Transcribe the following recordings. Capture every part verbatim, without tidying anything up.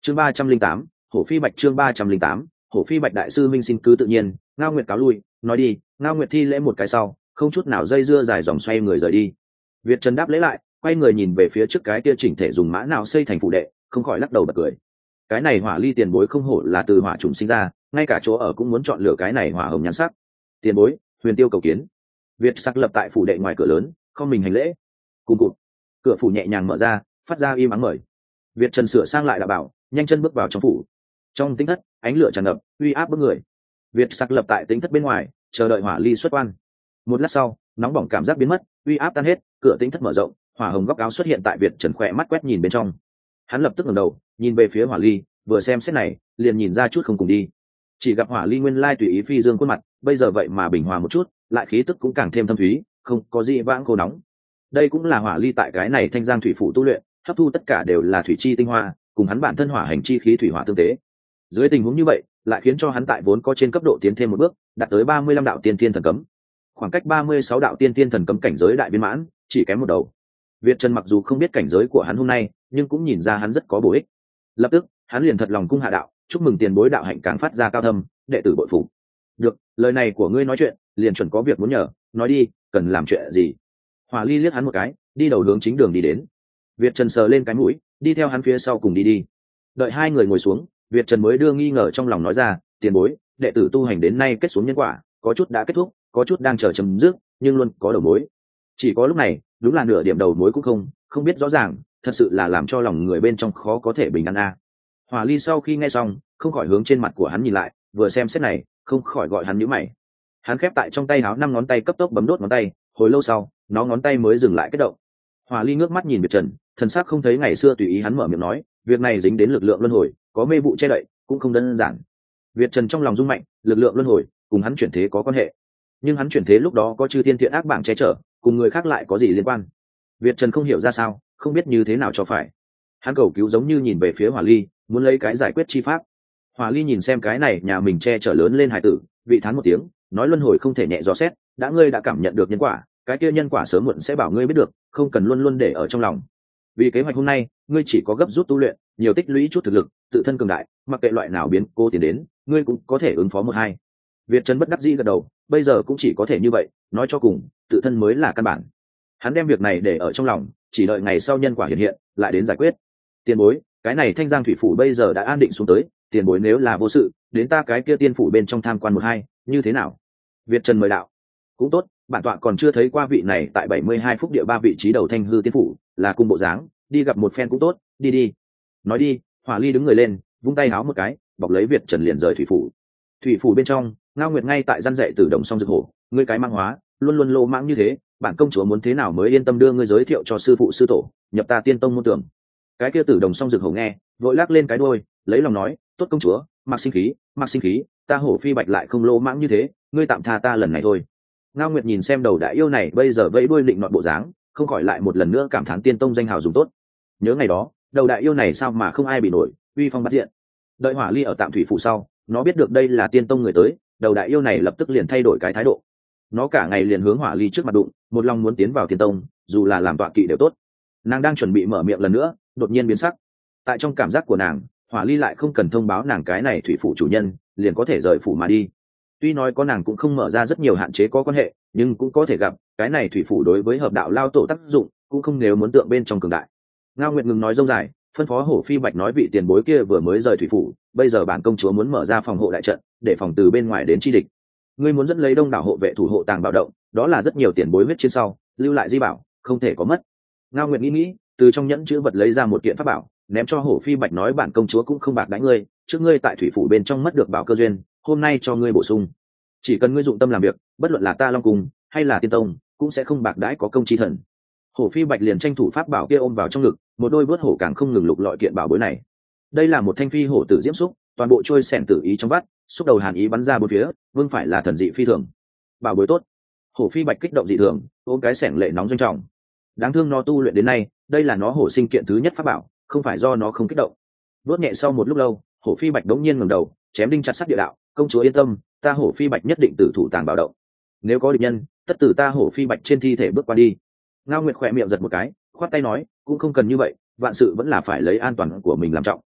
chương ba trăm linh tám hổ phi bạch chương ba trăm linh tám hổ phi bạch đại sư minh xin cứ tự nhiên. Ngao Nguyệt cáo lui nói đi. Ngao Nguyệt thi lễ một cái sau không chút nào dây dưa dài dòng xoay người rời đi. Việt Trần đáp lễ lại quay người nhìn về phía trước cái kia chỉnh thể dùng mã nào xây thành phụ đệ, không khỏi lắc đầu bật cười. Cái này hỏa ly tiền bối không hổ là từ hỏa trùng sinh ra, ngay cả chỗ ở cũng muốn chọn lựa cái này hỏa hồng nhãn sắc. Tiền bối, Huyền Tiêu cầu kiến. Việt sắc lập tại phủ đệ ngoài cửa lớn, không mình hành lễ. Cùng cụt, cửa phủ nhẹ nhàng mở ra, phát ra im ắng mời. Việt Trần sửa sang lại đạo bảo, nhanh chân bước vào trong phủ. Trong tính thất, ánh lửa tràn ngập, uy áp bức người. Việt sắc lập tại tính thất bên ngoài, chờ đợi hỏa ly xuất quan. Một lát sau, nóng bỏng cảm giác biến mất, uy áp tan hết, cửa tính thất mở rộng, hỏa hồng góc áo xuất hiện tại Việt Trần khỏe mắt quét nhìn bên trong. Hắn lập tức ngẩng đầu, nhìn về phía hỏa ly, vừa xem xét này, liền nhìn ra chút không cùng đi. Chỉ gặp hỏa ly nguyên lai tùy ý phi dương khuôn mặt, bây giờ vậy mà bình hòa một chút, lại khí tức cũng càng thêm thâm thúy, không có gì vãng khô nóng. Đây cũng là hỏa ly tại cái này thanh giang thủy phủ tu luyện, hấp thu tất cả đều là thủy chi tinh hoa, cùng hắn bản thân hỏa hành chi khí thủy hỏa tương tế. Dưới tình huống như vậy, lại khiến cho hắn tại vốn có trên cấp độ tiến thêm một bước, đạt tới ba mươi lăm đạo tiên thiên thần cấm. Khoảng cách ba mươi sáu đạo tiên thiên thần cấm cảnh giới đại viên mãn, chỉ kém một đầu. Việt Trần mặc dù không biết cảnh giới của hắn hôm nay, nhưng cũng nhìn ra hắn rất có bổ ích. Lập tức, hắn liền thật lòng cung hạ đạo, chúc mừng tiền bối đạo hạnh càng phát ra cao thâm, đệ tử bội phục. Được, lời này của ngươi nói chuyện, liền chuẩn có việc muốn nhờ, nói đi, cần làm chuyện gì? Hỏa Ly liếc hắn một cái, đi đầu hướng chính đường đi đến. Việt Trần sờ lên cái mũi, đi theo hắn phía sau cùng đi đi. Đợi hai người ngồi xuống, Việt Trần mới đưa nghi ngờ trong lòng nói ra, tiền bối, đệ tử tu hành đến nay kết xuống nhân quả, có chút đã kết thúc, có chút đang chờ chấm dứt, nhưng luôn có đầu mối. Chỉ có lúc này, đúng là nửa điểm đầu mối cũng không, không biết rõ ràng, thật sự là làm cho lòng người bên trong khó có thể bình an a. Hỏa Ly sau khi nghe xong, không khỏi hướng trên mặt của hắn nhìn lại, vừa xem xét này, không khỏi gọi hắn nhíu mày. Hắn khép tại trong tay áo năm ngón tay cấp tốc bấm đốt ngón tay, hồi lâu sau, nó ngón tay mới dừng lại kết động. Hỏa Ly ngước mắt nhìn Việt Trần, thần sắc không thấy ngày xưa tùy ý hắn mở miệng nói, việc này dính đến lực lượng luân hồi, có mê vụ che đậy, cũng không đơn giản. Việt Trần trong lòng rung mạnh, lực lượng luân hồi cùng hắn chuyển thế có quan hệ, nhưng hắn chuyển thế lúc đó có chư thiên thiện ác bảng che chở, cùng người khác lại có gì liên quan? Việt Trần không hiểu ra sao, không biết như thế nào cho phải. Hắn cầu cứu giống như nhìn về phía Hỏa Ly, muốn lấy cái giải quyết chi pháp. Hỏa Ly nhìn xem cái này nhà mình che chở lớn lên hải tử, vị thán một tiếng, nói luân hồi không thể nhẹ dò xét, đã ngươi đã cảm nhận được nhân quả, cái kia nhân quả sớm muộn sẽ bảo ngươi biết được, không cần luôn luôn để ở trong lòng. Vì kế hoạch hôm nay, ngươi chỉ có gấp rút tu luyện, nhiều tích lũy chút thực lực, tự thân cường đại, mặc kệ loại nào biến cố tiến đến, ngươi cũng có thể ứng phó một hai. Việt Trần bất đắc dĩ gật đầu, bây giờ cũng chỉ có thể như vậy, nói cho cùng, tự thân mới là căn bản. Hắn đem việc này để ở trong lòng, chỉ đợi ngày sau nhân quả hiện hiện, lại đến giải quyết. Tiền bối, cái này thanh giang thủy phủ bây giờ đã an định xuống tới, tiền bối nếu là vô sự, đến ta cái kia tiên phủ bên trong tham quan một hai, như thế nào? Việt Trần mời đạo. Cũng tốt, bản tọa còn chưa thấy qua vị này tại bảy mươi hai phúc địa ba vị trí đầu thanh hư tiên phủ, là cùng bộ dáng, đi gặp một phen cũng tốt, đi đi. Nói đi, Hỏa Ly đứng người lên, vung tay háo một cái, bọc lấy Việt Trần liền rời thủy phủ. Thủy phủ bên trong, Ngao Nguyệt ngay tại gian dạy Tử Đồng Song Dược Hổ, ngươi cái mang hóa, luôn luôn lô mãng như thế, bản công chúa muốn thế nào mới yên tâm đưa ngươi giới thiệu cho sư phụ sư tổ, nhập ta tiên tông môn tưởng. Cái kia Tử Đồng Song Dược Hổ nghe, vội lắc lên cái đuôi, lấy lòng nói, tốt công chúa, mặc sinh khí, mặc sinh khí, ta Hổ Phi Bạch lại không lô mãng như thế, ngươi tạm tha ta lần này thôi. Ngao Nguyệt nhìn xem đầu đại yêu này bây giờ vẫy đuôi định nọt bộ dáng, không khỏi lại một lần nữa cảm thán tiên tông danh hào dùng tốt. Nhớ ngày đó, đầu đại yêu này sao mà không ai bị nổi, uy phong bát diện. Đợi Hỏa Ly ở tạm thủy phủ sau, nó biết được đây là tiên tông người tới, đầu đại yêu này lập tức liền thay đổi cái thái độ. Nó cả ngày liền hướng Hỏa Ly trước mặt đụng, một lòng muốn tiến vào tiên tông, dù là làm tọa kỵ đều tốt. Nàng đang chuẩn bị mở miệng lần nữa, đột nhiên biến sắc. Tại trong cảm giác của nàng, Hỏa Ly lại không cần thông báo nàng cái này thủy phủ chủ nhân, liền có thể rời phủ mà đi. Tuy nói có nàng cũng không mở ra rất nhiều hạn chế có quan hệ, nhưng cũng có thể gặp cái này thủy phủ đối với hợp đạo lao tổ tác dụng, cũng không nếu muốn tượng bên trong cường đại. Ngao Nguyệt ngừng nói rông dài, phân phó Hổ Phi Bạch nói vị tiền bối kia vừa mới rời thủy phủ, bây giờ bản công chúa muốn mở ra phòng hộ đại trận, để phòng từ bên ngoài đến chi địch. Ngươi muốn dẫn lấy đông đảo hộ vệ thủ hộ tàng bảo động, đó là rất nhiều tiền bối huyết trên sau, lưu lại di bảo, không thể có mất. Ngao Nguyệt nghĩ nghĩ, từ trong nhẫn chữ vật lấy ra một kiện pháp bảo, ném cho Hổ Phi Bạch nói bản công chúa cũng không bạc đãi ngươi, trước ngươi tại thủy phủ bên trong mất được bảo cơ duyên, hôm nay cho ngươi bổ sung. Chỉ cần ngươi dụng tâm làm việc, bất luận là ta Long Cung hay là Tiên Tông, cũng sẽ không bạc đãi có công chi thần. Hổ Phi Bạch liền tranh thủ pháp bảo kia ôm vào trong ngực, một đôi vớt hổ càng không ngừng lục lọi kiện bảo bối này. Đây là một thanh phi hổ tử diễm xúc, toàn bộ trôi xẻn tử ý trong vắt, xúc đầu hàn ý bắn ra bốn phía, vương phải là thần dị phi thường. Bảo bối tốt. Hổ Phi Bạch kích động dị thường, ôm cái xẻng lệ nóng doanh trọng. Đáng thương nó tu luyện đến nay, đây là nó hổ sinh kiện thứ nhất pháp bảo, không phải do nó không kích động. Vớt nhẹ sau một lúc lâu, Hổ Phi Bạch đống nhiên ngẩng đầu, chém đinh chặt sắt địa đạo, công chúa yên tâm, ta Hổ Phi Bạch nhất định tử thủ tàng bảo động. Nếu có địch nhân, tất tử ta Hổ Phi Bạch trên thi thể bước qua đi. Ngao Nguyệt khỏe miệng giật một cái, khoát tay nói, cũng không cần như vậy, vạn sự vẫn là phải lấy an toàn của mình làm trọng.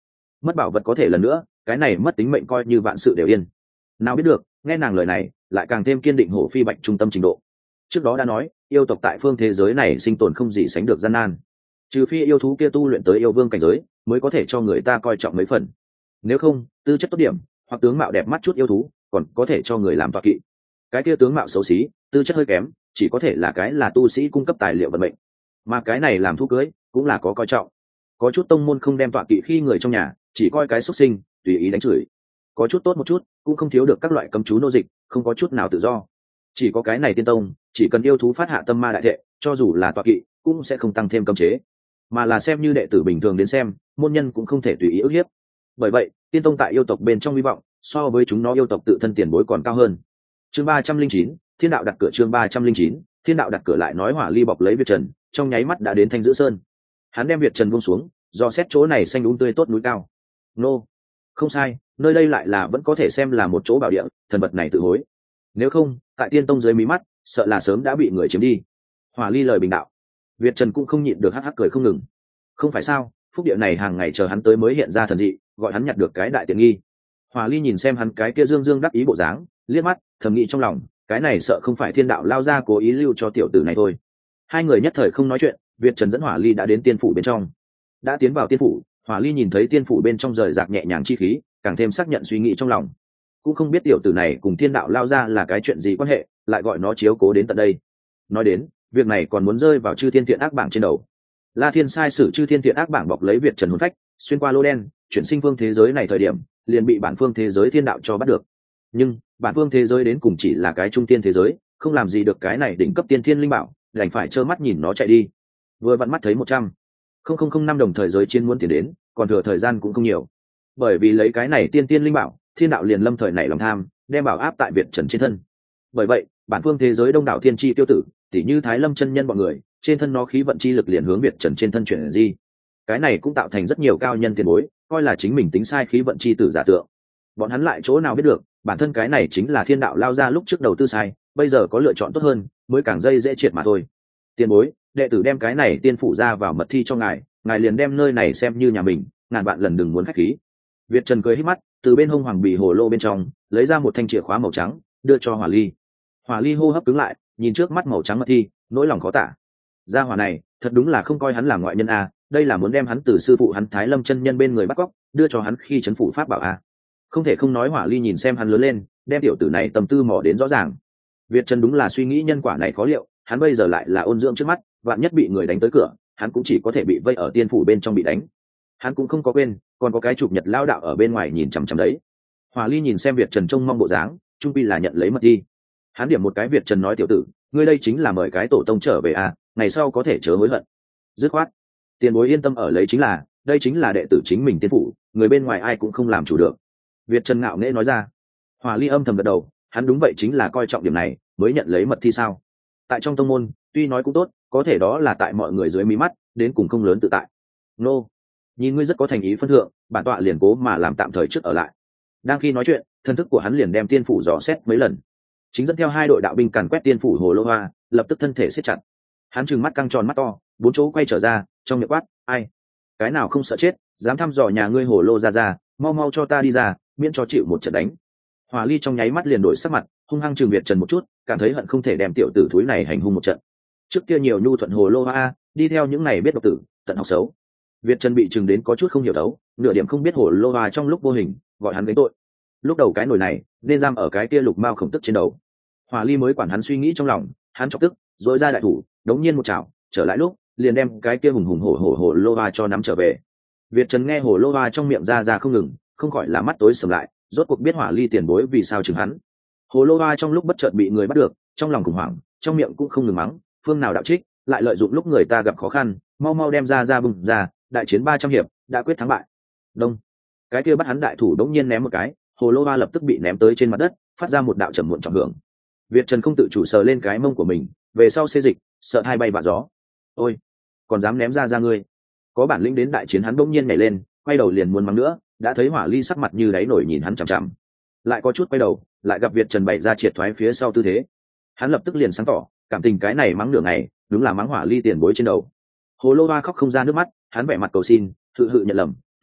mất bảo vật có thể lần nữa, cái này mất tính mệnh coi như vạn sự đều yên. Nào biết được, nghe nàng lời này lại càng thêm kiên định hổ phi bạch trung tâm trình độ. Trước đó đã nói yêu tộc tại phương thế giới này sinh tồn không gì sánh được gian nan, trừ phi yêu thú kia tu luyện tới yêu vương cảnh giới mới có thể cho người ta coi trọng mấy phần, nếu không tư chất tốt điểm hoặc tướng mạo đẹp mắt chút yêu thú còn có thể cho người làm tọa kỵ, cái kia tướng mạo xấu xí tư chất hơi kém chỉ có thể là cái là tu sĩ cung cấp tài liệu vận mệnh, mà cái này làm thú cưới cũng là có coi trọng. Có chút tông môn không đem tọa kỵ khi người trong nhà, chỉ coi cái xuất sinh tùy ý đánh chửi. Có chút tốt một chút cũng không thiếu được các loại cấm chú nô dịch, không có chút nào tự do. Chỉ có cái này tiên tông chỉ cần yêu thú phát hạ tâm ma đại thệ, cho dù là tọa kỵ cũng sẽ không tăng thêm cấm chế, mà là xem như đệ tử bình thường đến xem, môn nhân cũng không thể tùy ý ức hiếp. Bởi vậy tiên tông tại yêu tộc bên trong hy vọng so với chúng nó yêu tộc tự thân tiền bối còn cao hơn. Chương ba trăm linh chín, thiên đạo đặt cửa. Chương ba trăm linh chín, thiên đạo đặt cửa. Lại nói Hỏa Ly bọc lấy Việt Trần, trong nháy mắt đã đến Thanh Dữ Sơn. Hắn đem Việt Trần buông xuống, do xét chỗ này xanh đúng tươi tốt núi cao. Nô, không sai, nơi đây lại là vẫn có thể xem là một chỗ bảo địa, thần vật này tự hối. Nếu không, tại tiên tông dưới mí mắt, sợ là sớm đã bị người chiếm đi. Hỏa Ly lời bình đạo. Việt Trần cũng không nhịn được hắc hắc cười không ngừng. Không phải sao, phúc địa này hàng ngày chờ hắn tới mới hiện ra thần dị, gọi hắn nhặt được cái đại tiện nghi. Hỏa Ly nhìn xem hắn cái kia dương dương đắc ý bộ dáng, liếc mắt, thầm nghĩ trong lòng, cái này sợ không phải thiên đạo lao ra cố ý lưu cho tiểu tử này thôi. Hai người nhất thời không nói chuyện, Việt Trần dẫn Hỏa Ly đã đến tiên phủ bên trong. Đã tiến vào tiên phủ, Hỏa Ly nhìn thấy tiên phủ bên trong rời rạc nhẹ nhàng chi khí, càng thêm xác nhận suy nghĩ trong lòng. Cũng không biết tiểu tử này cùng thiên đạo lao ra là cái chuyện gì quan hệ, lại gọi nó chiếu cố đến tận đây. Nói đến, việc này còn muốn rơi vào chư thiên thiện ác bảng trên đầu. La Thiên sai sử chư thiên thiện ác bảng bọc lấy Việt Trần hồn phách, xuyên qua lô đen, chuyển sinh phương thế giới này thời điểm, liền bị bản phương thế giới thiên đạo cho bắt được. Nhưng bản phương thế giới đến cùng chỉ là cái trung tiên thế giới, không làm gì được cái này đỉnh cấp tiên thiên linh bảo, đành phải trơ mắt nhìn nó chạy đi. Vừa vặn mắt thấy một trăm không không không năm đồng thời giới chiến muốn tiến đến, còn thừa thời gian cũng không nhiều. Bởi vì lấy cái này tiên tiên linh bảo, thiên đạo liền lâm thời nảy lòng tham, đem bảo áp tại Việt Trần trên thân. Bởi vậy, bản phương thế giới đông đảo thiên chi tiêu tử, tỉ như Thái Lâm chân nhân bọn người, trên thân nó khí vận chi lực liền hướng Việt Trần trên thân chuyển di. Cái này cũng tạo thành rất nhiều cao nhân tiền bối, coi là chính mình tính sai khí vận chi tử giả tượng. Bọn hắn lại chỗ nào biết được, bản thân cái này chính là thiên đạo lao ra lúc trước đầu tư sai, bây giờ có lựa chọn tốt hơn, mới càng dây dễ triệt mà thôi. Tiền bối, đệ tử đem cái này tiên phủ ra vào mật thi cho ngài, ngài liền đem nơi này xem như nhà mình, ngàn vạn lần đừng muốn khách khí. Việt Trần cười hít mắt, từ bên hông hoàng bì hồ lô bên trong lấy ra một thanh chìa khóa màu trắng, đưa cho Hỏa Ly. Hỏa Ly hô hấp cứng lại, nhìn trước mắt màu trắng mật thi, nỗi lòng khó tả. Gia hỏa này thật đúng là không coi hắn là ngoại nhân a, đây là muốn đem hắn từ sư phụ hắn Thái Lâm chân nhân bên người bắt cóc, đưa cho hắn khi trấn phủ pháp bảo a. Không thể không nói Hỏa Ly nhìn xem hắn lớn lên, đem tiểu tử này tâm tư mò đến rõ ràng. Việt Trần đúng là suy nghĩ nhân quả này khó liệu, hắn bây giờ lại là ôn dưỡng trước mắt, vạn nhất bị người đánh tới cửa, hắn cũng chỉ có thể bị vây ở tiên phủ bên trong bị đánh. Hắn cũng không có quên, còn có cái chụp nhật lao đạo ở bên ngoài nhìn chằm chằm đấy. Hỏa Ly nhìn xem Việt Trần trông mong bộ dáng, trung pi là nhận lấy mật thi. Hắn điểm một cái, Việt Trần nói tiểu tử, ngươi đây chính là mời cái tổ tông trở về à, ngày sau có thể chớ hối hận. Dứt khoát, tiền bối yên tâm ở lấy chính là, đây chính là đệ tử chính mình tiên phủ, người bên ngoài ai cũng không làm chủ được. Việt Trần ngạo nghễ nói ra. Hỏa Ly âm thầm gật đầu, hắn đúng vậy chính là coi trọng điểm này, mới nhận lấy mật thi sao? Tại trong tông môn, tuy nói cũng tốt, có thể đó là tại mọi người dưới mí mắt, đến cùng không lớn tự tại. Nô, nhìn ngươi rất có thành ý phân thượng, bản tọa liền cố mà làm tạm thời trước ở lại. Đang khi nói chuyện, thân thức của hắn liền đem tiên phủ dò xét mấy lần, chính dẫn theo hai đội đạo binh càn quét tiên phủ hồ lô hoa, lập tức thân thể siết chặt. Hắn trừng mắt căng tròn mắt to, bốn chỗ quay trở ra, trong miệng quát, ai, cái nào không sợ chết, dám thăm dò nhà ngươi hồ lô ra ra, mau mau cho ta đi ra, miễn cho chịu một trận đánh. Hỏa Ly trong nháy mắt liền đổi sắc mặt, hung hăng trừng Việt Trần một chút, cảm thấy hận không thể đem tiểu tử thúi này hành hung một trận. Trước kia nhiều nhu thuận hồ lô hoa, đi theo những này biết độc tử, tận học xấu. Việt Trần bị trừng đến có chút không hiểu đấu, nửa điểm không biết hồ lô hoa trong lúc vô hình gọi hắn gánh tội. Lúc đầu cái nồi này nên giam ở cái kia lục mao khổng tức trên đầu. Hỏa Ly mới quản hắn suy nghĩ trong lòng, hắn chọc tức, dội ra đại thủ, đống nhiên một chảo, trở lại lúc liền đem cái kia hùng hùng hổ hổ hồ lô hoa cho nắm trở về. Việt Trần nghe hồ lô hoa trong miệng ra ra không ngừng, không khỏi là mắt tối sầm lại, rốt cuộc biết Hỏa Ly tiền bối vì sao chừng hắn. Hồ lô hoa trong lúc bất chợt bị người bắt được, trong lòng khủng hoảng, trong miệng cũng không ngừng mắng, phương nào đạo trích, lại lợi dụng lúc người ta gặp khó khăn, mau mau đem ra ra bùng ra, đại chiến ba trăm hiệp, đã quyết thắng bại. Đông, cái kia bắt hắn đại thủ đống nhiên ném một cái, hồ lô hoa lập tức bị ném tới trên mặt đất, phát ra một đạo trầm muộn trọng hưởng. Việt Trần không tự chủ sờ lên cái mông của mình, về sau xê dịch, sợ hai bay vạ gió. Ôi, còn dám ném ra ra ngươi, có bản lĩnh đến đại chiến. Hắn đống nhiên nhảy lên, quay đầu liền muốn mắng nữa, đã thấy Hỏa Ly sắc mặt như đáy nổi nhìn hắn chằm chằm, lại có chút quay đầu, lại gặp Việt Trần bày ra triệt thoái phía sau tư thế. Hắn lập tức liền sáng tỏ, cảm tình cái này mắng nửa ngày, đúng là mắng Hỏa Ly tiền bối trên đầu. Hồ lô hoa khóc không ra nước mắt, hắn vẻ mặt cầu xin, hự hự nhận lầm, tiền bối,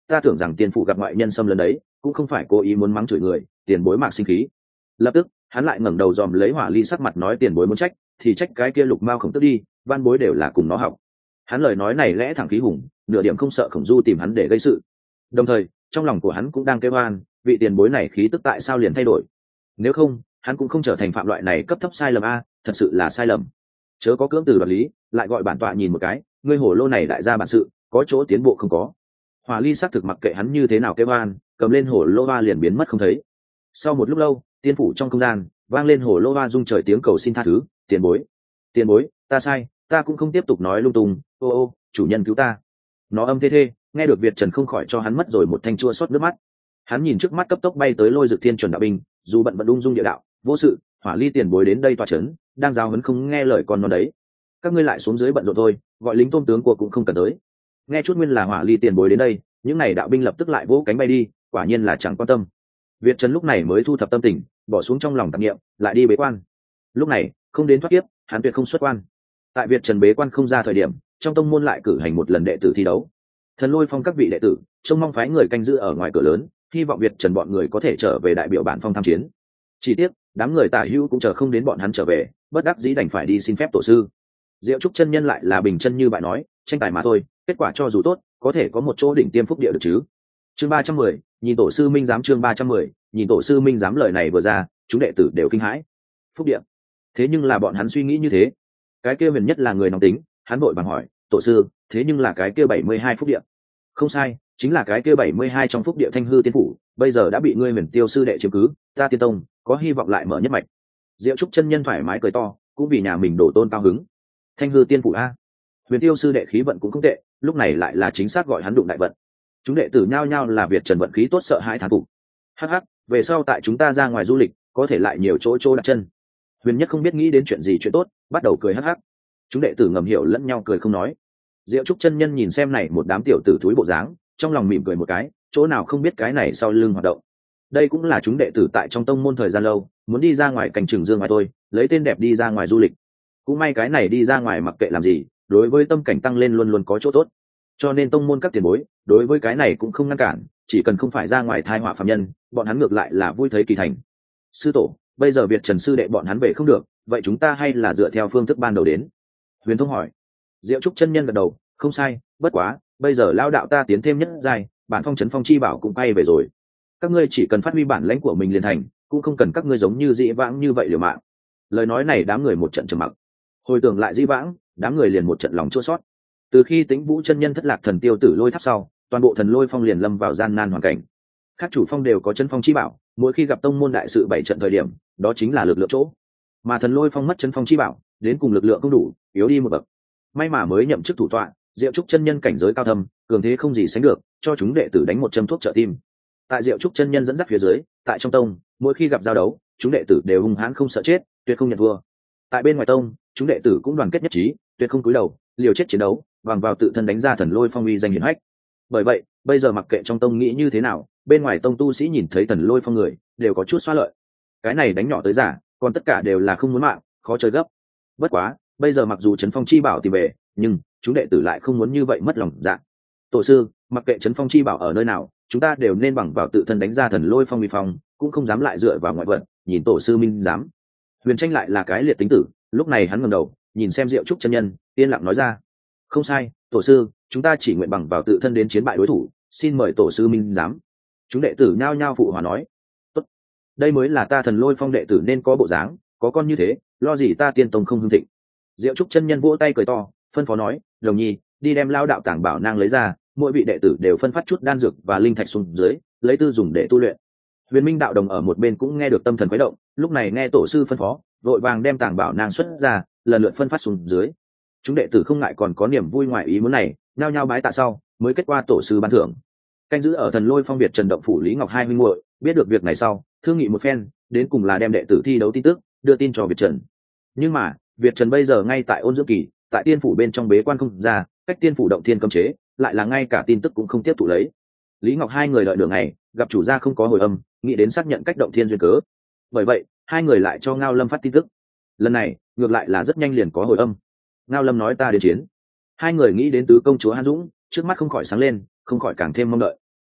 ta tưởng rằng tiền phụ gặp ngoại nhân xâm lấn đấy, cũng không phải cố ý muốn mắng chửi người, tiền bối mạc sinh khí. Lập tức hắn lại ngẩng đầu dòm lấy Hỏa Ly sắc mặt nói tiền bối muốn trách thì trách cái kia Lục Mao Khổng Tước đi, van bối đều là cùng nó học. Hắn lời nói này lẽ thẳng khí hùng, nửa điểm không sợ Khổng Du tìm hắn để gây sự. Đồng thời trong lòng của hắn cũng đang kêu oan, vị tiền bối này khí tức tại sao liền thay đổi, nếu không hắn cũng không trở thành phạm loại này cấp thấp sai lầm a, thật sự là sai lầm. Chớ có cưỡng từ đoạt lý, lại gọi bản tọa nhìn một cái, ngươi hổ lô này đại gia bản sự có chỗ tiến bộ không có. Hỏa Ly xác thực mặc kệ hắn như thế nào kêu oan, cầm lên hổ lô va liền biến mất không thấy. Sau một lúc lâu, tiên phủ trong không gian vang lên hổ lô va rung trời tiếng cầu xin tha thứ, tiền bối, tiền bối, ta sai, ta cũng không tiếp tục nói lung tung, ô ô, chủ nhân cứu ta. Nó âm thê thê, nghe được Việt Trần không khỏi cho hắn mất rồi một thanh chua xót nước mắt. Hắn nhìn trước mắt cấp tốc bay tới Lôi Dực Thiên chuẩn đạo binh, dù bận bận ung dung địa đạo, vô sự, Hỏa Ly tiền bối đến đây tọa chấn, đang giáo huấn không nghe lời con nó đấy. Các ngươi lại xuống dưới bận rộn thôi, gọi lính tôm tướng của cũng không cần tới. Nghe chút nguyên là Hỏa Ly tiền bối đến đây, những này đạo binh lập tức lại vỗ cánh bay đi, quả nhiên là chẳng quan tâm. Việt Trần lúc này mới thu thập tâm tình, bỏ xuống trong lòng tạp niệm, lại đi bế quan. Lúc này không đến thoát kiếp, hắn tuyệt không xuất quan. Tại Việt Trần bế quan không ra thời điểm, trong tông môn lại cử hành một lần đệ tử thi đấu. Thần Lôi Phong các vị đệ tử trông mong phái người canh giữ ở ngoài cửa lớn, hy vọng Việt Trần bọn người có thể trở về đại biểu bản phong tham chiến. Chỉ tiếc đám người Tả Hữu cũng chờ không đến bọn hắn trở về, bất đắc dĩ đành phải đi xin phép tổ sư. Diệu Trúc chân nhân lại là bình chân như bại nói, tranh tài mà thôi, kết quả cho dù tốt, có thể có một chỗ đỉnh tiêm phúc địa được chứ. Chương ba trăm mười, nhìn tổ sư minh giám chương ba trăm mười, nhìn tổ sư minh giám lời này vừa ra, chúng đệ tử đều kinh hãi. Phúc địa? Thế nhưng là bọn hắn suy nghĩ như thế. Cái kia huyền nhất là người nóng tính, hắn vội vàng hỏi, tổ sư, thế nhưng là cái kia bảy mươi hai phúc địa? Không sai, chính là cái kia bảy mươi hai trong phúc địa Thanh Hư Tiên phủ, bây giờ đã bị ngươi Huyền Tiêu sư đệ chiếm cứ, ta Tiên tông có hy vọng lại mở nhất mạch. Diệu Trúc chân nhân thoải mái cười to, cũng vì nhà mình đổ tôn cao hứng. Thanh Hư Tiên phủ a? Huyền Tiêu sư đệ khí vận cũng không tệ, lúc này lại là chính xác gọi hắn đụng đại vận. Chúng đệ tử nhao nhao là Việt Trần vận khí tốt sợ hãi thán phục. Hắc hắc, về sau tại chúng ta ra ngoài du lịch, có thể lại nhiều chỗ chỗ đặt chân. Huyền Nhất không biết nghĩ đến chuyện gì chuyện tốt, bắt đầu cười hắc hắc. Chúng đệ tử ngầm hiểu lẫn nhau cười không nói. Diệu Trúc chân nhân nhìn xem này một đám tiểu tử thúi bộ dáng, trong lòng mỉm cười một cái, chỗ nào không biết cái này sau lưng hoạt động. Đây cũng là chúng đệ tử tại trong tông môn thời gian lâu, muốn đi ra ngoài cảnh trường dương ngoài thôi, lấy tên đẹp đi ra ngoài du lịch. Cũng may cái này đi ra ngoài mặc kệ làm gì, đối với tâm cảnh tăng lên luôn luôn có chỗ tốt. Cho nên tông môn các tiền bối, đối với cái này cũng không ngăn cản, chỉ cần không phải ra ngoài thai họa phạm nhân, bọn hắn ngược lại là vui thấy kỳ thành. Sư tổ, bây giờ Việt Trần sư đệ bọn hắn về không được, vậy chúng ta hay là dựa theo phương thức ban đầu đến? Huyền Thông hỏi. Diệu Trúc chân nhân gật đầu, không sai, bất quá bây giờ lao đạo ta tiến thêm nhất giai, bản phong trấn phong chi bảo cũng bay về rồi, các ngươi chỉ cần phát huy bản lãnh của mình liền thành, cũng không cần các ngươi giống như dĩ vãng như vậy liều mạng. Lời nói này đám người một trận trầm mặc. Hồi tưởng lại dĩ vãng, đám người liền một trận lòng chua xót. Từ khi Tĩnh Vũ chân nhân thất lạc thần tiêu tử lôi tháp sau, toàn bộ thần lôi phong liền lâm vào gian nan hoàn cảnh. Các chủ phong đều có chân phong chi bảo, mỗi khi gặp tông môn đại sự bảy trận thời điểm, đó chính là lực lượng chỗ. Mà thần lôi phong mất chân phong chi bảo, đến cùng lực lượng không đủ, yếu đi một bậc. May mà mới nhậm chức thủ tọa, Diệu Trúc chân nhân cảnh giới cao thâm, cường thế không gì sánh được, cho chúng đệ tử đánh một châm thuốc trợ tim. Tại Diệu Trúc chân nhân dẫn dắt phía dưới, tại trong tông, mỗi khi gặp giao đấu, chúng đệ tử đều hung hãn không sợ chết, tuyệt không nhận thua. Tại bên ngoài tông, chúng đệ tử cũng đoàn kết nhất trí, tuyệt không cúi đầu, liều chết chiến đấu, bằng vào tự thân đánh ra thần lôi phong uy danh hiển hách. Bởi vậy, bây giờ mặc kệ trong tông nghĩ như thế nào, bên ngoài tông tu sĩ nhìn thấy thần lôi phong người, đều có chút xóa lợi. Cái này đánh nhỏ tới giả, còn tất cả đều là không muốn mạng, khó chơi gấp. Bất quá, bây giờ mặc dù trấn phong chi bảo tìm về, nhưng chúng đệ tử lại không muốn như vậy mất lòng dạ. Tổ sư, mặc kệ trấn phong chi bảo ở nơi nào, chúng ta đều nên bằng vào tự thân đánh ra thần lôi phong uy phong, cũng không dám lại dựa vào ngoại vận, nhìn tổ sư minh dám. Huyền Tranh lại là cái liệt tính tử, lúc này hắn ngẩng đầu, nhìn xem Diệu Trúc chân nhân, yên lặng nói ra: "Không sai, tổ sư, chúng ta chỉ nguyện bằng vào tự thân đến chiến bại đối thủ, xin mời tổ sư minh giám." Chúng đệ tử nhao nhao phụ hòa nói: "Tốt, đây mới là ta thần lôi phong đệ tử nên có bộ dáng, có con như thế, lo gì ta tiên tông không hưng thịnh." Diệu Trúc chân nhân vỗ tay cười to, phân phó nói: "Đồng nhi, đi đem lao đạo tàng bảo nang lấy ra, mỗi vị đệ tử đều phân phát chút đan dược và linh thạch xuống dưới, lấy tư dùng để tu luyện." Huyền Minh đạo đồng ở một bên cũng nghe được tâm thần khuấy động, lúc này nghe tổ sư phân phó, vội vàng đem tàng bảo nang xuất ra, lần lượt phân phát xuống dưới. Chúng đệ tử không ngại còn có niềm vui ngoài ý muốn này, nhao nhao bái tạ sau, mới kết quả tổ sư ban thưởng. Canh giữ ở thần lôi phong Việt Trần động phủ Lý Ngọc hai huynh muội biết được việc này sau, thương nghị một phen, đến cùng là đem đệ tử thi đấu tin tức đưa tin cho Việt Trần. Nhưng mà Việt Trần bây giờ ngay tại ôn dưỡng kỳ, tại tiên phủ bên trong bế quan không ra, cách tiên phủ động thiên cấm chế, lại là ngay cả tin tức cũng không tiếp thụ lấy. Lý Ngọc hai người đợi đường này, gặp chủ gia không có hồi âm, nghĩ đến xác nhận cách động thiên duyên cớ. Bởi vậy hai người lại cho Ngao Lâm phát tin tức. Lần này ngược lại là rất nhanh liền có hồi âm. Ngao Lâm nói ta đến chiến. Hai người nghĩ đến tứ công chúa Hàn Dũng, trước mắt không khỏi sáng lên, không khỏi càng thêm mong đợi.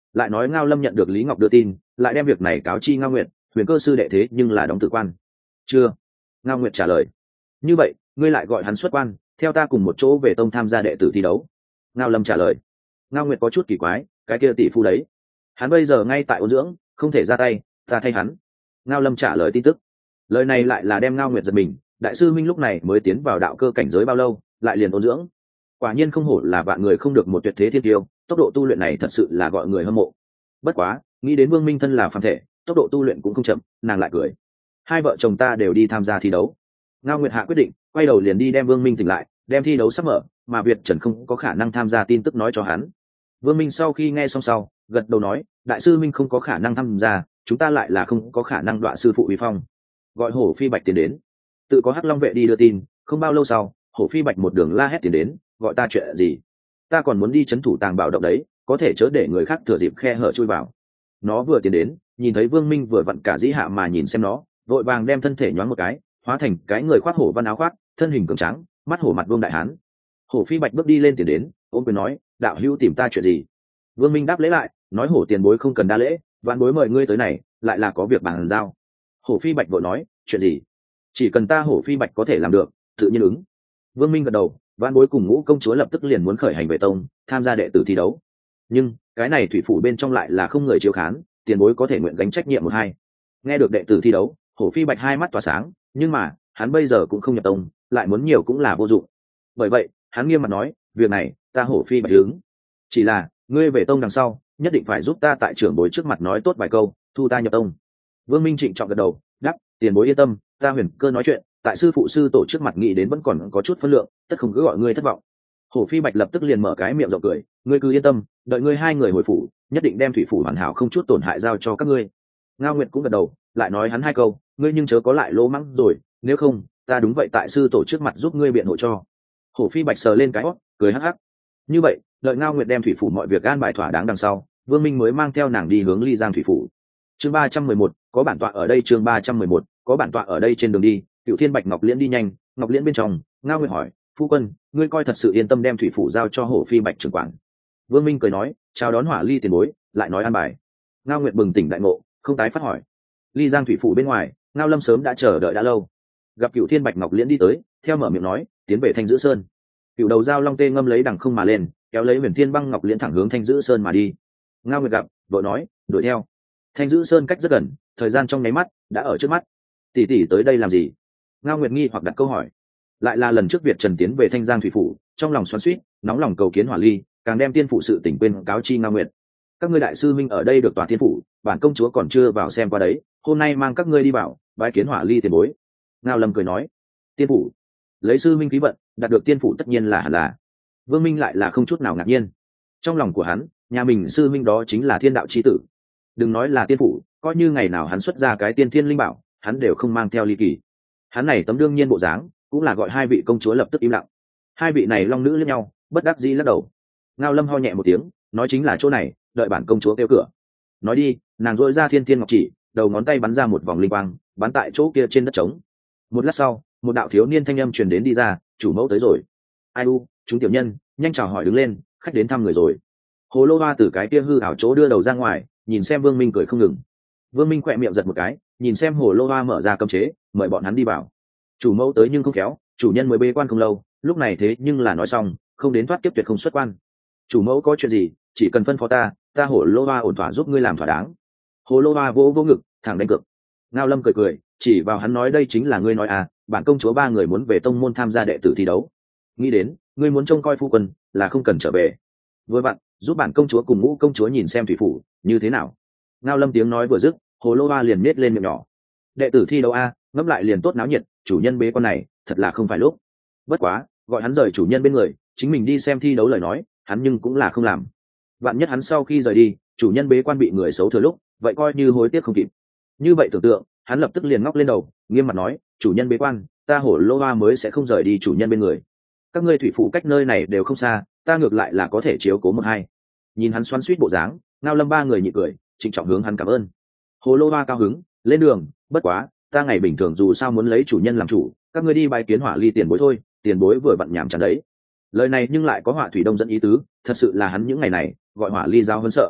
lại nói Ngao Lâm nhận được Lý Ngọc đưa tin, lại đem việc này cáo chi Ngao Nguyệt, huyền cơ sư đệ thế nhưng là đóng tử quan. Chưa. Ngao Nguyệt trả lời. Như vậy ngươi lại gọi hắn xuất quan, theo ta cùng một chỗ về tông tham gia đệ tử thi đấu. Ngao Lâm trả lời. Ngao Nguyệt có chút kỳ quái, cái kia tỷ phu đấy, hắn bây giờ ngay tại ôn dưỡng, không thể ra tay, ta thay hắn. Ngao Lâm trả lời tin tức. Lời này lại là đem Ngao Nguyệt giật mình, đại sư minh lúc này mới tiến vào đạo cơ cảnh giới bao lâu, lại liền ôn dưỡng. Quả nhiên không hổ là vạn người không được một tuyệt thế thiên tiêu, tốc độ tu luyện này thật sự là gọi người hâm mộ. Bất quá, nghĩ đến Vương Minh thân là phàm thể, tốc độ tu luyện cũng không chậm, nàng lại cười. Hai vợ chồng ta đều đi tham gia thi đấu. Ngao Nguyệt hạ quyết định, quay đầu liền đi đem Vương Minh tỉnh lại, đem thi đấu sắp mở, mà Việt Trần không có khả năng tham gia tin tức nói cho hắn. Vương Minh sau khi nghe xong sau, gật đầu nói, đại sư Minh không có khả năng tham gia, chúng ta lại là không có khả năng đọa sư phụ uy phong. Gọi Hổ Phi Bạch tiến đến. Tự có Hắc Long vệ đi đưa tin, không bao lâu sau, Hổ Phi Bạch một đường la hét tiến đến, gọi ta chuyện gì? Ta còn muốn đi chấn thủ tàng bảo động đấy, có thể chớ để người khác thừa dịp khe hở chui vào. Nó vừa tiến đến, nhìn thấy Vương Minh vừa vặn cả dĩ hạ mà nhìn xem nó, vội vàng đem thân thể nhoáng một cái, hóa thành cái người khoác hổ văn áo khoác, thân hình cường tráng, mắt hổ mặt vương đại hán. Hổ Phi Bạch bước đi lên tiền đến, ôm quyền nói, đạo hữu tìm ta chuyện gì? Vương Minh đáp lễ lại, nói hổ tiền bối không cần đa lễ, vạn bối mời ngươi tới này, lại là có việc bàn giao. Hổ Phi Bạch vội nói, chuyện gì? Chỉ cần ta Hổ Phi Bạch có thể làm được, tự nhiên ứng. Vương Minh gật đầu, vạn bối cùng Ngũ công chúa lập tức liền muốn khởi hành về tông, tham gia đệ tử thi đấu. Nhưng cái này thủy phủ bên trong lại là không người chiếu khán, tiền bối có thể nguyện gánh trách nhiệm một hai. Nghe được đệ tử thi đấu, Hổ Phi Bạch hai mắt tỏa sáng, nhưng mà hắn bây giờ cũng không nhập tông, lại muốn nhiều cũng là vô dụng. Bởi vậy hắn nghiêm mặt nói, việc này ta Hổ Phi Bạch ứng, chỉ là ngươi về tông đằng sau nhất định phải giúp ta tại trưởng bối trước mặt nói tốt vài câu, thu ta nhập tông. Vương Minh trịnh trọng gật đầu, đáp, tiền bối yên tâm, ta Huyền Cơ nói chuyện tại sư phụ sư tổ trước mặt nghĩ đến vẫn còn có chút phân lượng, tất không cứ gọi ngươi thất vọng. Hổ Phi Bạch lập tức liền mở cái miệng rộng cười, ngươi cứ yên tâm, đợi ngươi hai người hồi phủ, nhất định đem thủy phủ hoàn hảo không chút tổn hại giao cho các ngươi. Ngao Nguyệt cũng gật đầu, lại nói hắn hai câu, ngươi nhưng chớ có lại lỗ mắng rồi, nếu không ta đúng vậy tại sư tổ trước mặt giúp ngươi biện hộ cho. Hổ Phi Bạch sờ lên cái hót, cười hắc hắc. Như vậy đợi Ngao Nguyệt đem thủy phủ mọi việc an bài thỏa đáng đằng sau, Vương Minh mới mang theo nàng đi hướng Ly Giang thủy phủ. Chương ba trăm mười một, có bản tọa ở đây. Chương ba trăm mười một, có bản tọa ở đây. Trên đường đi, Cựu Thiên Bạch Ngọc Liễn đi nhanh, Ngọc Liễn bên trong, Ngao Nguyệt hỏi, phu quân, ngươi coi thật sự yên tâm đem thủy phủ giao cho Hổ Phi Bạch trưởng quản? Vương Minh cười nói, chào đón Hỏa Ly tiền bối, lại nói an bài. Ngao Nguyệt bừng tỉnh đại ngộ, không tái phát hỏi. Ly Giang thủy phủ bên ngoài, Ngao Lâm sớm đã chờ đợi đã lâu, gặp Cựu Thiên Bạch Ngọc Liễn đi tới, theo mở miệng nói, tiến về Thanh Dữ Sơn. Cựu đầu dao long tê ngâm lấy đằng không mà lên, kéo lấy Huyền Thiên Băng Ngọc Liễn thẳng hướng Thanh Dữ Sơn mà đi. Ngao Nguyệt gặp, vội nói, đuổi theo. Thanh Dữ Sơn cách rất gần, thời gian trong nháy mắt đã ở trước mắt. Tỷ tỷ tới đây làm gì? Ngao Nguyệt nghi hoặc đặt câu hỏi. Lại là lần trước Việt Trần tiến về Thanh Giang thủy phủ, trong lòng xoắn xuýt, nóng lòng cầu kiến Hỏa Ly, càng đem tiên phụ sự tỉnh quên cáo chi Ngao Nguyệt. Các ngươi đại sư minh ở đây được tòa tiên phủ, bản công chúa còn chưa vào xem qua đấy, hôm nay mang các ngươi đi vào bái kiến Hỏa Ly tiền bối. Ngao Lâm cười nói, tiên phủ, lấy sư minh khí vận, đạt được tiên phủ tất nhiên là hẳn là. Vương Minh lại là không chút nào ngạc nhiên. Trong lòng của hắn, nhà mình sư minh đó chính là thiên đạo chi tử. Đừng nói là tiên phủ, coi như ngày nào hắn xuất ra cái tiên thiên linh bảo, hắn đều không mang theo ly kỳ. Hắn này tấm đương nhiên bộ dáng, cũng là gọi hai vị công chúa lập tức im lặng. Hai vị này long nữ liếc nhau, bất đắc dĩ lắc đầu. Ngao Lâm ho nhẹ một tiếng, nói chính là chỗ này, đợi bản công chúa kêu cửa. Nói đi, nàng dội ra thiên thiên ngọc chỉ, đầu ngón tay bắn ra một vòng linh quang, bắn tại chỗ kia trên đất trống. Một lát sau, một đạo thiếu niên thanh âm truyền đến đi ra, chủ mẫu tới rồi. Ai u, chúng tiểu nhân, nhanh chào hỏi đứng lên, khách đến thăm người rồi. Hồ Lô Hoa từ cái kia hư ảo chỗ đưa đầu ra ngoài, nhìn xem Vương Minh cười không ngừng. Vương Minh khỏe miệng giật một cái, nhìn xem Hồ Lô Hoa mở ra cấm chế, mời bọn hắn đi vào. Chủ mẫu tới nhưng không khéo, chủ nhân mới bế quan không lâu, lúc này thế nhưng là nói xong, không đến thoát kiếp tuyệt không xuất quan. Chủ mẫu có chuyện gì, chỉ cần phân phó ta, ta Hồ Lô Hoa ổn thỏa giúp ngươi làm thỏa đáng. Hồ Lô Hoa vỗ vỗ ngực, thẳng đánh cược. Ngao Lâm cười cười, chỉ vào hắn nói, đây chính là ngươi nói à, bản công chúa ba người muốn về tông môn tham gia đệ tử thi đấu. Nghĩ đến, ngươi muốn trông coi phu quân, là không cần trở về. Với bạn, giúp bản công chúa cùng Ngũ công chúa nhìn xem thủy phủ như thế nào. Ngao Lâm tiếng nói vừa dứt, Hồ Lô Hoa liền miết lên miệng nhỏ. Đệ tử thi đấu a, ngẫm lại liền tốt náo nhiệt, chủ nhân bế con này, thật là không phải lúc. Bất quá, gọi hắn rời chủ nhân bên người, chính mình đi xem thi đấu lời nói, hắn nhưng cũng là không làm. Vạn nhất hắn sau khi rời đi, chủ nhân bế quan bị người xấu thừa lúc, vậy coi như hối tiếc không kịp. Như vậy tưởng tượng, hắn lập tức liền ngóc lên đầu, nghiêm mặt nói, chủ nhân bế quan, ta Hồ Lô Hoa mới sẽ không rời đi chủ nhân bên người. Các ngươi thủy phủ cách nơi này đều không xa, ta ngược lại là có thể chiếu cố một hai. Nhìn hắn xoắn xuýt bộ dáng, Ngao Lâm ba người nhị cười, trịnh trọng hướng hắn cảm ơn. Hồ Lô Hoa cao hứng, lên đường, bất quá, ta ngày bình thường dù sao muốn lấy chủ nhân làm chủ, các ngươi đi bái kiến Hỏa Ly tiền bối thôi, tiền bối vừa vặn nhảm chán đấy. Lời này nhưng lại có Hỏa Thủy Đông dẫn ý tứ, thật sự là hắn những ngày này gọi Hỏa Ly giao hơn sợ.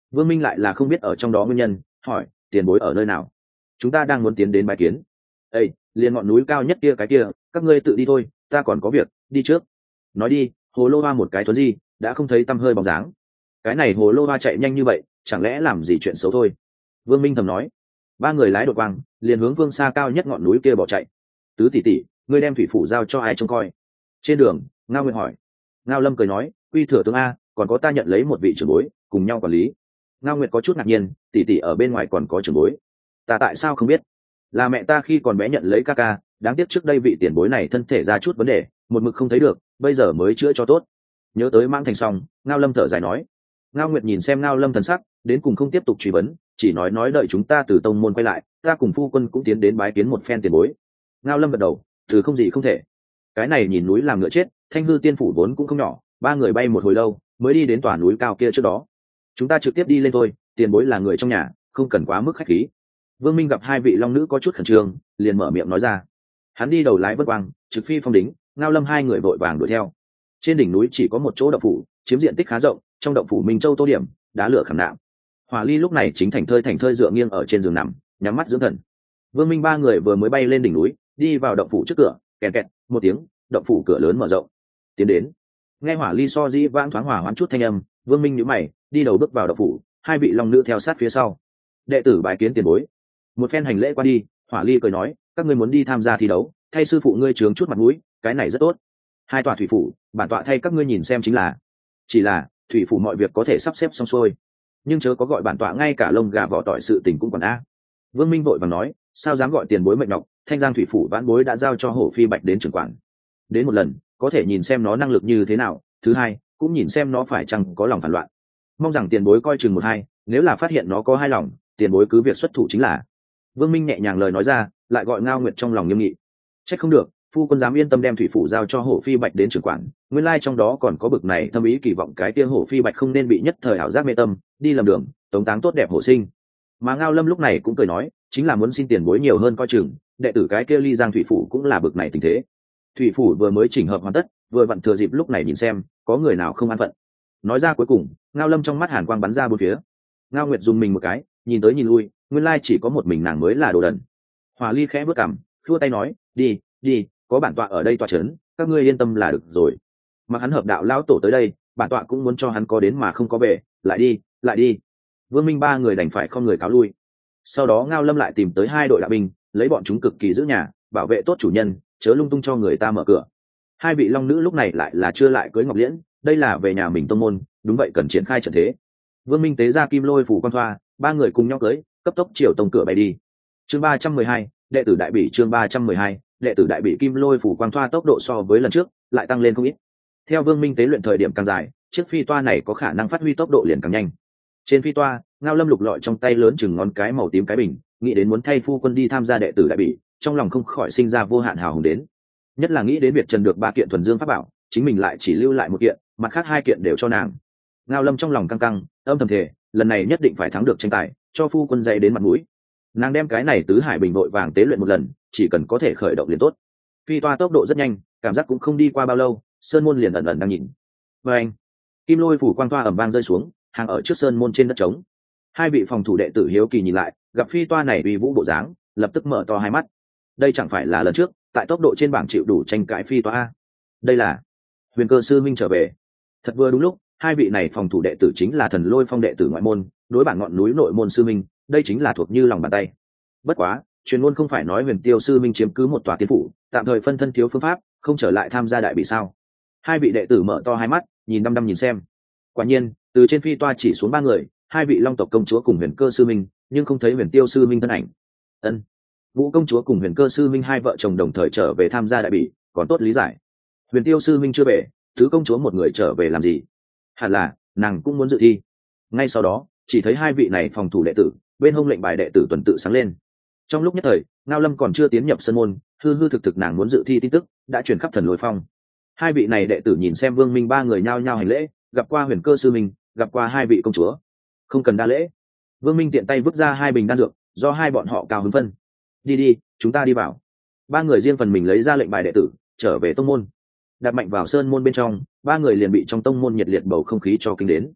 Vương Minh lại là không biết ở trong đó nguyên nhân, hỏi tiền bối ở nơi nào. Chúng ta đang muốn tiến đến bài kiến. Ê, liền ngọn núi cao nhất kia cái kia, các ngươi tự đi thôi, ta còn có việc, đi trước. Nói đi, hồ lô hoa một cái thuấn di, đã không thấy tăm hơi bóng dáng. Cái này hồ lô hoa chạy nhanh như vậy, chẳng lẽ làm gì chuyện xấu thôi. Vương Minh thầm nói. Ba người lái đột quang, liền hướng phương xa cao nhất ngọn núi kia bỏ chạy. Tứ tỷ tỷ, ngươi đem thủy phủ giao cho ai trông coi? Trên đường, Ngao Nguyệt hỏi. Ngao Lâm cười nói, quy thừa tướng a, còn có ta nhận lấy một vị trưởng bối, cùng nhau quản lý. Ngao Nguyệt có chút ngạc nhiên, tỷ tỷ ở bên ngoài còn có trưởng bối, ta tại sao không biết? Là mẹ ta khi còn bé nhận lấy ca ca, đáng tiếc trước đây vị tiền bối này thân thể ra chút vấn đề, một mực không thấy được, bây giờ mới chữa cho tốt. Nhớ tới Mãng Thành xong, Ngao Lâm thở dài nói. Ngao Nguyệt nhìn xem Ngao Lâm thần sắc, đến cùng không tiếp tục truy vấn, chỉ nói nói đợi chúng ta từ tông môn quay lại, ta cùng phu quân cũng tiến đến bái kiến một phen tiền bối. Ngao Lâm gật đầu, từ không gì không thể. Cái này nhìn núi làm ngựa chết, Thanh Hư Tiên phủ vốn cũng không nhỏ, ba người bay một hồi lâu, mới đi đến tòa núi cao kia trước đó. Chúng ta trực tiếp đi lên thôi, tiền bối là người trong nhà, không cần quá mức khách khí. Vương Minh gặp hai vị long nữ có chút khẩn trương, liền mở miệng nói ra. Hắn đi đầu lái vất quang, trực phi phong đính, Ngao Lâm hai người vội vàng đuổi theo. Trên đỉnh núi chỉ có một chỗ động phủ, chiếm diện tích khá rộng, trong động phủ Minh Châu tô điểm, đá lửa khảm nạm. Hỏa Ly lúc này chính thành thơi thành thơi dựa nghiêng ở trên giường nằm, nhắm mắt dưỡng thần. Vương Minh ba người vừa mới bay lên đỉnh núi, đi vào động phủ trước cửa, kẹt kẹt, một tiếng, động phủ cửa lớn mở rộng. Tiến đến. Nghe Hỏa Ly so dĩ vãng thoáng hỏa hoãn chút thanh âm, Vương Minh nhíu mày, đi đầu bước vào động phủ, hai vị long nữ theo sát phía sau. Đệ tử bái kiến tiền bối. Một phen hành lễ qua đi, Hỏa Ly cười nói, các ngươi muốn đi tham gia thi đấu, thay sư phụ ngươi chướng chút mặt mũi, cái này rất tốt. Hai tòa thủy phủ, bản tọa thay các ngươi nhìn xem chính là. Chỉ là thủy phủ mọi việc có thể sắp xếp xong xuôi, nhưng chớ có gọi bản tọa ngay cả lông gà vỏ tỏi sự tình cũng còn a. Vương Minh vội vàng nói, sao dám gọi tiền bối mệnh ngọc, Thanh Giang thủy phủ vãn bối đã giao cho Hổ Phi Bạch đến trưởng quản. Đến một lần, có thể nhìn xem nó năng lực như thế nào, thứ hai, cũng nhìn xem nó phải chăng có lòng phản loạn. Mong rằng tiền bối coi chừng một hai, nếu là phát hiện nó có hai lòng, tiền bối cứ việc xuất thủ chính là. Vương Minh nhẹ nhàng lời nói ra, lại gọi Ngao Nguyệt trong lòng nghiêm nghị. Trách không được, phu quân dám yên tâm đem thủy phủ giao cho Hổ Phi Bạch đến trưởng quản, nguyên lai trong đó còn có bực này thâm ý kỳ vọng cái kia Hổ Phi Bạch không nên bị nhất thời ảo giác mê tâm, đi lầm đường, tống táng tốt đẹp hổ sinh. Mà Ngao Lâm lúc này cũng cười nói, chính là muốn xin tiền bối nhiều hơn coi chừng, đệ tử cái kia Ly Giang thủy phủ cũng là bực này tình thế. Thủy phủ vừa mới chỉnh hợp hoàn tất, vừa vặn thừa dịp lúc này nhìn xem, có người nào không an phận. Nói ra cuối cùng, Ngao Lâm trong mắt hàn quang bắn ra bốn phía. Ngao Nguyệt dùng mình một cái, nhìn tới nhìn lui, nguyên lai chỉ có một mình nàng mới là đồ đần. Hỏa Ly khẽ bước cằm, thua tay nói, đi, đi, có bản tọa ở đây tọa chấn, các ngươi yên tâm là được rồi. Mà hắn hợp đạo lão tổ tới đây, bản tọa cũng muốn cho hắn có đến mà không có về, lại đi, lại đi. Vương Minh ba người đành phải không người cáo lui. Sau đó Ngao Lâm lại tìm tới hai đội đạo binh, lấy bọn chúng cực kỳ giữ nhà, bảo vệ tốt chủ nhân, chớ lung tung cho người ta mở cửa. Hai vị long nữ lúc này lại là chưa lại cưới Ngọc Liễn, đây là về nhà mình tông môn, đúng vậy cần triển khai trận thế. Vương Minh tế ra kim lôi phủ quan thoa, ba người cùng nhau cưới, cấp tốc chiều tông cửa bay đi. Chương ba trăm mười hai, đệ tử đại bỉ chương ba trăm mười hai, đệ tử đại bỉ kim lôi phủ quang thoa tốc độ so với lần trước lại tăng lên không ít. Theo Vương Minh tế luyện thời điểm càng dài, chiếc phi toa này có khả năng phát huy tốc độ liền càng nhanh. Trên phi toa, Ngao Lâm lục lọi trong tay lớn chừng ngón cái màu tím cái bình, nghĩ đến muốn thay phu quân đi tham gia đệ tử đại bỉ, trong lòng không khỏi sinh ra vô hạn hào hùng đến. Nhất là nghĩ đến việc Trần được ba kiện thuần dương pháp bảo, chính mình lại chỉ lưu lại một kiện, mặt khác hai kiện đều cho nàng. Ngao Lâm trong lòng căng căng, âm thầm thề, lần này nhất định phải thắng được tranh tài, cho phu quân dạy đến mặt mũi. Nàng đem cái này tứ hải bình vội vàng tế luyện một lần, chỉ cần có thể khởi động liền tốt. Phi toa tốc độ rất nhanh, cảm giác cũng không đi qua bao lâu, sơn môn liền ẩn ẩn đang nhìn. Và anh, kim lôi phủ quang toa ầm vang rơi xuống, hàng ở trước sơn môn trên đất trống. Hai vị phòng thủ đệ tử hiếu kỳ nhìn lại, gặp phi toa này uy vũ bộ dáng, lập tức mở to hai mắt. Đây chẳng phải là lần trước, tại tốc độ trên bảng chịu đủ tranh cãi phi toa a. Đây là Huyền Cơ sư minh trở về. Thật vừa đúng lúc, hai vị này phòng thủ đệ tử chính là Thần Lôi Phong đệ tử ngoại môn, đối bản ngọn núi nội môn sư minh, đây chính là thuộc như lòng bàn tay. Bất quá, truyền ngôn không phải nói Huyền Tiêu sư minh chiếm cứ một tòa tiên phủ, tạm thời phân thân thiếu phương pháp, không trở lại tham gia đại bị sao? Hai vị đệ tử mở to hai mắt, nhìn đăm đăm nhìn xem. Quả nhiên, từ trên phi toa chỉ xuống ba người, hai vị Long tộc công chúa cùng Huyền Cơ sư minh, nhưng không thấy Huyền Tiêu sư minh thân ảnh. Ân, Vũ công chúa cùng Huyền Cơ sư minh hai vợ chồng đồng thời trở về tham gia đại bị, còn tốt lý giải. Huyền Tiêu sư minh chưa về, thứ công chúa một người trở về làm gì? Hẳn là nàng cũng muốn dự thi. Ngay sau đó, chỉ thấy hai vị này phòng thủ đệ tử, bên hông lệnh bài đệ tử tuần tự sáng lên. Trong lúc nhất thời, Ngao Lâm còn chưa tiến nhập sân môn, hư hư thực thực nàng muốn dự thi tin tức đã truyền khắp Thần Lôi Phong. Hai vị này đệ tử nhìn xem Vương Minh ba người nhao nhao hành lễ, gặp qua Huyền Cơ sư minh, gặp qua hai vị công chúa. Không cần đa lễ. Vương Minh tiện tay vứt ra hai bình đan dược, do hai bọn họ cao hứng phân. Đi đi, chúng ta đi vào. Ba người riêng phần mình lấy ra lệnh bài đệ tử, trở về tông môn. Đặt mạnh vào sơn môn bên trong, ba người liền bị trong tông môn nhiệt liệt bầu không khí cho kinh đến.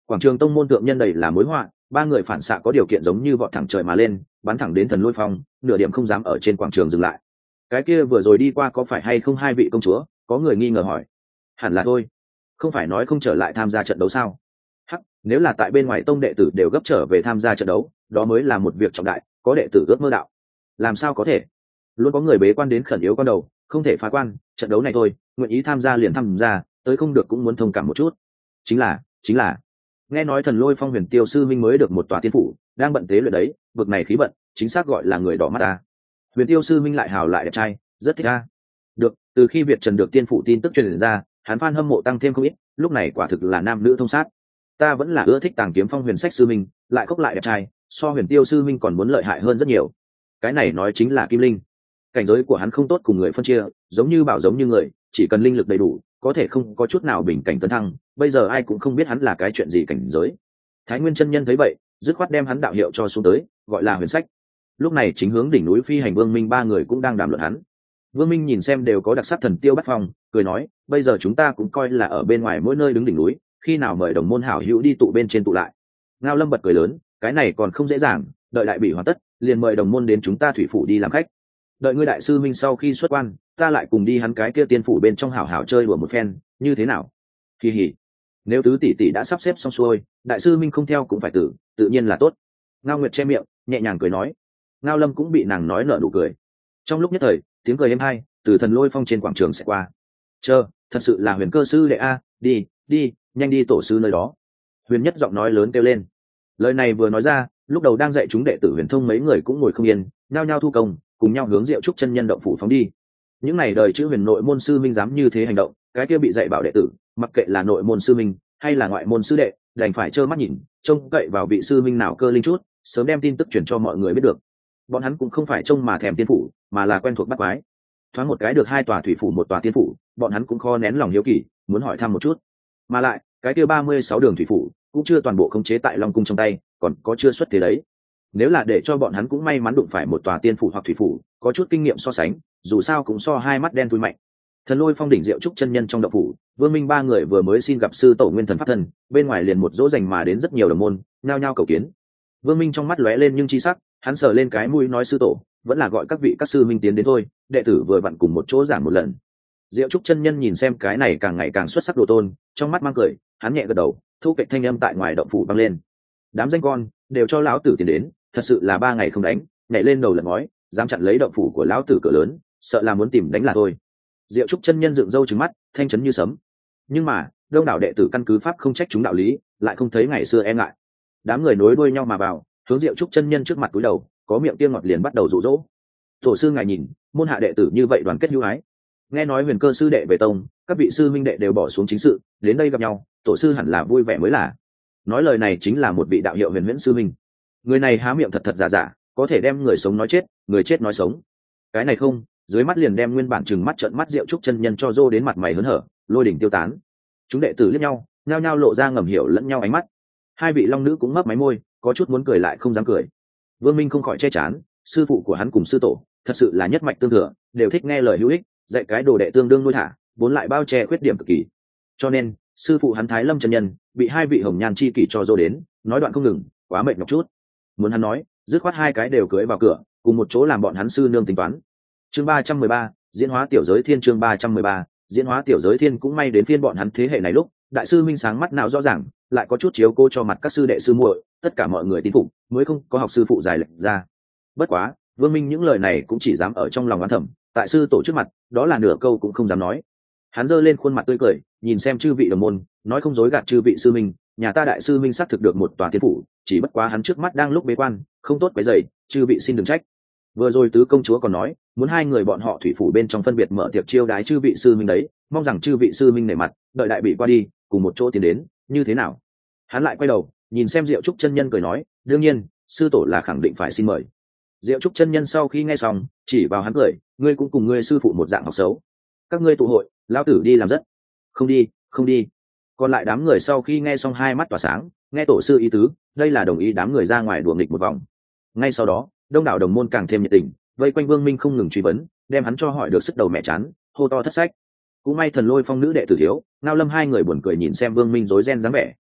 Quảng trường tông môn thượng nhân đầy là mối họa, ba người phản xạ có điều kiện giống như vọt thẳng trời mà lên, bắn thẳng đến Thần Lôi Phong, nửa điểm không dám ở trên quảng trường dừng lại. Cái kia vừa rồi đi qua có phải hay không hai vị công chúa? Có người nghi ngờ hỏi. Hẳn là thôi, không phải nói không trở lại tham gia trận đấu sao? Hắc, nếu là tại bên ngoài tông đệ tử đều gấp trở về tham gia trận đấu, đó mới là một việc trọng đại, có đệ tử ước mơ đạo. Làm sao có thể? Luôn có người bế quan đến khẩn yếu con đầu, không thể phá quan, trận đấu này thôi, nguyện ý tham gia liền tham gia, tới không được cũng muốn thông cảm một chút. Chính là, chính là nghe nói Thần Lôi Phong Huyền Tiêu sư minh mới được một tòa tiên phủ, đang bận tế luyện đấy, vực này khí bận, chính xác gọi là người đỏ mắt ta. Huyền Tiêu sư minh lại hào lại đẹp trai, rất thích ta. Được, từ khi Việt Trần được tiên phủ tin tức truyền ra, hắn fan hâm mộ tăng thêm không ít, lúc này quả thực là nam nữ thông sát. Ta vẫn là ưa thích Tàng Kiếm Phong Huyền Sách sư minh, lại khốc lại đẹp trai, so Huyền Tiêu sư minh còn muốn lợi hại hơn rất nhiều. Cái này nói chính là Kim Linh. Cảnh giới của hắn không tốt cùng người phân chia, giống như bảo giống như người, chỉ cần linh lực đầy đủ, có thể không có chút nào bình cảnh tấn thăng, bây giờ ai cũng không biết hắn là cái chuyện gì cảnh giới. Thái Nguyên chân nhân thấy vậy, dứt khoát đem hắn đạo hiệu cho xuống tới, gọi là Huyền Sách. Lúc này chính hướng đỉnh núi phi hành Vương Minh ba người cũng đang đàm luận hắn. Vương Minh nhìn xem đều có đặc sắc thần tiêu bắt phong, cười nói, bây giờ chúng ta cũng coi là ở bên ngoài mỗi nơi đứng đỉnh núi, khi nào mời đồng môn hảo hữu đi tụ bên trên tụ lại. Ngao Lâm bật cười lớn, cái này còn không dễ dàng, đợi đại bị hoàn tất, liền mời đồng môn đến chúng ta thủy phủ đi làm khách. Đợi ngươi đại sư minh sau khi xuất quan, ta lại cùng đi hắn cái kia tiên phủ bên trong hảo hảo chơi đùa một phen, như thế nào? Kỳ hỉ. Nếu tứ tỷ tỷ đã sắp xếp xong xuôi, đại sư minh không theo cũng phải tử, tự nhiên là tốt. Ngao Nguyệt che miệng, nhẹ nhàng cười nói. Ngao Lâm cũng bị nàng nói nở nụ cười. Trong lúc nhất thời, tiếng cười êm hai từ Thần Lôi Phong trên quảng trường sẽ qua. Chờ, thật sự là Huyền Cơ sư đệ a, đi, đi, nhanh đi tổ sư nơi đó. Huyền Nhất giọng nói lớn kêu lên. Lời này vừa nói ra, lúc đầu đang dạy chúng đệ tử Huyền Thông mấy người cũng ngồi không yên, nhao nhao thu công, cùng nhau hướng Diệu Trúc chân nhân động phủ phóng đi. Những này đời chữ Huyền nội môn sư minh dám như thế hành động, cái kia bị dạy bảo đệ tử, mặc kệ là nội môn sư minh hay là ngoại môn sư đệ, đành phải trơ mắt nhìn, trông cậy vào vị sư minh nào cơ linh chút, sớm đem tin tức truyền cho mọi người biết được. Bọn hắn cũng không phải trông mà thèm tiên phủ, mà là quen thuộc bắt quái. Thoáng một cái được hai tòa thủy phủ một tòa tiên phủ, bọn hắn cũng khó nén lòng hiếu kỳ, muốn hỏi thăm một chút. Mà lại, cái kia ba mươi sáu đường thủy phủ cũng chưa toàn bộ khống chế tại Long cung trong tay, còn có chưa xuất thế đấy. Nếu là để cho bọn hắn cũng may mắn đụng phải một tòa tiên phủ hoặc thủy phủ, có chút kinh nghiệm so sánh, dù sao cũng so hai mắt đen thui mạnh. Thần Lôi Phong đỉnh Diệu Trúc chân nhân trong động phủ, Vương Minh ba người vừa mới xin gặp sư tổ Nguyên Thần pháp thân, bên ngoài liền một dỗ dành mà đến rất nhiều đồng môn, nhao nhao cầu kiến. Vương Minh trong mắt lóe lên nhưng chi sắc, hắn sờ lên cái mũi nói sư tổ, vẫn là gọi các vị các sư minh tiến đến thôi, đệ tử vừa vặn cùng một chỗ giảng một lần. Diệu Trúc chân nhân nhìn xem cái này càng ngày càng xuất sắc đồ tôn, trong mắt mang cười, hắn nhẹ gật đầu, thu kịch thanh âm tại ngoài động phủ vang lên. Đám danh con đều cho lão tử tiến đến, thật sự là ba ngày không đánh, nhảy lên đầu lật ngói, dám chặn lấy động phủ của lão tử cửa lớn, sợ là muốn tìm đánh là thôi. Diệu Trúc chân nhân dựng râu trừng mắt, thanh chấn như sấm. Nhưng mà, đông đảo đệ tử căn cứ pháp không trách chúng đạo lý, lại không thấy ngày xưa e ngại. Đám người nối đuôi nhau mà vào, hướng Diệu Trúc chân nhân trước mặt cúi đầu, có miệng tiên ngọt liền bắt đầu dụ dỗ. Tổ sư ngài nhìn, môn hạ đệ tử như vậy đoàn kết hữu ái. Nghe nói Huyền Cơ sư đệ về tông, các vị sư minh đệ đều bỏ xuống chính sự, đến đây gặp nhau, tổ sư hẳn là vui vẻ mới là. Nói lời này chính là một vị đạo hiệu Huyền Huyễn sư minh. Người này há miệng thật thật giả giả, có thể đem người sống nói chết, người chết nói sống. Cái này không, dưới mắt liền đem nguyên bản chừng mắt trợn mắt Diệu Trúc chân nhân cho dô đến mặt mày hớn hở, lôi đỉnh tiêu tán. Chúng đệ tử liếc nhau, nhao nhao lộ ra ngầm hiểu lẫn nhau ánh mắt. Hai vị long nữ cũng mấp máy môi, có chút muốn cười lại không dám cười. Vương Minh không khỏi che chán, sư phụ của hắn cùng sư tổ thật sự là nhất mạch tương thừa, đều thích nghe lời hữu ích, dạy cái đồ đệ tương đương nuôi thả, vốn lại bao che khuyết điểm cực kỳ. Cho nên sư phụ hắn Thái Lâm chân nhân bị hai vị hồng nhan chi kỷ cho dô đến, nói đoạn không ngừng, quá mệt nhọc chút. Muốn hắn nói, dứt khoát hai cái đều cưới vào cửa, cùng một chỗ làm bọn hắn sư nương tính toán. Chương ba trăm mười ba, diễn hóa tiểu giới thiên chương ba trăm mười ba, diễn hóa tiểu giới thiên cũng may đến phiên bọn hắn thế hệ này lúc, đại sư Minh sáng mắt nào rõ ràng, lại có chút chiếu cô cho mặt các sư đệ sư muội, tất cả mọi người tín phục, mới không có học sư phụ giải lệnh ra. Bất quá, Vương Minh những lời này cũng chỉ dám ở trong lòng oán thầm, tại sư tổ trước mặt, đó là nửa câu cũng không dám nói. Hắn giơ lên khuôn mặt tươi cười, nhìn xem chư vị đồng môn, nói không dối gạt chư vị sư minh, nhà ta đại sư minh xác thực được một tòa tiên phủ, chỉ bất quá hắn trước mắt đang lúc bế quan, không tốt quấy rầy, chư vị xin đừng trách. Vừa rồi tứ công chúa còn nói, muốn hai người bọn họ thủy phủ bên trong phân biệt mở tiệc chiêu đái chư vị sư minh đấy, mong rằng chư vị sư minh nể mặt, đợi đại bị qua đi, cùng một chỗ tiến đến, như thế nào? Hắn lại quay đầu, nhìn xem Diệu Trúc chân nhân cười nói, đương nhiên, sư tổ là khẳng định phải xin mời. Diệu Trúc chân nhân sau khi nghe xong, chỉ vào hắn cười, ngươi cũng cùng ngươi sư phụ một dạng học xấu. Các ngươi tụ hội, lão tử đi làm rất. Không đi, không đi. Còn lại đám người sau khi nghe xong hai mắt tỏa sáng, nghe tổ sư ý tứ, đây là đồng ý đám người ra ngoài đùa nghịch một vòng. Ngay sau đó, đông đảo đồng môn càng thêm nhiệt tình, vây quanh Vương Minh không ngừng truy vấn, đem hắn cho hỏi được sức đầu mẹ chán, hô to thất sách. Cũng may Thần Lôi Phong nữ đệ tử thiếu, Ngao Lâm hai người buồn cười nhìn xem Vương Minh rối ren dáng vẻ,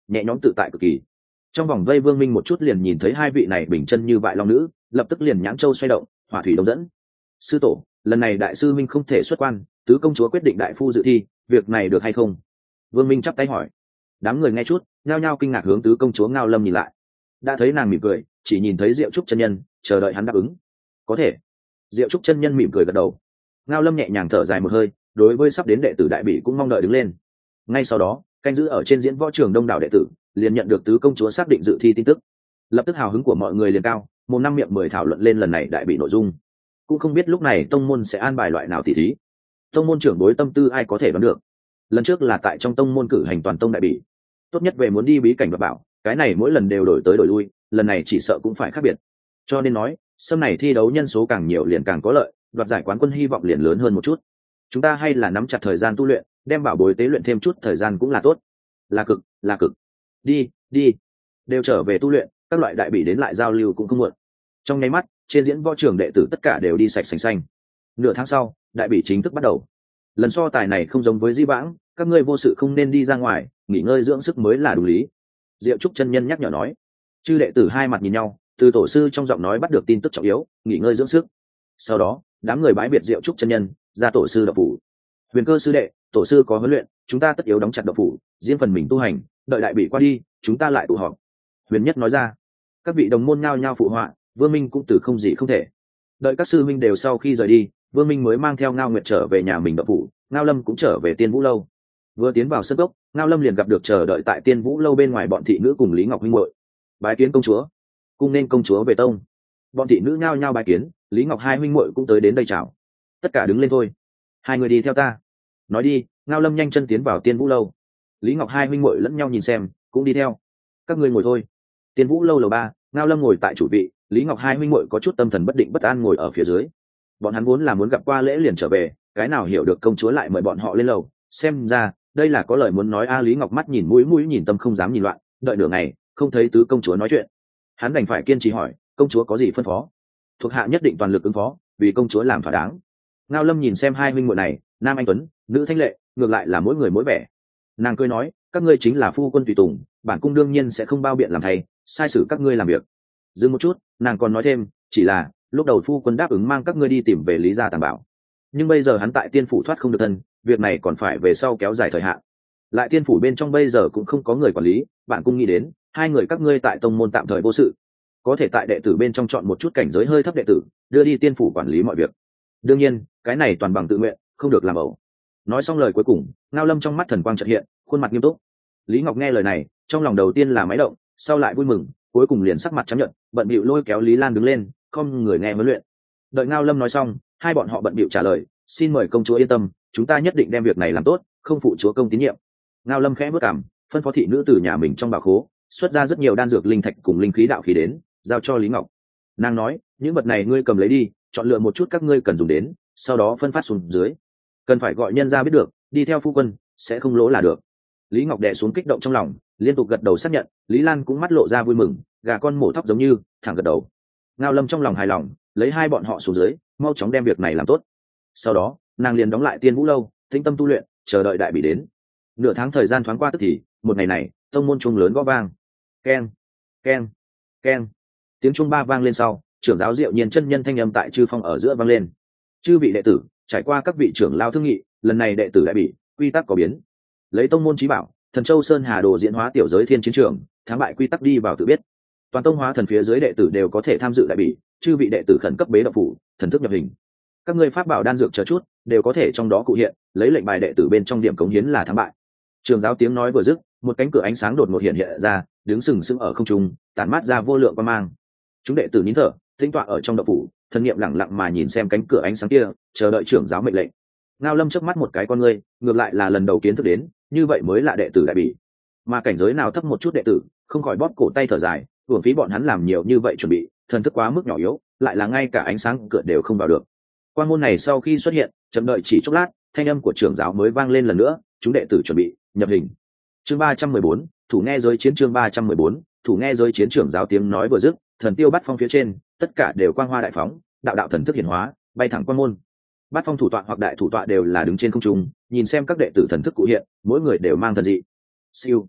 nhẹ nhõm tự tại cực kỳ. Trong vòng vây Vương Minh một chút liền nhìn thấy hai vị này bình chân như vại long nữ, lập tức liền nhãn châu xoay động, hỏa thủy đông dẫn. Sư tổ, lần này đại sư minh không thể xuất quan, tứ công chúa quyết định đại phu dự thi, việc này được hay không? Vương Minh chắp tay hỏi. Đám người nghe chút nhao nhao kinh ngạc hướng tứ công chúa Ngao Lâm nhìn lại. Đã thấy nàng mỉm cười, chỉ nhìn thấy Diệu Trúc chân nhân, chờ đợi hắn đáp ứng. Có thể. Diệu Trúc chân nhân mỉm cười gật đầu. Ngao Lâm nhẹ nhàng thở dài một hơi, đối với sắp đến đệ tử đại bỉ cũng mong đợi đứng lên. Ngay sau đó, canh giữ ở trên diễn võ trường đông đảo đệ tử liền nhận được tứ công chúa xác định dự thi tin tức. Lập tức hào hứng của mọi người liền cao, một năm miệng mười thảo luận lên lần này đại bỉ nội dung. Cũng không biết lúc này tông môn sẽ an bài loại nào tỉ thí. Tông môn trưởng đối tâm tư ai có thể đoán được. Lần trước là tại trong tông môn cử hành toàn tông đại bỉ, tốt nhất về muốn đi bí cảnh và bảo, cái này mỗi lần đều đổi tới đổi lui, lần này chỉ sợ cũng phải khác biệt. Cho nên nói, sâm này thi đấu nhân số càng nhiều liền càng có lợi, đoạt giải quán quân hy vọng liền lớn hơn một chút. Chúng ta hay là nắm chặt thời gian tu luyện, đem bảo bối tế luyện thêm chút thời gian cũng là tốt. Là cực, là cực. Đi, đi, đều trở về tu luyện, các loại đại bỉ đến lại giao lưu cũng không muộn. Trong nháy mắt, trên diễn võ trường đệ tử tất cả đều đi sạch sành xanh. Nửa tháng sau, đại bỉ chính thức bắt đầu. Lần so tài này không giống với di vãng, các ngươi vô sự không nên đi ra ngoài, nghỉ ngơi dưỡng sức mới là đúng lý. Diệu Trúc chân nhân nhắc nhở nói. Chư đệ tử hai mặt nhìn nhau, từ tổ sư trong giọng nói bắt được tin tức trọng yếu, nghỉ ngơi dưỡng sức. Sau đó, đám người bái biệt Diệu Trúc chân nhân, ra tổ sư độc phủ. Huyền Cơ sư đệ, tổ sư có huấn luyện, chúng ta tất yếu đóng chặt độc phủ, riêng phần mình tu hành, đợi đại bỉ qua đi, chúng ta lại tụ họp. Huyền Nhất nói ra. Các vị đồng môn nhao nhao phụ họa, Vương Minh cũng từ không gì không thể. Đợi các sư minh đều sau khi rời đi, Vương Minh mới mang theo Ngao Nguyệt trở về nhà mình độc phủ, Ngao Lâm cũng trở về Tiên Vũ lâu. Vừa tiến vào sân gốc, Ngao Lâm liền gặp được chờ đợi tại Tiên Vũ lâu bên ngoài bọn thị nữ cùng Lý Ngọc huynh muội. Bái kiến công chúa. Cung nên công chúa về tông. Bọn thị nữ nhao nhao bái kiến, Lý Ngọc hai huynh muội cũng tới đến đây chào. Tất cả đứng lên thôi. Hai người đi theo ta. Nói đi, Ngao Lâm nhanh chân tiến vào Tiên Vũ lâu. Lý Ngọc hai huynh muội lẫn nhau nhìn xem, cũng đi theo. Các ngươi ngồi thôi. Tiên Vũ lâu lầu ba, Ngao Lâm ngồi tại chủ vị, Lý Ngọc hai huynh muội có chút tâm thần bất định bất an ngồi ở phía dưới. Bọn hắn vốn là muốn gặp qua lễ liền trở về, cái nào hiểu được công chúa lại mời bọn họ lên lầu, xem ra đây là có lời muốn nói a. Lý Ngọc mắt nhìn mũi mũi nhìn tâm không dám nhìn loạn, đợi nửa ngày không thấy tứ công chúa nói chuyện, hắn đành phải kiên trì hỏi, công chúa có gì phân phó? Thuộc hạ nhất định toàn lực ứng phó, vì công chúa làm thỏa đáng. Ngao Lâm nhìn xem hai huynh muội này, nam anh tuấn, nữ thanh lệ, ngược lại là mỗi người mỗi vẻ. Nàng cười nói, các ngươi chính là phu quân tùy tùng, bản cung đương nhiên sẽ không bao biện làm thầy, sai sử các ngươi làm việc. Dừng một chút, nàng còn nói thêm, chỉ là lúc đầu phu quân đáp ứng mang các ngươi đi tìm về Lý gia Tàng Bảo, nhưng bây giờ hắn tại tiên phủ thoát không được thân, việc này còn phải về sau kéo dài thời hạn. Lại tiên phủ bên trong bây giờ cũng không có người quản lý, bạn cung nghĩ đến hai người các ngươi tại tông môn tạm thời vô sự, có thể tại đệ tử bên trong chọn một chút cảnh giới hơi thấp đệ tử, đưa đi tiên phủ quản lý mọi việc. Đương nhiên cái này toàn bằng tự nguyện, không được làm ẩu. Nói xong lời cuối cùng, Ngao Lâm trong mắt thần quang chợt hiện, khuôn mặt nghiêm túc. Lý Ngọc nghe lời này, trong lòng đầu tiên là máy động, sau lại vui mừng, cuối cùng liền sắc mặt trắng nhợt, bận bịu lôi kéo Lý Lan đứng lên, không người nghe huấn luyện. Đợi Ngao Lâm nói xong, hai bọn họ bận bịu trả lời, xin mời công chúa yên tâm, chúng ta nhất định đem việc này làm tốt, không phụ chúa công tín nhiệm. Ngao Lâm khẽ bước cằm, phân phó thị nữ từ nhà mình trong bảo khố xuất ra rất nhiều đan dược linh thạch cùng linh khí đạo khí đến, giao cho Lý Ngọc. Nàng nói, những vật này ngươi cầm lấy đi, chọn lựa một chút các ngươi cần dùng đến, sau đó phân phát xuống dưới. Cần phải gọi nhân ra biết được, đi theo phu quân sẽ không lỗ là được. Lý Ngọc đè xuống kích động trong lòng, liên tục gật đầu xác nhận. Lý Lan cũng mắt lộ ra vui mừng, gà con mổ thóc giống như thẳng gật đầu. Ngao Lâm trong lòng hài lòng, lấy hai bọn họ xuống dưới, mau chóng đem việc này làm tốt. Sau đó nàng liền đóng lại Tiên Vũ lâu, tĩnh tâm tu luyện, chờ đợi đại bỉ đến. Nửa tháng thời gian thoáng qua tức thì, một ngày này tông môn chuông lớn gõ vang, keng keng keng, tiếng chuông ba vang lên sau, trưởng giáo Diệu Nhiên chân nhân thanh âm tại chư phong ở giữa vang lên. Chư vị đệ tử, trải qua các vị trưởng lao thương nghị, lần này đệ tử đại bỉ quy tắc có biến, lấy tông môn chí bảo Thần Châu Sơn Hà Đồ diễn hóa tiểu giới thiên chiến trường, thắng bại quy tắc đi vào tự biết. Toàn tông hóa thần phía dưới đệ tử đều có thể tham dự đại bỉ, chư vị đệ tử khẩn cấp bế động phủ, thần thức nhập hình. Các ngươi pháp bảo đan dược chờ chút đều có thể trong đó cụ hiện, lấy lệnh bài đệ tử bên trong điểm cống hiến là thắng bại. Trường giáo tiếng nói vừa dứt, một cánh cửa ánh sáng đột ngột hiện hiện ra, đứng sừng sững ở không trung, tản mát ra vô lượng quang mang. Chúng đệ tử nín thở, tĩnh tọa ở trong động phủ, thần niệm lặng lặng mà nhìn xem cánh cửa ánh sáng kia, chờ đợi trưởng giáo mệnh lệnh. Ngao Lâm chớp mắt một cái con ngươi, ngược lại là lần đầu kiến thức đến, như vậy mới là đệ tử đại bỉ. Mà cảnh giới nào thấp một chút đệ tử, không khỏi bóp cổ tay thở dài, uổng phí bọn hắn làm nhiều như vậy chuẩn bị, thần thức quá mức nhỏ yếu, lại là ngay cả ánh sáng cửa đều không vào được. Quan môn này sau khi xuất hiện, chậm đợi chỉ chốc lát, thanh âm của trưởng giáo mới vang lên lần nữa, chúng đệ tử chuẩn bị nhập hình. Chương ba trăm mười bốn, thủ nghe giới chiến. Chương ba trăm mười bốn, thủ nghe giới chiến. Trưởng giáo tiếng nói vừa dứt, thần tiêu bắt phong phía trên, tất cả đều quang hoa đại phóng, đạo đạo thần thức hiển hóa, bay thẳng quan môn. Bát phong thủ tọa hoặc đại thủ tọa đều là đứng trên không trung, nhìn xem các đệ tử thần thức cụ hiện, mỗi người đều mang thần dị. Siêu,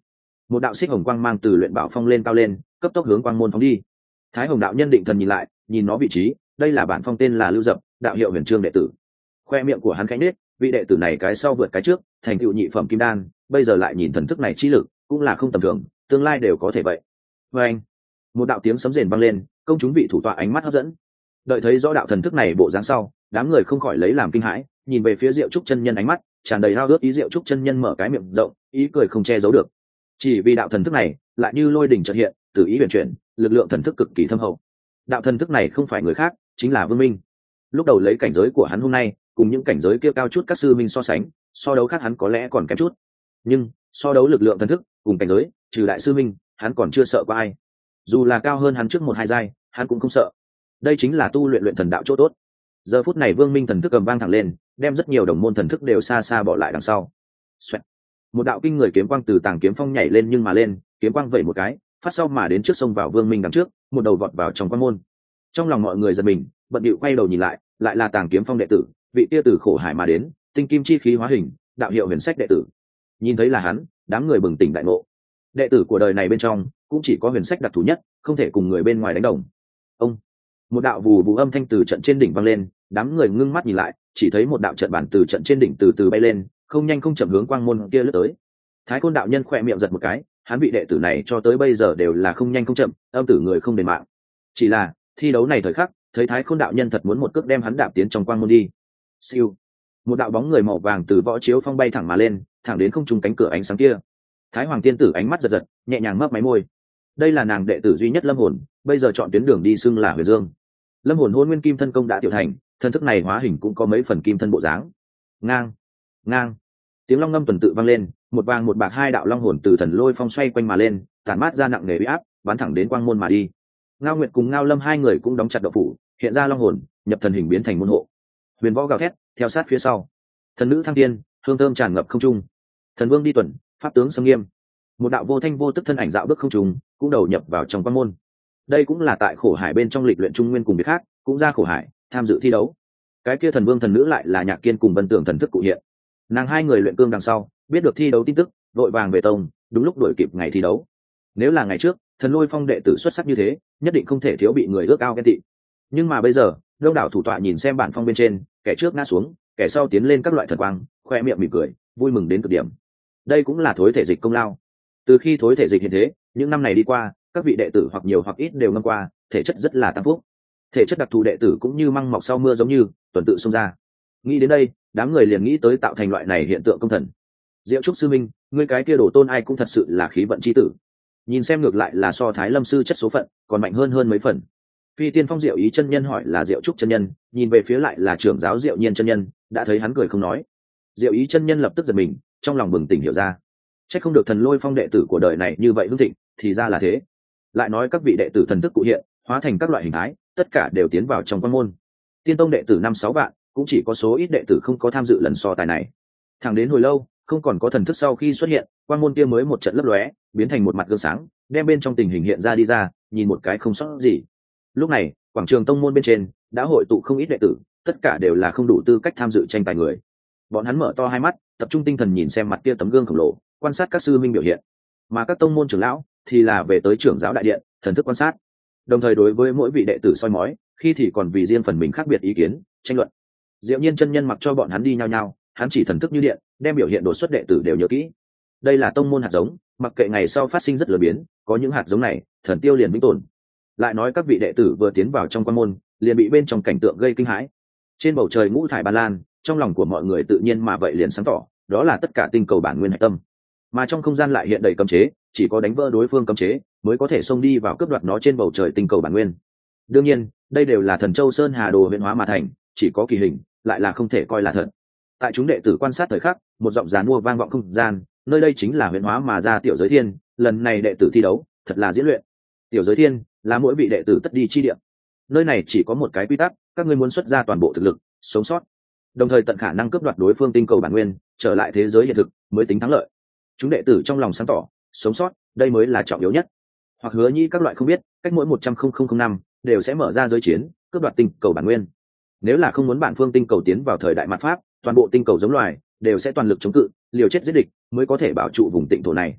một đạo xích hồng quang mang từ luyện bảo phong lên cao lên, cấp tốc hướng quang môn phóng đi. Thái Hồng đạo nhân định thần nhìn lại, nhìn nó vị trí, đây là bản phong tên là Lưu Dập, đạo hiệu Huyền Trương đệ tử. Khoe miệng của hắn khẽ nhếch, vị đệ tử này cái sau vượt cái trước, thành tựu nhị phẩm kim đan, bây giờ lại nhìn thần thức này chi lực, cũng là không tầm thường, tương lai đều có thể vậy. Và anh, một đạo tiếng sấm rền vang lên, công chúng vị thủ tọa ánh mắt hấp dẫn. Đợi thấy rõ đạo thần thức này bộ dáng sau, đám người không khỏi lấy làm kinh hãi, nhìn về phía Diệu Trúc chân nhân ánh mắt tràn đầy hao ước ý. Diệu Trúc chân nhân mở cái miệng rộng, ý cười không che giấu được. Chỉ vì đạo thần thức này lại như lôi đỉnh chợt hiện, từ ý huyền chuyển, lực lượng thần thức cực kỳ thâm hậu. Đạo thần thức này không phải người khác, chính là Vương Minh. Lúc đầu lấy cảnh giới của hắn hôm nay, cùng những cảnh giới kia cao chút các sư minh so sánh, so đấu khác hắn có lẽ còn kém chút. Nhưng so đấu lực lượng thần thức cùng cảnh giới, trừ đại sư minh, hắn còn chưa sợ qua ai. Dù là cao hơn hắn trước một hai giai, hắn cũng không sợ. Đây chính là tu luyện luyện thần đạo chỗ tốt. Giờ phút này Vương Minh thần thức cầm vang thẳng lên, đem rất nhiều đồng môn thần thức đều xa xa bỏ lại đằng sau. Xoẹt. Một đạo kinh người kiếm quang từ tàng kiếm phong nhảy lên nhưng mà lên, kiếm quang vẩy một cái, phát sau mà đến trước sông vào Vương Minh đằng trước, một đầu vọt vào trong quan môn. Trong lòng mọi người giật mình, bận điệu quay đầu nhìn lại, lại là tàng kiếm phong đệ tử, vị tia từ khổ hải mà đến, tinh kim chi khí hóa hình, đạo hiệu Huyền Sách đệ tử. Nhìn thấy là hắn, đám người bừng tỉnh đại ngộ. Đệ tử của đời này bên trong, cũng chỉ có Huyền Sách đặc thù nhất, không thể cùng người bên ngoài đánh đồng. Ông, một đạo vù vù âm thanh từ trận trên đỉnh vang lên, đám người ngưng mắt nhìn lại, chỉ thấy một đạo trận bản từ trận trên đỉnh từ từ bay lên, không nhanh không chậm hướng quang môn kia lướt tới. Thái Khôn đạo nhân khỏe miệng giật một cái, hắn vị đệ tử này cho tới bây giờ đều là không nhanh không chậm, âm tử người không đền mạng. Chỉ là thi đấu này thời khắc, thấy Thái Khôn đạo nhân thật muốn một cước đem hắn đạp tiến trong quang môn đi. Siêu, một đạo bóng người màu vàng từ võ chiếu phong bay thẳng mà lên, thẳng đến không trung cánh cửa ánh sáng kia. Thái Hoàng tiên tử ánh mắt giật giật, nhẹ nhàng mấp máy môi. Đây là nàng đệ tử duy nhất Lâm Hồn, bây giờ chọn tuyến đường đi xưng là Huyền Dương. Lâm Hồn Hôn Nguyên Kim Thân công đã tiểu thành, thân thức này hóa hình cũng có mấy phần kim thân bộ dáng. Ngang, ngang, tiếng long ngâm tuần tự vang lên, một vàng một bạc hai đạo long hồn từ thần lôi phong xoay quanh mà lên, tản mát ra nặng nề uy áp, bắn thẳng đến quang môn mà đi. Ngao Nguyệt cùng Ngao Lâm hai người cũng đóng chặt động phủ, hiện ra long hồn, nhập thần hình biến thành môn hộ. Huyền võ gào thét, theo sát phía sau. Thần nữ thăng tiên, hương thơm tràn ngập không trung. Thần vương đi tuần, pháp tướng sâm nghiêm. Một đạo vô thanh vô tức thân ảnh dạo bước không trung, cũng đầu nhập vào trong quang môn. Đây cũng là tại khổ hải bên trong lịch luyện trung nguyên cùng biệt khác, cũng ra khổ hải tham dự thi đấu. Cái kia thần vương thần nữ lại là Nhạc Kiên cùng Vân Tưởng thần thức cụ hiện. Nàng hai người luyện cương đằng sau, biết được thi đấu tin tức, vội vàng về tông, đúng lúc đuổi kịp ngày thi đấu. Nếu là ngày trước, Thần Lôi Phong đệ tử xuất sắc như thế, nhất định không thể thiếu bị người ước ao ghen tị. Nhưng mà bây giờ, đông đảo thủ tọa nhìn xem bản phong bên trên, kẻ trước ngã xuống, kẻ sau tiến lên các loại thần quang, khoe miệng mỉm cười, vui mừng đến cực điểm. Đây cũng là thối thể dịch công lao. Từ khi thối thể dịch hiện thế, những năm này đi qua, các vị đệ tử hoặc nhiều hoặc ít đều ngâm qua, thể chất rất là tăng phúc. Thể chất đặc thù đệ tử cũng như măng mọc sau mưa giống như tuần tự xông ra. Nghĩ đến đây, đám người liền nghĩ tới tạo thành loại này hiện tượng công thần. Diệu Trúc sư minh, ngươi cái kia đổ tôn ai cũng thật sự là khí vận chi tử. Nhìn xem ngược lại là so Thái Lâm sư chất số phận còn mạnh hơn hơn mấy phần. Phi Tiên Phong Diệu Ý chân nhân hỏi là Diệu Trúc chân nhân, nhìn về phía lại là trưởng giáo Diệu Nhiên chân nhân, đã thấy hắn cười không nói. Diệu Ý chân nhân lập tức giật mình, trong lòng bừng tỉnh hiểu ra. Chắc không được Thần Lôi Phong đệ tử của đời này như vậy hưng thịnh, thì ra là thế. Lại nói các vị đệ tử thần thức cụ hiện, hóa thành các loại hình thái, tất cả đều tiến vào trong quan môn. Tiên tông đệ tử năm sáu vạn, cũng chỉ có số ít đệ tử không có tham dự lần so tài này. Thẳng đến hồi lâu, không còn có thần thức sau khi xuất hiện, quan môn kia mới một trận lấp lóe, biến thành một mặt gương sáng, đem bên trong tình hình hiện ra đi ra, nhìn một cái không sót gì. Lúc này, quảng trường tông môn bên trên đã hội tụ không ít đệ tử, tất cả đều là không đủ tư cách tham dự tranh tài người. Bọn hắn mở to hai mắt, tập trung tinh thần nhìn xem mặt kia tấm gương khổng lồ, quan sát các sư minh biểu hiện. Mà các tông môn trưởng lão thì là về tới trưởng giáo đại điện, thần thức quan sát. Đồng thời đối với mỗi vị đệ tử soi mói, khi thì còn vì riêng phần mình khác biệt ý kiến, tranh luận. Diệu Nhiên chân nhân mặc cho bọn hắn đi nhau nhau, hắn chỉ thần thức như điện, đem biểu hiện đột xuất đệ tử đều nhớ kỹ. Đây là tông môn hạt giống, mặc kệ ngày sau phát sinh rất lớn biến, có những hạt giống này, thần tiêu liền vĩnh tồn. Lại nói các vị đệ tử vừa tiến vào trong quan môn, liền bị bên trong cảnh tượng gây kinh hãi. Trên bầu trời ngũ thải ban lan, trong lòng của mọi người tự nhiên mà vậy liền sáng tỏ, đó là tất cả tinh cầu bản nguyên hạch tâm. Mà trong không gian lại hiện đầy cấm chế, chỉ có đánh vỡ đối phương cấm chế mới có thể xông đi vào cướp đoạt nó trên bầu trời tinh cầu bản nguyên. Đương nhiên, đây đều là Thần Châu Sơn Hà đồ huyễn hóa mà thành, chỉ có kỳ hình, lại là không thể coi là thật. Tại chúng đệ tử quan sát thời khắc, một giọng giàn mua vang vọng không gian, nơi đây chính là huyễn hóa mà ra tiểu giới thiên, lần này đệ tử thi đấu, thật là diễn luyện. Tiểu giới thiên là mỗi vị đệ tử tất đi chi địa. Nơi này chỉ có một cái quy tắc, các ngươi muốn xuất ra toàn bộ thực lực, sống sót, đồng thời tận khả năng cướp đoạt đối phương tinh cầu bản nguyên, trở lại thế giới hiện thực mới tính thắng lợi. Chúng đệ tử trong lòng sáng tỏ, sống sót, đây mới là trọng yếu nhất. Hoặc hứa nhi các loại không biết, cách mỗi một trăm linh năm đều sẽ mở ra giới chiến, cướp đoạt tinh cầu bản nguyên. Nếu là không muốn bản phương tinh cầu tiến vào thời đại mạt pháp, toàn bộ tinh cầu giống loài đều sẽ toàn lực chống cự, liều chết giết địch mới có thể bảo trụ vùng tịnh thổ này.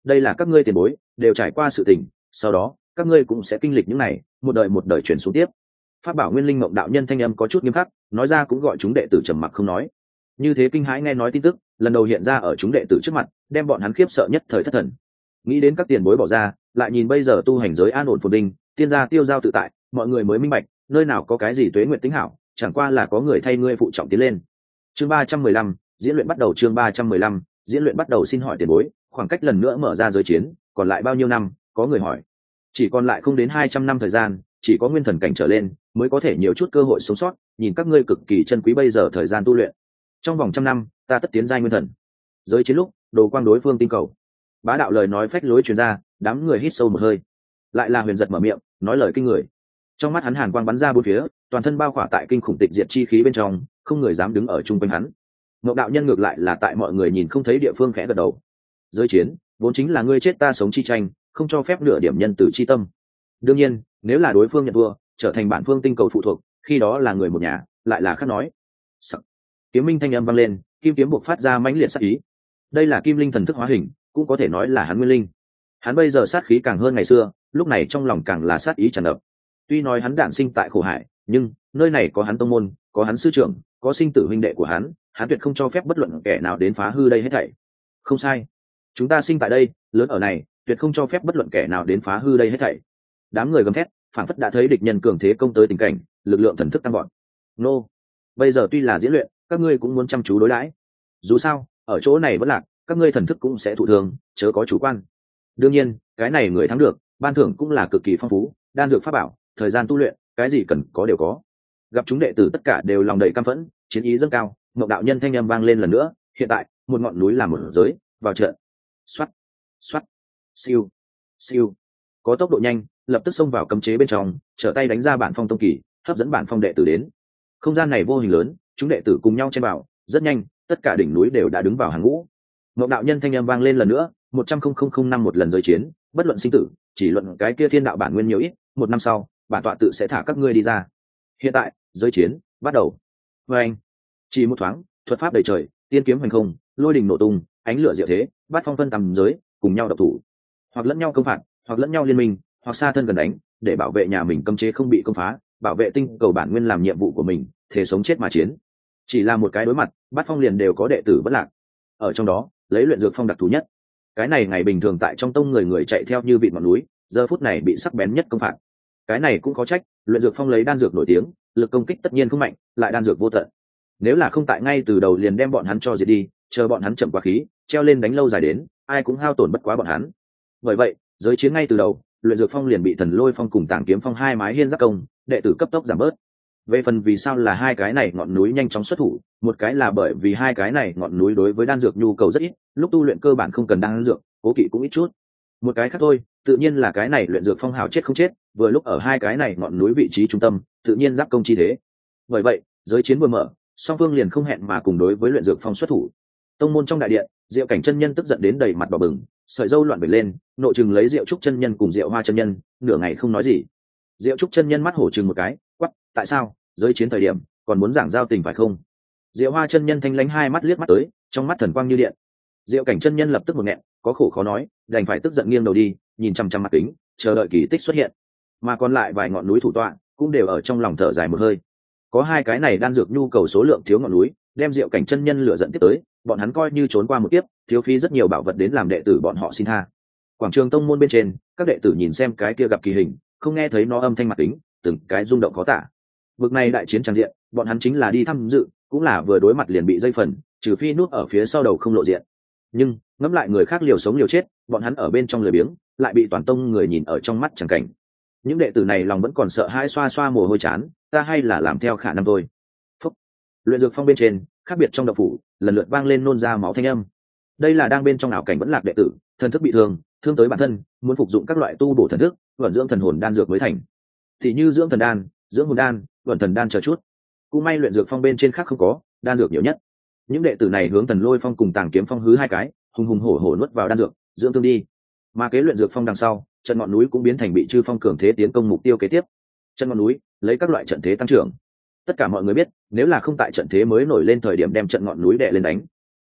đây là các ngươi tiền bối đều trải qua sự tình, sau đó các ngươi cũng sẽ kinh lịch những này, một đời một đời chuyển xuống tiếp. Pháp bảo Nguyên Linh Mộng đạo nhân thanh âm có chút nghiêm khắc, nói ra cũng gọi chúng đệ tử trầm mặc không nói. Như thế kinh hãi nghe nói tin tức lần đầu hiện ra ở chúng đệ tử trước mặt, đem bọn hắn khiếp sợ nhất thời thất thần. Nghĩ đến các tiền bối bỏ ra, lại nhìn bây giờ tu hành giới an ổn phồn vinh, tiên gia tiêu giao tự tại, mọi người mới minh bạch nơi nào có cái gì tuế nguyện tính hảo, chẳng qua là có người thay ngươi phụ trọng tiến lên. Chương ba trăm mười lăm diễn luyện bắt đầu. Chương ba trăm mười lăm diễn luyện bắt đầu. Xin hỏi tiền bối, khoảng cách lần nữa mở ra giới chiến còn lại bao nhiêu năm? Có người hỏi. Chỉ còn lại không đến hai trăm năm thời gian, chỉ có nguyên thần cảnh trở lên mới có thể nhiều chút cơ hội sống sót, nhìn các ngươi cực kỳ chân quý bây giờ thời gian tu luyện. Trong vòng trăm năm ta tất tiến giai nguyên thần. Giới chiến lúc đồ quang đối phương tinh cầu, bá đạo lời nói phách lối truyền ra, đám người hít sâu một hơi. Lại là Huyền Giật mở miệng nói lời kinh người. Trong mắt hắn hàn quang bắn ra bốn phía, toàn thân bao khỏa tại kinh khủng tịch diệt chi khí bên trong, không người dám đứng ở chung quanh hắn. Ngộ đạo nhân ngược lại là tại mọi người nhìn không thấy địa phương khẽ gật đầu. Giới chiến vốn chính là ngươi chết ta sống chi tranh, không cho phép nửa điểm nhân tử chi tâm. Đương nhiên nếu là đối phương nhận thua, trở thành bản phương tinh cầu phụ thuộc, khi đó là người một nhà, lại là khác nói. Sắc. Kiếm minh thanh âm vang lên, kim kiếm buộc phát ra mãnh liệt sát ý. Đây là kim linh thần thức hóa hình, cũng có thể nói là hắn nguyên linh. Hắn bây giờ sát khí càng hơn ngày xưa, lúc này trong lòng càng là sát ý tràn ngập. Tuy nói hắn đản sinh tại khổ hải, nhưng nơi này có hắn tông môn, có hắn sư trưởng, có sinh tử huynh đệ của hắn, hắn tuyệt không cho phép bất luận kẻ nào đến phá hư đây hết thảy. Không sai, chúng ta sinh tại đây, lớn ở này, tuyệt không cho phép bất luận kẻ nào đến phá hư đây hết thảy. Đám người gầm thét, phảng phất đã thấy địch nhân cường thế công tới tình cảnh, lực lượng thần thức tăng vọt. Nô, bây giờ tuy là diễn luyện, các ngươi cũng muốn chăm chú đối đãi. Dù sao, ở chỗ này vẫn lạc, các ngươi thần thức cũng sẽ thụ thương, chớ có chủ quan. Đương nhiên, cái này người thắng được, ban thưởng cũng là cực kỳ phong phú, đan dược pháp bảo, thời gian tu luyện, cái gì cần có đều có. Gặp chúng đệ tử tất cả đều lòng đầy căm phẫn, chiến ý dâng cao, Ngộ đạo nhân thanh âm vang lên lần nữa, hiện tại, một ngọn núi làm một giới, vào trận. Xoát, xoát, siêu, siêu. Có tốc độ nhanh, lập tức xông vào cấm chế bên trong, trở tay đánh ra bản phong tông kỳ, hấp dẫn bản phong đệ tử đến. Không gian này vô hình lớn, chúng đệ tử cùng nhau chen vào, rất nhanh, tất cả đỉnh núi đều đã đứng vào hàng ngũ. Ngộ đạo nhân thanh âm vang lên lần nữa, một trăm không không không năm một lần giới chiến, bất luận sinh tử, chỉ luận cái kia thiên đạo bản nguyên nhiều ít, một năm sau, bản tọa tự sẽ thả các ngươi đi ra. Hiện tại, giới chiến bắt đầu. Và anh, chỉ một thoáng, thuật pháp đầy trời, tiên kiếm hoành không, lôi đình nổ tung, ánh lửa diệu thế, bát phong phân tầm giới, cùng nhau độc thủ, hoặc lẫn nhau công phạt, hoặc lẫn nhau liên minh, hoặc xa thân gần đánh, để bảo vệ nhà mình cấm chế không bị công phá, bảo vệ tinh cầu bản nguyên làm nhiệm vụ của mình, thể sống chết mà chiến. Chỉ là một cái đối mặt, bát phong liền đều có đệ tử bất lạc. Ở trong đó, lấy luyện dược phong đặc thù nhất. Cái này ngày bình thường tại trong tông người người chạy theo như vịt ngọn núi, giờ phút này bị sắc bén nhất công phạt. Cái này cũng có trách, luyện dược phong lấy đan dược nổi tiếng, lực công kích tất nhiên không mạnh, lại đan dược vô tận. Nếu là không tại ngay từ đầu liền đem bọn hắn cho diệt đi, chờ bọn hắn chậm quá khí, treo lên đánh lâu dài đến, ai cũng hao tổn bất quá bọn hắn. Bởi vậy, giới chiến ngay từ đầu, luyện dược phong liền bị thần lôi phong cùng tàng kiếm phong hai mái hiên giáp công, đệ tử cấp tốc giảm bớt. Về phần vì sao là hai cái này ngọn núi nhanh chóng xuất thủ, một cái là bởi vì hai cái này ngọn núi đối với đan dược nhu cầu rất ít, lúc tu luyện cơ bản không cần đan dược, cố kỵ cũng ít chút. Một cái khác thôi, tự nhiên là cái này luyện dược phong hào chết không chết, vừa lúc ở hai cái này ngọn núi vị trí trung tâm, tự nhiên giáp công chi thế. Bởi vậy, giới chiến vừa mở, song phương liền không hẹn mà cùng đối với luyện dược phong xuất thủ. Tông môn trong đại điện, Diệu Cảnh chân nhân tức giận đến đầy mặt đỏ bừng, sợi râu loạn bẩy lên, nội chừng lấy Diệu Trúc chân nhân cùng Diệu Hoa chân nhân, nửa ngày không nói gì. Diệu Trúc chân nhân mắt hổ chừng một cái, quắc, tại sao? Giới chiến thời điểm, còn muốn giảng giao tình phải không? Diệu Hoa chân nhân thanh lãnh hai mắt liếc mắt tới, trong mắt thần quang như điện. Diệu Cảnh chân nhân lập tức một nghẹn, có khổ khó nói, đành phải tức giận nghiêng đầu đi, nhìn chăm chăm mặt kính, chờ đợi kỳ tích xuất hiện. Mà còn lại vài ngọn núi thủ tọa, cũng đều ở trong lòng thở dài một hơi. Có hai cái này đan dược nhu cầu số lượng thiếu ngọn núi, đem Diệu Cảnh chân nhân lửa giận tiếp tới, bọn hắn coi như trốn qua một kiếp, thiếu phí rất nhiều bảo vật đến làm đệ tử bọn họ xin tha. Quảng trường tông môn bên trên, các đệ tử nhìn xem cái kia gặp kỳ hình, không nghe thấy nó âm thanh mặt kính, từng cái rung động khó tả. Vực này đại chiến tràn diện, bọn hắn chính là đi tham dự, cũng là vừa đối mặt liền bị dây phần, trừ phi núp ở phía sau đầu không lộ diện. Nhưng ngẫm lại người khác liều sống liều chết, bọn hắn ở bên trong lười biếng, lại bị toàn tông người nhìn ở trong mắt chẳng cảnh. Những đệ tử này lòng vẫn còn sợ hãi, xoa xoa mồ hôi chán, ta hay là làm theo khả năng thôi. Phúc. Luyện dược phong bên trên, khác biệt trong độc phủ, lần lượt vang lên nôn ra máu thanh âm. Đây là đang bên trong ảo cảnh vẫn lạc đệ tử, thần thức bị thương, thương tới bản thân, muốn phục dụng các loại tu bổ thần thức, vận dưỡng thần hồn đan dược mới thành. Thì như dưỡng thần đan, dưỡng hồn đan, vận thần đan chờ chút. Cũng may luyện dược phong bên trên khác không có, đan dược nhiều nhất. Những đệ tử này hướng thần lôi phong cùng tàng kiếm phong hứ hai cái, hùng hùng hổ hổ nuốt vào đan dược, dưỡng thương đi. Mà kế luyện dược phong đằng sau, trận ngọn núi cũng biến thành bị chư phong cường thế tiến công mục tiêu kế tiếp. Trận ngọn núi lấy các loại trận thế tăng trưởng. Tất cả mọi người biết, nếu là không tại trận thế mới nổi lên thời điểm đem trận ngọn núi đè lên đánh,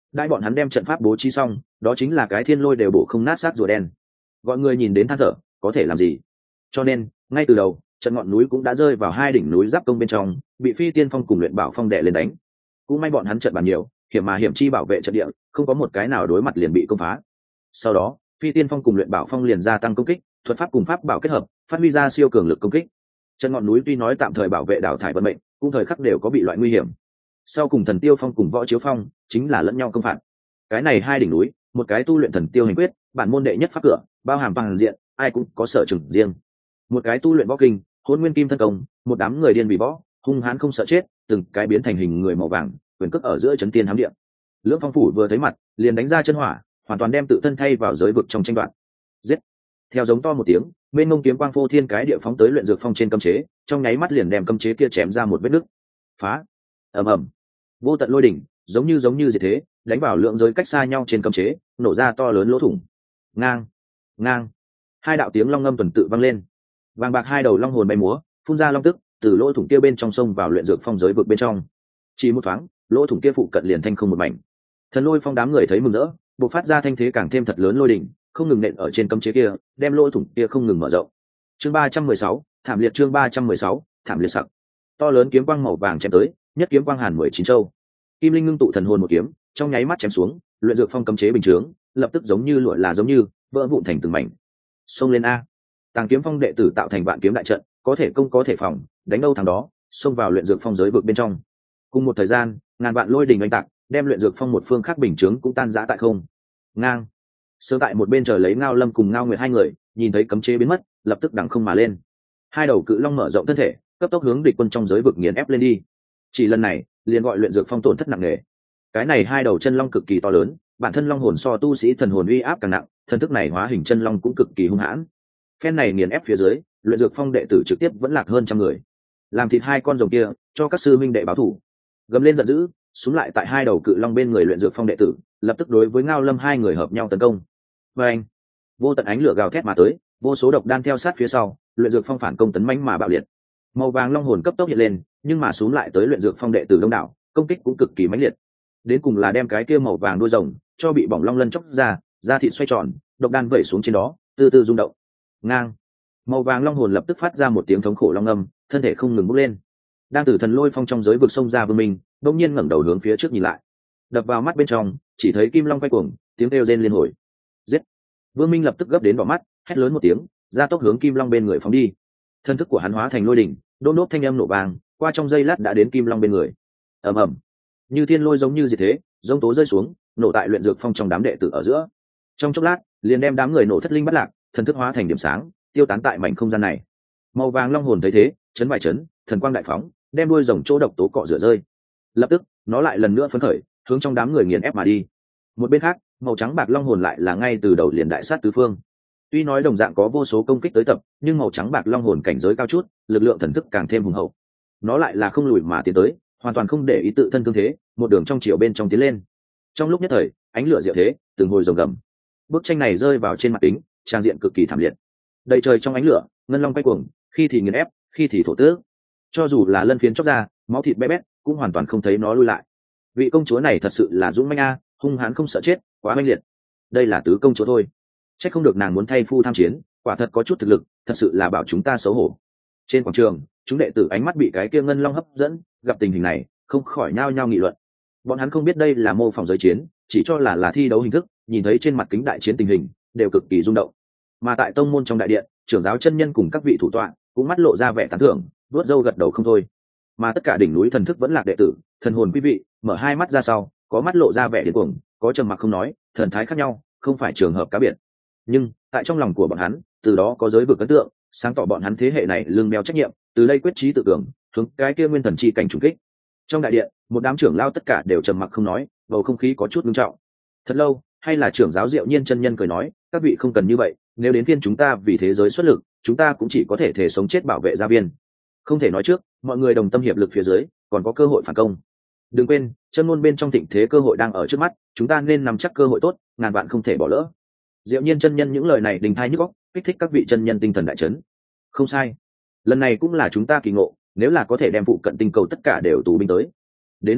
Đại bọn hắn đem trận pháp bố trí xong, đó chính là cái thiên lôi đều bổ không nát xác rùa đen. Gọi người nhìn đến than thở, có thể làm gì? Cho nên, ngay từ đầu, trận ngọn núi cũng đã rơi vào hai đỉnh núi giáp công bên trong, bị Phi Tiên Phong cùng Luyện Bảo Phong đè lên đánh. Cũng may bọn hắn trận bàn nhiều, hiểm mà hiểm chi bảo vệ trận địa, không có một cái nào đối mặt liền bị công phá. Sau đó, Phi Tiên Phong cùng Luyện Bảo Phong liền gia tăng công kích, thuật pháp cùng pháp bảo kết hợp, phát huy ra siêu cường lực công kích. Trận ngọn núi tuy nói tạm thời bảo vệ đảo thải vận mệnh, cũng thời khắc đều có bị loại nguy hiểm. Sau cùng Thần Tiêu Phong cùng Võ Chiếu Phong chính là lẫn nhau công phạt. Cái này hai đỉnh núi, một cái tu luyện Thần Tiêu hành quyết, bản môn đệ nhất pháp cửa, bao hàm bằng diện, ai cũng có sở trường riêng. Một cái tu luyện võ kinh, Hỗn Nguyên Kim thân công, một đám người điên vì võ, hung hãn không sợ chết, từng cái biến thành hình người màu vàng, quyền cước ở giữa chấn tiên hám địa. Lưỡng Phong phủ vừa thấy mặt, liền đánh ra chân hỏa, hoàn toàn đem tự thân thay vào giới vực trong tranh đoạt. Giết! Theo giống to một tiếng, mênh mông kiếm quang phô thiên cái địa phóng tới Luyện Dược Phong trên cấm chế, trong nháy mắt liền đem cấm chế kia chém ra một vết nứt. Phá! Ầm ầm! Vô tận lôi đỉnh, giống như giống như diệt thế, đánh vào lượng giới cách xa nhau trên cấm chế, nổ ra to lớn lỗ thủng. Ngang! Ngang! Hai đạo tiếng long ngâm tuần tự vang lên. Vàng bạc hai đầu long hồn bay múa, phun ra long tức, từ lỗ thủng kia bên trong sông vào Luyện Dược Phong giới vực bên trong. Chỉ một thoáng, lỗ thủng kia phụ cận liền thanh không một mảnh. Thần Lôi Phong đám người thấy mừng rỡ, bộc phát ra thanh thế càng thêm thật lớn lôi đỉnh, không ngừng nện ở trên cấm chế kia, đem lỗ thủng kia không ngừng mở rộng. Chương ba trăm mười sáu, thảm liệt chương ba trăm mười sáu, thảm liệt sặc. To lớn kiếm quang màu vàng chém tới, nhất kiếm quang hàn mười chín châu. Kim Linh ngưng tụ thần hồn một kiếm, trong nháy mắt chém xuống, Luyện Dược Phong cấm chế bình chướng, lập tức giống như lụa là giống như vỡ vụn thành từng mảnh. Xông lên a! Tàng Kiếm Phong đệ tử tạo thành vạn kiếm đại trận, có thể công có thể phòng, đánh đâu thằng đó, xông vào Luyện Dược Phong giới vực bên trong. Cùng một thời gian, ngàn vạn lôi đình oanh tạc, đem Luyện Dược Phong một phương khác bình chướng cũng tan rã tại không. Ngang! Sớm tại một bên chờ lấy Ngao Lâm cùng Ngao Nguyệt hai người, nhìn thấy cấm chế biến mất, lập tức đằng không mà lên. Hai đầu cự long mở rộng thân thể, cấp tốc hướng địch quân trong giới vực nghiền ép lên đi. Chỉ lần này, liền gọi Luyện Dược Phong tổn thất nặng nề. Cái này hai đầu chân long cực kỳ to lớn, bản thân long hồn so tu sĩ thần hồn uy áp càng nặng, thân thức này hóa hình chân long cũng cực kỳ hung hãn. Phen này nghiền ép phía dưới, Luyện Dược Phong đệ tử trực tiếp vẫn lạc hơn trăm người. Làm thịt hai con rồng kia, cho các sư minh đệ báo thủ. Gầm lên giận dữ, xuống lại tại hai đầu cự long bên người Luyện Dược Phong đệ tử, lập tức đối với Ngao Lâm hai người hợp nhau tấn công. Và anh, vô tận ánh lửa gào thét mà tới, vô số độc đan theo sát phía sau, Luyện Dược Phong phản công tấn mãnh mà bạo liệt. Màu vàng long hồn cấp tốc hiện lên, nhưng mà xuống lại tới Luyện Dược Phong đệ tử đông đảo, công kích cũng cực kỳ mãnh liệt. Đến cùng là đem cái kia màu vàng đuôi rồng cho bị bỏng long lân chóc ra, da thịt xoay tròn, độc đan vẩy xuống trên đó, từ từ rung động. Ngang! Màu vàng long hồn lập tức phát ra một tiếng thống khổ long âm, thân thể không ngừng bốc lên. Đang từ Thần Lôi Phong trong giới vực sông ra Vương Minh, bỗng nhiên ngẩng đầu hướng phía trước nhìn lại. Đập vào mắt bên trong, chỉ thấy kim long quay cuồng, tiếng kêu rên liên hồi. Giết! Vương Minh lập tức gấp đến đỏ mắt, hét lớn một tiếng, ra tốc hướng kim long bên người phóng đi. Thân thức của hắn hóa thành lôi đỉnh, đôn đốt thanh âm nổ vàng, qua trong giây lát đã đến kim long bên người. Ầm ầm! Như thiên lôi giống như diệt thế, giống tố rơi xuống, nổ tại Luyện Dược Phong trong đám đệ tử ở giữa. Trong chốc lát, liền đem đám người nổ thất linh bất lạc, thần thức hóa thành điểm sáng, tiêu tán tại mảnh không gian này. Màu vàng long hồn thấy thế, chấn vài chấn, thần quang đại phóng, đem đuôi rồng chỗ độc tố cọ rửa rơi. Lập tức, nó lại lần nữa phấn khởi, hướng trong đám người nghiền ép mà đi. Một bên khác, màu trắng bạc long hồn lại là ngay từ đầu liền đại sát tứ phương. Tuy nói đồng dạng có vô số công kích tới tập, nhưng màu trắng bạc long hồn cảnh giới cao chút, lực lượng thần thức càng thêm hùng hậu. Nó lại là không lùi mà tiến tới, hoàn toàn không để ý tự thân thương thế, một đường trong chiều bên trong tiến lên. Trong lúc nhất thời, ánh lửa diệu thế, từng hồi rồng gầm. Bức tranh này rơi vào trên mặt kính, trang diện cực kỳ thảm liệt. Đầy trời trong ánh lửa, ngân long quay cuồng, khi thì nghiền ép, khi thì thổ tước. Cho dù là lân phiến chóc ra, máu thịt bé bét, cũng hoàn toàn không thấy nó lui lại. Vị công chúa này thật sự là dũng mãnh a, hung hãn không sợ chết, quá mãnh liệt. Đây là tứ công chúa thôi. Chắc không được nàng muốn thay phu tham chiến, quả thật có chút thực lực, thật sự là bảo chúng ta xấu hổ. Trên quảng trường, chúng đệ tử ánh mắt bị cái kia ngân long hấp dẫn, gặp tình hình này, không khỏi nhao nhao nghị luận. Bọn hắn không biết đây là mô phỏng giới chiến, chỉ cho là là thi đấu hình thức, nhìn thấy trên mặt kính đại chiến tình hình, đều cực kỳ rung động. Mà tại tông môn trong đại điện, trưởng giáo chân nhân cùng các vị thủ tọa cũng mắt lộ ra vẻ tán thưởng, vuốt râu gật đầu không thôi. Mà tất cả đỉnh núi thần thức vẫn lạc đệ tử, thần hồn quý vị, mở hai mắt ra sau, có mắt lộ ra vẻ điên cuồng, có trầm mặc không nói, thần thái khác nhau, không phải trường hợp cá biệt. Nhưng tại trong lòng của bọn hắn, từ đó có giới vực ấn tượng, sáng tỏ bọn hắn thế hệ này lương đeo trách nhiệm, từ đây quyết chí tự cường, hướng cái kia nguyên thần chi cảnh trùng kích. Trong đại điện, một đám trưởng lao tất cả đều trầm mặc không nói, bầu không khí có chút nghiêm trọng. Thật lâu, hay là trưởng giáo Diệu Nhiên chân nhân cười nói, các vị không cần như vậy, nếu đến phiên chúng ta vì thế giới xuất lực, chúng ta cũng chỉ có thể thể sống chết bảo vệ gia viên. Không thể nói trước, mọi người đồng tâm hiệp lực phía dưới, còn có cơ hội phản công. Đừng quên, chân môn bên trong thịnh thế cơ hội đang ở trước mắt, chúng ta nên nắm chắc cơ hội tốt, ngàn vạn không thể bỏ lỡ. Diệu Nhiên chân nhân những lời này đình thai nhức óc, kích thích các vị chân nhân tinh thần đại chấn. Không sai, lần này cũng là chúng ta kỳ ngộ, nếu là có thể đem phụ cận tinh cầu tất cả đều tù binh tới, đến lúc đó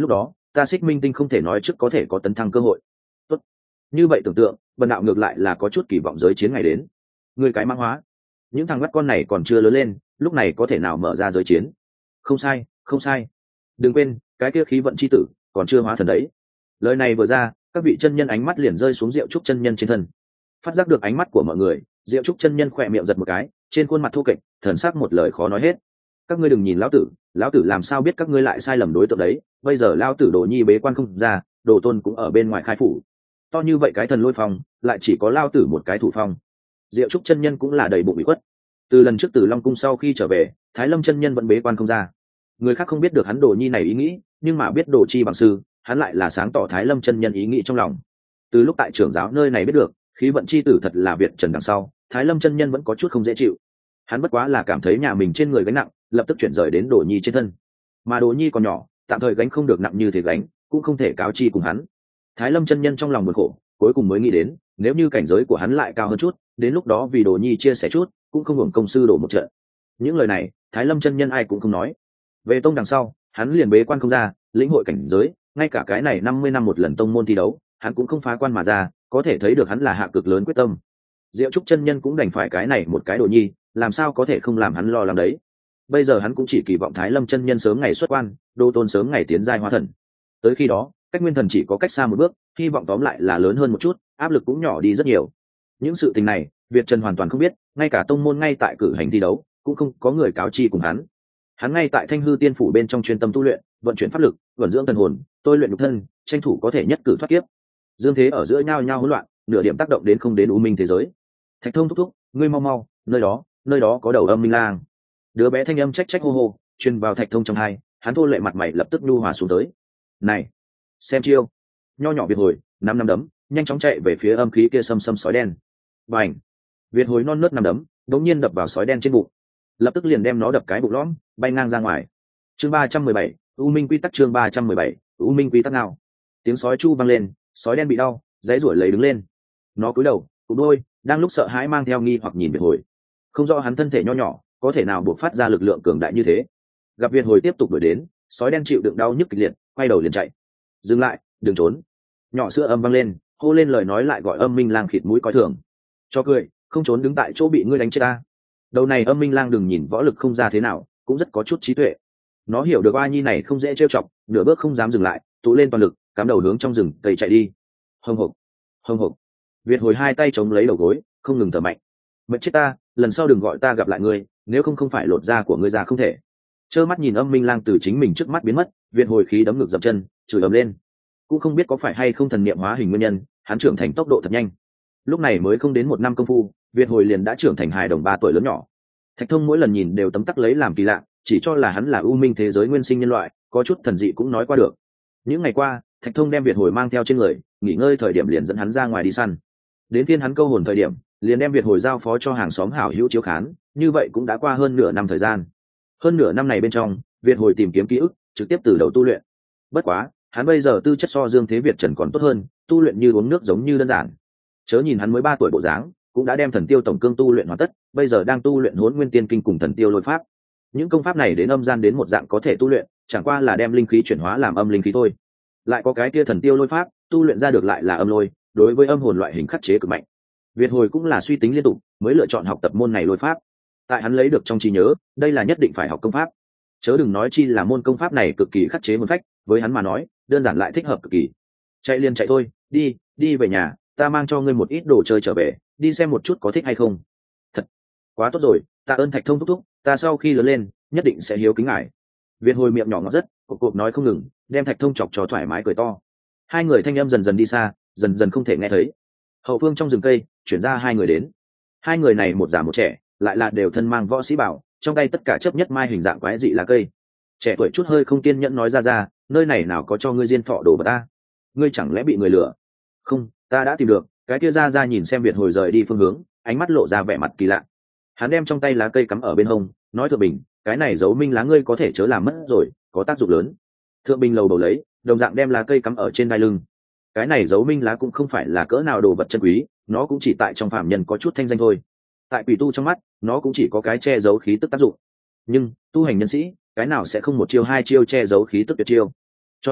ta Xích Minh Tinh không thể nói trước có thể có tấn thăng cơ hội. Tốt. Như vậy tưởng tượng, Bần đạo ngược lại là có chút kỳ vọng giới chiến ngày đến. Người cái mã hóa, những thằng bắt con này còn chưa lớn lên, lúc này có thể nào mở ra giới chiến? Không sai, không sai. Đừng quên, cái kia khí vận chi tử còn chưa hóa thần đấy. Lời này vừa ra, các vị chân nhân ánh mắt liền rơi xuống Diệu Trúc chân nhân trên thân. Phát giác được ánh mắt của mọi người, Diệu Trúc chân nhân khỏe miệng giật một cái, trên khuôn mặt thô kệch, thần sắc một lời khó nói hết. Các ngươi đừng nhìn lão tử, lão tử làm sao biết các ngươi lại sai lầm đối tượng đấy? Bây giờ lão tử Đồ Nhi bế quan không ra, Đồ Tôn cũng ở bên ngoài khai phủ. To như vậy cái thần lôi phong, lại chỉ có lão tử một cái thủ phong. Diệu Trúc chân nhân cũng là đầy bụng bị khuất. Từ lần trước từ Long cung sau khi trở về, Thái Lâm chân nhân vẫn bế quan không ra. Người khác không biết được hắn Đồ Nhi này ý nghĩ, nhưng mà biết Đồ Chi bằng sư, hắn lại là sáng tỏ Thái Lâm chân nhân ý nghĩ trong lòng. Từ lúc tại trưởng giáo nơi này biết được, khí vận chi tử thật là Việt Trần đằng sau, Thái Lâm chân nhân vẫn có chút không dễ chịu. Hắn bất quá là cảm thấy nhà mình trên người gánh nặng, lập tức chuyển rời đến Đồ Nhi trên thân. Mà Đồ Nhi còn nhỏ, tạm thời gánh không được nặng như thế gánh, cũng không thể cáo chi cùng hắn. Thái Lâm chân nhân trong lòng buồn khổ, cuối cùng mới nghĩ đến, nếu như cảnh giới của hắn lại cao hơn chút, đến lúc đó vì Đồ Nhi chia sẻ chút, cũng không hưởng công sư đổ một trận. Những lời này, Thái Lâm chân nhân ai cũng không nói. Về tông đằng sau, hắn liền bế quan không ra, lĩnh hội cảnh giới, ngay cả cái này năm mươi năm một lần tông môn thi đấu, hắn cũng không phá quan mà ra, có thể thấy được hắn là hạ cực lớn quyết tâm. Diệu Trúc chân nhân cũng đành phải cái này một cái Đồ Nhi, làm sao có thể không làm hắn lo lắng đấy. Bây giờ hắn cũng chỉ kỳ vọng Thái Lâm chân nhân sớm ngày xuất quan, Đô Tôn sớm ngày tiến giai hóa thần. Tới khi đó, cách nguyên thần chỉ có cách xa một bước, hy vọng tóm lại là lớn hơn một chút, áp lực cũng nhỏ đi rất nhiều. Những sự tình này, Việt Trần hoàn toàn không biết, ngay cả tông môn ngay tại cử hành thi đấu, cũng không có người cáo chi cùng hắn. Hắn ngay tại Thanh Hư Tiên phủ bên trong chuyên tâm tu luyện, vận chuyển pháp lực, vận dưỡng thần hồn, tôi luyện nhục thân, tranh thủ có thể nhất cử thoát kiếp. Dương thế ở giữa nhau nhau hỗn loạn, nửa điểm tác động đến không đến u minh thế giới. Thạch Thông thúc thúc, ngươi mau mau, nơi đó, nơi đó có đầu âm minh lang. Đứa bé thanh âm trách trách hô hô, truyền vào Thạch Thông trong hai, hắn thô lệ mặt mày lập tức nhu hòa xuống tới. Này, xem chiêu. Nho nhỏ Việt hồi, năm năm đấm, nhanh chóng chạy về phía âm khí kia xâm xâm sói đen. Bành! Việt hồi non nớt năm đấm, đống nhiên đập vào sói đen trên bụng, lập tức liền đem nó đập cái bụng lõm, bay ngang ra ngoài. Chương ba trăm mười bảy, U Minh quy tắc chương ba trăm mười bảy, U Minh quy tắc nào? Tiếng sói chu vang lên, sói đen bị đau, dãy ruổi lấy đứng lên. Nó cúi đầu, cụp đôi, đang lúc sợ hãi mang theo nghi hoặc nhìn Việt hồi. Không rõ hắn thân thể nho nhỏ, có thể nào buộc phát ra lực lượng cường đại như thế. Gặp Việt hồi tiếp tục đuổi đến, sói đen chịu đựng đau nhức kịch liệt, quay đầu liền chạy. Dừng lại, đừng trốn. Nhỏ sữa âm vang lên, hô lên lời nói lại gọi âm minh lang khịt mũi coi thường. Cho cười, không trốn đứng tại chỗ bị ngươi đánh chết ta. Đầu này âm minh lang đừng nhìn võ lực không ra thế nào, cũng rất có chút trí tuệ. Nó hiểu được oa nhi này không dễ trêu chọc, nửa bước không dám dừng lại, tụ lên toàn lực, cắm đầu hướng trong rừng cây chạy đi. Hông hộc, hông hộc. Việt hồi hai tay chống lấy đầu gối, không ngừng thở mạnh. Mệt chết ta, lần sau đừng gọi ta gặp lại ngươi, nếu không không phải lột da của ngươi ra không thể. Trơ mắt nhìn âm minh lang từ chính mình trước mắt biến mất, Việt hồi khí đấm ngực dập chân, chửi ầm lên. Cũng không biết có phải hay không thần niệm hóa hình nguyên nhân, hắn trưởng thành tốc độ thật nhanh. Lúc này mới không đến một năm công phu, Việt hồi liền đã trưởng thành hài đồng ba tuổi lớn nhỏ. Thạch Thông mỗi lần nhìn đều tấm tắc lấy làm kỳ lạ, chỉ cho là hắn là u minh thế giới nguyên sinh nhân loại, có chút thần dị cũng nói qua được. Những ngày qua, Thạch Thông đem Việt hồi mang theo trên người, nghỉ ngơi thời điểm liền dẫn hắn ra ngoài đi săn. Đến phiên hắn câu hồn thời điểm, liền đem Việt hồi giao phó cho hàng xóm hảo hữu chiếu khán, như vậy cũng đã qua hơn nửa năm thời gian. Hơn nửa năm này bên trong, Việt hồi tìm kiếm ký ức, trực tiếp từ đầu tu luyện. Bất quá, hắn bây giờ tư chất so Dương Thế Việt Trần còn tốt hơn, tu luyện như uống nước giống như đơn giản. Chớ nhìn hắn mới ba tuổi bộ dáng, cũng đã đem thần tiêu tổng cương tu luyện hoàn tất, bây giờ đang tu luyện Hỗn Nguyên Tiên Kinh cùng thần tiêu lôi pháp. Những công pháp này đến âm gian đến một dạng có thể tu luyện, chẳng qua là đem linh khí chuyển hóa làm âm linh khí thôi. Lại có cái kia thần tiêu lôi pháp, tu luyện ra được lại là âm lôi, đối với âm hồn loại hình khắc chế cực mạnh. Việt hồi cũng là suy tính liên tục, mới lựa chọn học tập môn này lôi pháp. Tại hắn lấy được trong trí nhớ, đây là nhất định phải học công pháp. Chớ đừng nói chi là môn công pháp này cực kỳ khắc chế hồn phách, với hắn mà nói, đơn giản lại thích hợp cực kỳ. Chạy liền chạy thôi, đi, đi về nhà, ta mang cho ngươi một ít đồ chơi trở về, đi xem một chút có thích hay không. Thật, quá tốt rồi, tạ ơn Thạch Thông thúc thúc, ta sau khi lớn lên, nhất định sẽ hiếu kính ngài. Việt hồi miệng nhỏ ngọt rất, cộp cộp nói không ngừng, đem Thạch Thông chọc cho thoải mái cười to. Hai người thanh âm dần dần đi xa, dần dần không thể nghe thấy. Hậu phương trong rừng cây, chuyển ra hai người đến. Hai người này một già một trẻ, lại là đều thân mang võ sĩ bảo, trong tay tất cả chấp nhất mai hình dạng quái dị lá cây. Trẻ tuổi chút hơi không kiên nhẫn nói ra ra, nơi này nào có cho ngươi diên thọ đồ vật ta? Ngươi chẳng lẽ bị người lừa? Không, ta đã tìm được. Cái kia ra ra nhìn xem Việt hồi rời đi phương hướng, ánh mắt lộ ra vẻ mặt kỳ lạ. Hắn đem trong tay lá cây cắm ở bên hông, nói Thượng Bình, cái này dấu minh lá ngươi có thể chớ làm mất rồi, có tác dụng lớn. Thượng Bình lầu bầu lấy, đồng dạng đem lá cây cắm ở trên đai lưng. Cái này dấu minh lá cũng không phải là cỡ nào đồ vật chân quý, nó cũng chỉ tại trong phạm nhân có chút thanh danh thôi. Tại quỷ tu trong mắt, nó cũng chỉ có cái che giấu khí tức tác dụng. Nhưng tu hành nhân sĩ, cái nào sẽ không một chiêu hai chiêu che giấu khí tức tuyệt chiêu. Cho nên,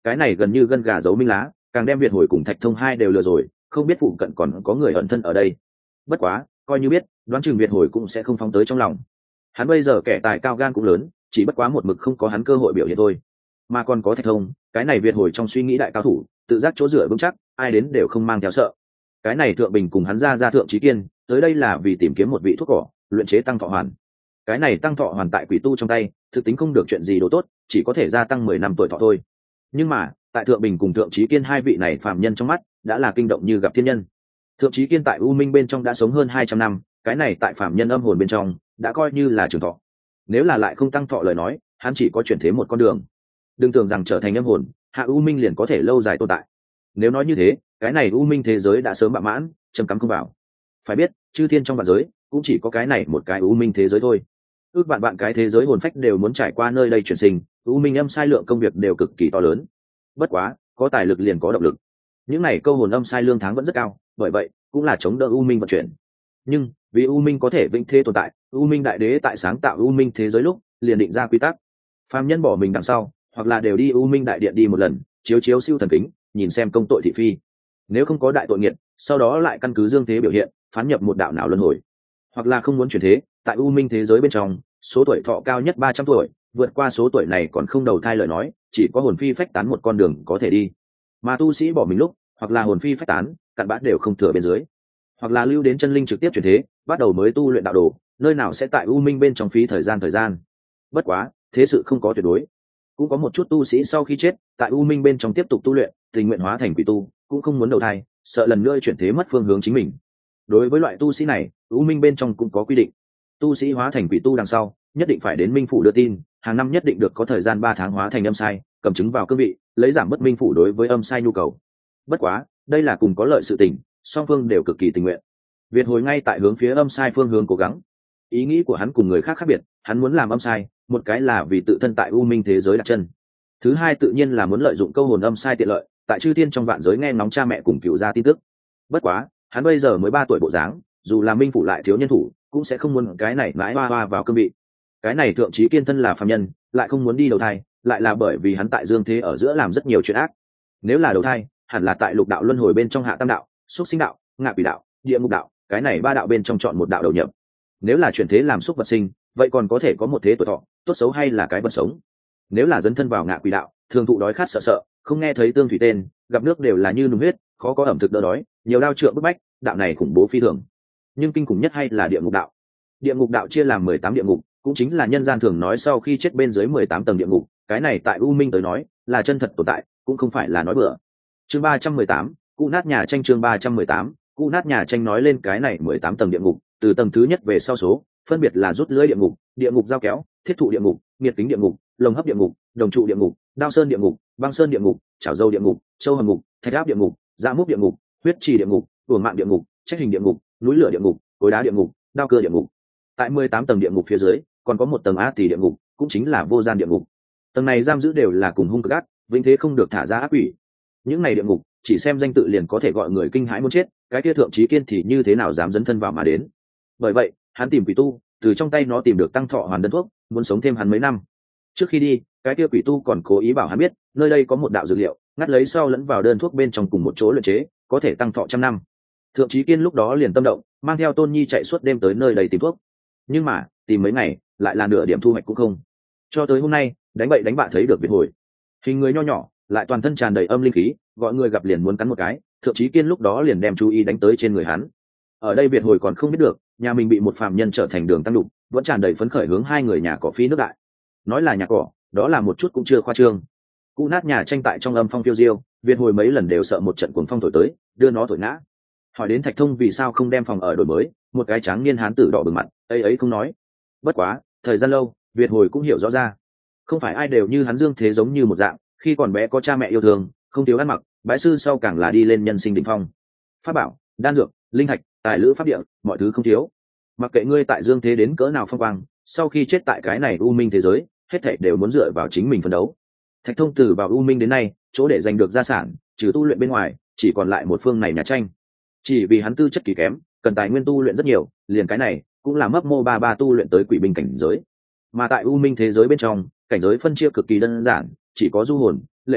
cái này gần như gân gà giấu minh lá, càng đem Việt hồi cùng Thạch Thông hai đều lừa rồi, không biết phụ cận còn có người ẩn thân ở đây. Bất quá coi như biết, đoán chừng Việt hồi cũng sẽ không phóng tới trong lòng. Hắn bây giờ kẻ tài cao gan cũng lớn, chỉ bất quá một mực không có hắn cơ hội biểu hiện thôi. Mà còn có Thạch Thông, cái này Việt hồi trong suy nghĩ đại cao thủ, tự giác chỗ dựa vững chắc, ai đến đều không mang theo sợ. Cái này Thượng Bình cùng hắn ra ra Thượng Chí Kiên, tới đây là vì tìm kiếm một vị thuốc cỏ, luyện chế tăng thọ hoàn. Cái này tăng thọ hoàn tại quỷ tu trong tay, thực tính không được chuyện gì đồ tốt, chỉ có thể gia tăng mười năm tuổi thọ thôi. Nhưng mà, tại Thượng Bình cùng Thượng Chí Kiên hai vị này phàm nhân trong mắt, đã là kinh động như gặp thiên nhân. Thượng Chí Kiên tại U Minh bên trong đã sống hơn hai trăm năm, cái này tại phàm nhân âm hồn bên trong, đã coi như là trường thọ. Nếu là lại không tăng thọ lời nói, hắn chỉ có chuyển thế một con đường. Đừng tưởng rằng trở thành âm hồn, hạ U Minh liền có thể lâu dài tồn tại. Nếu nói như thế, cái này U Minh thế giới đã sớm bạ mãn, châm cắm không vào. Phải biết, chư thiên trong vạn giới, cũng chỉ có cái này một cái U Minh thế giới thôi. Ước vạn vạn cái thế giới hồn phách đều muốn trải qua nơi đây chuyển sinh, U Minh âm sai lượng công việc đều cực kỳ to lớn. Bất quá, có tài lực liền có động lực. Những này câu hồn âm sai lương tháng vẫn rất cao, bởi vậy cũng là chống đỡ U Minh vận chuyển. Nhưng vì U Minh có thể vĩnh thế tồn tại, U Minh đại đế tại sáng tạo U Minh thế giới lúc liền định ra quy tắc. Phàm nhân bỏ mình đằng sau, hoặc là đều đi U Minh đại điện đi một lần, chiếu chiếu siêu thần kính, nhìn xem công tội thị phi. Nếu không có đại tội nghiệt, sau đó lại căn cứ dương thế biểu hiện, phán nhập một đạo nào luân hồi. Hoặc là không muốn chuyển thế, tại U Minh thế giới bên trong, số tuổi thọ cao nhất ba trăm tuổi, vượt qua số tuổi này còn không đầu thai lời nói, chỉ có hồn phi phách tán một con đường có thể đi. Mà tu sĩ bỏ mình lúc, hoặc là hồn phi phách tán, cặn bã đều không thừa bên dưới, hoặc là lưu đến chân linh trực tiếp chuyển thế, bắt đầu mới tu luyện đạo đồ, nơi nào sẽ tại U Minh bên trong phí thời gian thời gian. Bất quá, thế sự không có tuyệt đối, cũng có một chút tu sĩ sau khi chết, tại U Minh bên trong tiếp tục tu luyện, tình nguyện hóa thành quỷ tu, cũng không muốn đầu thai, sợ lần nữa chuyển thế mất phương hướng chính mình. Đối với loại tu sĩ này, U Minh bên trong cũng có quy định, tu sĩ hóa thành quỷ tu đằng sau, nhất định phải đến minh phủ đưa tin, hàng năm nhất định được có thời gian ba tháng hóa thành âm sai, cầm chứng vào cương vị, lấy giảm bất minh phủ đối với âm sai nhu cầu. Bất quá, đây là cùng có lợi sự tình, song phương đều cực kỳ tình nguyện. Việt hồi ngay tại hướng phía âm sai phương hướng cố gắng. Ý nghĩ của hắn cùng người khác khác biệt, hắn muốn làm âm sai, một cái là vì tự thân tại U Minh thế giới đặt chân. Thứ hai tự nhiên là muốn lợi dụng câu hồn âm sai tiện lợi, tại chư thiên trong vạn giới nghe ngóng cha mẹ cùng cựu gia tin tức. Bất quá, hắn bây giờ mới ba tuổi bộ dáng, dù là minh phủ lại thiếu nhân thủ, cũng sẽ không muốn cái này mãi hoa hoa vào cương vị. Cái này Thượng Chí Kiên thân là phàm nhân, lại không muốn đi đầu thai, lại là bởi vì hắn tại dương thế ở giữa làm rất nhiều chuyện ác. Nếu là đầu thai, hẳn là tại lục đạo luân hồi bên trong hạ tam đạo, xúc sinh đạo, ngạ quỷ đạo, địa ngục đạo, cái này ba đạo bên trong chọn một đạo đầu nhập. Nếu là chuyển thế làm xúc vật sinh, vậy còn có thể có một thế tuổi thọ, tốt xấu hay là cái vật sống. Nếu là dấn thân vào ngạ quỷ đạo, thường thụ đói khát sợ sợ, không nghe thấy tương thủy tên, gặp nước đều là như nung huyết, khó có ẩm thực đỡ đói, nhiều đao trượng bức bách, đạo này khủng bố phi thường. Nhưng kinh khủng nhất hay là địa ngục đạo. Địa ngục đạo chia làm mười tám địa ngục, cũng chính là nhân gian thường nói sau khi chết bên dưới mười tám tầng địa ngục, cái này tại U Minh tới nói, là chân thật tồn tại, cũng không phải là nói bừa. Chương ba trăm mười tám, cụ nát nhà tranh chương ba trăm mười tám, cụ nát nhà tranh nói lên cái này mười tám tầng địa ngục, từ tầng thứ nhất về sau số, phân biệt là rút lưỡi địa ngục, địa ngục dao kéo, thiết thụ địa ngục, nghiệt kính địa ngục, lồng hấp địa ngục, đồng trụ địa ngục, đao sơn địa ngục, băng sơn địa ngục, chảo dâu địa ngục, châu hầm ngục, thạch áp địa ngục, dạ múc địa ngục, huyết trì địa ngục, đuổi mạng địa ngục, trách hình địa ngục, núi lửa địa ngục, cối đá địa ngục, đao cơ địa ngục. Tại mười tám tầng địa ngục phía dưới, còn có một tầng á tỳ địa ngục, cũng chính là vô gian địa ngục. Tầng này giam giữ đều là cùng hung cực ác, vĩnh thế không được thả ra ác quỷ. Những này địa ngục, chỉ xem danh tự liền có thể gọi người kinh hãi muốn chết, cái kia Thượng Chí Kiên thì như thế nào dám dấn thân vào mà đến. Bởi vậy, hắn tìm quỷ tu, từ trong tay nó tìm được tăng thọ hoàn đơn thuốc, muốn sống thêm hắn mấy năm. Trước khi đi, cái kia quỷ tu còn cố ý bảo hắn biết, nơi đây có một đạo dược liệu, ngắt lấy sau lẫn vào đơn thuốc bên trong cùng một chỗ luyện chế, có thể tăng thọ trăm năm. Thượng Chí Kiên lúc đó liền tâm động, mang theo Tôn Nhi chạy suốt đêm tới nơi đây tìm thuốc. Nhưng mà, tìm mấy ngày, lại là nửa điểm thu hoạch cũng không. Cho tới hôm nay, đánh bậy đánh bạ thấy được Việt hồi. Hình người nho nhỏ, lại toàn thân tràn đầy âm linh khí, gọi người gặp liền muốn cắn một cái, Thượng Chí Kiên lúc đó liền đem chú ý đánh tới trên người hắn. Ở đây Việt hồi còn không biết được, nhà mình bị một phàm nhân trở thành đường tăng đục, vẫn tràn đầy phấn khởi hướng hai người nhà cỏ phi nước đại. Nói là nhà cỏ, đó là một chút cũng chưa khoa trương. Cụ nát nhà tranh tại trong âm phong phiêu diêu, Việt hồi mấy lần đều sợ một trận cuồng phong thổi tới, đưa nó thổi ngã. Hỏi đến Thạch Thông vì sao không đem phòng ở đổi mới, một cái tráng niên hán tử đỏ bừng mặt, ấy ấy không nói. Bất quá, thời gian lâu, Việt hồi cũng hiểu rõ ra, không phải ai đều như hắn dương thế giống như một dạng, khi còn bé có cha mẹ yêu thương, không thiếu ăn mặc, bái sư sau càng là đi lên nhân sinh đỉnh phong. Pháp bảo, đan dược, linh hạch, tài lữ pháp địa, mọi thứ không thiếu. Mặc kệ ngươi tại dương thế đến cỡ nào phong quang, sau khi chết tại cái này u minh thế giới, hết thảy đều muốn dựa vào chính mình phấn đấu. Thạch Thông từ vào u minh đến nay, chỗ để giành được gia sản, trừ tu luyện bên ngoài, chỉ còn lại một phương này nhà tranh. Chỉ vì hắn tư chất kỳ kém, cần tài nguyên tu luyện rất nhiều, liền cái này cũng là mấp mô ba ba tu luyện tới quỷ binh cảnh giới. Mà tại u minh thế giới bên trong, cảnh giới phân chia cực kỳ đơn giản, chỉ có du hồn, lệ quỷ,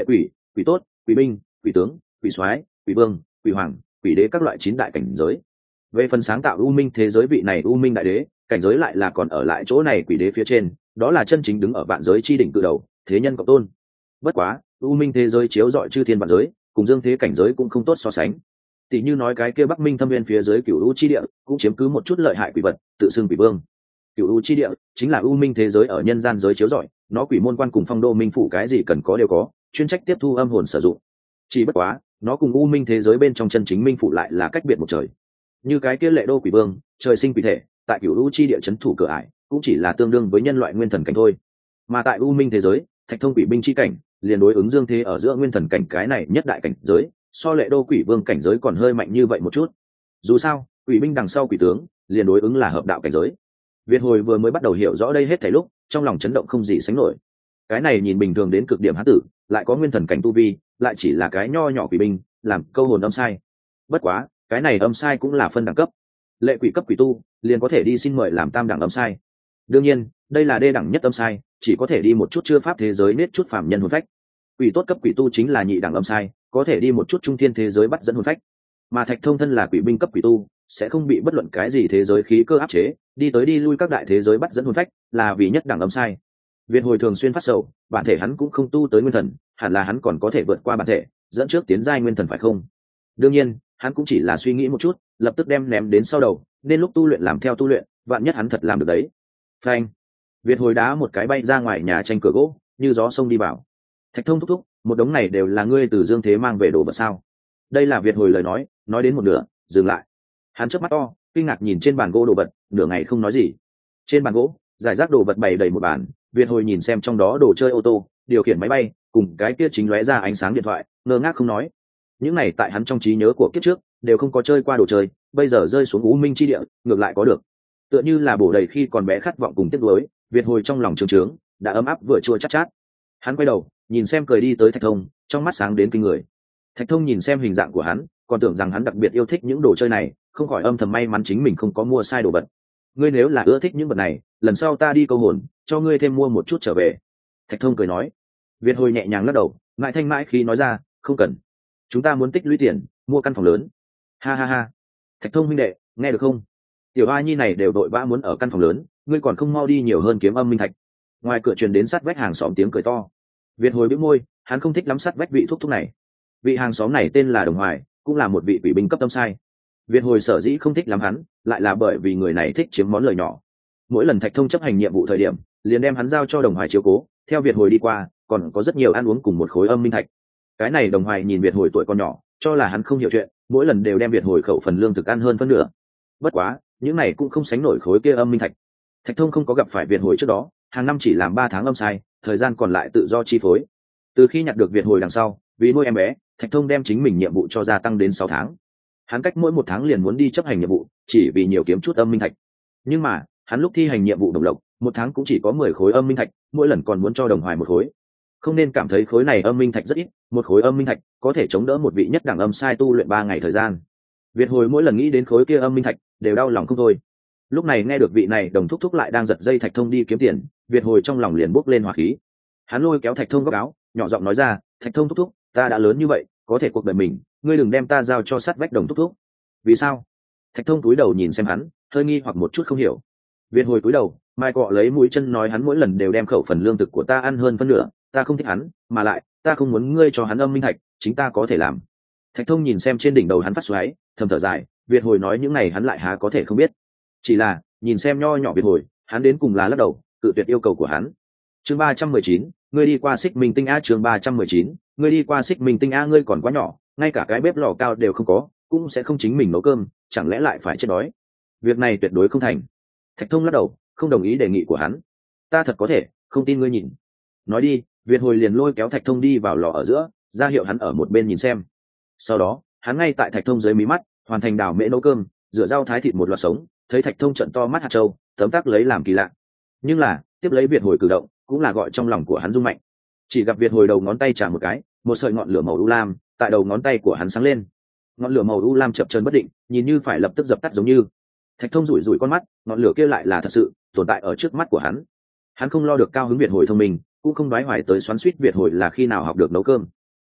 quỷ tốt, quỷ binh, quỷ tướng, quỷ soái, quỷ vương, quỷ hoàng, quỷ đế các loại chín đại cảnh giới. Về phần sáng tạo u minh thế giới vị này u minh đại đế, cảnh giới lại là còn ở lại chỗ này quỷ đế phía trên, đó là chân chính đứng ở vạn giới chi đỉnh cự đầu, thế nhân cộng tôn. Bất quá, u minh thế giới chiếu rọi chư thiên vạn giới, cùng dương thế cảnh giới cũng không tốt so sánh. Tỷ như nói cái kia Bắc Minh thâm viên phía dưới cửu u chi địa, cũng chiếm cứ một chút lợi hại quỷ vật, tự xưng quỷ vương. Cửu u chi địa chính là u minh thế giới ở nhân gian giới chiếu rọi, nó quỷ môn quan cùng phong đô minh phủ cái gì cần có đều có, chuyên trách tiếp thu âm hồn sử dụng. Chỉ bất quá, nó cùng u minh thế giới bên trong chân chính minh phủ lại là cách biệt một trời. Như cái kia lệ đô quỷ vương, trời sinh quỷ thể, tại cửu u chi địa chấn thủ cửa ải, cũng chỉ là tương đương với nhân loại nguyên thần cảnh thôi. Mà tại u minh thế giới, thạch thông quỷ binh chi cảnh, liền đối ứng dương thế ở giữa nguyên thần cảnh cái này nhất đại cảnh giới, so lệ đô quỷ vương cảnh giới còn hơi mạnh như vậy một chút. Dù sao, quỷ binh đằng sau quỷ tướng, liền đối ứng là hợp đạo cảnh giới. Việt hồi vừa mới bắt đầu hiểu rõ đây hết thảy lúc, trong lòng chấn động không gì sánh nổi. Cái này nhìn bình thường đến cực điểm hán tử, lại có nguyên thần cảnh tu vi, lại chỉ là cái nho nhỏ quỷ binh, làm câu hồn âm sai. Bất quá, cái này âm sai cũng là phân đẳng cấp. Lệ quỷ cấp quỷ tu, liền có thể đi xin mời làm tam đẳng âm sai. Đương nhiên, đây là đê đẳng nhất âm sai, chỉ có thể đi một chút chưa pháp thế giới nết chút phàm nhân hồn phách. Quỷ tốt cấp quỷ tu chính là nhị đẳng âm sai, có thể đi một chút trung thiên thế giới bắt dẫn hồn phách. Mà thạch thông thân là quỷ binh cấp quỷ tu, sẽ không bị bất luận cái gì thế giới khí cơ áp chế, đi tới đi lui các đại thế giới bắt dẫn hồn phách, là vì nhất đẳng âm sai. Việt hồi thường xuyên phát sầu, bản thể hắn cũng không tu tới nguyên thần, hẳn là hắn còn có thể vượt qua bản thể, dẫn trước tiến giai nguyên thần phải không? Đương nhiên, hắn cũng chỉ là suy nghĩ một chút, lập tức đem ném đến sau đầu, nên lúc tu luyện làm theo tu luyện, vạn nhất hắn thật làm được đấy. Phanh! Việt hồi đá một cái bay ra ngoài nhà tranh cửa gỗ, như gió sông đi vào. Thạch thông thúc thúc, một đống này đều là ngươi từ dương thế mang về đồ vật sao? Đây là Việt hồi lời nói, nói đến một nửa, dừng lại. Hắn chớp mắt to, kinh ngạc nhìn trên bàn gỗ đồ vật, nửa ngày không nói gì. Trên bàn gỗ, giải rác đồ vật bày đầy một bàn, Việt hồi nhìn xem trong đó đồ chơi ô tô, điều khiển máy bay, cùng cái kia chính lóe ra ánh sáng điện thoại, ngơ ngác không nói. Những này tại hắn trong trí nhớ của kiếp trước, đều không có chơi qua đồ chơi, bây giờ rơi xuống u minh chi địa, ngược lại có được. Tựa như là bổ đầy khi còn bé khát vọng cùng tiếc nuối, Việt hồi trong lòng trướng trướng, đã ấm áp vừa chua chát chát. Hắn quay đầu, nhìn xem cười đi tới Thạch Thông, trong mắt sáng đến kinh người. Thạch Thông nhìn xem hình dạng của hắn, còn tưởng rằng hắn đặc biệt yêu thích những đồ chơi này, không khỏi âm thầm may mắn chính mình không có mua sai đồ vật. Ngươi nếu là ưa thích những vật này, lần sau ta đi câu hồn, cho ngươi thêm mua một chút trở về. Thạch Thông cười nói. Việt hồi nhẹ nhàng lắc đầu, ngại thanh mãi khi nói ra, không cần. Chúng ta muốn tích lũy tiền, mua căn phòng lớn. Ha ha ha. Thạch Thông huynh đệ, nghe được không? Tiểu A Nhi này đều đội vã muốn ở căn phòng lớn, ngươi còn không mau đi nhiều hơn kiếm âm minh thạch. Ngoài cửa truyền đến sát vách hàng xóm tiếng cười to. Việt hồi bĩu môi, hắn không thích lắm sát vách vị thúc thúc này. Vị hàng xóm này tên là Đồng Hoài, cũng là một vị quỷ binh cấp tâm sai. Việt hồi sở dĩ không thích lắm hắn, lại là bởi vì người này thích chiếm món lời nhỏ. Mỗi lần Thạch Thông chấp hành nhiệm vụ thời điểm, liền đem hắn giao cho Đồng Hoài chiếu cố, theo Việt hồi đi qua, còn có rất nhiều ăn uống cùng một khối âm minh thạch. Cái này Đồng Hoài nhìn Việt hồi tuổi còn nhỏ, cho là hắn không hiểu chuyện, mỗi lần đều đem Việt hồi khẩu phần lương thực ăn hơn phân nửa. Bất quá, những này cũng không sánh nổi khối kia âm minh thạch. Thạch Thông không có gặp phải Việt hồi trước đó, hàng năm chỉ làm ba tháng âm sai, thời gian còn lại tự do chi phối. Từ khi nhặt được Việt hồi đằng sau, vì nuôi em bé, Thạch Thông đem chính mình nhiệm vụ cho gia tăng đến sáu tháng. Hắn cách mỗi một tháng liền muốn đi chấp hành nhiệm vụ, chỉ vì nhiều kiếm chút âm minh thạch. Nhưng mà, hắn lúc thi hành nhiệm vụ đồng lộc, một tháng cũng chỉ có mười khối âm minh thạch, mỗi lần còn muốn cho Đồng Hoài một khối. Không nên cảm thấy khối này âm minh thạch rất ít, một khối âm minh thạch có thể chống đỡ một vị nhất đẳng âm sai tu luyện ba ngày thời gian. Việt hồi mỗi lần nghĩ đến khối kia âm minh thạch, đều đau lòng không thôi. Lúc này nghe được vị này Đồng thúc thúc lại đang giật dây Thạch Thông đi kiếm tiền, Việt hồi trong lòng liền bốc lên hỏa khí. Hắn lôi kéo Thạch Thông góc áo, nhỏ giọng nói ra, Thạch Thông thúc thúc, ta đã lớn như vậy, có thể cuộc đời mình, ngươi đừng đem ta giao cho sát vách Đồng thúc thúc. Vì sao? Thạch Thông cúi đầu nhìn xem hắn, hơi nghi hoặc một chút không hiểu. Việt hồi cúi đầu, mai cọ lấy mũi chân nói, hắn mỗi lần đều đem khẩu phần lương thực của ta ăn hơn phân nửa, ta không thích hắn, mà lại ta không muốn ngươi cho hắn âm minh thạch, chính ta có thể làm. Thạch Thông nhìn xem trên đỉnh đầu hắn phát xoáy, thầm thở dài. Việt hồi nói những này hắn lại há có thể không biết. Chỉ là nhìn xem nho nhỏ Việt hồi, hắn đến cùng là lắc đầu, cự tuyệt yêu cầu của hắn. Chương ba trăm mười chín, ngươi đi qua Xích Minh Tinh a. Chương ba trăm mười chín, ngươi đi qua Xích Minh Tinh a. Ngươi còn quá nhỏ, ngay cả cái bếp lò cao đều không có, cũng sẽ không chính mình nấu cơm, chẳng lẽ lại phải chết đói? Việc này tuyệt đối không thành. Thạch Thông lắc đầu, không đồng ý đề nghị của hắn. Ta thật có thể, không tin ngươi nhìn. Nói đi, Việt hồi liền lôi kéo Thạch Thông đi vào lò ở giữa, ra hiệu hắn ở một bên nhìn xem. Sau đó, hắn ngay tại Thạch Thông dưới mí mắt, hoàn thành đào mễ nấu cơm, rửa rau thái thịt một loạt sống, thấy Thạch Thông trận to mắt hạt châu, tấm tắc lấy làm kỳ lạ. Nhưng là, tiếp lấy Việt hồi cử động, cũng là gọi trong lòng của hắn rung mạnh. Chỉ gặp Việt hồi đầu ngón tay chà một cái, một sợi ngọn lửa màu u lam tại đầu ngón tay của hắn sáng lên. Ngọn lửa màu u lam chập chờn bất định, nhìn như phải lập tức dập tắt giống như. Thạch Thông rủi rủi con mắt, ngọn lửa kia lại là thật sự tồn tại ở trước mắt của hắn. Hắn không lo được cao hứng Việt hồi thông minh, cũng không đoái hoài tới xoắn xuýt Việt hồi là khi nào học được nấu cơm.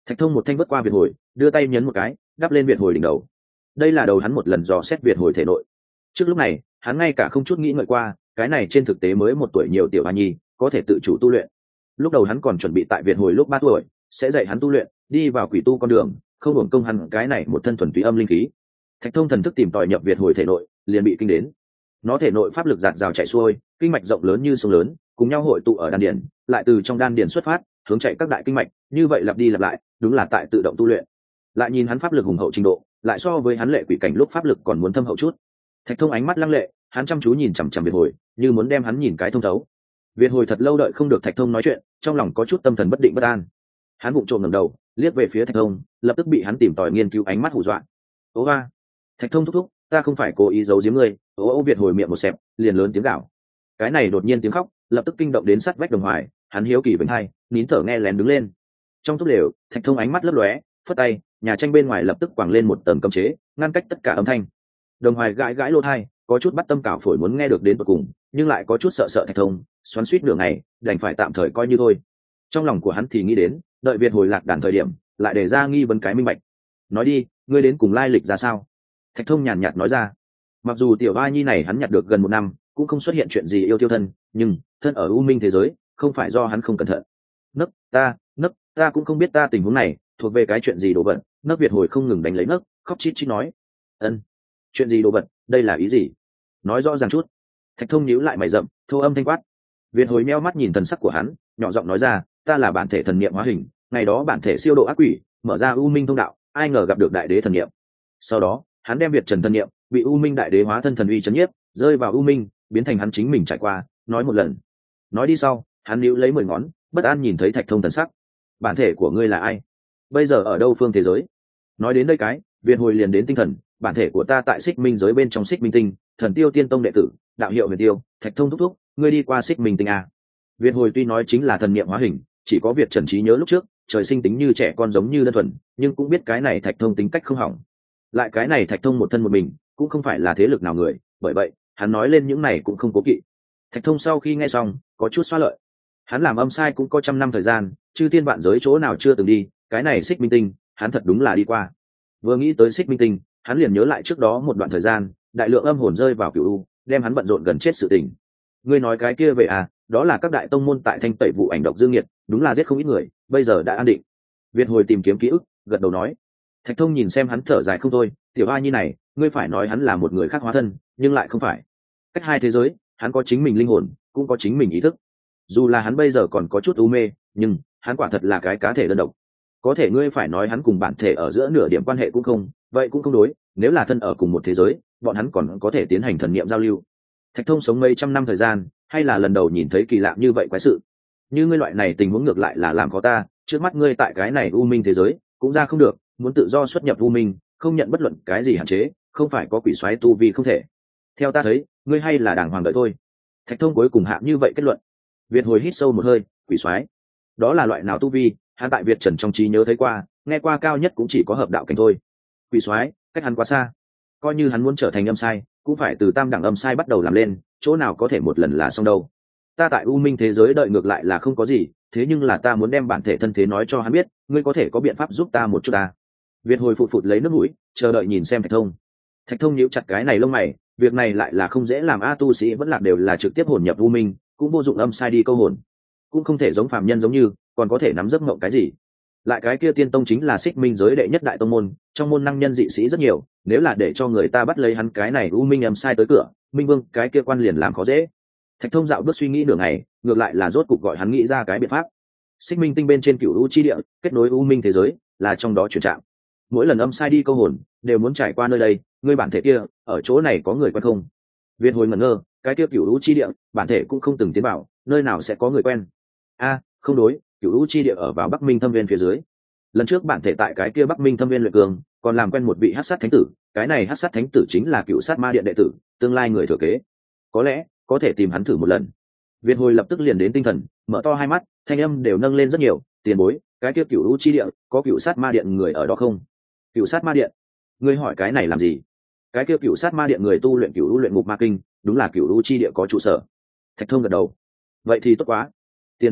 Thạch Thông một thanh vất qua Việt hồi, đưa tay nhấn một cái, đắp lên Việt hồi đỉnh đầu. Đây là đầu hắn một lần dò xét Việt hồi thể nội. Trước lúc này, hắn ngay cả không chút nghĩ ngợi qua, cái này trên thực tế mới một tuổi nhiều tiểu hoa nhi, có thể tự chủ tu luyện. Lúc đầu hắn còn chuẩn bị tại Việt hồi lúc ba tuổi, sẽ dạy hắn tu luyện, đi vào quỷ tu con đường, không hưởng công hắn cái này một thân thuần túy âm linh khí. Thạch Thông thần thức tìm tòi nhập Việt hồi thể nội, liền bị kinh đến. Nó thể nội pháp lực giạt rào chạy xuôi, kinh mạch rộng lớn như sông lớn, cùng nhau hội tụ ở đan điền, lại từ trong đan điền xuất phát, hướng chạy các đại kinh mạch, như vậy lặp đi lặp lại, đúng là tại tự động tu luyện. Lại nhìn hắn pháp lực hùng hậu trình độ, lại so với hắn lệ quỷ cảnh lúc pháp lực còn muốn thâm hậu chút. Thạch Thông ánh mắt lăng lệ, hắn chăm chú nhìn chằm chằm Việt hồi, như muốn đem hắn nhìn cái thông thấu. Việt hồi thật lâu đợi không được Thạch Thông nói chuyện, trong lòng có chút tâm thần bất định bất an. Hắn vụng trộm ngẩng đầu, liếc về phía Thạch Thông, lập tức bị hắn tìm tòi nghiên cứu ánh mắt hù dọa. Ố va! Thạch Thông thúc thúc, ta không phải cố ý giấu giếm ngươi. Ố ô Việt hồi miệng một xẹp, liền lớn tiếng gào. Cái này đột nhiên tiếng khóc, lập tức kinh động đến sát vách Đồng Hoài, hắn hiếu kỳ vĩnh hai, nín thở nghe lén đứng lên. Trong túp lều, Thạch Thông ánh mắt lấp lóe, phất tay, nhà tranh bên ngoài lập tức quẳng lên một tầng cấm chế, ngăn cách tất cả âm thanh. Đồng Hoài gãi gãi lỗ tai, có chút bắt tâm cào phổi muốn nghe được đến tận cùng, nhưng lại có chút sợ sợ Thạch Thông, xoắn xuýt nửa ngày, đành phải tạm thời coi như thôi. Trong lòng của hắn thì nghĩ đến, đợi Việt hồi lạc đàn thời điểm, lại để ra nghi vấn cái minh bạch. Nói đi, ngươi đến cùng lai lịch ra sao? Thạch Thông nhàn nhạt nói ra. Mặc dù tiểu ba nhi này hắn nhặt được gần một năm, cũng không xuất hiện chuyện gì yêu tiêu thân, nhưng thân ở u minh thế giới, không phải do hắn không cẩn thận. Nấc, ta, nấc, ta cũng không biết ta tình huống này thuộc về cái chuyện gì đồ vật. Nấc Việt hồi không ngừng đánh lấy nấc, khóc chít chít nói. Ân, chuyện gì đồ vật, đây là ý gì? Nói rõ ràng chút. Thạch Thông nhíu lại mày rậm, thô âm thanh quát. Việt hồi meo mắt nhìn thần sắc của hắn, nhỏ giọng nói ra, ta là bản thể thần niệm hóa hình, ngày đó bản thể siêu độ ác quỷ, mở ra u minh thông đạo, ai ngờ gặp được đại đế thần niệm. Sau đó, hắn đem Việt Trần thần niệm, bị u minh đại đế hóa thân thần uy chấn nhiếp, rơi vào u minh, biến thành hắn chính mình trải qua, nói một lần. Nói đi sau, hắn níu lấy mười ngón, bất an nhìn thấy Thạch Thông thần sắc. Bản thể của ngươi là ai? Bây giờ ở đâu phương thế giới? Nói đến đây cái, Việt hồi liền đến tinh thần, bản thể của ta tại Xích Minh giới bên trong Xích Minh tinh, Thần Tiêu Tiên Tông đệ tử, đạo hiệu Huyền Tiêu, Thạch Thông thúc thúc, ngươi đi qua Xích Minh tinh à? Việt hồi tuy nói chính là thần niệm hóa hình, chỉ có Việt Trần trí nhớ lúc trước, trời sinh tính như trẻ con giống như đơn thuần, nhưng cũng biết cái này Thạch Thông tính cách không hỏng. Lại cái này Thạch Thông một thân một mình, cũng không phải là thế lực nào người, bởi vậy, hắn nói lên những này cũng không cố kỵ. Thạch Thông sau khi nghe xong, có chút xóa lợi. Hắn làm âm sai cũng có trăm năm thời gian, chư thiên vạn giới chỗ nào chưa từng đi, cái này Xích Minh tinh, hắn thật đúng là đi qua. Vừa nghĩ tới Xích Minh tinh, hắn liền nhớ lại trước đó một đoạn thời gian, đại lượng âm hồn rơi vào cửu u, đem hắn bận rộn gần chết sự tình. Ngươi nói cái kia vậy à, đó là các đại tông môn tại thanh tẩy vụ ảnh độc dương nghiệt, đúng là giết không ít người, bây giờ đã an định. Việt hồi tìm kiếm ký ức, gật đầu nói. Thạch Thông nhìn xem hắn thở dài không thôi, tiểu a nhi này, ngươi phải nói hắn là một người khác hóa thân, nhưng lại không phải. Cách hai thế giới, hắn có chính mình linh hồn, cũng có chính mình ý thức. Dù là hắn bây giờ còn có chút u mê, nhưng hắn quả thật là cái cá thể đơn độc. Có thể ngươi phải nói hắn cùng bản thể ở giữa nửa điểm quan hệ cũng không, vậy cũng không đối, nếu là thân ở cùng một thế giới, bọn hắn còn có thể tiến hành thần niệm giao lưu. Thạch Thông sống mấy trăm năm thời gian, hay là lần đầu nhìn thấy kỳ lạ như vậy quái sự. Như ngươi loại này tình huống ngược lại là làm khó ta, trước mắt ngươi tại cái này u minh thế giới, cũng ra không được, muốn tự do xuất nhập u minh, không nhận bất luận cái gì hạn chế, không phải có quỷ soái tu vi không thể. Theo ta thấy, ngươi hay là đàng hoàng đợi thôi. Thạch Thông cuối cùng hạ như vậy kết luận. Việt hồi hít sâu một hơi, quỷ soái, đó là loại nào tu vi? Hắn tại Việt Trần trong trí nhớ thấy qua, nghe qua cao nhất cũng chỉ có hợp đạo cảnh thôi. Quỷ soái, cách hắn quá xa. Coi như hắn muốn trở thành âm sai, cũng phải từ tam đẳng âm sai bắt đầu làm lên, chỗ nào có thể một lần là xong đâu. Ta tại u minh thế giới đợi ngược lại là không có gì, thế nhưng là ta muốn đem bản thể thân thế nói cho hắn biết, ngươi có thể có biện pháp giúp ta một chút ta. Việt hồi phụt phụt lấy nước mũi, chờ đợi nhìn xem Thạch Thông. Thạch Thông nhíu chặt cái này lông mày, việc này lại là không dễ làm, a tu sĩ vẫn lạc đều là trực tiếp hồn nhập u minh, cũng vô dụng âm sai đi câu hồn, cũng không thể giống phàm nhân giống như, còn có thể nắm giấc mộng cái gì. Lại cái kia Tiên Tông chính là Xích Minh giới đệ nhất đại tông môn, trong môn năng nhân dị sĩ rất nhiều, nếu là để cho người ta bắt lấy hắn cái này u minh âm sai tới cửa, Minh Vương cái kia quan liền làm khó dễ. Thạch Thông dạo bước suy nghĩ nửa ngày, ngược lại là rốt cục gọi hắn nghĩ ra cái biện pháp. Xích Minh tinh bên trên cửu u chi địa, kết nối u minh thế giới, là trong đó chuyển trạm. Mỗi lần âm sai đi câu hồn, đều muốn trải qua nơi đây, ngươi bản thể kia, ở chỗ này có người quen không? Việt hồi ngẩn ngơ, cái kia cửu u chi địa, bản thể cũng không từng tiến vào, nơi nào sẽ có người quen? A, không đối, cửu u chi địa ở vào Bắc Minh Thâm Viên phía dưới. Lần trước bản thể tại cái kia Bắc Minh Thâm Viên luyện cường, còn làm quen một vị hắc sát thánh tử, cái này hắc sát thánh tử chính là cựu sát ma điện đệ tử, tương lai người thừa kế. Có lẽ có thể tìm hắn thử một lần. Việt hồi lập tức liền đến tinh thần, mở to hai mắt, thanh âm đều nâng lên rất nhiều. Tiền bối, cái kia cửu u chi địa, có cựu sát ma điện người ở đó không? Cựu sát ma điện? Ngươi hỏi cái này làm gì? Cái kia cựu sát ma điện người tu luyện cựu u luyện ngục ma kinh, đúng là cựu u chi địa có trụ sở. Thạch Thông gật đầu. Vậy thì tốt quá. Tiền bối,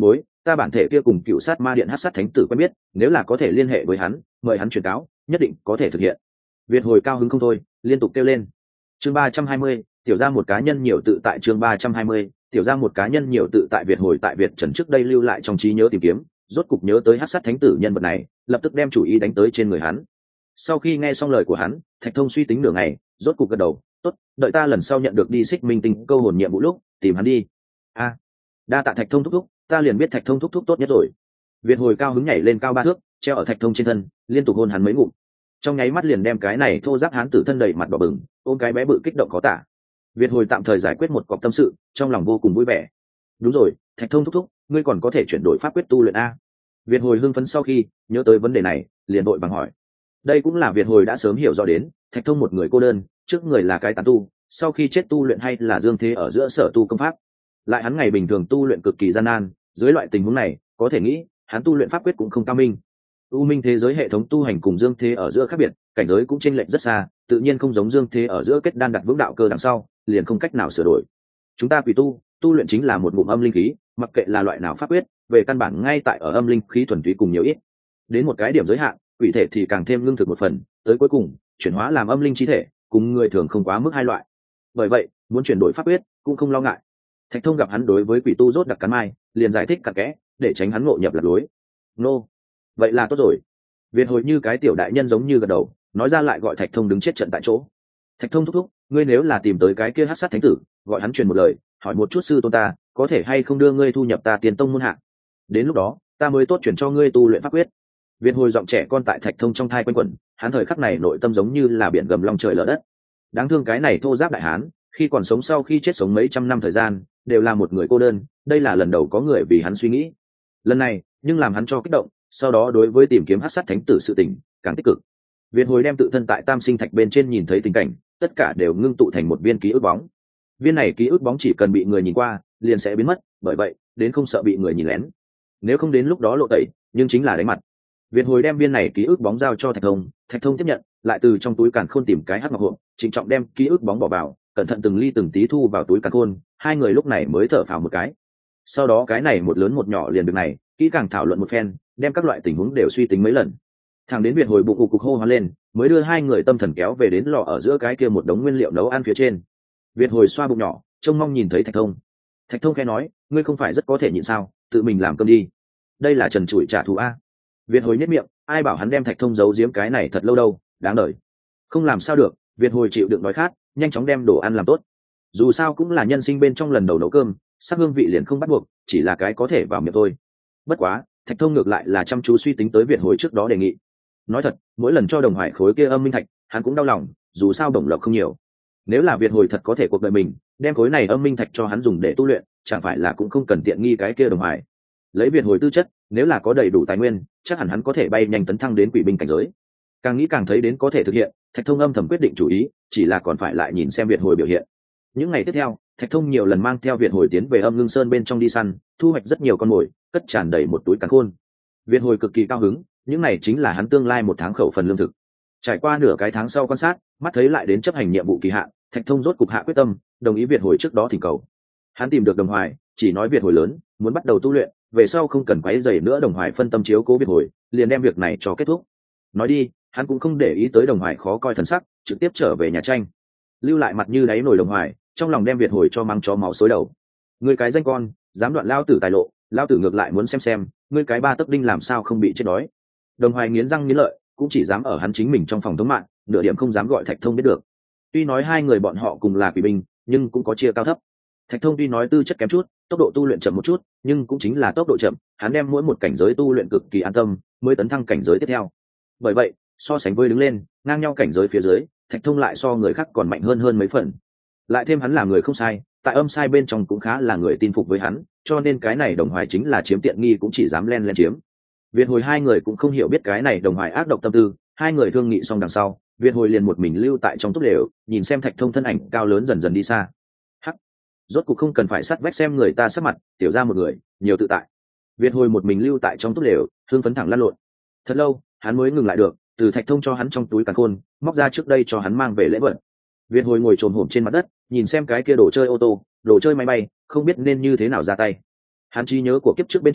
ta bản thể kia cùng cựu sát ma điện hắc sát thánh tử quen biết, nếu là có thể liên hệ với hắn, mời hắn truyền cáo, nhất định có thể thực hiện. Việt hồi cao hứng không thôi, liên tục kêu lên. Chương ba trăm hai mươi, tiểu ra một cá nhân nhiều tự tại. Chương ba trăm hai mươi, tiểu ra một cá nhân nhiều tự tại. Việt hồi tại Việt Trần trước đây lưu lại trong trí nhớ tìm kiếm, rốt cục nhớ tới hắc sát thánh tử nhân vật này, lập tức đem chủ ý đánh tới trên người hắn. Sau khi nghe xong lời của hắn, Thạch Thông suy tính nửa ngày, rốt cục gật đầu, tốt, đợi ta lần sau nhận được đi Xích Minh Tinh câu hồn nhiệm vụ lúc, tìm hắn đi. A, đa tạ Thạch Thông thúc thúc, ta liền biết Thạch Thông thúc thúc tốt nhất rồi. Việt hồi cao hứng nhảy lên cao ba thước, treo ở Thạch Thông trên thân, liên tục hôn hắn mấy ngụm. Trong nháy mắt liền đem cái này thô giáp hán tử thân đầy mặt đỏ bừng, ôm cái bé bự kích động khó tả. Việt hồi tạm thời giải quyết một cọc tâm sự, trong lòng vô cùng vui vẻ. Đúng rồi, Thạch Thông thúc thúc, ngươi còn có thể chuyển đổi pháp quyết tu luyện a? Việt hồi hưng phấn sau khi nhớ tới vấn đề này, liền đội bằng hỏi. Đây cũng là Việt hồi đã sớm hiểu rõ đến, Thạch Thông một người cô đơn, trước người là cái tán tu, sau khi chết tu luyện hay là dương thế ở giữa sở tu công pháp. Lại hắn ngày bình thường tu luyện cực kỳ gian nan, dưới loại tình huống này, có thể nghĩ, hắn tu luyện pháp quyết cũng không cao minh. U minh thế giới hệ thống tu hành cùng dương thế ở giữa khác biệt, cảnh giới cũng chênh lệch rất xa, tự nhiên không giống dương thế ở giữa kết đan đặt vững đạo cơ đằng sau, liền không cách nào sửa đổi. Chúng ta quỷ tu, tu luyện chính là một ngụm âm linh khí, mặc kệ là loại nào pháp quyết, về căn bản ngay tại ở âm linh khí thuần túy cùng nhiều ít. Đến một cái điểm giới hạn, quỷ thể thì càng thêm lương thực một phần, tới cuối cùng, chuyển hóa làm âm linh chi thể, cùng người thường không quá mức hai loại. Bởi vậy, muốn chuyển đổi pháp quyết, cũng không lo ngại. Thạch Thông gặp hắn đối với quỷ tu rốt đặc cắn mai, liền giải thích cặn kẽ, để tránh hắn ngộ nhập lạc lối. Nô, vậy là tốt rồi. Việt hồi như cái tiểu đại nhân giống như gật đầu, nói ra lại gọi Thạch Thông đứng chết trận tại chỗ. Thạch Thông thúc thúc, ngươi nếu là tìm tới cái kia hắc sát thánh tử, gọi hắn truyền một lời, hỏi một chút sư tôn ta, có thể hay không đưa ngươi thu nhập ta tiền tông môn hạng. Đến lúc đó, ta mới tốt chuyển cho ngươi tu luyện pháp quyết. Việt hồi giọng trẻ con tại Thạch Thông trong thai quanh quẩn, hắn thời khắc này nội tâm giống như là biển gầm long trời lở đất. Đáng thương cái này thô giáp đại hán, khi còn sống sau khi chết sống mấy trăm năm thời gian, đều là một người cô đơn, đây là lần đầu có người vì hắn suy nghĩ. Lần này, nhưng làm hắn cho kích động, sau đó đối với tìm kiếm hắc sát thánh tử sự tình, càng tích cực. Việt hồi đem tự thân tại Tam Sinh Thạch bên trên nhìn thấy tình cảnh, tất cả đều ngưng tụ thành một viên ký ức bóng. Viên này ký ức bóng chỉ cần bị người nhìn qua, liền sẽ biến mất, bởi vậy, đến không sợ bị người nhìn lén. Nếu không đến lúc đó lộ tẩy, nhưng chính là đánh mặt. Việt hồi đem viên này ký ức bóng giao cho Thạch Thông, Thạch Thông tiếp nhận, lại từ trong túi càn khôn tìm cái hắc ngọc hộp, trịnh trọng đem ký ức bóng bỏ vào, cẩn thận từng ly từng tí thu vào túi càn khôn, hai người lúc này mới thở phào một cái. Sau đó cái này một lớn một nhỏ liền được này, kỹ càng thảo luận một phen, đem các loại tình huống đều suy tính mấy lần. Thằng đến Việt hồi bụng cục cục hô hoán lên, mới đưa hai người tâm thần kéo về đến lò ở giữa cái kia một đống nguyên liệu nấu ăn phía trên. Việt hồi xoa bụng nhỏ, trông mong nhìn thấy Thạch Thông. Thạch Thông khẽ nói, ngươi không phải rất có thể nhịn sao, tự mình làm cơm đi. Đây là trần trụi trả thù a. Việt hồi nhếch miệng, ai bảo hắn đem Thạch Thông giấu giếm cái này thật lâu đâu, đáng đời. Không làm sao được, Việt hồi chịu đựng đói khát, nhanh chóng đem đồ ăn làm tốt. Dù sao cũng là nhân sinh bên trong lần đầu nấu cơm, sắc hương vị liền không bắt buộc, chỉ là cái có thể vào miệng thôi. Bất quá, Thạch Thông ngược lại là chăm chú suy tính tới Việt hồi trước đó đề nghị. Nói thật, mỗi lần cho Đồng Hoài khối kia âm minh thạch, hắn cũng đau lòng, dù sao đồng lộc không nhiều. Nếu là Việt hồi thật có thể cuộc đời mình, đem khối này âm minh thạch cho hắn dùng để tu luyện, chẳng phải là cũng không cần tiện nghi cái kia Đồng Hoài. Lấy Việt hồi tư chất, nếu là có đầy đủ tài nguyên, chắc hẳn hắn có thể bay nhanh tấn thăng đến quỷ binh cảnh giới. Càng nghĩ càng thấy đến có thể thực hiện, Thạch Thông âm thầm quyết định chủ ý, chỉ là còn phải lại nhìn xem Việt hồi biểu hiện. Những ngày tiếp theo, Thạch Thông nhiều lần mang theo Việt hồi tiến về Âm Ngưng Sơn bên trong đi săn, thu hoạch rất nhiều con mồi, cất tràn đầy một túi càn khôn. Việt hồi cực kỳ cao hứng, những này chính là hắn tương lai một tháng khẩu phần lương thực. Trải qua nửa cái tháng sau quan sát, mắt thấy lại đến chấp hành nhiệm vụ kỳ hạn, Thạch Thông rốt cục hạ quyết tâm, đồng ý Việt hồi trước đó thỉnh cầu. Hắn tìm được Đồng Hoài, chỉ nói Việt hồi lớn, muốn bắt đầu tu luyện, về sau không cần quấy rầy nữa Đồng Hoài phân tâm chiếu cố Việt hồi, liền đem việc này cho kết thúc. Nói đi, hắn cũng không để ý tới Đồng Hoài khó coi thần sắc, trực tiếp trở về nhà tranh. Lưu lại mặt như đáy nồi Đồng Hoài, trong lòng đem Việt hồi cho mắng chó máu xối đầu. Ngươi cái danh con, dám đoạn lao tử tài lộ, lao tử ngược lại muốn xem xem, ngươi cái ba tấc đinh làm sao không bị chết đói. Đồng Hoài nghiến răng nghiến lợi, cũng chỉ dám ở hắn chính mình trong phòng thống mạng, nửa điểm không dám gọi Thạch Thông biết được. Tuy nói hai người bọn họ cùng là quỷ binh, nhưng cũng có chia cao thấp. Thạch Thông tuy nói tư chất kém chút, tốc độ tu luyện chậm một chút, nhưng cũng chính là tốc độ chậm, hắn đem mỗi một cảnh giới tu luyện cực kỳ an tâm, mới tấn thăng cảnh giới tiếp theo. Bởi vậy, so sánh với đứng lên, ngang nhau cảnh giới phía dưới, Thạch Thông lại so người khác còn mạnh hơn hơn mấy phần. Lại thêm hắn là người không sai, tại âm sai bên trong cũng khá là người tin phục với hắn, cho nên cái này Đồng Hoài chính là chiếm tiện nghi cũng chỉ dám len len chiếm. Việt hồi hai người cũng không hiểu biết cái này Đồng Hoài ác độc tâm tư, hai người thương nghị xong đằng sau, Việt hồi liền một mình lưu tại trong túp lều, nhìn xem Thạch Thông thân ảnh cao lớn dần dần đi xa. Hắc, rốt cuộc không cần phải sát vách xem người ta sắc mặt, tiểu ra một người, nhiều tự tại. Việt hồi một mình lưu tại trong túp lều, hương phấn thẳng lăn lộn. Thật lâu, hắn mới ngừng lại được, từ Thạch Thông cho hắn trong túi càn khôn, móc ra trước đây cho hắn mang về lễ vật. Việt hồi ngồi trồm hổm trên mặt đất, nhìn xem cái kia đồ chơi ô tô, đồ chơi máy bay, không biết nên như thế nào ra tay. Hắn trí nhớ của kiếp trước bên trong,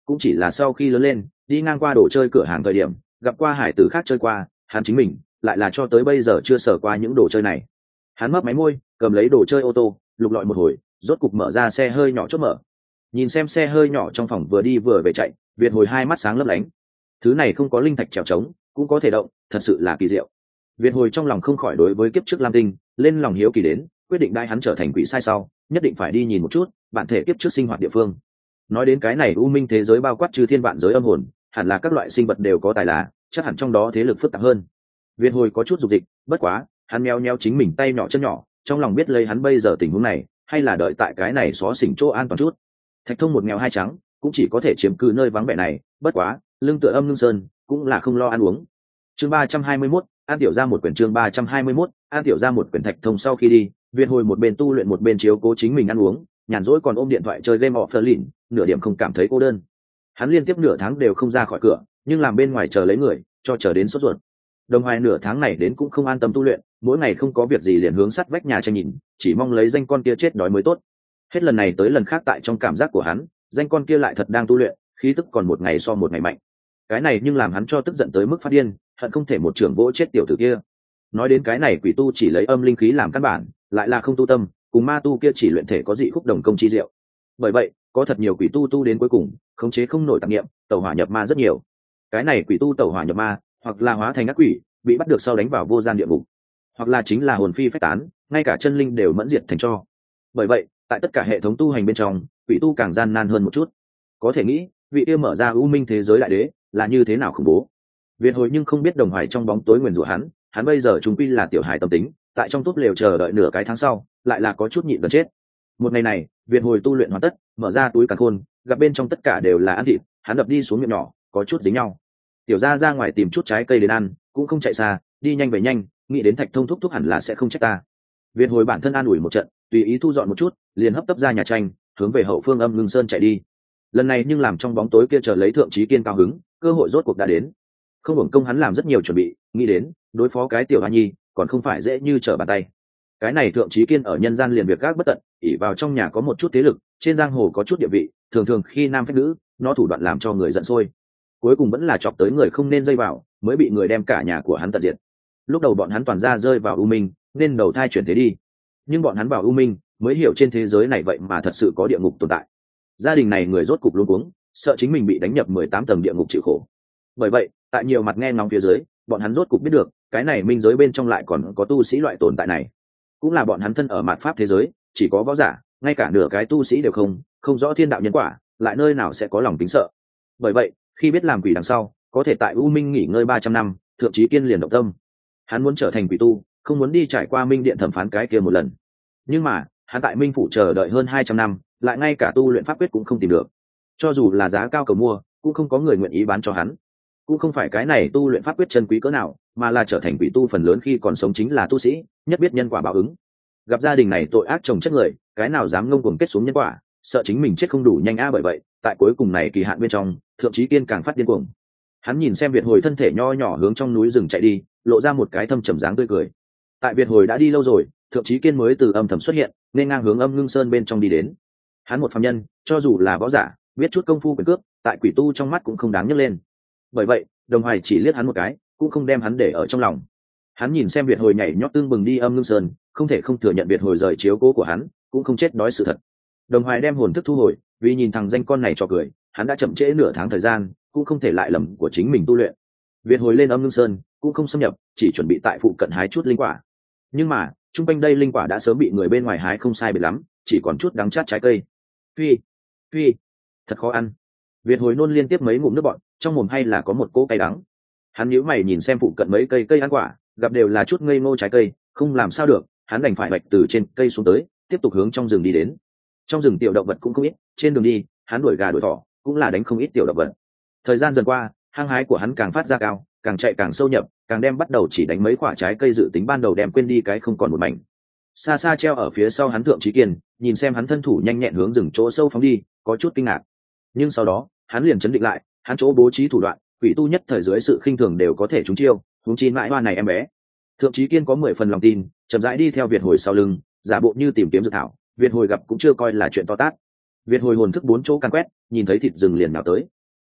cũng chỉ là sau khi lớn lên đi ngang qua đồ chơi cửa hàng thời điểm gặp qua hải tử khác chơi qua, hắn chính mình lại là cho tới bây giờ chưa sờ qua những đồ chơi này. Hắn mấp máy môi, cầm lấy đồ chơi ô tô, lục lọi một hồi, rốt cục mở ra xe hơi nhỏ chốt mở. Nhìn xem xe hơi nhỏ trong phòng vừa đi vừa về chạy, Việt hồi hai mắt sáng lấp lánh. Thứ này không có linh thạch trèo trống, cũng có thể động, thật sự là kỳ diệu. Việt hồi trong lòng không khỏi đối với kiếp trước Lam Tinh lên lòng hiếu kỳ đến, quyết định đai hắn trở thành quỷ sai sau, nhất định phải đi nhìn một chút bản thể kiếp trước sinh hoạt địa phương. Nói đến cái này u minh thế giới bao quát trừ thiên vạn giới âm hồn, hẳn là các loại sinh vật đều có tài là, chắc hẳn trong đó thế lực phức tạp hơn. Việt hồi có chút dục dịch, bất quá hắn meo nheo chính mình tay nhỏ chân nhỏ, trong lòng biết lấy hắn bây giờ tình huống này, hay là đợi tại cái này xó xỉnh chỗ an toàn chút. Thạch Thông một nghèo hai trắng, cũng chỉ có thể chiếm cứ nơi vắng vẻ này, bất quá lương tựa âm lương sơn cũng là không lo ăn uống. Chương ba trăm hai mươi mốt, An tiểu ra một quyển. Chương ba trăm hai mươi mốt, An tiểu ra một quyển. Thạch Thông sau khi đi, Việt hồi một bên tu luyện một bên chiếu cố chính mình ăn uống, nhàn rỗi còn ôm điện thoại chơi game of Berlin, nửa điểm không cảm thấy cô đơn. Hắn liên tiếp nửa tháng đều không ra khỏi cửa, nhưng làm bên ngoài chờ lấy người, cho chờ đến sốt ruột. Đồng Hoài nửa tháng này đến cũng không an tâm tu luyện, mỗi ngày không có việc gì liền hướng sắt vách nhà tranh nhìn, chỉ mong lấy danh con kia chết đói mới tốt. Hết lần này tới lần khác tại trong cảm giác của hắn, danh con kia lại thật đang tu luyện, khí tức còn một ngày so một ngày mạnh. Cái này nhưng làm hắn cho tức giận tới mức phát điên, hận không thể một trưởng vỗ chết tiểu tử kia. Nói đến cái này quỷ tu chỉ lấy âm linh khí làm căn bản, lại là không tu tâm, cùng ma tu kia chỉ luyện thể có dị khúc đồng công chi diệu. Bởi vậy, có thật nhiều quỷ tu tu đến cuối cùng, khống chế không nổi tạp niệm, tẩu hỏa nhập ma rất nhiều. Cái này quỷ tu tẩu hỏa nhập ma, hoặc là hóa thành ác quỷ, bị bắt được sau đánh vào vô gian địa ngục, hoặc là chính là hồn phi phách tán, ngay cả chân linh đều mẫn diệt thành tro. Bởi vậy, tại tất cả hệ thống tu hành bên trong, quỷ tu càng gian nan hơn một chút. Có thể nghĩ, vị kia mở ra u minh thế giới đại đế là như thế nào khủng bố. Việt hồi nhưng không biết Đồng Hoài trong bóng tối nguyền rủa hắn, hắn bây giờ chúng quy là tiểu hài tâm tính, tại trong túp lều chờ đợi nửa cái tháng sau, lại là có chút nhịn gần chết. Một ngày này, Việt hồi tu luyện hoàn tất, mở ra túi càn khôn, gặp bên trong tất cả đều là ăn thịt, hắn đập đi xuống miệng nhỏ, có chút dính nhau. Tiểu gia ra ngoài tìm chút trái cây đến ăn, cũng không chạy xa, đi nhanh về nhanh, nghĩ đến Thạch Thông thúc thúc hẳn là sẽ không trách ta. Việt hồi bản thân an ủi một trận, tùy ý thu dọn một chút, liền hấp tấp ra nhà tranh, hướng về hậu phương Âm Ngưng Sơn chạy đi. Lần này nhưng làm trong bóng tối kia chờ lấy Thượng Chí Kiên cao hứng, cơ hội rốt cuộc đã đến. Không hưởng công hắn làm rất nhiều chuẩn bị, nghĩ đến đối phó cái tiểu hoa nhi, còn không phải dễ như trở bàn tay. Cái này Thượng Chí Kiên ở nhân gian liền việc gác bất tận, ỷ vào trong nhà có một chút thế lực, trên giang hồ có chút địa vị, thường thường khi nam phách nữ, nó thủ đoạn làm cho người giận sôi. Cuối cùng vẫn là chọc tới người không nên dây vào, mới bị người đem cả nhà của hắn tận diệt. Lúc đầu bọn hắn toàn ra rơi vào u minh, nên đầu thai chuyển thế đi. Nhưng bọn hắn vào u minh, mới hiểu trên thế giới này vậy mà thật sự có địa ngục tồn tại. Gia đình này người rốt cục luống cuống, sợ chính mình bị đánh nhập mười tám tầng địa ngục chịu khổ. Bởi vậy, tại nhiều mặt nghe ngóng phía dưới, bọn hắn rốt cục biết được, cái này minh giới bên trong lại còn có tu sĩ loại tồn tại này. Cũng là bọn hắn thân ở mạt pháp thế giới, chỉ có võ giả, ngay cả nửa cái tu sĩ đều không, không rõ thiên đạo nhân quả, lại nơi nào sẽ có lòng tính sợ. Bởi vậy, khi biết làm quỷ đằng sau, có thể tại u minh nghỉ ngơi ba trăm năm, Thượng Chí Kiên liền động tâm. Hắn muốn trở thành quỷ tu, không muốn đi trải qua minh điện thẩm phán cái kia một lần. Nhưng mà, hắn tại minh phủ chờ đợi hơn hai trăm năm, lại ngay cả tu luyện pháp quyết cũng không tìm được. Cho dù là giá cao cầu mua, cũng không có người nguyện ý bán cho hắn. Cũng không phải cái này tu luyện pháp quyết chân quý cỡ nào, mà là trở thành quỷ tu phần lớn khi còn sống chính là tu sĩ, nhất biết nhân quả báo ứng. Gặp gia đình này tội ác chồng chất người, cái nào dám ngông cuồng kết xuống nhân quả, sợ chính mình chết không đủ nhanh a. Bởi vậy, tại cuối cùng này kỳ hạn bên trong, Thượng Chí Kiên càng phát điên cuồng. Hắn nhìn xem Việt hồi thân thể nho nhỏ hướng trong núi rừng chạy đi, lộ ra một cái thâm trầm dáng tươi cười. Tại Việt hồi đã đi lâu rồi, Thượng Chí Kiên mới từ âm thầm xuất hiện, nên ngang hướng Âm Ngưng Sơn bên trong đi đến. Hắn một phàm nhân, cho dù là võ giả, biết chút công phu quyền cước, tại quỷ tu trong mắt cũng không đáng nhấc lên. Bởi vậy, Đồng Hoài chỉ liếc hắn một cái, cũng không đem hắn để ở trong lòng. Hắn nhìn xem Việt hồi nhảy nhót tương bừng đi Âm Ngưng Sơn, không thể không thừa nhận Việt hồi rời chiếu cố của hắn, cũng không chết đói sự thật. Đồng Hoài đem hồn thức thu hồi, vì nhìn thằng danh con này cho cười, hắn đã chậm trễ nửa tháng thời gian, cũng không thể lại lầm của chính mình tu luyện. Việt hồi lên Âm Ngưng Sơn, cũng không xâm nhập, chỉ chuẩn bị tại phụ cận hái chút linh quả. Nhưng mà, trung quanh đây linh quả đã sớm bị người bên ngoài hái không sai biệt lắm, chỉ còn chút đắng chát trái cây. Phi, phi, thật khó ăn. Việt hồi nôn liên tiếp mấy ngụm nước bọt, trong mồm hay là có một cỗ cay đắng. Hắn nhíu mày nhìn xem phụ cận mấy cây cây ăn quả, gặp đều là chút ngây ngô trái cây, không làm sao được, hắn đành phải bạch từ trên cây xuống tới, tiếp tục hướng trong rừng đi đến. Trong rừng tiểu động vật cũng không ít, trên đường đi, hắn đuổi gà đuổi thỏ, cũng là đánh không ít tiểu động vật. Thời gian dần qua, hăng hái của hắn càng phát ra cao, càng chạy càng sâu nhập, càng đem bắt đầu chỉ đánh mấy quả trái cây dự tính ban đầu đem quên đi cái không còn một mảnh. Xa xa treo ở phía sau hắn Thượng Chí Kiên, nhìn xem hắn thân thủ nhanh nhẹn hướng rừng chỗ sâu phóng đi, có chút kinh ngạc. Nhưng sau đó, hắn liền chấn định lại, hắn chỗ bố trí thủ đoạn, quỷ tu nhất thời dưới sự khinh thường đều có thể trúng chiêu, huống chi mãi hoa này em bé. Thượng Chí Kiên có mười phần lòng tin, chậm rãi đi theo Việt hồi sau lưng, giả bộ như tìm kiếm dược thảo, Việt hồi gặp cũng chưa coi là chuyện to tát. Việt hồi hồn thức bốn chỗ căn quét, nhìn thấy thịt rừng liền nào tới,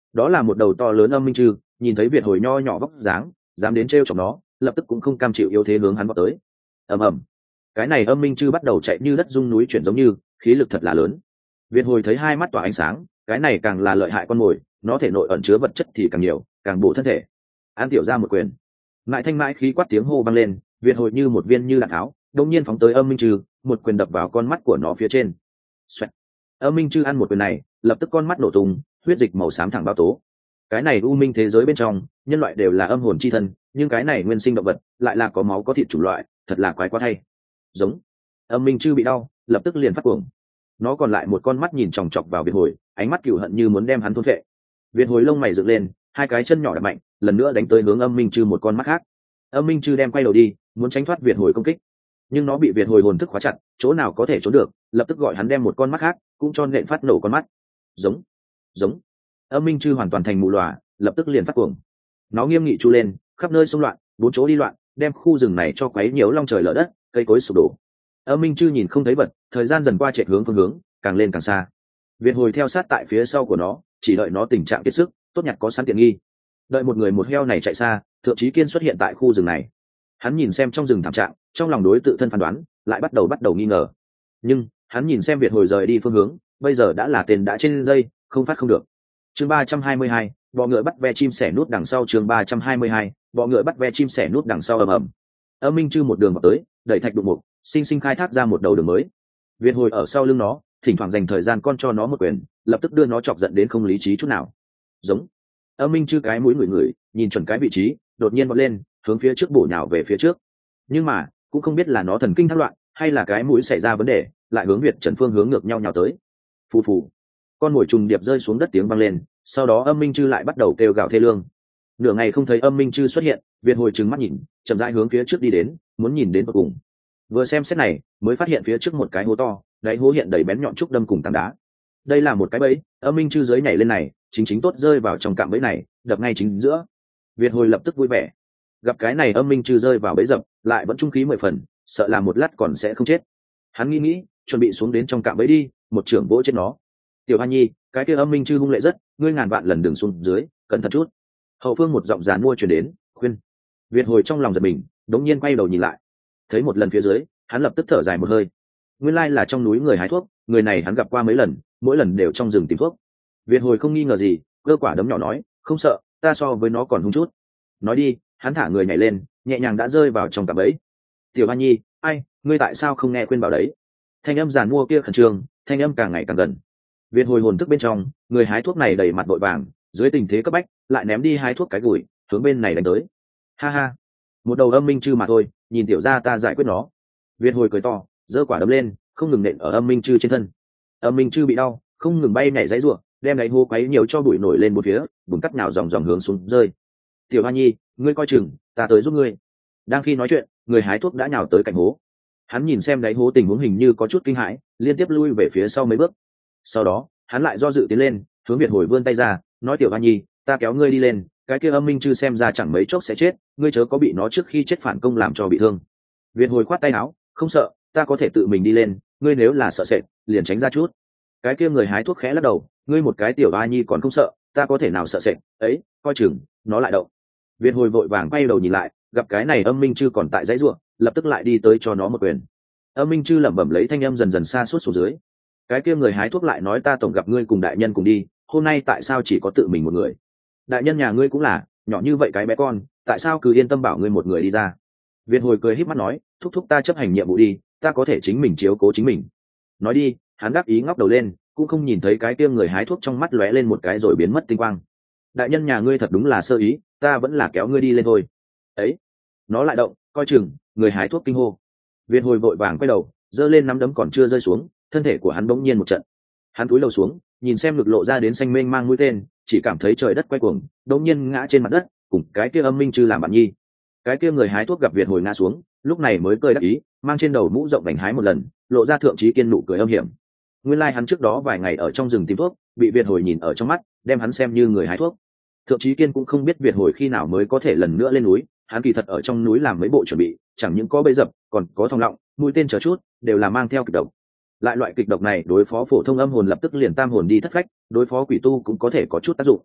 đó là một đầu to lớn âm minh chư, nhìn thấy Việt Hồi nho nhỏ vóc dáng, dám đến trêu chọc nó, lập tức cũng không cam chịu yếu thế hướng hắn vọt tới. Ầm ầm, cái này âm minh chư bắt đầu chạy như đất rung núi chuyển giống như, khí lực thật là lớn. Việt Hồi thấy hai mắt tỏa ánh sáng, cái này càng là lợi hại con mồi, nó thể nội ẩn chứa vật chất thì càng nhiều, càng bổ thân thể. An tiểu ra một quyền, mãi thanh mãi khí quát tiếng hô vang lên, Việt Hồi như một viên như đạn tháo, đông nhiên phóng tới âm minh chư, một quyền đập vào con mắt của nó phía trên. Xoẹt. Âm minh chư ăn một quyền này, lập tức con mắt nổ tung, huyết dịch màu xám thẳng bao tố. Cái này u minh thế giới bên trong, nhân loại đều là âm hồn chi thân, nhưng cái này nguyên sinh động vật lại là có máu có thịt chủng loại, thật là quái quá thay. Giống. Âm minh chư bị đau, lập tức liền phát cuồng. Nó còn lại một con mắt nhìn chòng chọc vào Việt Hồi, ánh mắt cừu hận như muốn đem hắn thôn phệ. Việt Hồi lông mày dựng lên, hai cái chân nhỏ đập mạnh, lần nữa đánh tới hướng âm minh chư một con mắt khác. Âm minh chư đem quay đầu đi, muốn tránh thoát Việt Hồi công kích, nhưng nó bị Việt Hồi hồn thức khóa chặt, chỗ nào có thể trốn được, lập tức gọi hắn đem một con mắt khác cũng cho nện phát nổ con mắt. Giống. Giống. Âm minh chư hoàn toàn thành mù lòa, lập tức liền phát cuồng. Nó nghiêm nghị chu lên, khắp nơi xung loạn, bốn chỗ đi loạn, đem khu rừng này cho quấy nhiễu long trời lở đất, cây cối sụp đổ. Âm minh chư nhìn không thấy vật, thời gian dần qua chạy hướng phương hướng, càng lên càng xa. Việt Hồi theo sát tại phía sau của nó, chỉ đợi nó tình trạng kiệt sức, tốt nhặt có sẵn tiện nghi. Đợi một người một heo này chạy xa, Thượng Chí Kiên xuất hiện tại khu rừng này. Hắn nhìn xem trong rừng thảm trạng, trong lòng đối tự thân phán đoán, lại bắt đầu bắt đầu nghi ngờ. Nhưng hắn nhìn xem Việt Hồi rời đi phương hướng, bây giờ đã là tên đã trên dây, không phát không được. Chương ba trăm hai mươi hai, bọ ngựa bắt ve chim sẻ nút đằng sau. Chương ba trăm hai mươi hai, bọ ngựa bắt ve chim sẻ nút đằng sau. Ầm ầm. Âm minh chư một đường vào tới, đẩy thạch đụng mục, sinh sinh khai thác ra một đầu đường mới. Việt Hồi ở sau lưng nó, thỉnh thoảng dành thời gian con cho nó một quyền, lập tức đưa nó chọc giận đến không lý trí chút nào. Giống. Âm minh chư cái mũi ngửi ngửi, nhìn chuẩn cái vị trí, đột nhiên vọt lên, hướng phía trước bổ nhào về phía trước. Nhưng mà cũng không biết là nó thần kinh thác loạn, hay là cái mũi xảy ra vấn đề, lại hướng Việt Trần phương hướng ngược nhau nhào tới. Phù phù. Con mồi trùng điệp rơi xuống đất tiếng vang lên, sau đó âm minh chư lại bắt đầu kêu gào thê lương. Nửa ngày không thấy âm minh chư xuất hiện, Việt Hồi trừng mắt nhìn, chậm rãi hướng phía trước đi đến, muốn nhìn đến cuối cùng. Vừa xem xét này, mới phát hiện phía trước một cái hố to, đáy hố hiện đầy bén nhọn trúc đâm cùng tảng đá. Đây là một cái bẫy, âm minh chư dưới nhảy lên này, chính chính tốt rơi vào trong cạm bẫy này, đập ngay chính giữa. Việt Hồi lập tức vui vẻ. Gặp cái này âm minh chư rơi vào bẫy dập, lại vẫn trung khí mười phần, sợ là một lát còn sẽ không chết. Hắn nghĩ nghĩ, chuẩn bị xuống đến trong cạm bẫy đi, một trưởng vỗ chết nó. Tiểu Hoa Nhi, cái kia âm minh chư hung lệ rất, ngươi ngàn vạn lần đường xuống dưới, cẩn thận chút. Hậu phương một giọng giàn mua truyền đến, khuyên. Việt Hồi trong lòng giật mình, đống nhiên quay đầu nhìn lại, thấy một lần phía dưới, hắn lập tức thở dài một hơi. Nguyên lai là trong núi người hái thuốc, người này hắn gặp qua mấy lần, mỗi lần đều trong rừng tìm thuốc. Việt Hồi không nghi ngờ gì, cơ quả đấm nhỏ nói, không sợ, ta so với nó còn hung chút. Nói đi, hắn thả người nhảy lên, nhẹ nhàng đã rơi vào trong cạm bẫy. Tiểu Hoa Nhi, ai, ngươi tại sao không nghe khuyên bảo đấy? Thanh âm giàn mua kia khẩn trương, thanh âm càng ngày càng gần. Việt Hồi hồn thức bên trong, người hái thuốc này đầy mặt vội vàng, dưới tình thế cấp bách, lại ném đi hai thuốc cái gùi, hướng bên này đánh tới. Ha ha, một đầu âm minh chư mà thôi, nhìn tiểu gia ta giải quyết nó. Việt Hồi cười to, giơ quả đấm lên, không ngừng nện ở âm minh chư trên thân. Âm minh chư bị đau, không ngừng bay nhảy giãy giụa, đem đáy hố quấy nhiều cho bụi nổi lên một phía, bùn cắt nhào dòng dòng hướng xuống rơi. Tiểu Hoa Nhi, ngươi coi chừng, ta tới giúp ngươi. Đang khi nói chuyện, người hái thuốc đã nhào tới cạnh hố. Hắn nhìn xem đáy hố tình huống hình như có chút kinh hãi, liên tiếp lui về phía sau mấy bước. Sau đó, hắn lại do dự tiến lên, hướng Việt Hồi vươn tay ra, nói Tiểu Hoa Nhi, ta kéo ngươi đi lên, cái kia âm minh chư xem ra chẳng mấy chốc sẽ chết, ngươi chớ có bị nó trước khi chết phản công làm cho bị thương. Việt Hồi khoát tay áo, không sợ, ta có thể tự mình đi lên, ngươi nếu là sợ sệt, liền tránh ra chút. Cái kia người hái thuốc khẽ lắc đầu, ngươi một cái Tiểu Hoa Nhi còn không sợ, ta có thể nào sợ sệt, ấy, coi chừng, nó lại động. Việt Hồi vội vàng quay đầu nhìn lại, gặp cái này âm minh chư còn tại dãy ruộng, lập tức lại đi tới cho nó một quyền. Âm minh chư lẩm bẩm lấy thanh âm dần dần xa suốt xuống dưới. Cái kia người hái thuốc lại nói, ta tổng gặp ngươi cùng đại nhân cùng đi, hôm nay tại sao chỉ có tự mình một người? Đại nhân nhà ngươi cũng là nhỏ như vậy cái bé con, tại sao cứ yên tâm bảo ngươi một người đi ra? Việt Hồi cười híp mắt nói, thúc thúc ta chấp hành nhiệm vụ đi, ta có thể chính mình chiếu cố chính mình. Nói đi, hắn đắc ý ngóc đầu lên, cũng không nhìn thấy cái kia người hái thuốc trong mắt lóe lên một cái rồi biến mất tinh quang. Đại nhân nhà ngươi thật đúng là sơ ý, ta vẫn là kéo ngươi đi lên thôi. Ấy, nó lại động, coi chừng, người hái thuốc kinh hô. Việt Hồi vội vàng quay đầu, giơ lên nắm đấm còn chưa rơi xuống, thân thể của hắn bỗng nhiên một trận. Hắn cúi đầu xuống, nhìn xem ngực lộ ra đến xanh mênh mang mũi tên, chỉ cảm thấy trời đất quay cuồng, đột nhiên ngã trên mặt đất, cùng cái kia âm minh chư làm bạn nhi. Cái kia người hái thuốc gặp Việt Hồi ngã xuống, lúc này mới cười đắc ý, mang trên đầu mũ rộng vành hái một lần, lộ ra Thượng Chí Kiên nụ cười âm hiểm. Nguyên lai like hắn trước đó vài ngày ở trong rừng tìm thuốc, bị Việt Hồi nhìn ở trong mắt, đem hắn xem như người hái thuốc. Thượng Chí Kiên cũng không biết Việt Hồi khi nào mới có thể lần nữa lên núi, hắn kỳ thật ở trong núi làm mấy bộ chuẩn bị, chẳng những có bẫy dập, còn có thòng lọng, mũi tên chờ chút, đều là mang theo kịch độc. Lại loại kịch độc này đối phó phổ thông âm hồn lập tức liền tam hồn đi thất phách, đối phó quỷ tu cũng có thể có chút tác dụng.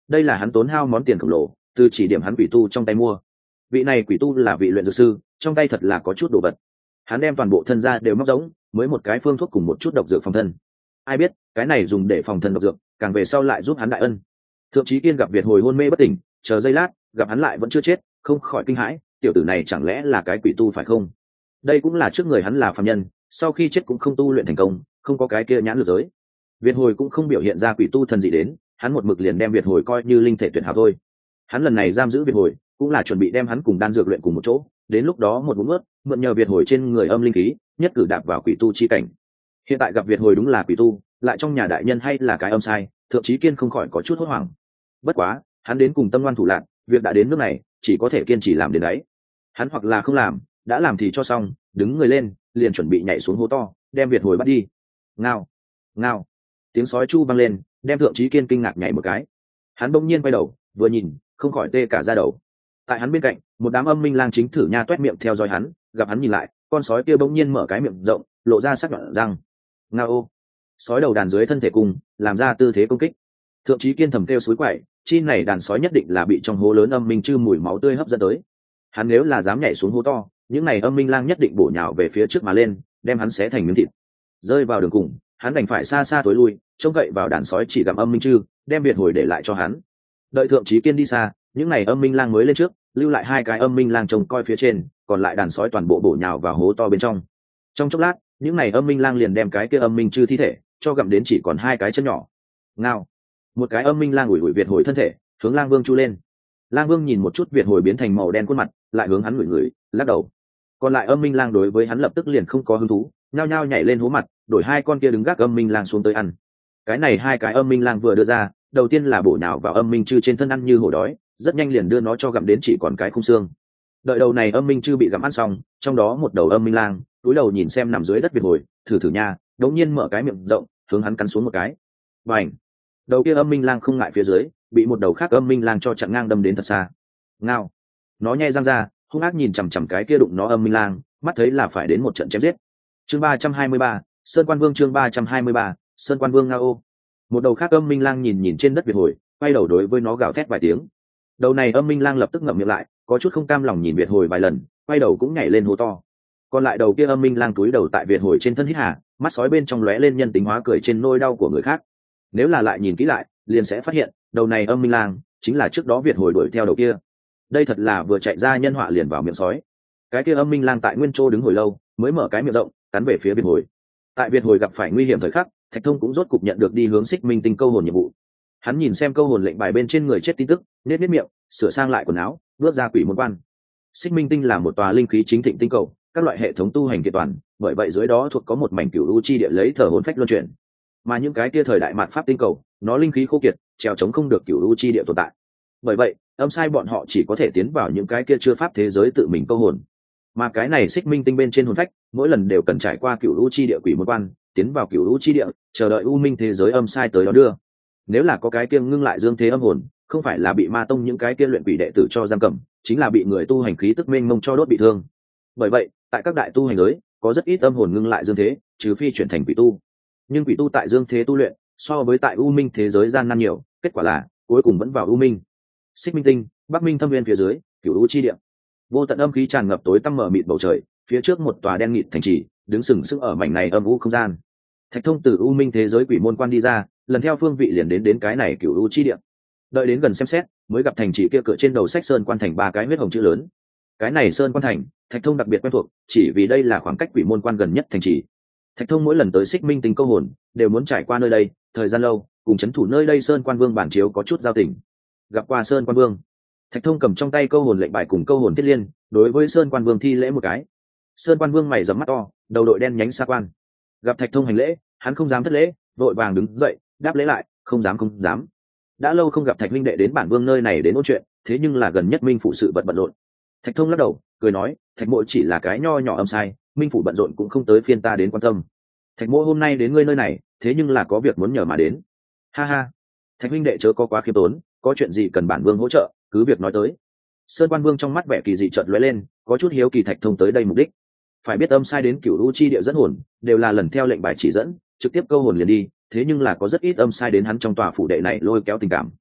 đây là hắn tốn hao món tiền khổng lồ từ chỉ điểm hắn quỷ tu trong tay mua. Vị này quỷ tu là vị luyện dược sư, trong tay thật là có chút đồ vật. Hắn đem toàn bộ thân ra đều móc giống, mới một cái phương thuốc cùng một chút độc dược phòng thân. Ai biết cái này dùng để phòng thân độc dược, càng về sau lại giúp hắn đại ân. Thượng Chí Kiên gặp Việt hồi hôn mê bất tỉnh, chờ giây lát, gặp hắn lại vẫn chưa chết, không khỏi kinh hãi, tiểu tử này chẳng lẽ là cái quỷ tu phải không? Đây cũng là trước người hắn là phàm nhân, sau khi chết cũng không tu luyện thành công, không có cái kia nhãn lực giới. Việt hồi cũng không biểu hiện ra quỷ tu thần gì đến, hắn một mực liền đem Việt hồi coi như linh thể tuyệt hảo thôi. Hắn lần này giam giữ Việt hồi, cũng là chuẩn bị đem hắn cùng đan dược luyện cùng một chỗ, đến lúc đó một búng ướt, mượn nhờ Việt hồi trên người âm linh khí, nhất cử đạp vào quỷ tu chi cảnh. Hiện tại gặp Việt hồi đúng là quỷ tu, lại trong nhà đại nhân hay là cái âm sai, Thượng Chí Kiên không khỏi có chút hốt hoảng. Bất quá, hắn đến cùng tâm ngoan thủ lạn, việc đã đến nước này, chỉ có thể kiên trì làm đến đấy. Hắn hoặc là không làm, đã làm thì cho xong, đứng người lên, liền chuẩn bị nhảy xuống hố to, đem Việt hồi bắt đi. Ngao, ngao, tiếng sói chu vang lên, đem Thượng Chí Kiên kinh ngạc nhảy một cái. Hắn bỗng nhiên quay đầu, vừa nhìn, không khỏi tê cả da đầu. Tại hắn bên cạnh, một đám âm minh lang chính thử nha toét miệng theo dõi hắn, gặp hắn nhìn lại, con sói kia bỗng nhiên mở cái miệng rộng, lộ ra sắc nhọn răng. Ngao, sói đầu đàn dưới thân thể cùng, làm ra tư thế công kích. Thượng Chí Kiên thầm kêu suối quậy, chi này đàn sói nhất định là bị trong hố lớn âm minh chư mùi máu tươi hấp dẫn tới. Hắn nếu là dám nhảy xuống hố to, những này âm minh lang nhất định bổ nhào về phía trước mà lên, đem hắn xé thành miếng thịt. Rơi vào đường cùng, hắn đành phải xa xa tối lui, trông cậy vào đàn sói chỉ gặm âm minh chư, đem Việt hồi để lại cho hắn. Đợi Thượng Chí Kiên đi xa, những này âm minh lang mới lên trước, lưu lại hai cái âm minh lang trông coi phía trên, còn lại đàn sói toàn bộ bổ nhào vào hố to bên trong. Trong chốc lát, những này âm minh lang liền đem cái kia âm minh chư thi thể cho gặm đến chỉ còn hai cái chân nhỏ. Ngao, một cái âm minh lang ủi ủi Việt hồi thân thể, hướng lang vương chu lên. Lang vương nhìn một chút Việt hồi biến thành màu đen khuôn mặt, lại hướng hắn ngửi ngửi, lắc đầu. Còn lại âm minh lang đối với hắn lập tức liền không có hứng thú, nhao nhao nhảy lên hố mặt, đổi hai con kia đứng gác âm minh lang xuống tới ăn. Cái này hai cái âm minh lang vừa đưa ra, đầu tiên là bổ nhào vào âm minh chư trên thân ăn như hổ đói, rất nhanh liền đưa nó cho gặm đến chỉ còn cái khung xương. Đợi đầu này âm minh chư bị gặm ăn xong, trong đó một đầu âm minh lang cúi đầu nhìn xem nằm dưới đất Việt hồi, thử thử nha, đống nhiên mở cái miệng rộng, hướng hắn cắn xuống một cái. Bành! Đầu kia âm minh lang không ngại phía dưới, bị một đầu khác âm minh lang cho chặn ngang đâm đến thật xa. Ngao! Nó nhe răng ra, hung ác nhìn chằm chằm cái kia đụng nó âm minh lang, mắt thấy là phải đến một trận chém giết. Chương ba trăm hai mươi ba, Sơn Quan Vương chương ba trăm hai mươi ba, Sơn Quan Vương Ngao. Một đầu khác âm minh lang nhìn nhìn trên đất Việt hồi, quay đầu đối với nó gào thét vài tiếng. Đầu này âm minh lang lập tức ngậm miệng lại, có chút không cam lòng nhìn Việt hồi vài lần, quay đầu cũng nhảy lên hố to. Còn lại đầu kia âm minh lang túi đầu tại Việt hồi trên thân hít hà, mắt sói bên trong lóe lên nhân tính hóa cười trên nỗi đau của người khác. Nếu là lại nhìn kỹ lại, liền sẽ phát hiện, đầu này âm minh lang chính là trước đó Việt hồi đuổi theo đầu kia. Đây thật là vừa chạy ra nhân họa liền vào miệng sói. Cái kia âm minh lang tại nguyên chỗ đứng hồi lâu, mới mở cái miệng rộng, cắn về phía Việt hồi. Tại Việt hồi gặp phải nguy hiểm thời khắc, Thạch Thông cũng rốt cục nhận được đi hướng Xích Minh Tinh câu hồn nhiệm vụ. Hắn nhìn xem câu hồn lệnh bài bên trên người chết tin tức, nết nết miệng, sửa sang lại quần áo, bước ra quỷ môn quan. Xích Minh Tinh là một tòa linh khí chính thịnh tinh cầu, các loại hệ thống tu hành kiện toàn, bởi vậy dưới đó thuộc có một mảnh cửu u chi địa lấy thờ hồn phách luân chuyển. Mà những cái kia thời đại mạt pháp tinh cầu, nó linh khí khô kiệt, trèo chống không được cửu u chi địa tồn tại. Bởi vậy, âm sai bọn họ chỉ có thể tiến vào những cái kia chưa pháp thế giới tự mình câu hồn. Mà cái này Xích Minh Tinh bên trên hồn phách, mỗi lần đều cần trải qua cửu u chi địa quỷ môn quan, tiến vào cửu u chi địa, chờ đợi u minh thế giới âm sai tới đó đưa. Nếu là có cái kia ngưng lại dương thế âm hồn, không phải là bị ma tông những cái kia luyện quỷ đệ tử cho giam cầm, chính là bị người tu hành khí tức mênh mông cho đốt bị thương. Bởi vậy, tại các đại tu hành giới, có rất ít âm hồn ngưng lại dương thế, trừ phi chuyển thành quỷ tu. Nhưng quỷ tu tại dương thế tu luyện, so với tại u minh thế giới gian nan nhiều, kết quả là cuối cùng vẫn vào u minh. Xích Minh Tinh, Bắc Minh thâm viên phía dưới, cửu u chi địa. Vô tận âm khí tràn ngập tối tăm mờ mịt bầu trời, phía trước một tòa đen nghịt thành trì, đứng sừng sững ở mảnh này âm u không gian. Thạch Thông từ u minh thế giới quỷ môn quan đi ra, lần theo phương vị liền đến đến cái này cửu u chi địa. Đợi đến gần xem xét, mới gặp thành trì kia cửa trên đầu sách sơn quan thành ba cái huyết hồng chữ lớn. Cái này sơn quan thành, Thạch Thông đặc biệt quen thuộc, chỉ vì đây là khoảng cách quỷ môn quan gần nhất thành trì. Thạch Thông mỗi lần tới Xích Minh Tinh câu hồn, đều muốn trải qua nơi đây, thời gian lâu, cùng chấn thủ nơi đây Sơn Quan Vương bản chiếu có chút giao tình. Gặp qua Sơn Quan Vương, Thạch Thông cầm trong tay câu hồn lệnh bài cùng câu hồn thiết liên, đối với Sơn Quan Vương thi lễ một cái. Sơn Quan Vương mày rậm mắt to, đầu đội đen nhánh xa quan. Gặp Thạch Thông hành lễ, hắn không dám thất lễ, vội vàng đứng dậy, đáp lễ lại, không dám không dám. Đã lâu không gặp Thạch huynh đệ đến bản vương nơi này đến ôn chuyện, thế nhưng là gần nhất minh phụ sự bận bận rộn. Thạch Thông lắc đầu, cười nói, Thạch mộ chỉ là cái nho nhỏ âm sai, minh phụ bận rộn cũng không tới phiên ta đến quan tâm. Thạch mộ hôm nay đến ngươi nơi này, thế nhưng là có việc muốn nhờ mà đến. Ha ha, Thạch huynh đệ chớ có quá khiêm tốn, có chuyện gì cần bản vương hỗ trợ, cứ việc nói tới. Sơn Quan Vương trong mắt vẻ kỳ dị chợt lóe lên, có chút hiếu kỳ Thạch Thông tới đây mục đích. Phải biết âm sai đến cửu u chi địa dẫn hồn, đều là lần theo lệnh bài chỉ dẫn, trực tiếp câu hồn liền đi, thế nhưng là có rất ít âm sai đến hắn trong tòa phủ đệ này lôi kéo tình cảm.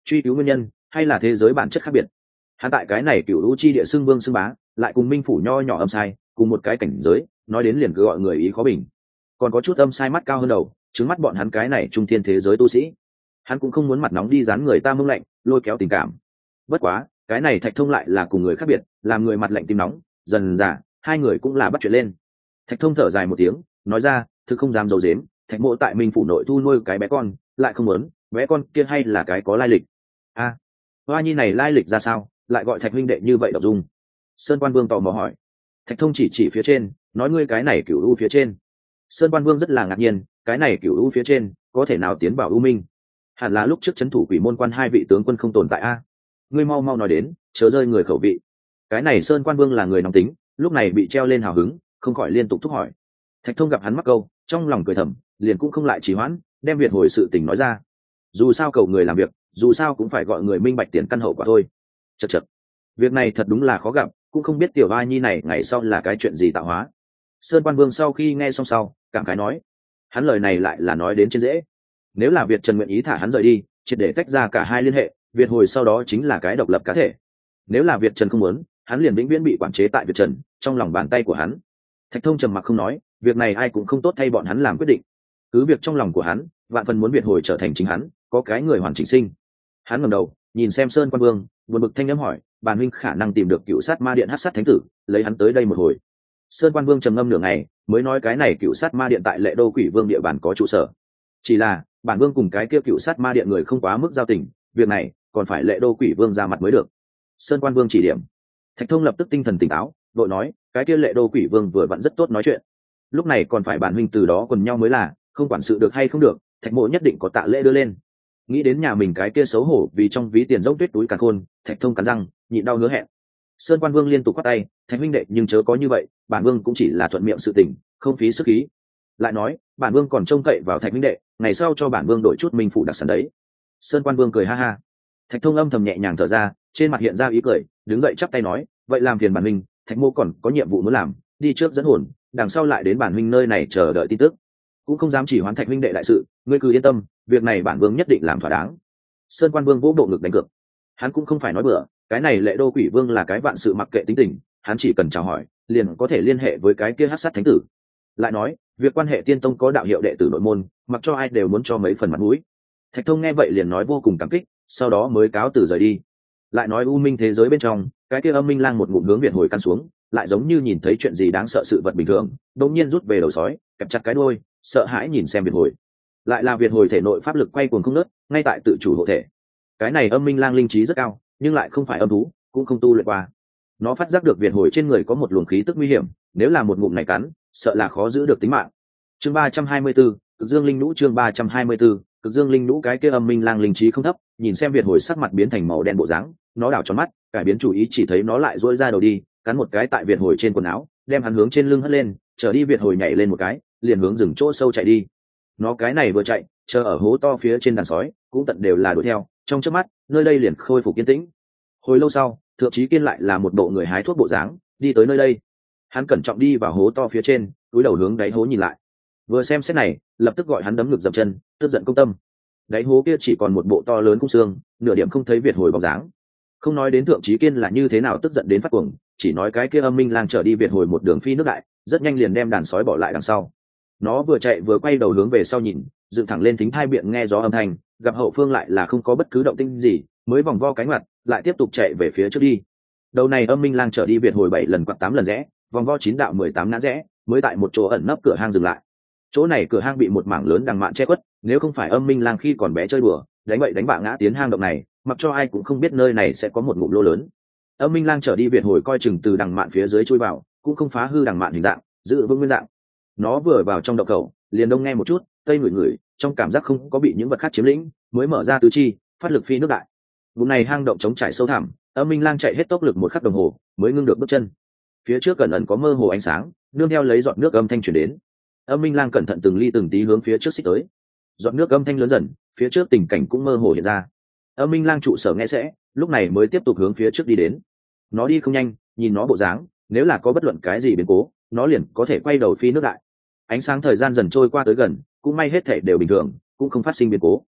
truy cứu nguyên nhân hay là thế giới bản chất khác biệt. Hắn tại cái này cựu lũ chi địa xưng vương xưng bá, lại cùng minh phủ nho nhỏ âm sai cùng một cái cảnh giới, nói đến liền cứ gọi người ý khó bình. Còn có chút âm sai mắt cao hơn đầu, trứng mắt bọn hắn cái này trung thiên thế giới tu sĩ. Hắn cũng không muốn mặt nóng đi dán người ta mông lạnh, lôi kéo tình cảm. Bất quá cái này Thạch Thông lại là cùng người khác biệt, làm người mặt lạnh tim nóng, dần dà hai người cũng là bắt chuyện lên. Thạch Thông thở dài một tiếng, nói ra, thực không dám giấu giếm, Thạch Mộ tại minh phủ nội thu nuôi cái bé con, lại không muốn, bé con kia hay là cái có lai lịch. A, à, hoa nhi này lai lịch ra sao, lại gọi Thạch huynh đệ như vậy đọc dung? Sơn Quan Vương tò mò hỏi. Thạch Thông chỉ chỉ phía trên, nói ngươi cái này cửu u phía trên. Sơn Quan Vương rất là ngạc nhiên, cái này cửu u phía trên có thể nào tiến vào u minh? Hẳn là lúc trước trấn thủ quỷ môn quan hai vị tướng quân không tồn tại a. Ngươi mau mau nói đến, chớ rơi người khẩu vị. Cái này Sơn Quan Vương là người nóng tính, lúc này bị treo lên hào hứng, không khỏi liên tục thúc hỏi. Thạch Thông gặp hắn mắc câu, trong lòng cười thầm, liền cũng không lại trì hoãn, đem Việt hồi sự tình nói ra. Dù sao cầu người làm việc, dù sao cũng phải gọi người minh bạch tiền căn hậu quả thôi. Chậc chậc, việc này thật đúng là khó gặp, cũng không biết tiểu a nhi này ngày sau là cái chuyện gì tạo hóa. Sơn Quan Vương sau khi nghe xong sau, cảm khái nói, hắn lời này lại là nói đến trên dễ. Nếu là Việt Trần nguyện ý thả hắn rời đi, triệt để tách ra cả hai liên hệ, Việt hồi sau đó chính là cái độc lập cá thể. Nếu là Việt Trần không muốn, hắn liền vĩnh viễn bị quản chế tại Việt Trần, trong lòng bàn tay của hắn. Thạch Thông trầm mặc không nói, việc này ai cũng không tốt thay bọn hắn làm quyết định. Cứ việc trong lòng của hắn, vạn phần muốn Việt hồi trở thành chính hắn, có cái người hoàn chỉnh sinh. Hắn ngẩng đầu, nhìn xem Sơn Quan Vương, buồn bực thanh âm hỏi, bản huynh khả năng tìm được cựu sát ma điện hắc sát thánh tử, lấy hắn tới đây một hồi. Sơn Quan Vương trầm ngâm nửa ngày, mới nói cái này cựu sát ma điện tại Lệ Đô Quỷ Vương địa bàn có trụ sở. Chỉ là bản vương cùng cái kia cựu sát ma điện người không quá mức giao tình, việc này còn phải Lệ Đô Quỷ Vương ra mặt mới được. Sơn Quan Vương chỉ điểm. Thạch Thông lập tức tinh thần tỉnh táo, đội nói, cái kia Lệ Đô Quỷ Vương vừa vặn rất tốt nói chuyện. Lúc này còn phải bản huynh từ đó quần nhau mới là, không quản sự được hay không được, Thạch Mộ nhất định có tạ lễ đưa lên. Nghĩ đến nhà mình cái kia xấu hổ vì trong ví tiền dốc tuyết túi càn khôn, Thạch Thông cắn răng, nhịn đau hứa hẹn. Sơn Quan Vương liên tục quát tay, Thạch huynh đệ nhưng chớ có như vậy, bản vương cũng chỉ là thuận miệng sự tình, không phí sức khí. Lại nói, bản vương còn trông cậy vào Thạch huynh đệ, ngày sau cho bản vương đổi chút minh phụ đặc sản đấy. Sơn Quan Vương cười ha ha. Thạch Thông âm thầm nhẹ nhàng thở ra, trên mặt hiện ra ý cười, đứng dậy chắp tay nói, vậy làm phiền bản huynh, Thạch mô còn có nhiệm vụ muốn làm, đi trước dẫn hồn, đằng sau lại đến bản huynh nơi này chờ đợi tin tức. Cũng không dám chỉ hoán Thạch huynh đệ đại sự, ngươi cứ yên tâm, việc này bản vương nhất định làm thỏa đáng. Sơn Quan Vương vỗ bộ ngực đánh cược. Hắn cũng không phải nói bừa, cái này Lệ Đô Quỷ Vương là cái vạn sự mặc kệ tính tình, hắn chỉ cần chào hỏi, liền có thể liên hệ với cái kia hắc sát thánh tử. Lại nói, việc quan hệ tiên tông có đạo hiệu đệ tử nội môn, mặc cho ai đều muốn cho mấy phần mặt mũi. Thạch Thông nghe vậy liền nói vô cùng cảm kích, sau đó mới cáo từ rời đi. Lại nói u minh thế giới bên trong, cái kia âm minh lang một ngụm hướng Việt hồi căn xuống, lại giống như nhìn thấy chuyện gì đáng sợ sự vật bình thường, đột nhiên rút về đầu sói, kẹp chặt cái đuôi, sợ hãi nhìn xem Việt hồi. Lại là Việt hồi thể nội pháp lực quay cuồng không ngớt, ngay tại tự chủ hộ thể. Cái này âm minh lang linh trí rất cao, nhưng lại không phải âm thú, cũng không tu luyện qua. Nó phát giác được Việt hồi trên người có một luồng khí tức nguy hiểm, nếu là một ngụm này cắn, sợ là khó giữ được tính mạng. Chương ba trăm hai mươi 34, Cực Dương Linh Nũ chương ba trăm hai mươi 34, Cực Dương Linh Nũ cái kia âm minh lang linh trí không thấp, nhìn xem Việt hồi sắc mặt biến thành màu đen bộ dáng, nó đảo tròn mắt, cải biến chủ ý chỉ thấy nó lại duỗi ra đầu đi, cắn một cái tại Việt hồi trên quần áo, đem hắn hướng trên lưng hất lên, trở đi Việt hồi nhảy lên một cái, liền hướng rừng chỗ sâu chạy đi. Nó cái này vừa chạy, chờ ở hố to phía trên đàn sói, cũng tận đều là đuổi theo, trong chớp mắt, nơi đây liền khôi phục yên tĩnh. Hồi lâu sau, Thượng Chí Kiên lại là một bộ người hái thuốc bộ dáng, đi tới nơi đây. Hắn cẩn trọng đi vào hố to phía trên, cúi đầu hướng đáy hố nhìn lại. Vừa xem xét này, lập tức gọi hắn đấm ngực dập chân, tức giận công tâm. Đáy hố kia chỉ còn một bộ to lớn khung xương, nửa điểm không thấy Việt hồi bóng dáng. Không nói đến Thượng Chí Kiên là như thế nào tức giận đến phát cuồng, chỉ nói cái kia âm minh lang trở đi Việt hồi một đường phi nước đại, rất nhanh liền đem đàn sói bỏ lại đằng sau. Nó vừa chạy vừa quay đầu hướng về sau nhìn, dựng thẳng lên thính thai biện nghe gió âm thanh, gặp hậu phương lại là không có bất cứ động tĩnh gì, mới vòng vo cánh mặt, lại tiếp tục chạy về phía trước đi. Đầu này âm minh lang trở đi Việt hồi bảy lần quạt tám lần rẽ, vòng vo chín đạo mười tám ngã rẽ, mới tại một chỗ ẩn nấp cửa hang dừng lại. Chỗ này cửa hang bị một mảng lớn đằng mạn che khuất, nếu không phải âm minh lang khi còn bé chơi đùa, đánh bậy đánh bạ ngã tiến hang động này, mặc cho ai cũng không biết nơi này sẽ có một ngụm lỗ lớn. Âm minh lang trở đi Việt hồi coi chừng từ đằng mạn phía dưới chui vào, cũng không phá hư đằng mạn hình dạng, giữ vững nguyên dạng. Nó vừa vào trong động khẩu, liền đông nghe một chút, tây ngửi ngửi, trong cảm giác không có bị những vật khác chiếm lĩnh, mới mở ra tứ chi, phát lực phi nước đại. Vùng này hang động trống trải sâu thẳm, âm minh lang chạy hết tốc lực một khắc đồng hồ, mới ngưng được bước chân. Phía trước gần ẩn có mơ hồ ánh sáng, nương theo lấy giọt nước âm thanh truyền đến. Âm minh lang cẩn thận từng ly từng tí hướng phía trước xích tới. Giọt nước âm thanh lớn dần, phía trước tình cảnh cũng mơ hồ hiện ra. Âm minh lang trụ sở nghe sẽ, lúc này mới tiếp tục hướng phía trước đi đến. Nó đi không nhanh, nhìn nó bộ dáng, nếu là có bất luận cái gì biến cố, nó liền có thể quay đầu phi nước đại. Ánh sáng thời gian dần trôi qua tới gần, cũng may hết thể đều bình thường, cũng không phát sinh biến cố.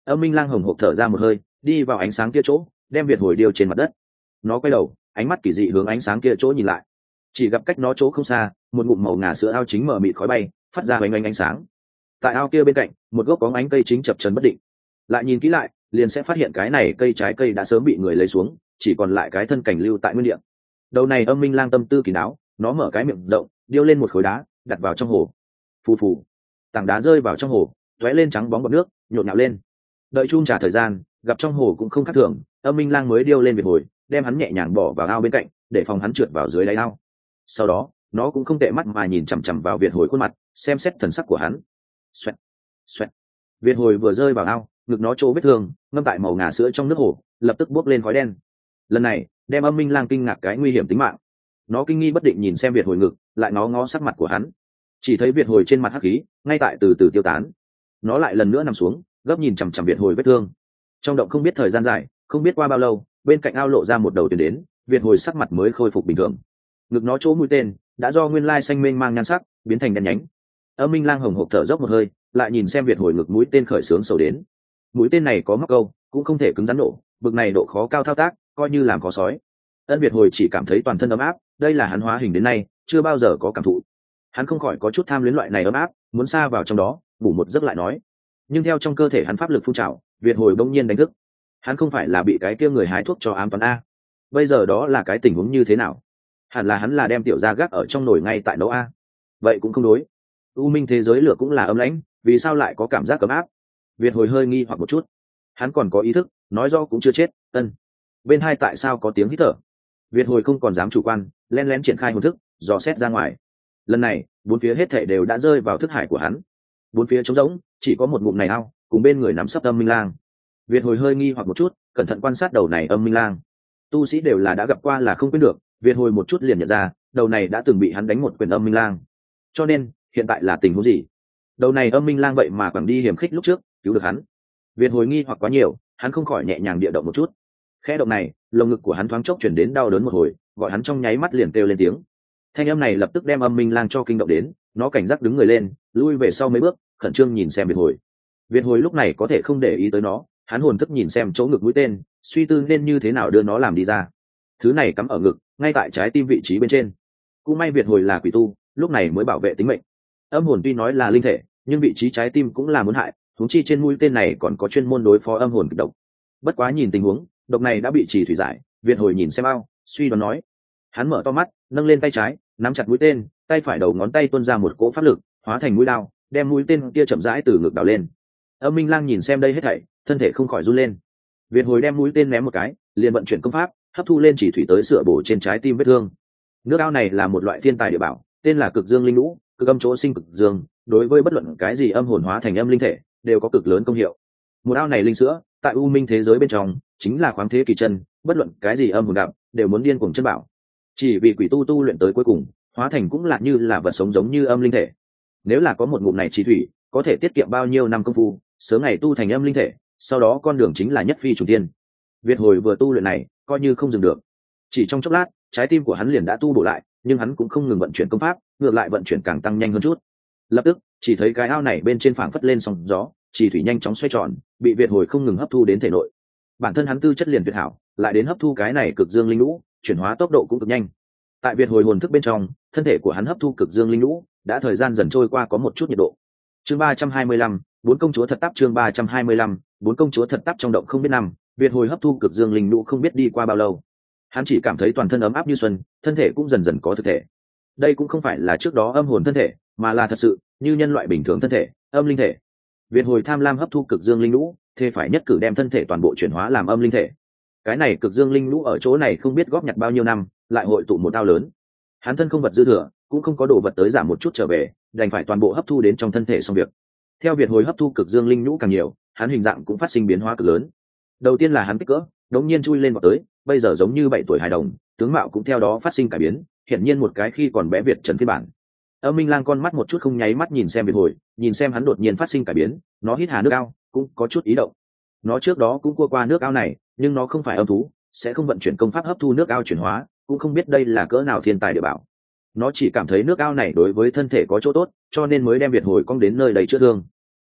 Âm minh lang hồng hộc thở ra một hơi, đi vào ánh sáng kia chỗ, đem Việt hồi điêu trên mặt đất. Nó quay đầu, ánh mắt kỳ dị hướng ánh sáng kia chỗ nhìn lại, chỉ gặp cách nó chỗ không xa, một ngụm màu ngà sữa ao chính mở mịt khói bay, phát ra ánh ánh ánh sáng. Tại ao kia bên cạnh, một gốc có ánh cây chính chập chờn bất định. Lại nhìn kỹ lại, liền sẽ phát hiện cái này cây trái cây đã sớm bị người lấy xuống, chỉ còn lại cái thân cảnh lưu tại nguyên địa. Đầu này âm minh lang tâm tư kỳ đáo, nó mở cái miệng rộng, điêu lên một khối đá, đặt vào trong hồ. Phù phù, tảng đá rơi vào trong hồ, tóe lên trắng bóng bọt nước, nhộn nhạo lên. Đợi chun trả thời gian, gặp trong hồ cũng không khác thường, âm minh lang mới điêu lên Việt hồi, đem hắn nhẹ nhàng bỏ vào ao bên cạnh, để phòng hắn trượt vào dưới đáy ao. Sau đó, nó cũng không tệ mắt mà nhìn chằm chằm vào Việt hồi khuôn mặt, xem xét thần sắc của hắn. Xoẹt, xoẹt. Việt hồi vừa rơi vào ao, ngực nó chỗ vết thương, ngâm tại màu ngà sữa trong nước hồ, lập tức bốc lên khói đen. Lần này, đem âm minh lang kinh ngạc cái nguy hiểm tính mạng. Nó kinh nghi bất định nhìn xem Việt hồi ngực, lại nó ngó sắc mặt của hắn, chỉ thấy Việt hồi trên mặt hắc khí ngay tại từ từ tiêu tán. Nó lại lần nữa nằm xuống, gấp nhìn chằm chằm Việt hồi vết thương. Trong động không biết thời gian dài, không biết qua bao lâu, bên cạnh ao lộ ra một đầu tuyến đến, Việt hồi sắc mặt mới khôi phục bình thường. Ngực nó chỗ mũi tên đã do nguyên lai xanh mênh mang nhan sắc biến thành đen nhánh. Âm minh lang hồng hộc thở dốc một hơi, lại nhìn xem Việt hồi ngực mũi tên khởi sướng sầu đến. Mũi tên này có móc câu, cũng không thể cứng rắn nổ, bực này độ khó cao thao tác, coi như làm khó sói. Ân Việt hồi chỉ cảm thấy toàn thân ấm áp, đây là hắn hóa hình đến nay chưa bao giờ có cảm thụ. Hắn không khỏi có chút tham luyến loại này ấm áp, muốn xa vào trong đó ngủ một giấc lại nói. Nhưng theo trong cơ thể hắn pháp lực phun trào, Việt hồi bỗng nhiên đánh thức. Hắn không phải là bị cái kia người hái thuốc cho ám toán a? Bây giờ đó là cái tình huống như thế nào? Hẳn là hắn là đem tiểu gia gác ở trong nồi ngay tại nấu a? Vậy cũng không đối. U minh thế giới lửa cũng là âm lãnh, vì sao lại có cảm giác ấm áp? Việt hồi hơi nghi hoặc một chút. Hắn còn có ý thức, nói do cũng chưa chết. Ân, bên hai tại sao có tiếng hít thở? Việt hồi không còn dám chủ quan, lén lén triển khai hồn thức, dò xét ra ngoài. Lần này, bốn phía hết thảy đều đã rơi vào thức hải của hắn. Bốn phía trống rỗng, chỉ có một ngụm này ao, cùng bên người nắm sấp âm minh lang. Việt hồi hơi nghi hoặc một chút, cẩn thận quan sát đầu này âm minh lang. Tu sĩ đều là đã gặp qua là không quên được, Việt hồi một chút liền nhận ra, đầu này đã từng bị hắn đánh một quyền âm minh lang. Cho nên, hiện tại là tình huống gì? Đầu này âm minh lang vậy mà quẳng đi hiểm khích lúc trước, cứu được hắn. Việt hồi nghi hoặc quá nhiều, hắn không khỏi nhẹ nhàng địa động một chút. Khẽ động này, lồng ngực của hắn thoáng chốc chuyển đến đau đớn một hồi, gọi hắn trong nháy mắt liền kêu lên tiếng. Thanh âm này lập tức đem âm minh lang cho kinh động đến, nó cảnh giác đứng người lên, lui về sau mấy bước, khẩn trương nhìn xem Việt hồi. Việt hồi lúc này có thể không để ý tới nó, hắn hồn thức nhìn xem chỗ ngực mũi tên, suy tư nên như thế nào đưa nó làm đi ra. Thứ này cắm ở ngực, ngay tại trái tim vị trí bên trên. Cũng may Việt hồi là quỷ tu, lúc này mới bảo vệ tính mệnh. Âm hồn tuy nói là linh thể, nhưng vị trí trái tim cũng là muốn hại, huống chi trên mũi tên này còn có chuyên môn đối phó âm hồn kịch độc. Bất quá nhìn tình huống, độc này đã bị trì thủy giải. Việt hồi nhìn xem ao, suy đoán nói. Hắn mở to mắt, nâng lên tay trái, nắm chặt mũi tên, tay phải đầu ngón tay tuôn ra một cỗ pháp lực, hóa thành mũi đao, đem mũi tên kia chậm rãi từ ngực đào lên. Âm minh lang nhìn xem đây hết thảy, thân thể không khỏi run lên. Việt hồi đem mũi tên ném một cái, liền vận chuyển công pháp, hấp thu lên chỉ thủy tới sửa bổ trên trái tim vết thương. Nước ao này là một loại thiên tài địa bảo, tên là cực dương linh lũ, cực âm chỗ sinh cực dương, đối với bất luận cái gì âm hồn hóa thành âm linh thể đều có cực lớn công hiệu. Một ao này linh sữa, tại u minh thế giới bên trong chính là khoáng thế kỳ chân, bất luận cái gì âm hồn gặp đều muốn điên cuồng chân bảo. Chỉ vì quỷ tu tu luyện tới cuối cùng, hóa thành cũng là như là vật sống giống như âm linh thể. Nếu là có một ngụm này chỉ thủy, có thể tiết kiệm bao nhiêu năm công phu, sớm ngày tu thành âm linh thể, sau đó con đường chính là nhất phi trùng tiên. Việt hồi vừa tu luyện này, coi như không dừng được. Chỉ trong chốc lát, trái tim của hắn liền đã tu bổ lại, nhưng hắn cũng không ngừng vận chuyển công pháp, ngược lại vận chuyển càng tăng nhanh hơn chút. Lập tức, chỉ thấy cái ao này bên trên phảng phất lên sóng gió, chỉ thủy nhanh chóng xoay tròn, bị Việt hồi không ngừng hấp thu đến thể nội. Bản thân hắn tư chất liền tuyệt hảo, lại đến hấp thu cái này cực dương linh lũ, chuyển hóa tốc độ cũng cực nhanh. Tại Việt hồi hồn thức bên trong, thân thể của hắn hấp thu cực dương linh lũ, đã thời gian dần trôi qua có một chút nhiệt độ. Chương ba trăm hai mươi lăm, bốn công chúa thật táp. Chương ba trăm hai mươi lăm, bốn công chúa thật táp. Trong động không biết năm, Việt hồi hấp thu cực dương linh lũ không biết đi qua bao lâu. Hắn chỉ cảm thấy toàn thân ấm áp như xuân, thân thể cũng dần dần có thực thể. Đây cũng không phải là trước đó âm hồn thân thể, mà là thật sự như nhân loại bình thường thân thể, âm linh thể. Việt hồi tham lam hấp thu cực dương linh lũ, thế phải nhất cử đem thân thể toàn bộ chuyển hóa làm âm linh thể. Cái này cực dương linh lũ ở chỗ này không biết góp nhặt bao nhiêu năm, lại hội tụ một ao lớn. Hắn thân không vật dư thừa, cũng không có đồ vật tới giảm một chút trở về, đành phải toàn bộ hấp thu đến trong thân thể xong việc. Theo Việt hồi hấp thu cực dương linh lũ càng nhiều, hắn hình dạng cũng phát sinh biến hóa cực lớn. Đầu tiên là hắn kích cỡ, đống nhiên chui lên vào tới, bây giờ giống như bảy tuổi hài đồng, tướng mạo cũng theo đó phát sinh cải biến, hiển nhiên một cái khi còn bé Việt trần phiên bản. Âm minh lang con mắt một chút không nháy mắt nhìn xem Việt hồi, nhìn xem hắn đột nhiên phát sinh cải biến, nó hít hà nước ao, cũng có chút ý động. Nó trước đó cũng cua qua nước ao này, nhưng nó không phải âm thú, sẽ không vận chuyển công pháp hấp thu nước ao chuyển hóa, cũng không biết đây là cỡ nào thiên tài địa bảo. Nó chỉ cảm thấy nước ao này đối với thân thể có chỗ tốt, cho nên mới đem Việt hồi cong đến nơi đầy chữa thương.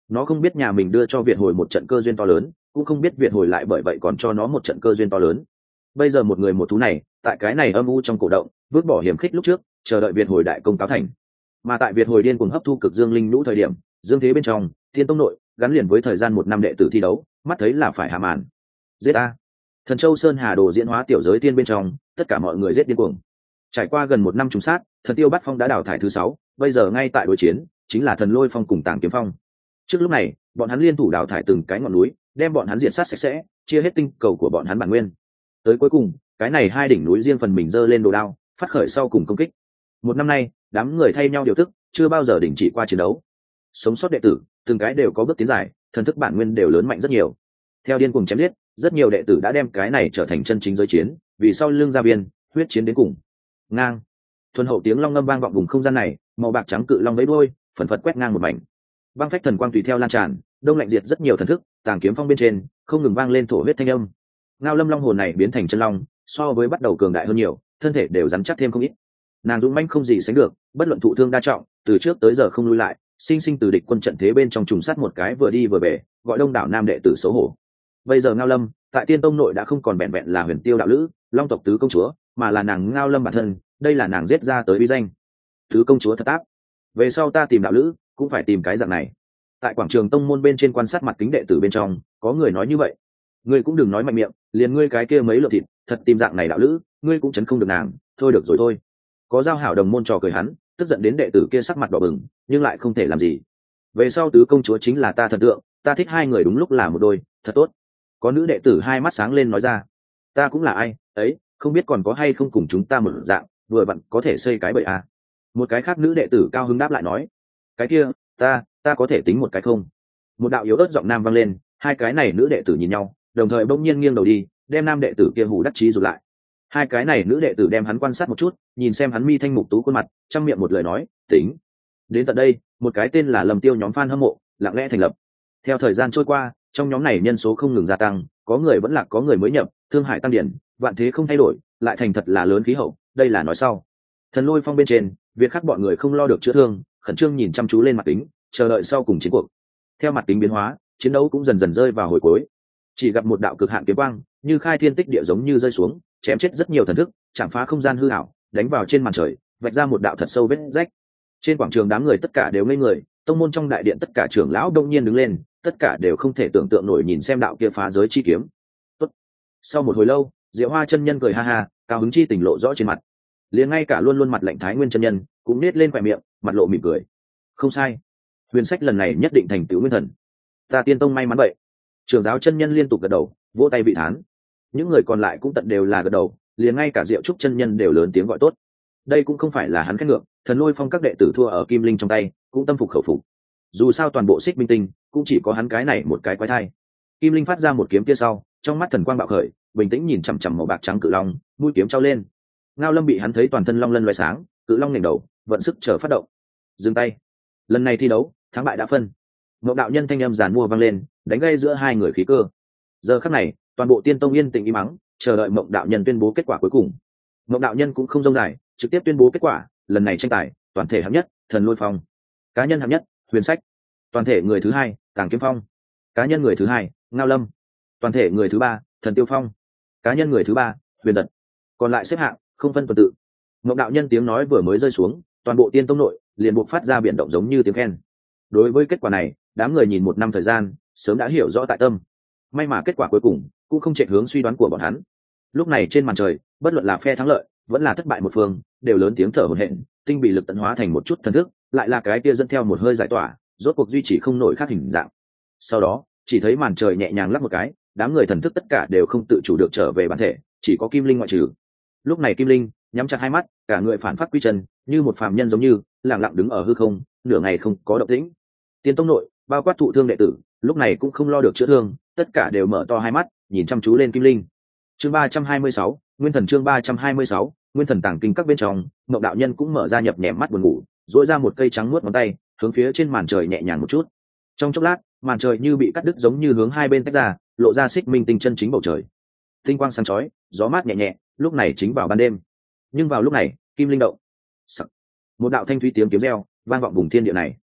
Nó không biết nhà mình đưa cho Việt hồi một trận cơ duyên to lớn, cũng không biết Việt hồi lại bởi vậy còn cho nó một trận cơ duyên to lớn. Bây giờ một người một thú này tại cái này âm u trong cổ động vứt bỏ hiểm khích lúc trước, chờ đợi Việt hồi đại công cáo thành. Mà tại Việt hồi điên cuồng hấp thu cực dương linh lũ thời điểm, dương thế bên trong Thiên Tông nội gắn liền với thời gian một năm đệ tử thi đấu, mắt thấy là phải hạ màn. Giết a! Thần Châu Sơn Hà Đồ diễn hóa tiểu giới tiên bên trong, tất cả mọi người giết điên cuồng. Trải qua gần một năm trùng sát, Thần Tiêu Bát Phong đã đào thải thứ sáu, bây giờ ngay tại đối chiến chính là Thần Lôi Phong cùng Tàng Kiếm Phong. Trước lúc này, bọn hắn liên thủ đào thải từng cái ngọn núi, đem bọn hắn diệt sát sạch sẽ, chia hết tinh cầu của bọn hắn bản nguyên. Tới cuối cùng, cái này hai đỉnh núi riêng phần mình giơ lên đồ đao, phát khởi sau cùng công kích. Một năm nay, đám người thay nhau điều tức, chưa bao giờ đình chỉ qua chiến đấu. Sống sót đệ tử, từng cái đều có bước tiến dài, thần thức bản nguyên đều lớn mạnh rất nhiều. Theo điên cuồng chém giết, rất nhiều đệ tử đã đem cái này trở thành chân chính giới chiến, vì sau lưng gia viên, huyết chiến đến cùng. Ngang. Thuần hậu tiếng long ngâm vang vọng vùng không gian này, màu bạc trắng cự long vẫy đuôi, phần phật quét ngang một mảnh. Băng phách thần quang tùy theo lan tràn, đông lạnh diệt rất nhiều thần thức, Tàng Kiếm Phong bên trên không ngừng vang lên thổ huyết thanh âm. Ngao Lâm long hồn này biến thành chân long, so với bắt đầu cường đại hơn nhiều, thân thể đều rắn chắc thêm không ít. Nàng dũng mãnh không gì sánh được, bất luận thụ thương đa trọng, từ trước tới giờ không lui lại, sinh sinh từ địch quân trận thế bên trong trùng sát một cái vừa đi vừa về, gọi đông đảo nam đệ tử xấu hổ. Bây giờ Ngao Lâm tại Tiên Tông nội đã không còn vẹn vẹn là Huyền Tiêu đạo lữ, Long tộc tứ công chúa, mà là nàng Ngao Lâm bản thân, đây là nàng giết ra tới uy danh. Tứ công chúa thật áp. Về sau ta tìm đạo lữ, cũng phải tìm cái dạng này. Tại quảng trường tông môn bên trên quan sát mặt kính đệ tử bên trong, có người nói như vậy. Ngươi cũng đừng nói mạnh miệng, liền ngươi cái kia mấy lượng thịt, thật tìm dạng này đạo lữ, ngươi cũng chấn không được nàng, thôi được rồi thôi. Có giao hảo đồng môn trò cười hắn, tức giận đến đệ tử kia sắc mặt đỏ bừng, nhưng lại không thể làm gì. Về sau tứ công chúa chính là ta thần tượng, ta thích hai người đúng lúc là một đôi, thật tốt. Có nữ đệ tử hai mắt sáng lên nói ra, ta cũng là ai ấy, không biết còn có hay không cùng chúng ta một dạng, vừa vặn có thể xây cái bậy à. Một cái khác nữ đệ tử cao hứng đáp lại nói, cái kia ta ta có thể tính một cái không. Một đạo yếu ớt giọng nam vang lên, hai cái này nữ đệ tử nhìn nhau, đồng thời bỗng nhiên nghiêng đầu đi, đem nam đệ tử kia hù đắc chí rụt lại. Hai cái này nữ đệ tử đem hắn quan sát một chút, nhìn xem hắn mi thanh mục tú khuôn mặt, trong miệng một lời nói, tính. Đến tận đây, một cái tên là Lâm Tiêu nhóm fan hâm mộ lặng lẽ thành lập. Theo thời gian trôi qua, trong nhóm này nhân số không ngừng gia tăng, có người vẫn là có người mới nhập, thương hải tăng điển, vạn thế không thay đổi, lại thành thật là lớn khí hậu, đây là nói sau. Thần Lôi Phong bên trên, việc khác bọn người không lo được chữa thương, khẩn trương nhìn chăm chú lên mặt kính, chờ đợi sau cùng chiến cuộc. Theo mặt kính biến hóa, chiến đấu cũng dần dần rơi vào hồi cuối. Chỉ gặp một đạo cực hạn kiếm quang, như khai thiên tích địa giống như rơi xuống, chém chết rất nhiều thần thức, chạm phá không gian hư ảo, đánh vào trên màn trời, vạch ra một đạo thật sâu vết rách. Trên quảng trường đám người tất cả đều ngây người, tông môn trong đại điện tất cả trưởng lão đông nhiên đứng lên, tất cả đều không thể tưởng tượng nổi nhìn xem đạo kia phá giới chi kiếm. Tốt. Sau một hồi lâu, Diệu Hoa chân nhân cười ha ha, cao hứng chi tỉnh lộ rõ trên mặt. Liền ngay cả luôn luôn mặt lạnh Thái Nguyên chân nhân cũng nết lên khóe miệng, mặt lộ mỉm cười. Không sai, huyền sách lần này nhất định thành tựu nguyên thần. Ta Tiên Tông may mắn vậy. Trưởng giáo chân nhân liên tục gật đầu, vỗ tay vị thán. Những người còn lại cũng tận đều là gật đầu, liền ngay cả Diệu Trúc chân nhân đều lớn tiếng gọi tốt. Đây cũng không phải là hắn khen ngược, Thần Lôi Phong các đệ tử thua ở Kim Linh trong tay, cũng tâm phục khẩu phục. Dù sao toàn bộ Xích Minh Tinh cũng chỉ có hắn cái này một cái quái thai. Kim Linh phát ra một kiếm kia sau, trong mắt thần quang bạo khởi, bình tĩnh nhìn chằm chằm màu bạc trắng cự long, mũi kiếm trao lên. Ngao Lâm bị hắn thấy toàn thân long lân loé sáng, cự long ngẩng đầu, vận sức chờ phát động. Dừng tay. Lần này thi đấu, thắng bại đã phân. Ngộ đạo nhân thanh âm giàn mua vang lên, đánh gây giữa hai người khí cơ. Giờ khắc này, toàn bộ Tiên Tông yên tĩnh im mắng, chờ đợi Mộng đạo nhân tuyên bố kết quả cuối cùng. Mộng đạo nhân cũng không rông dài, trực tiếp tuyên bố kết quả, lần này tranh tài, toàn thể hạng nhất, Thần Lôi Phong. Cá nhân hạng nhất, Huyền Sách. Toàn thể người thứ hai, Tàng Kiếm Phong. Cá nhân người thứ hai, Ngao Lâm. Toàn thể người thứ ba, Thần Tiêu Phong. Cá nhân người thứ ba, Huyền Giật. Còn lại xếp hạng, không phân tuần tự. Mộng đạo nhân tiếng nói vừa mới rơi xuống, toàn bộ Tiên Tông nội liền buộc phát ra biển động giống như tiếng khen. Đối với kết quả này, đám người nhìn một năm thời gian, sớm đã hiểu rõ tại tâm. May mà kết quả cuối cùng cũng không chạy hướng suy đoán của bọn hắn. Lúc này trên màn trời, bất luận là phe thắng lợi, vẫn là thất bại một phương, đều lớn tiếng thở hổn hển, tinh bị lực tận hóa thành một chút thần thức, lại là cái kia dẫn theo một hơi giải tỏa, rốt cuộc duy trì không nổi khác hình dạng. Sau đó, chỉ thấy màn trời nhẹ nhàng lắc một cái, đám người thần thức tất cả đều không tự chủ được trở về bản thể, chỉ có Kim Linh ngoại trừ. Lúc này Kim Linh nhắm chặt hai mắt, cả người phản phát quy chân, như một phàm nhân giống như lặng lặng đứng ở hư không, nửa ngày không có động tĩnh. Tiên Tông nội, bao quát thụ thương đệ tử, lúc này cũng không lo được chữa thương, tất cả đều mở to hai mắt, nhìn chăm chú lên Kim Linh. Chương ba trăm hai mươi sáu, Nguyên Thần chương ba trăm hai mươi sáu, Nguyên Thần tàng kinh các bên trong, Mộng đạo nhân cũng mở ra nhập nhèm mắt buồn ngủ, duỗi ra một cây trắng muốt ngón tay, hướng phía trên màn trời nhẹ nhàng một chút. Trong chốc lát, màn trời như bị cắt đứt giống như hướng hai bên tách ra, lộ ra Xích Minh Tinh chân chính bầu trời. Tinh quang sáng chói, gió mát nhẹ nhẹ, lúc này chính vào ban đêm. Nhưng vào lúc này, Kim Linh động. Sắc. Một đạo thanh thúy tiếng kiếm reo, vang vọng vùng thiên địa này.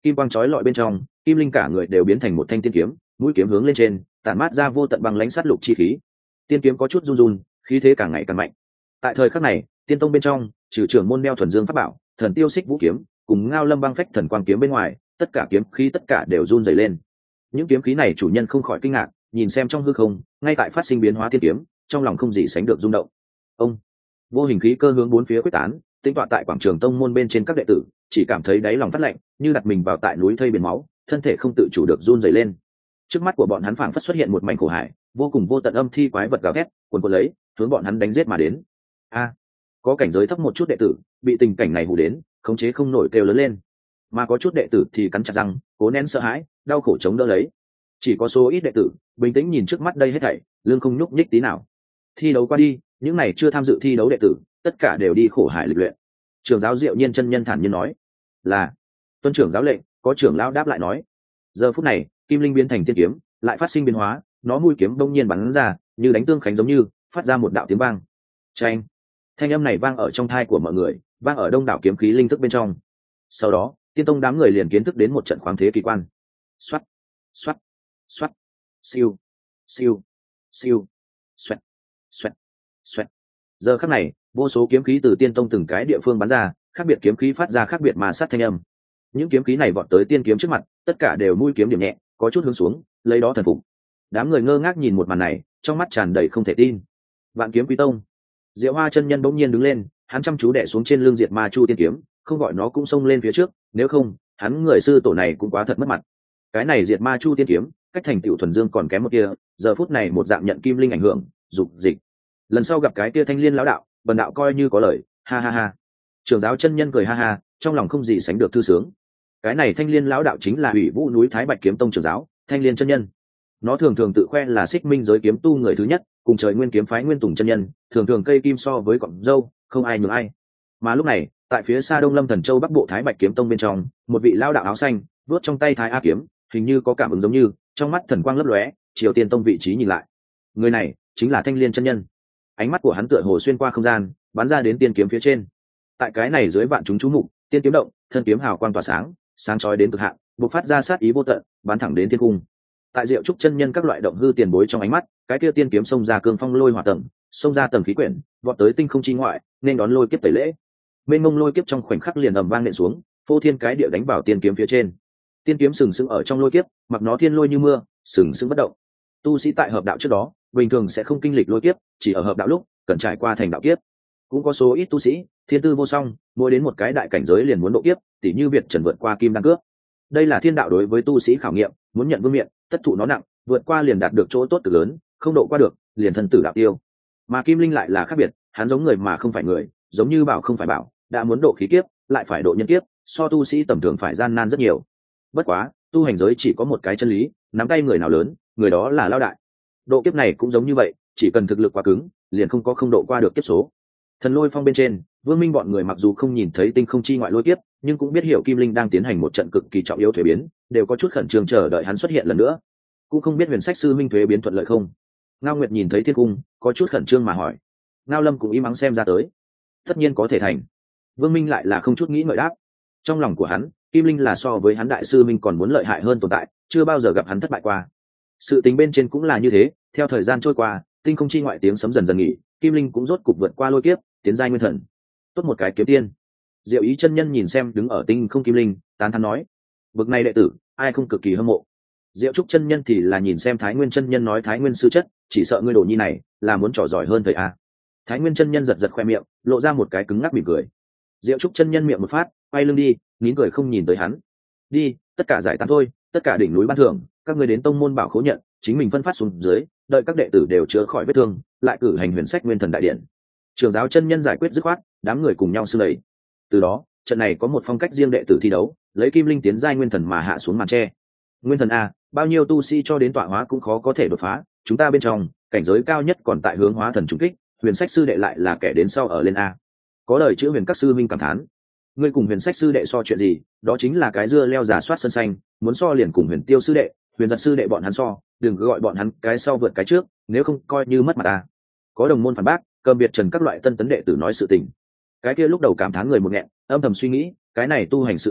kim quang chói lọi bên trong, kim linh cả người đều biến thành một thanh tiên kiếm, mũi kiếm hướng lên trên, tản mát ra vô tận băng lãnh sát lục chi khí. Tiên kiếm có chút run run, khí thế càng ngày càng mạnh. Tại thời khắc này, tiên tông bên trong, trừ trưởng môn đeo thuần dương pháp bảo, thần tiêu xích vũ kiếm, cùng ngao lâm băng phách thần quang kiếm bên ngoài, tất cả kiếm khí tất cả đều run rẩy lên. Những kiếm khí này chủ nhân không khỏi kinh ngạc, nhìn xem trong hư không, ngay tại phát sinh biến hóa tiên kiếm, trong lòng không gì sánh được rung động. Ông vô hình khí cơ hướng bốn phía quyết tán, tĩnh tọa tại quảng trường tông môn bên trên các đệ tử, chỉ cảm thấy đáy lòng phát lạnh, như đặt mình vào tại núi thây biển máu, thân thể không tự chủ được run rẩy lên. Trước mắt của bọn hắn phảng phất xuất hiện một mảnh khổ hải, vô cùng vô tận âm thi quái vật gào thét, cuồn cuộn lấy, hướng bọn hắn đánh giết mà đến. A, có cảnh giới thấp một chút đệ tử, bị tình cảnh này hù đến, khống chế không nổi kêu lớn lên. Mà có chút đệ tử thì cắn chặt răng, cố nén sợ hãi, đau khổ chống đỡ lấy. Chỉ có số ít đệ tử, bình tĩnh nhìn trước mắt đây hết thảy, lưng không nhúc nhích tí nào. Thi đấu qua đi, những này chưa tham dự thi đấu đệ tử, tất cả đều đi khổ hải lịch luyện. Trưởng giáo Diệu Nhiên chân nhân thản nhiên nói, là tuân trưởng giáo lệnh. Có trưởng lão đáp lại nói, giờ phút này kim linh biến thành tiên kiếm, lại phát sinh biến hóa, nó mũi kiếm đông nhiên bắn ra, như đánh tương khánh giống như, phát ra một đạo tiếng vang. Chanh, thanh âm này vang ở trong thai của mọi người, vang ở đông đảo kiếm khí linh thức bên trong. Sau đó, tiên tông đám người liền kiến thức đến một trận khoáng thế kỳ quan. Xoát, xoát, xoát, siêu, siêu, siêu, xoẹt, xoẹt, xoẹt. Giờ khắc này, vô số kiếm khí từ tiên tông từng cái địa phương bắn ra, khác biệt kiếm khí phát ra khác biệt mà sát thanh âm. Những kiếm khí này vọt tới tiên kiếm trước mặt, tất cả đều mũi kiếm điểm nhẹ, có chút hướng xuống, lấy đó thần phục. Đám người ngơ ngác nhìn một màn này, trong mắt tràn đầy không thể tin. Vạn Kiếm Quý Tông, Diệu Hoa chân nhân bỗng nhiên đứng lên, hắn chăm chú đè xuống trên lưng Diệt Ma Chu tiên kiếm, không gọi nó cũng xông lên phía trước, nếu không, hắn người sư tổ này cũng quá thật mất mặt. Cái này Diệt Ma Chu tiên kiếm, cách thành tựu thuần dương còn kém một kia, giờ phút này một dạng nhận kim linh ảnh hưởng, dục dịch. Lần sau gặp cái kia Thanh Liên lão đạo, bần đạo coi như có lời, ha ha ha. Trưởng giáo chân nhân cười ha ha, trong lòng không gì sánh được thư sướng. Cái này Thanh Liên lão đạo chính là Ủy Vũ núi Thái Bạch kiếm tông trưởng giáo, Thanh Liên chân nhân. Nó thường thường tự khoe là Xích Minh giới kiếm tu người thứ nhất, cùng trời nguyên kiếm phái Nguyên Tùng chân nhân, thường thường cây kim so với cọng dâu, không ai nhường ai. Mà lúc này, tại phía xa Đông Lâm Thần Châu Bắc Bộ Thái Bạch kiếm tông bên trong, một vị lão đạo áo xanh, vuốt trong tay Thái A kiếm, hình như có cảm ứng giống như, trong mắt thần quang lấp lóe, Triều Tiên tông vị trí nhìn lại. Người này chính là Thanh Liên chân nhân. Ánh mắt của hắn tựa hồ xuyên qua không gian, bắn ra đến tiên kiếm phía trên. Tại cái này dưới vạn chúng chú mục, tiên kiếm động, thân kiếm hào quang tỏa sáng, sáng chói đến cực hạn, bộc phát ra sát ý vô tận, bắn thẳng đến thiên cung. Tại Diệu Trúc chân nhân các loại động hư tiền bối trong ánh mắt, cái kia tiên kiếm xông ra cương phong lôi hỏa tầng, xông ra tầng khí quyển, vọt tới tinh không chi ngoại, nên đón lôi kiếp tẩy lễ. Mênh mông lôi kiếp trong khoảnh khắc liền ầm vang nện xuống, phô thiên cái địa đánh vào tiên kiếm phía trên. Tiên kiếm sừng sững ở trong lôi kiếp, mặc nó thiên lôi như mưa, sừng sững bất động. Tu sĩ tại hợp đạo trước đó, bình thường sẽ không kinh lịch lôi kiếp, chỉ ở hợp đạo lúc, cần trải qua thành đạo kiếp. Cũng có số ít tu sĩ, thiên tư vô song, mỗi đến một cái đại cảnh giới liền muốn độ kiếp, tỉ như Việt Trần vượt qua kim đan cước. Đây là thiên đạo đối với tu sĩ khảo nghiệm, muốn nhận vương miện, tất thụ nó nặng, vượt qua liền đạt được chỗ tốt cực lớn, không độ qua được, liền thân tử đạo tiêu. Mà Kim Linh lại là khác biệt, hắn giống người mà không phải người, giống như bảo không phải bảo, đã muốn độ khí kiếp, lại phải độ nhân kiếp, so tu sĩ tầm thường phải gian nan rất nhiều. Bất quá, tu hành giới chỉ có một cái chân lý, nắm tay người nào lớn, người đó là lao đại. Độ kiếp này cũng giống như vậy, chỉ cần thực lực quá cứng, liền không có không độ qua được kiếp số. Thần Lôi Phong bên trên, Vương Minh bọn người mặc dù không nhìn thấy tinh không chi ngoại lôi kiếp, nhưng cũng biết hiểu Kim Linh đang tiến hành một trận cực kỳ trọng yếu thuế biến, đều có chút khẩn trương chờ đợi hắn xuất hiện lần nữa. Cũng không biết Huyền Sách sư minh thuế biến thuận lợi không. Ngao Nguyệt nhìn thấy thiên cung, có chút khẩn trương mà hỏi. Ngao Lâm cũng im ắng xem ra tới. Tất nhiên có thể thành. Vương Minh lại là không chút nghĩ ngợi đáp. Trong lòng của hắn, Kim Linh là so với hắn đại sư minh còn muốn lợi hại hơn tồn tại, chưa bao giờ gặp hắn thất bại qua. Sự tính bên trên cũng là như thế, theo thời gian trôi qua, tinh không chi ngoại tiếng sấm dần dần nghỉ, Kim Linh cũng rốt cục vượt qua lôi kiếp, tiến giai nguyên thần. Tốt một cái kiếm tiên. Diệu Ý chân nhân nhìn xem đứng ở tinh không Kim Linh, tán thán nói: bậc này đệ tử, ai không cực kỳ hâm mộ. Diệu Trúc chân nhân thì là nhìn xem Thái Nguyên chân nhân nói Thái Nguyên sư chất, chỉ sợ ngươi đồ nhi này là muốn trò giỏi hơn thầy a. Thái Nguyên chân nhân giật giật khoe miệng, lộ ra một cái cứng ngắc mỉm cười. Diệu Trúc chân nhân miệng một phát, quay lưng đi, nín cười không nhìn tới hắn. Đi, tất cả giải tán thôi, tất cả đỉnh núi ban thưởng, các ngươi đến tông môn bảo khố nhận, chính mình phân phát xuống dưới, đợi các đệ tử đều chữa khỏi vết thương, lại cử hành Huyền Sách Nguyên Thần đại điện. Trưởng giáo chân nhân giải quyết dứt khoát, đám người cùng nhau xưng đẩy. Từ đó, trận này có một phong cách riêng đệ tử thi đấu, lấy Kim Linh tiến giai nguyên thần mà hạ xuống màn tre. Nguyên thần a, bao nhiêu tu sĩ cho đến tọa hóa cũng khó có thể đột phá, chúng ta bên trong, cảnh giới cao nhất còn tại hướng hóa thần trùng kích, Huyền Sách sư đệ lại là kẻ đến sau ở lên a. Có lời chữ Huyền các sư minh cảm thán. Ngươi cùng Huyền Sách sư đệ so chuyện gì, đó chính là cái dưa leo giả soát sân xanh, muốn so liền cùng Huyền Tiêu sư đệ, Huyền Giật sư đệ bọn hắn so, đừng cứ gọi bọn hắn cái sau vượt cái trước, nếu không coi như mất mặt ta. Có đồng môn phản bác, cầm biệt trần các loại tân tấn đệ tử nói sự tình. Cái kia lúc đầu cảm thán người một nghẹn, âm thầm suy nghĩ, cái này tu hành sự tình,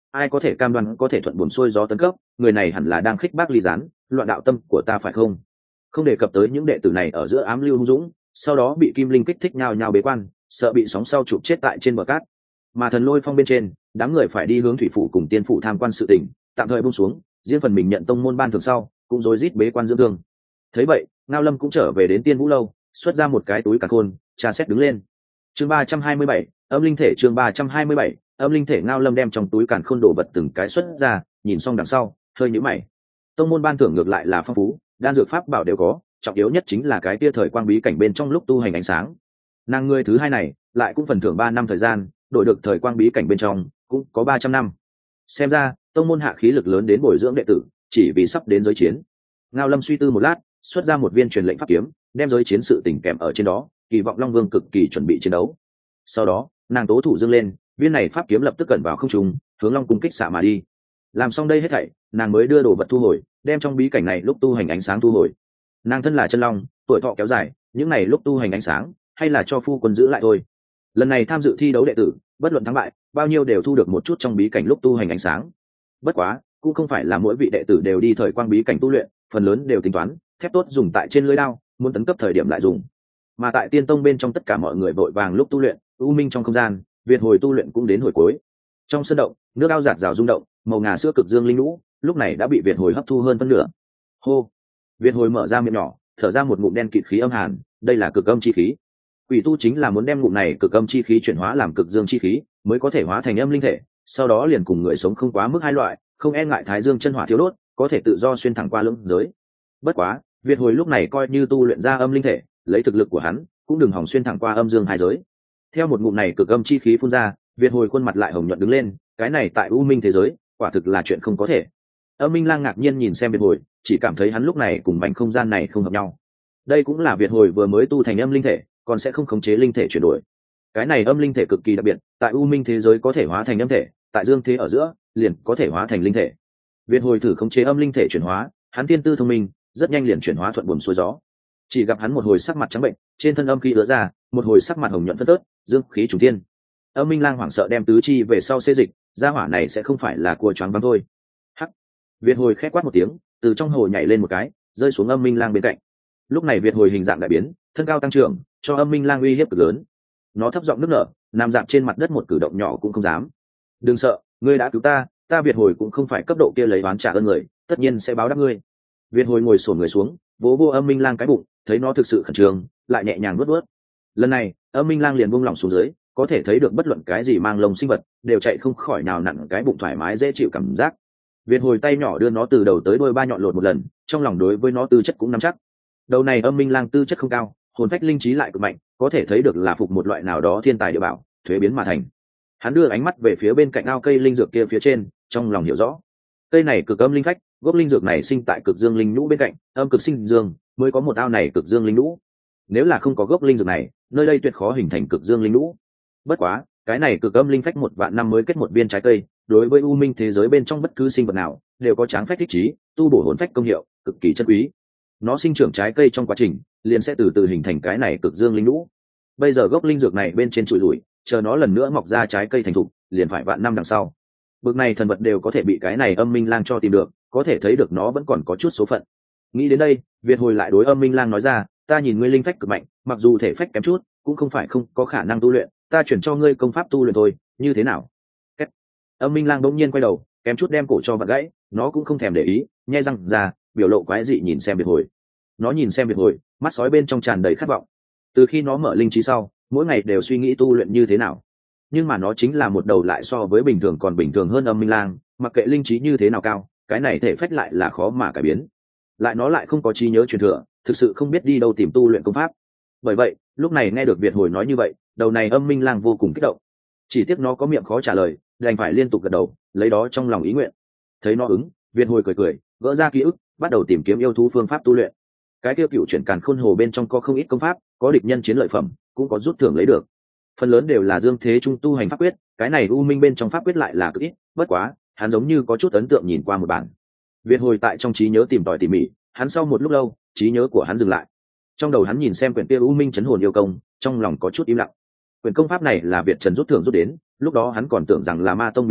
ai có thể cam đoan có thể thuận buồm xuôi gió tấn cấp, người này hẳn là đang khích bác ly gián, loạn đạo tâm của ta phải không? Không đề cập tới những đệ tử này ở giữa ám lưu hung dũng, sau đó bị kim linh kích thích nhào nhào bế quan, sợ bị sóng sau chụp chết tại trên bờ cát. Mà thần lôi phong bên trên, đám người phải đi hướng thủy phủ cùng tiên phủ tham quan sự tình, tạm thời buông xuống, riêng phần mình nhận tông môn ban thường sau, cũng rối rít bế quan dưỡng thương. Thấy vậy, Ngao Lâm cũng trở về đến Tiên Vũ lâu, xuất ra một cái túi càn khôn, tra xét đứng lên. Chương ba trăm hai mươi bảy, âm linh thể. Chương ba trăm hai mươi bảy, âm linh thể. Ngao Lâm đem trong túi càn khôn đồ vật từng cái xuất ra, nhìn xong đằng sau, hơi nhíu mày. Tông môn ban thưởng ngược lại là phong phú, đan dược pháp bảo đều có, trọng yếu nhất chính là cái tia thời quang bí cảnh bên trong lúc tu hành ánh sáng. Nàng người thứ hai này, lại cũng phần thưởng ba năm thời gian, đổi được thời quang bí cảnh bên trong, cũng có ba trăm năm. Xem ra, tông môn hạ khí lực lớn đến bồi dưỡng đệ tử, chỉ vì sắp đến giới chiến. Ngao Lâm suy tư một lát, xuất ra một viên truyền lệnh pháp kiếm, đem giới chiến sự tình kèm ở trên đó, kỳ vọng Long Vương cực kỳ chuẩn bị chiến đấu. Sau đó, nàng tố thủ dương lên, viên này pháp kiếm lập tức cẩn vào không trung, hướng Long cung kích xạ mà đi. Làm xong đây hết thảy, nàng mới đưa đồ vật thu hồi, đem trong bí cảnh này lúc tu hành ánh sáng thu hồi. Nàng thân là chân long, tuổi thọ kéo dài, những này lúc tu hành ánh sáng, hay là cho phu quân giữ lại thôi. Lần này tham dự thi đấu đệ tử, bất luận thắng bại, bao nhiêu đều thu được một chút trong bí cảnh lúc tu hành ánh sáng. Bất quá, cũng không phải là mỗi vị đệ tử đều đi thời quang bí cảnh tu luyện, phần lớn đều tính toán thép tốt dùng tại trên lưỡi đao, muốn tấn cấp thời điểm lại dùng. Mà tại Tiên Tông bên trong tất cả mọi người vội vàng lúc tu luyện, u minh trong không gian, Việt hồi tu luyện cũng đến hồi cuối. Trong sân động, nước ao giạt rào rung động, màu ngà sữa cực dương linh lũ, lúc này đã bị Việt hồi hấp thu hơn phân nửa. Hô, Việt hồi mở ra miệng nhỏ, thở ra một ngụm đen kịt khí âm hàn, đây là cực âm chi khí. Quỷ tu chính là muốn đem ngụm này cực âm chi khí chuyển hóa làm cực dương chi khí, mới có thể hóa thành âm linh thể, sau đó liền cùng người sống không quá mức hai loại, không e ngại thái dương chân hỏa thiếu đốt, có thể tự do xuyên thẳng qua lưỡng giới. Bất quá, Việt hồi lúc này coi như tu luyện ra âm linh thể, lấy thực lực của hắn, cũng đừng hỏng xuyên thẳng qua âm dương hai giới. Theo một ngụm này cực âm chi khí phun ra, Việt hồi khuôn mặt lại hồng nhuận đứng lên, cái này tại u minh thế giới, quả thực là chuyện không có thể. Âm Minh Lang ngạc nhiên nhìn xem Việt hồi, chỉ cảm thấy hắn lúc này cùng mảnh không gian này không hợp nhau. Đây cũng là Việt hồi vừa mới tu thành âm linh thể, còn sẽ không khống chế linh thể chuyển đổi. Cái này âm linh thể cực kỳ đặc biệt, tại u minh thế giới có thể hóa thành âm thể, tại dương thế ở giữa liền có thể hóa thành linh thể. Việt hồi thử khống chế âm linh thể chuyển hóa, hắn tiên tư thông minh, rất nhanh liền chuyển hóa thuận buồm xuôi gió. Chỉ gặp hắn một hồi sắc mặt trắng bệnh, trên thân âm khí ứa ra, một hồi sắc mặt hồng nhuận phân tớt, dương khí trùng thiên. Âm Minh Lang hoảng sợ đem tứ chi về sau xê dịch, gia hỏa này sẽ không phải là cua choáng váng thôi. Hắc. Việt hồi khét quát một tiếng, từ trong hồ nhảy lên một cái, rơi xuống Âm Minh Lang bên cạnh. Lúc này Việt hồi hình dạng đại biến, thân cao tăng trưởng, cho Âm Minh Lang uy hiếp cực lớn. Nó thấp giọng nức nở, nằm dạp trên mặt đất một cử động nhỏ cũng không dám. Đừng sợ, ngươi đã cứu ta, ta Việt hồi cũng không phải cấp độ kia lấy oán trả ơn người, tất nhiên sẽ báo đáp ngươi. Việt hồi ngồi xổm người xuống, vỗ vô Âm Minh Lang cái bụng, thấy nó thực sự khẩn trương, lại nhẹ nhàng nuốt nuốt. Lần này, Âm Minh Lang liền buông lỏng xuống dưới, có thể thấy được bất luận cái gì mang lông sinh vật đều chạy không khỏi nào nặn cái bụng thoải mái dễ chịu cảm giác. Việt hồi tay nhỏ đưa nó từ đầu tới đuôi ba nhọn lột một lần, trong lòng đối với nó tư chất cũng nắm chắc. Đầu này Âm Minh Lang tư chất không cao, hồn phách linh trí lại cực mạnh, có thể thấy được là phục một loại nào đó thiên tài địa bảo, thuế biến mà thành. Hắn đưa ánh mắt về phía bên cạnh ao cây linh dược kia phía trên, trong lòng hiểu rõ. Cây này cực âm linh phách, gốc linh dược này sinh tại cực dương linh nhũ bên cạnh, âm cực sinh dương, mới có một ao này cực dương linh nhũ. Nếu là không có gốc linh dược này, nơi đây tuyệt khó hình thành cực dương linh nhũ. Bất quá, cái này cực âm linh phách một vạn năm mới kết một viên trái cây, đối với u minh thế giới bên trong bất cứ sinh vật nào đều có tráng phách thích trí, tu bổ hồn phách công hiệu, cực kỳ chân quý. Nó sinh trưởng trái cây trong quá trình, liền sẽ từ từ hình thành cái này cực dương linh nhũ. Bây giờ gốc linh dược này bên trên trụi lủi, chờ nó lần nữa mọc ra trái cây thành thục, liền phải vạn năm đằng sau. Bực này thần vật đều có thể bị cái này Âm Minh Lang cho tìm được, có thể thấy được nó vẫn còn có chút số phận. Nghĩ đến đây, Việt hồi lại đối Âm Minh Lang nói ra, ta nhìn ngươi linh phách cực mạnh, mặc dù thể phách kém chút, cũng không phải không có khả năng tu luyện, ta chuyển cho ngươi công pháp tu luyện thôi, như thế nào? Kết. Âm Minh Lang đột nhiên quay đầu, kém chút đem cổ cho vặn gãy, nó cũng không thèm để ý, nhe răng ra, biểu lộ quái dị nhìn xem Việt hồi. Nó nhìn xem Việt hồi, mắt sói bên trong tràn đầy khát vọng. Từ khi nó mở linh trí sau, mỗi ngày đều suy nghĩ tu luyện như thế nào. Nhưng mà nó chính là một đầu lại so với bình thường còn bình thường hơn Âm Minh Lang, mặc kệ linh trí như thế nào cao, cái này thể phách lại là khó mà cải biến. Lại nó lại không có trí nhớ truyền thừa, thực sự không biết đi đâu tìm tu luyện công pháp. Bởi vậy, lúc này nghe được Việt hồi nói như vậy, đầu này Âm Minh Lang vô cùng kích động. Chỉ tiếc nó có miệng khó trả lời, đành phải liên tục gật đầu, lấy đó trong lòng ý nguyện. Thấy nó ứng, Việt hồi cười cười, gỡ ra ký ức, bắt đầu tìm kiếm yêu thú phương pháp tu luyện. Cái tiêu cựu chuyển càn khôn hồ bên trong có không ít công pháp, có địch nhân chiến lợi phẩm, cũng có rút thưởng lấy được. Phần lớn đều là dương thế trung tu hành pháp quyết, cái này u minh bên trong pháp quyết lại là cực ít, bất quá, hắn giống như có chút ấn tượng nhìn qua một bản. Việt hồi tại trong trí nhớ tìm tòi tỉ mỉ, hắn sau một lúc lâu, trí nhớ của hắn dừng lại. Trong đầu hắn nhìn xem quyển kia u minh chấn hồn yêu công, trong lòng có chút im lặng. Quyển công pháp này là Việt Trần rút thưởng rút đến, lúc đó hắn còn tưởng rằng là Ma tông bí điển,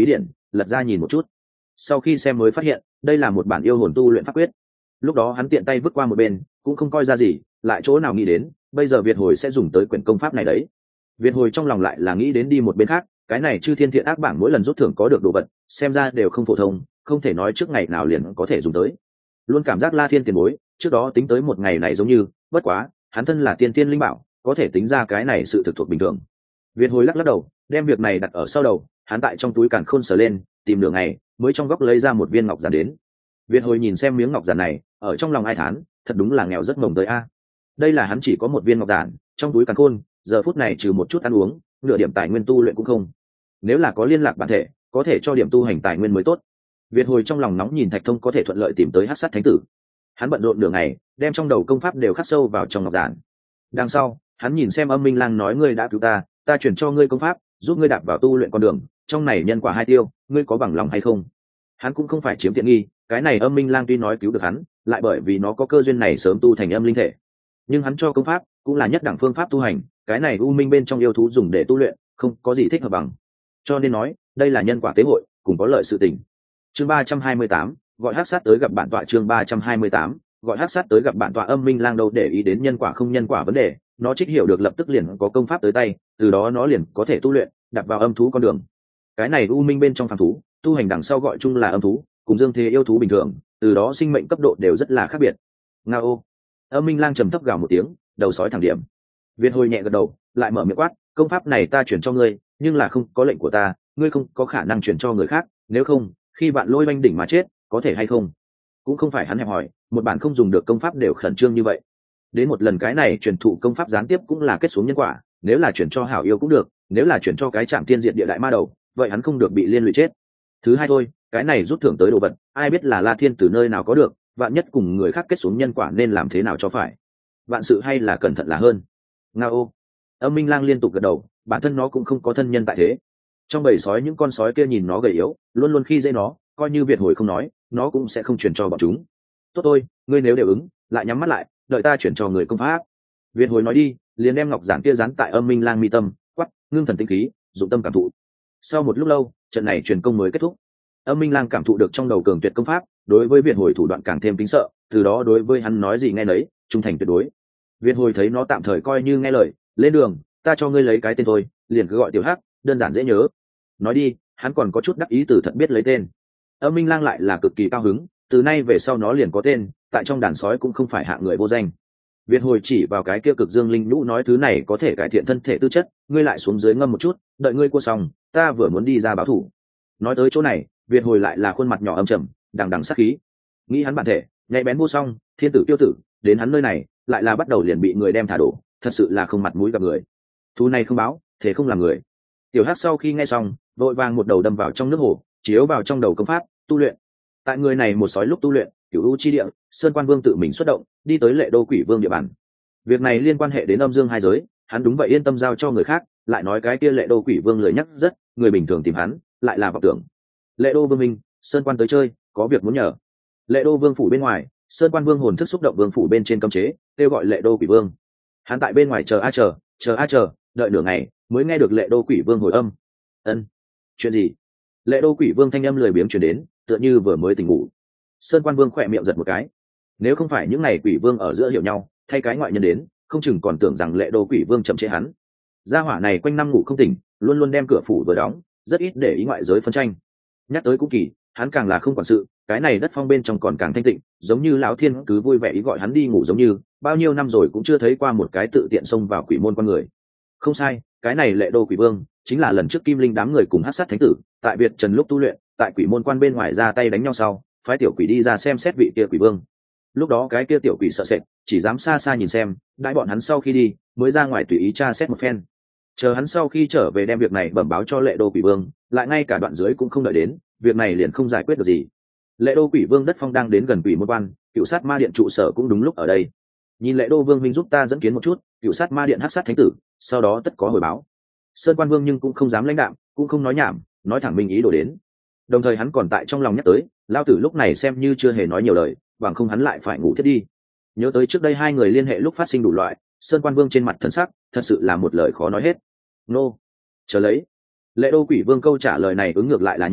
lật ra nhìn một chút. Sau khi xem mới phát hiện đây là một bản yêu hồn tu luyện pháp quyết. Lúc đó hắn tiện tay vứt qua một bên, cũng không coi ra gì, lại chỗ nào nghĩ đến bây giờ Việt hồi sẽ dùng tới quyển công pháp này đấy. Việt hồi trong lòng lại là nghĩ đến đi một bên khác, cái này chư thiên thiện ác bảng mỗi lần rút thưởng có được đồ vật xem ra đều không phổ thông, không thể nói trước ngày nào liền có thể dùng tới. Luôn cảm giác La Thiên tiền bối trước đó tính tới một ngày này giống như, bất quá hắn thân là tiên tiên linh bảo, có thể tính ra cái này sự thực thuộc bình thường. Việt hồi lắc lắc đầu, đem việc này đặt ở sau đầu, hắn tại trong túi càn khôn sờ lên, tìm nửa ngày mới trong góc lấy ra một viên ngọc giản đến. Việt hồi nhìn xem miếng ngọc giản này, ở trong lòng ai thán, thật đúng là nghèo rất mồng tới a. Đây là hắn chỉ có một viên ngọc giản, trong túi càn khôn giờ phút này trừ một chút ăn uống, nửa điểm tài nguyên tu luyện cũng không. Nếu là có liên lạc bản thể, có thể cho điểm tu hành tài nguyên mới tốt. Việt hồi trong lòng nóng nhìn Thạch Thông có thể thuận lợi tìm tới Hắc Sát Thánh Tử. Hắn bận rộn nửa ngày, đem trong đầu công pháp đều khắc sâu vào trong ngọc giản. Đằng sau, hắn nhìn xem Âm Minh Lang nói ngươi đã cứu ta, ta chuyển cho ngươi công pháp, giúp ngươi đạp vào tu luyện con đường, trong này nhân quả hai tiêu, ngươi có bằng lòng hay không? Hắn cũng không phải chiếm tiện nghi, cái này Âm Minh Lang tuy nói cứu được hắn, lại bởi vì nó có cơ duyên này sớm tu thành âm linh thể. Nhưng hắn cho công pháp cũng là nhất đẳng phương pháp tu hành, cái này u minh bên trong yêu thú dùng để tu luyện, không có gì thích hợp bằng. Cho nên nói, đây là nhân quả tế hội, cùng có lợi sự tình. Chương ba trăm hai mươi tám, gọi Hắc Sát tới gặp bản tọa. Chương ba trăm hai mươi tám, gọi Hắc Sát tới gặp bản tọa. Âm Minh Lang đâu để ý đến nhân quả không nhân quả vấn đề, nó trích hiểu được lập tức liền có công pháp tới tay, từ đó nó liền có thể tu luyện, đặt vào âm thú con đường. Cái này u minh bên trong phàm thú, tu hành đằng sau gọi chung là âm thú, cùng dương thế yêu thú bình thường, từ đó sinh mệnh cấp độ đều rất là khác biệt. Ngao. Âm Minh Lang trầm thấp gào một tiếng, đầu sói thẳng điểm. Việt hồi nhẹ gật đầu, lại mở miệng quát, công pháp này ta chuyển cho ngươi, nhưng là không có lệnh của ta, ngươi không có khả năng chuyển cho người khác, nếu không khi bạn lôi oanh đỉnh mà chết có thể hay không? Cũng không phải hắn hẹp hỏi, một bản không dùng được công pháp đều khẩn trương như vậy. Đến một lần cái này truyền thụ công pháp gián tiếp cũng là kết xuống nhân quả, nếu là chuyển cho hảo yêu cũng được, nếu là chuyển cho cái trạm tiên diệt địa đại ma đầu, vậy hắn không được bị liên lụy chết. Thứ hai thôi, cái này rút thưởng tới đồ vật, ai biết là La Thiên từ nơi nào có được, vạn nhất cùng người khác kết xuống nhân quả nên làm thế nào cho phải. Vạn sự hay là cẩn thận là hơn. Ngao. Âm Minh Lang liên tục gật đầu, bản thân nó cũng không có thân nhân tại thế. Trong bầy sói những con sói kia nhìn nó gầy yếu, luôn luôn khi dễ nó, coi như Việt hồi không nói, nó cũng sẽ không chuyển cho bọn chúng. Tốt thôi, ngươi nếu đều ứng, lại nhắm mắt lại, đợi ta chuyển cho người công pháp. Việt hồi nói đi, liền đem ngọc giản kia dán tại Âm Minh Lang mi tâm, quắc, ngưng thần tinh khí, dụng tâm cảm thụ. Sau một lúc lâu, trận này truyền công mới kết thúc. Âm Minh Lang cảm thụ được trong đầu cường tuyệt công pháp, đối với Việt hồi thủ đoạn càng thêm kính sợ, từ đó đối với hắn nói gì nghe nấy, trung thành tuyệt đối. Việt hồi thấy nó tạm thời coi như nghe lời, lên đường, ta cho ngươi lấy cái tên thôi, liền cứ gọi Tiểu Hắc, đơn giản dễ nhớ. Nói đi, hắn còn có chút đắc ý từ thật biết lấy tên. Âm Minh Lang lại là cực kỳ cao hứng, từ nay về sau nó liền có tên, tại trong đàn sói cũng không phải hạng người vô danh. Việt hồi chỉ vào cái kia cực dương linh nhũ nói thứ này có thể cải thiện thân thể tư chất, ngươi lại xuống dưới ngâm một chút, đợi ngươi cua xong, ta vừa muốn đi ra báo thủ. Nói tới chỗ này, Việt hồi lại là khuôn mặt nhỏ âm trầm, đằng đằng sát khí. Nghĩ hắn bản thể, nhạy bén vô song, thiên tử tiêu tử, đến hắn nơi này, lại là bắt đầu liền bị người đem thả đổ, thật sự là không mặt mũi gặp người. Thú này không báo, thế không làm người. Tiểu Hắc sau khi nghe xong, vội vàng một đầu đâm vào trong nước hồ, chiếu vào trong đầu công pháp tu luyện. Tại người này một sói lúc tu luyện, Cửu U chi địa, Sơn Quan Vương tự mình xuất động, đi tới Lệ Đô Quỷ Vương địa bàn. Việc này liên quan hệ đến âm dương hai giới, hắn đúng vậy yên tâm giao cho người khác, lại nói cái kia Lệ Đô Quỷ Vương lười nhắc rất, người bình thường tìm hắn, lại là vọng tưởng. Lệ Đô Vương minh, Sơn Quan tới chơi, có việc muốn nhờ. Lệ Đô Vương phủ bên ngoài, Sơn Quan Vương hồn thức xúc động vương phủ bên trên cấm chế, kêu gọi Lệ Đô Quỷ Vương. Hắn tại bên ngoài chờ a chờ, chờ a chờ, đợi nửa ngày, mới nghe được Lệ Đô Quỷ Vương hồi âm. Ân, chuyện gì? Lệ Đô Quỷ Vương thanh âm lười biếng truyền đến, tựa như vừa mới tỉnh ngủ. Sơn Quan Vương khỏe miệng giật một cái. Nếu không phải những ngày Quỷ Vương ở giữa hiểu nhau, thay cái ngoại nhân đến, không chừng còn tưởng rằng Lệ Đô Quỷ Vương chậm trễ hắn. Gia hỏa này quanh năm ngủ không tỉnh, luôn luôn đem cửa phủ vừa đóng, rất ít để ý ngoại giới phân tranh. Nhắc tới cũng kỳ, hắn càng là không quản sự, cái này đất phong bên trong còn càng thanh tịnh, giống như lão thiên cứ vui vẻ ý gọi hắn đi ngủ, giống như bao nhiêu năm rồi cũng chưa thấy qua một cái tự tiện xông vào quỷ môn con người. Không sai, cái này Lệ Đô Quỷ Vương chính là lần trước Kim Linh đám người cùng Hắc Sát Thánh Tử tại Việt Trần lúc tu luyện, tại quỷ môn quan bên ngoài ra tay đánh nhau sau, phái tiểu quỷ đi ra xem xét vị kia quỷ vương. Lúc đó cái kia tiểu quỷ sợ sệt, chỉ dám xa xa nhìn xem, đãi bọn hắn sau khi đi, mới ra ngoài tùy ý tra xét một phen. Chờ hắn sau khi trở về đem việc này bẩm báo cho Lệ Đô Quỷ Vương, lại ngay cả đoạn dưới cũng không đợi đến, việc này liền không giải quyết được gì. Lệ Đô Quỷ Vương đất phong đang đến gần quỷ môn quan, Cựu Sát Ma Điện trụ sở cũng đúng lúc ở đây. Nhìn Lệ Đô Vương minh giúp ta dẫn kiến một chút, Cựu Sát Ma Điện Hắc Sát Thánh Tử, sau đó tất có hồi báo. Sơn Quan Vương nhưng cũng không dám lãnh đạm, cũng không nói nhảm, nói thẳng minh ý đồ đến. Đồng thời hắn còn tại trong lòng nhắc tới, lao tử lúc này xem như chưa hề nói nhiều lời, bằng không hắn lại phải ngủ thiết đi. Nhớ tới trước đây hai người liên hệ lúc phát sinh đủ loại, Sơn Quan Vương trên mặt thần sắc, thật sự là một lời khó nói hết. Nô, chờ lấy. Lệ Đô Quỷ Vương câu trả lời này ứng ngược lại là nhanh,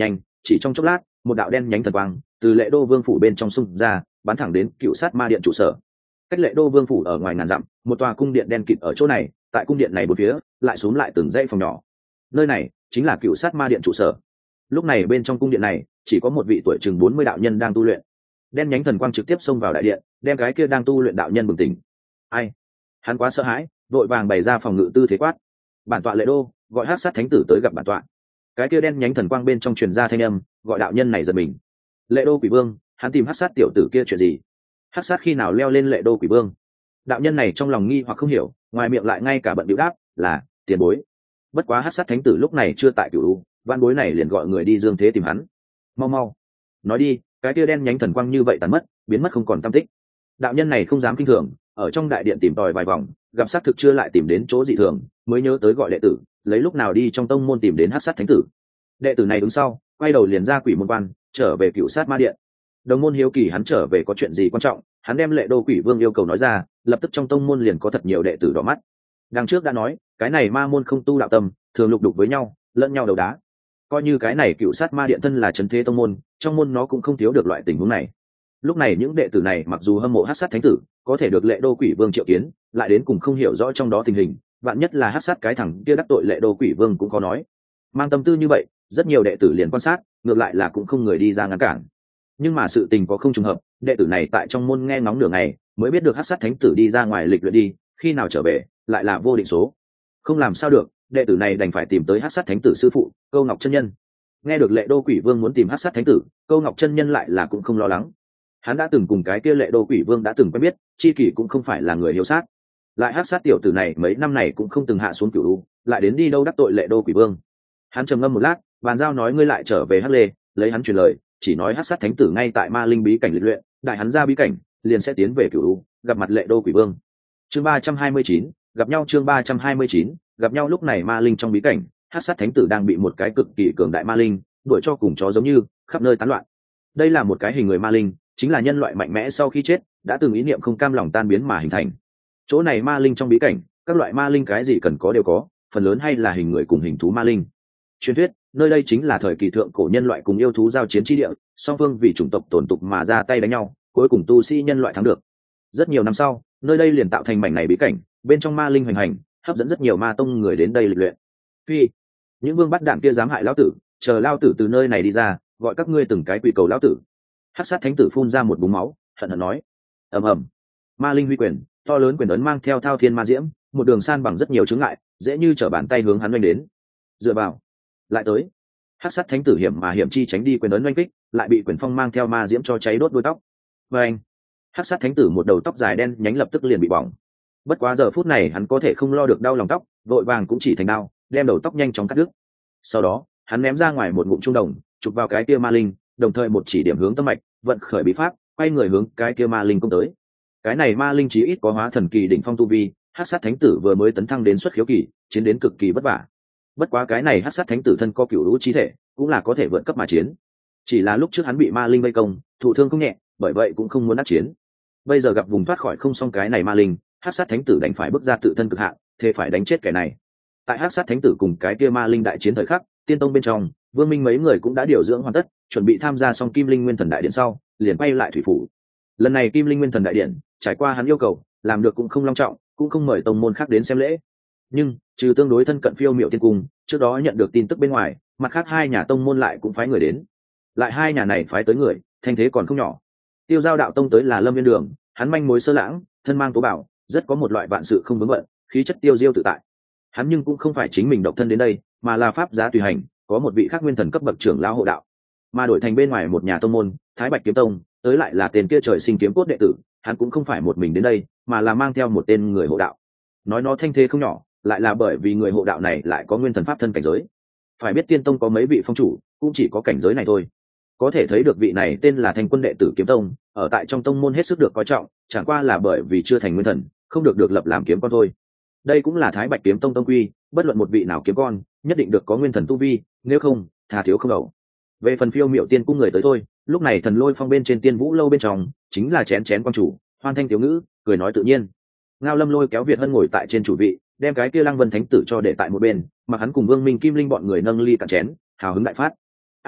chỉ trong chốc lát một đạo đen nhánh thần quang từ Lệ Đô Vương phủ bên trong xung ra, bắn thẳng đến Cựu Sát Ma Điện trụ sở. Cách Lệ Đô Vương phủ ở ngoài ngàn dặm, một tòa cung điện đen kịt ở chỗ này, tại cung điện này bốn phía lại xuống lại từng dãy phòng nhỏ. Nơi này chính là Cựu Sát Ma Điện trụ sở. Lúc này bên trong cung điện này chỉ có một vị tuổi chừng bốn mươi đạo nhân đang tu luyện. Đen nhánh thần quang trực tiếp xông vào đại điện, đem cái kia đang tu luyện đạo nhân bừng tỉnh. Ai? Hắn quá sợ hãi, vội vàng bày ra phòng ngự tư thế quát: "Bản tọa Lệ Đô, gọi Hắc Sát Thánh tử tới gặp bản tọa." Cái kia đen nhánh thần quang bên trong truyền ra thanh âm, gọi đạo nhân này giật mình. Lệ Đô Quỷ Vương, hắn tìm Hắc Sát tiểu tử kia chuyện gì? Hắc Sát khi nào leo lên Lệ Đô Quỷ Vương? Đạo nhân này trong lòng nghi hoặc không hiểu, ngoài miệng lại ngay cả bận bịu đáp là tiền bối. Bất quá Hắc Sát Thánh tử lúc này chưa tại Cửu U, văn bối này liền gọi người đi dương thế tìm hắn. Mau mau nói đi, cái kia đen nhánh thần quang như vậy tàn mất, biến mất không còn tăm tích. Đạo nhân này không dám kinh thường, ở trong đại điện tìm tòi vài vòng, gặp xác thực chưa lại tìm đến chỗ dị thường, mới nhớ tới gọi đệ tử, lấy lúc nào đi trong tông môn tìm đến Hắc Sát Thánh tử. Đệ tử này đứng sau, quay đầu liền ra Quỷ Môn Quan, trở về Cựu Sát Ma Điện. Đồng môn hiếu kỳ hắn trở về có chuyện gì quan trọng, hắn đem Lệ Đô Quỷ Vương yêu cầu nói ra, lập tức trong tông môn liền có thật nhiều đệ tử đỏ mắt. Đằng trước đã nói, cái này ma môn không tu đạo tâm, thường lục đục với nhau, lẫn nhau đầu đá. Coi như cái này Cựu Sát Ma Điện thân là trấn thế tông môn, trong môn nó cũng không thiếu được loại tình huống này. Lúc này những đệ tử này mặc dù hâm mộ Hắc Sát Thánh tử, có thể được Lệ Đô Quỷ Vương triệu kiến, lại đến cùng không hiểu rõ trong đó tình hình, vạn nhất là Hắc Sát cái thằng kia đắc tội Lệ Đô Quỷ Vương cũng có nói. Mang tâm tư như vậy, rất nhiều đệ tử liền quan sát, ngược lại là cũng không người đi ra ngăn cản. Nhưng mà sự tình có không trùng hợp, đệ tử này tại trong môn nghe ngóng nửa ngày, mới biết được Hắc Sát Thánh tử đi ra ngoài lịch luyện đi, khi nào trở về, lại là vô định số. Không làm sao được, đệ tử này đành phải tìm tới Hắc Sát Thánh tử sư phụ, Câu Ngọc chân nhân. Nghe được Lệ Đô Quỷ Vương muốn tìm Hắc Sát Thánh tử, Câu Ngọc chân nhân lại là cũng không lo lắng. Hắn đã từng cùng cái kia Lệ Đô Quỷ Vương đã từng quen biết, chi kỷ cũng không phải là người hiếu sát. Lại Hắc Sát tiểu tử này mấy năm này cũng không từng hạ xuống Cửu U, lại đến đi đâu đắc tội Lệ Đô Quỷ Vương. Hắn trầm ngâm một lát, bàn giao nói ngươi lại trở về Hắc Lê, lấy hắn truyền lời, chỉ nói Hắc Sát Thánh tử ngay tại Ma Linh bí cảnh lịch luyện, đại hắn ra bí cảnh, liền sẽ tiến về Cửu U, gặp mặt Lệ Đô Quỷ Vương. Chương ba trăm hai mươi chín, gặp nhau chương ba trăm hai mươi chín, gặp nhau lúc này Ma Linh trong bí cảnh, Hắc Sát Thánh tử đang bị một cái cực kỳ cường đại Ma Linh đuổi cho cùng chó giống như, khắp nơi tán loạn. Đây là một cái hình người Ma Linh, chính là nhân loại mạnh mẽ sau khi chết, đã từng ý niệm không cam lòng tan biến mà hình thành. Chỗ này Ma Linh trong bí cảnh, các loại Ma Linh cái gì cần có đều có, phần lớn hay là hình người cùng hình thú Ma Linh. Truyền thuyết, nơi đây chính là thời kỳ thượng cổ nhân loại cùng yêu thú giao chiến chi địa, song phương vì chủng tộc tổn tục mà ra tay đánh nhau, cuối cùng tu sĩ nhân loại thắng được. Rất nhiều năm sau, nơi đây liền tạo thành mảnh này bí cảnh, bên trong Ma Linh hoành hành, hấp dẫn rất nhiều ma tông người đến đây lịch luyện. Phi, những vương bắt đạn kia dám hại lão tử, chờ lão tử từ nơi này đi ra, gọi các ngươi từng cái quỷ cầu lão tử. Hắc Sát Thánh tử phun ra một búng máu, hận hận nói: ầm ầm. Ma Linh huy quyền, to lớn quyền ấn mang theo thao thiên ma diễm, một đường san bằng rất nhiều chướng ngại, dễ như trở bàn tay hướng hắn oanh đến. Dựa vào, lại tới. Hắc Sát Thánh tử hiểm mà hiểm chi tránh đi quyền ấn oanh kích, lại bị quyền phong mang theo ma diễm cho cháy đốt đuôi tóc. Và anh, Hắc Sát Thánh tử một đầu tóc dài đen nhánh lập tức liền bị bỏng. Bất quá giờ phút này hắn có thể không lo được đau lòng tóc, vội vàng cũng chỉ thành đau, đem đầu tóc nhanh chóng cắt đứt. Sau đó, hắn ném ra ngoài một ngụm trung đồng, chụp vào cái kia Ma Linh, đồng thời một chỉ điểm hướng tâm mạch, vận khởi bí pháp, quay người hướng cái kia Ma Linh công tới. Cái này Ma Linh chí ít có hóa thần kỳ đỉnh phong tu vi, Hắc Sát Thánh tử vừa mới tấn thăng đến xuất khiếu kỳ, chiến đến cực kỳ vất vả. Bất quá cái này Hắc Sát Thánh tử thân có cửu lũ chí thể, cũng là có thể vượt cấp mà chiến. Chỉ là lúc trước hắn bị Ma Linh vây công, thụ thương không nhẹ, bởi vậy cũng không muốn đắc chiến. Bây giờ gặp vùng thoát khỏi không xong cái này Ma Linh, Hắc Sát Thánh tử đành phải bước ra tự thân cực hạn, thế phải đánh chết kẻ này. Tại Hắc Sát Thánh tử cùng cái kia Ma Linh đại chiến thời khắc, Tiên Tông bên trong, Vương Minh mấy người cũng đã điều dưỡng hoàn tất, chuẩn bị tham gia xong Kim Linh Nguyên Thần đại điện sau, liền quay lại thủy phủ. Lần này Kim Linh Nguyên Thần đại điện, trải qua hắn yêu cầu, làm được cũng không long trọng, cũng không mời tông môn khác đến xem lễ. Nhưng, trừ tương đối thân cận Phiêu Miệu Tiên Cung, trước đó nhận được tin tức bên ngoài, mặt khác hai nhà tông môn lại cũng phái người đến. Lại hai nhà này phái tới người, thanh thế còn không nhỏ. Tiêu Giao đạo tông tới là Lâm Viên Đường, hắn manh mối sơ lãng, thân mang tố bảo, rất có một loại vạn sự không vướng bận, khí chất tiêu diêu tự tại. Hắn nhưng cũng không phải chính mình độc thân đến đây, mà là pháp giá tùy hành, có một vị khác nguyên thần cấp bậc trưởng lão hộ đạo. Mà đổi thành bên ngoài một nhà tông môn, Thái Bạch Kiếm Tông, tới lại là tên kia trời sinh kiếm cốt đệ tử, hắn cũng không phải một mình đến đây, mà là mang theo một tên người hộ đạo. Nói nó thanh thế không nhỏ, lại là bởi vì người hộ đạo này lại có nguyên thần pháp thân cảnh giới. Phải biết Tiên Tông có mấy vị phong chủ, cũng chỉ có cảnh giới này thôi. Có thể thấy được vị này tên là Thanh Quân đệ tử Kiếm Tông, ở tại trong tông môn hết sức được coi trọng, chẳng qua là bởi vì chưa thành nguyên thần, không được được lập làm kiếm con thôi. Đây cũng là Thái Bạch Kiếm Tông tông quy, bất luận một vị nào kiếm con, nhất định được có nguyên thần tu vi, nếu không, thà thiếu không đầu. Về phần Phiêu Miệu Tiên Cung người tới thôi, lúc này Thần Lôi Phong bên trên Tiên Vũ lâu bên trong, chính là chén chén quan chủ, hoan thanh tiểu ngữ, cười nói tự nhiên. Ngao Lâm lôi kéo Việt Hân ngồi tại trên chủ vị, đem cái kia Lăng Vân Thánh tử cho để tại một bên, mà hắn cùng Vương Minh Kim Linh bọn người nâng ly cạn chén, hào hứng đại phát. A Tả,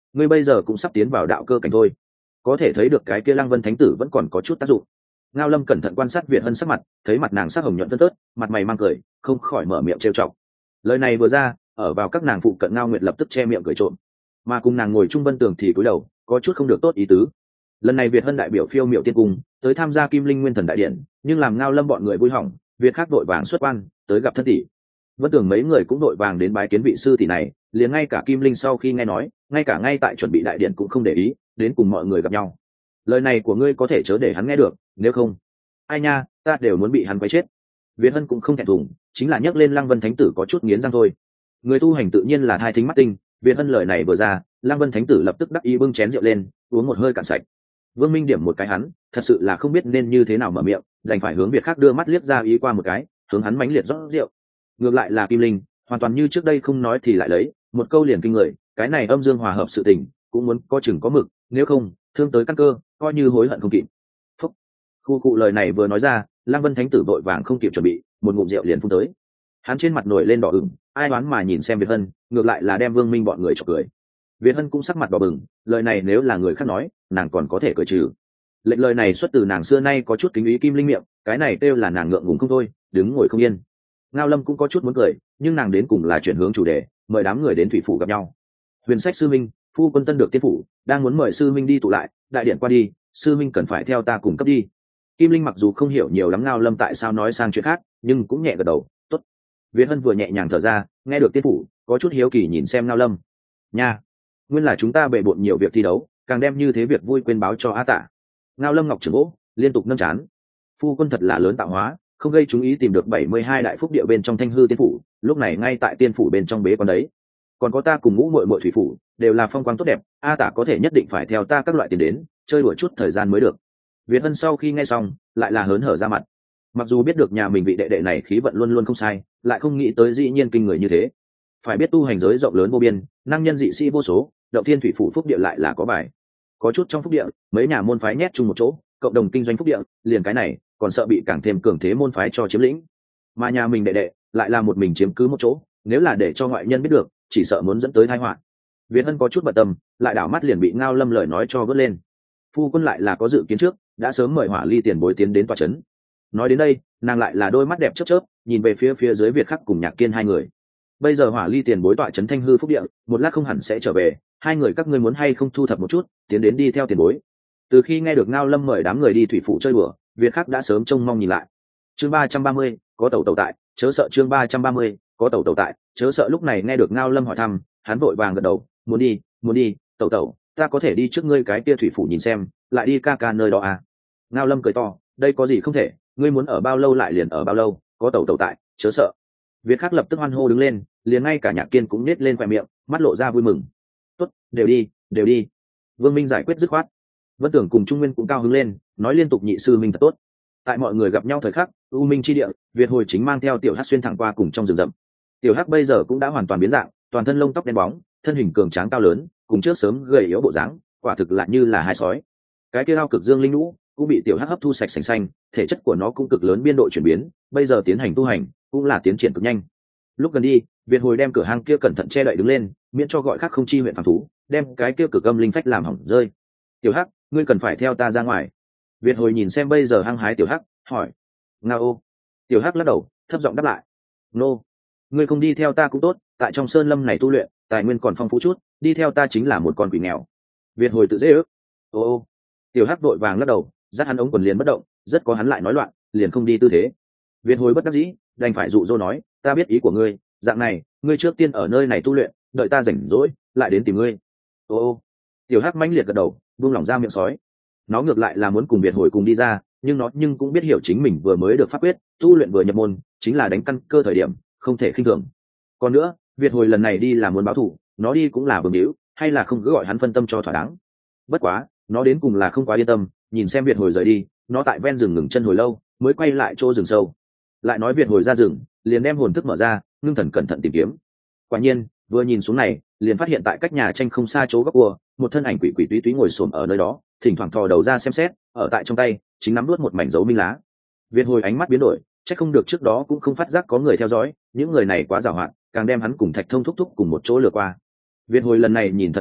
ngươi bây giờ cũng sắp tiến vào đạo cơ cảnh thôi, có thể thấy được cái kia lăng vân thánh tử vẫn còn có chút tác dụng. Ngao Lâm cẩn thận quan sát Việt Hân sắc mặt, thấy mặt nàng sắc hồng nhuận phân phớt, mặt mày mang cười, không khỏi mở miệng trêu chọc. Lời này vừa ra, ở vào các nàng phụ cận Ngao Nguyệt lập tức che miệng cười trộm, mà cùng nàng ngồi chung Vân Tường thì cúi đầu, có chút không được tốt ý tứ. Lần này Việt Hân đại biểu phiêu miệu tiên cung tới tham gia Kim Linh Nguyên Thần đại điện, nhưng làm Ngao Lâm bọn người vui hỏng, Việt khác đội vàng xuất quan tới gặp thân tỷ. Vân Tường mấy người cũng đội vàng đến bái kiến vị sư tỷ này, liền ngay cả Kim Linh sau khi nghe nói, ngay cả ngay tại chuẩn bị đại điện cũng không để ý, đến cùng mọi người gặp nhau. Lời này của ngươi có thể chớ để hắn nghe được, nếu không, ai nha, ta đều muốn bị hắn quấy chết. Việt Hân cũng không thẹn thùng, chính là nhắc lên Lăng Vân Thánh tử có chút nghiến răng thôi. Người tu hành tự nhiên là thai thính mắt tinh, Việt Hân lời này vừa ra, Lăng Vân Thánh tử lập tức đắc ý bưng chén rượu lên, uống một hơi cạn sạch. Vương Minh điểm một cái hắn, thật sự là không biết nên như thế nào mở miệng, đành phải hướng Việt khác đưa mắt liếc ra ý qua một cái, hướng hắn mãnh liệt rót rượu. Ngược lại là Kim Linh, hoàn toàn như trước đây không nói thì lại lấy, một câu liền kinh người, cái này âm dương hòa hợp sự tình, cũng muốn có chừng có mực, nếu không, thương tới căn cơ, coi như hối hận không kịp. Phúc. Khu cụ lời này vừa nói ra, Lăng Vân Thánh tử vội vàng không kịp chuẩn bị, một ngụm rượu liền phun tới. Hắn trên mặt nổi lên đỏ ửng, ai đoán mà nhìn xem Việt Hân, ngược lại là đem Vương Minh bọn người chọc cười. Việt Hân cũng sắc mặt đỏ bừng, lời này nếu là người khác nói, nàng còn có thể cười trừ. Lệnh lời này xuất từ nàng xưa nay có chút kính ý Kim Linh miệng, cái này kêu là nàng ngượng ngùng không thôi, đứng ngồi không yên. Ngao Lâm cũng có chút muốn cười, nhưng nàng đến cùng là chuyển hướng chủ đề, mời đám người đến thủy phủ gặp nhau. Huyền Sách sư minh, phu quân tân được tiên phủ, đang muốn mời sư minh đi tụ lại, đại điện qua đi, sư minh cần phải theo ta cùng cấp đi. Kim Linh mặc dù không hiểu nhiều lắm Ngao Lâm tại sao nói sang chuyện khác, nhưng cũng nhẹ gật đầu, tốt. Việt Hân vừa nhẹ nhàng thở ra, nghe được tiên phủ, có chút hiếu kỳ nhìn xem Ngao Lâm. Nha, nguyên là chúng ta bệ bội nhiều việc thi đấu, càng đem như thế việc vui quên báo cho A Tạ. Ngao Lâm ngọc trưởng gỗ, liên tục nâng chán. Phu quân thật là lớn tạo hóa, không gây chú ý tìm được bảy mươi hai đại phúc địa bên trong Thanh Hư tiên phủ, lúc này ngay tại tiên phủ bên trong bế quan đấy. Còn có ta cùng ngũ muội muội thủy phủ, đều là phong quang tốt đẹp, A Tạ có thể nhất định phải theo ta các loại tiền đến, chơi đuổi chút thời gian mới được. Việt Hân sau khi nghe xong, lại là hớn hở ra mặt. Mặc dù biết được nhà mình vị đệ đệ này khí vận luôn luôn không sai, lại không nghĩ tới dĩ nhiên kinh người như thế. Phải biết tu hành giới rộng lớn vô biên, năng nhân dị sĩ vô số, động thiên thủy phủ phúc địa lại là có bài. Có chút trong phúc địa, mấy nhà môn phái nhét chung một chỗ, cộng đồng kinh doanh phúc địa, liền cái này, còn sợ bị càng thêm cường thế môn phái cho chiếm lĩnh. Mà nhà mình đệ đệ lại là một mình chiếm cứ một chỗ, nếu là để cho ngoại nhân biết được, chỉ sợ muốn dẫn tới tai họa. Việt Hân có chút bận tâm, lại đảo mắt liền bị Ngao Lâm lời nói cho vớt lên. Phu quân lại là có dự kiến trước, đã sớm mời Hỏa Ly tiền bối tiến đến tòa trấn. Nói đến đây, nàng lại là đôi mắt đẹp chớp chớp, nhìn về phía phía dưới Việt Khắc cùng Nhạc Kiên hai người. Bây giờ Hỏa Ly tiền bối tọa trấn Thanh Hư phúc địa, một lát không hẳn sẽ trở về, hai người các ngươi muốn hay không thu thập một chút, tiến đến đi theo tiền bối. Từ khi nghe được Ngao Lâm mời đám người đi thủy phủ chơi đùa, Việt Khắc đã sớm trông mong nhìn lại. Chương ba trăm ba mươi, có tẩu tẩu tại, chớ sợ. Chương ba trăm ba mươi, có tẩu tẩu tại, chớ sợ. Lúc này nghe được Ngao Lâm hỏi thăm, hắn vội vàng gật đầu, muốn đi, muốn đi, tẩu tẩu, ta có thể đi trước ngươi cái kia thủy phủ nhìn xem, lại đi ca ca nơi đó à? Ngao Lâm cười to, đây có gì không thể, ngươi muốn ở bao lâu lại liền ở bao lâu, có tẩu tẩu tại, chớ sợ. Việt Khắc lập tức hoan hô đứng lên, liền ngay cả Nhạc Kiên cũng nết lên khóe miệng, mắt lộ ra vui mừng. Tốt, đều đi, đều đi. Vương Minh giải quyết dứt khoát. Vân Tưởng cùng Trung Nguyên cũng cao hứng lên, nói liên tục nhị sư minh thật tốt. Tại mọi người gặp nhau thời khắc, u minh chi địa, Việt hồi chính mang theo Tiểu Hắc xuyên thẳng qua cùng trong rừng rậm. Tiểu Hắc bây giờ cũng đã hoàn toàn biến dạng, toàn thân lông tóc đen bóng, thân hình cường tráng cao lớn, cùng trước sớm gầy yếu bộ dáng, quả thực lại như là hai sói. Cái kia ao cực dương linh lũ cũng bị Tiểu Hắc hấp thu sạch sành xanh, thể chất của nó cũng cực lớn biên độ chuyển biến, bây giờ tiến hành tu hành cũng là tiến triển cực nhanh. Lúc gần đi, Việt hồi đem cửa hang kia cẩn thận che đậy đứng lên, miễn cho gọi khác không chi huyện phàm thú, đem cái kia cực âm linh phách làm hỏng rơi. Tiểu Hắc, ngươi cần phải theo ta ra ngoài. Việt hồi nhìn xem bây giờ hăng hái Tiểu Hắc, hỏi. Ngao. Tiểu Hắc lắc đầu, thấp giọng đáp lại. Nô. Ngươi không đi theo ta cũng tốt, tại trong sơn lâm này tu luyện, tài nguyên còn phong phú chút, đi theo ta chính là một con quỷ nghèo. Việt hồi tự dễ ước. Ô ô. Tiểu Hắc vội vàng lắc đầu, dắt hắn ống quần liền bất động, rất có hắn lại nói loạn, liền không đi tư thế. Việt hồi bất đắc dĩ, đành phải dụ dỗ nói, ta biết ý của ngươi, dạng này, ngươi trước tiên ở nơi này tu luyện, đợi ta rảnh rỗi, lại đến tìm ngươi. Ô ô. Tiểu Hắc mãnh liệt gật đầu, buông lỏng ra miệng sói. Nó ngược lại là muốn cùng Việt hồi cùng đi ra, nhưng nó nhưng cũng biết hiểu chính mình vừa mới được pháp quyết, tu luyện vừa nhập môn, chính là đánh căn cơ thời điểm, không thể khinh thường. Còn nữa, Việt hồi lần này đi là muốn báo thù, nó đi cũng là bừng hữu, hay là không cứ gọi hắn phân tâm cho thỏa đáng. Bất quá, nó đến cùng là không quá yên tâm, nhìn xem Việt hồi rời đi, nó tại ven rừng ngừng chân hồi lâu, mới quay lại chỗ rừng sâu. Lại nói Việt hồi ra rừng, liền đem hồn thức mở ra, ngưng thần cẩn thận tìm kiếm. Quả nhiên, vừa nhìn xuống này, liền phát hiện tại cách nhà tranh không xa chỗ góc cua, một thân ảnh quỷ quỷ túy túy ngồi xổm ở nơi đó, thỉnh thoảng thò đầu ra xem xét, ở tại trong tay chính nắm nuốt một mảnh dấu minh lá. Việt hồi ánh mắt biến đổi, chắc không được trước đó cũng không phát giác có người theo dõi, những người này quá giàu hạn, càng đem hắn cùng Thạch Thông thúc thúc cùng một chỗ lừa qua. Việt hồi lần này nhìn thật cẩn thận,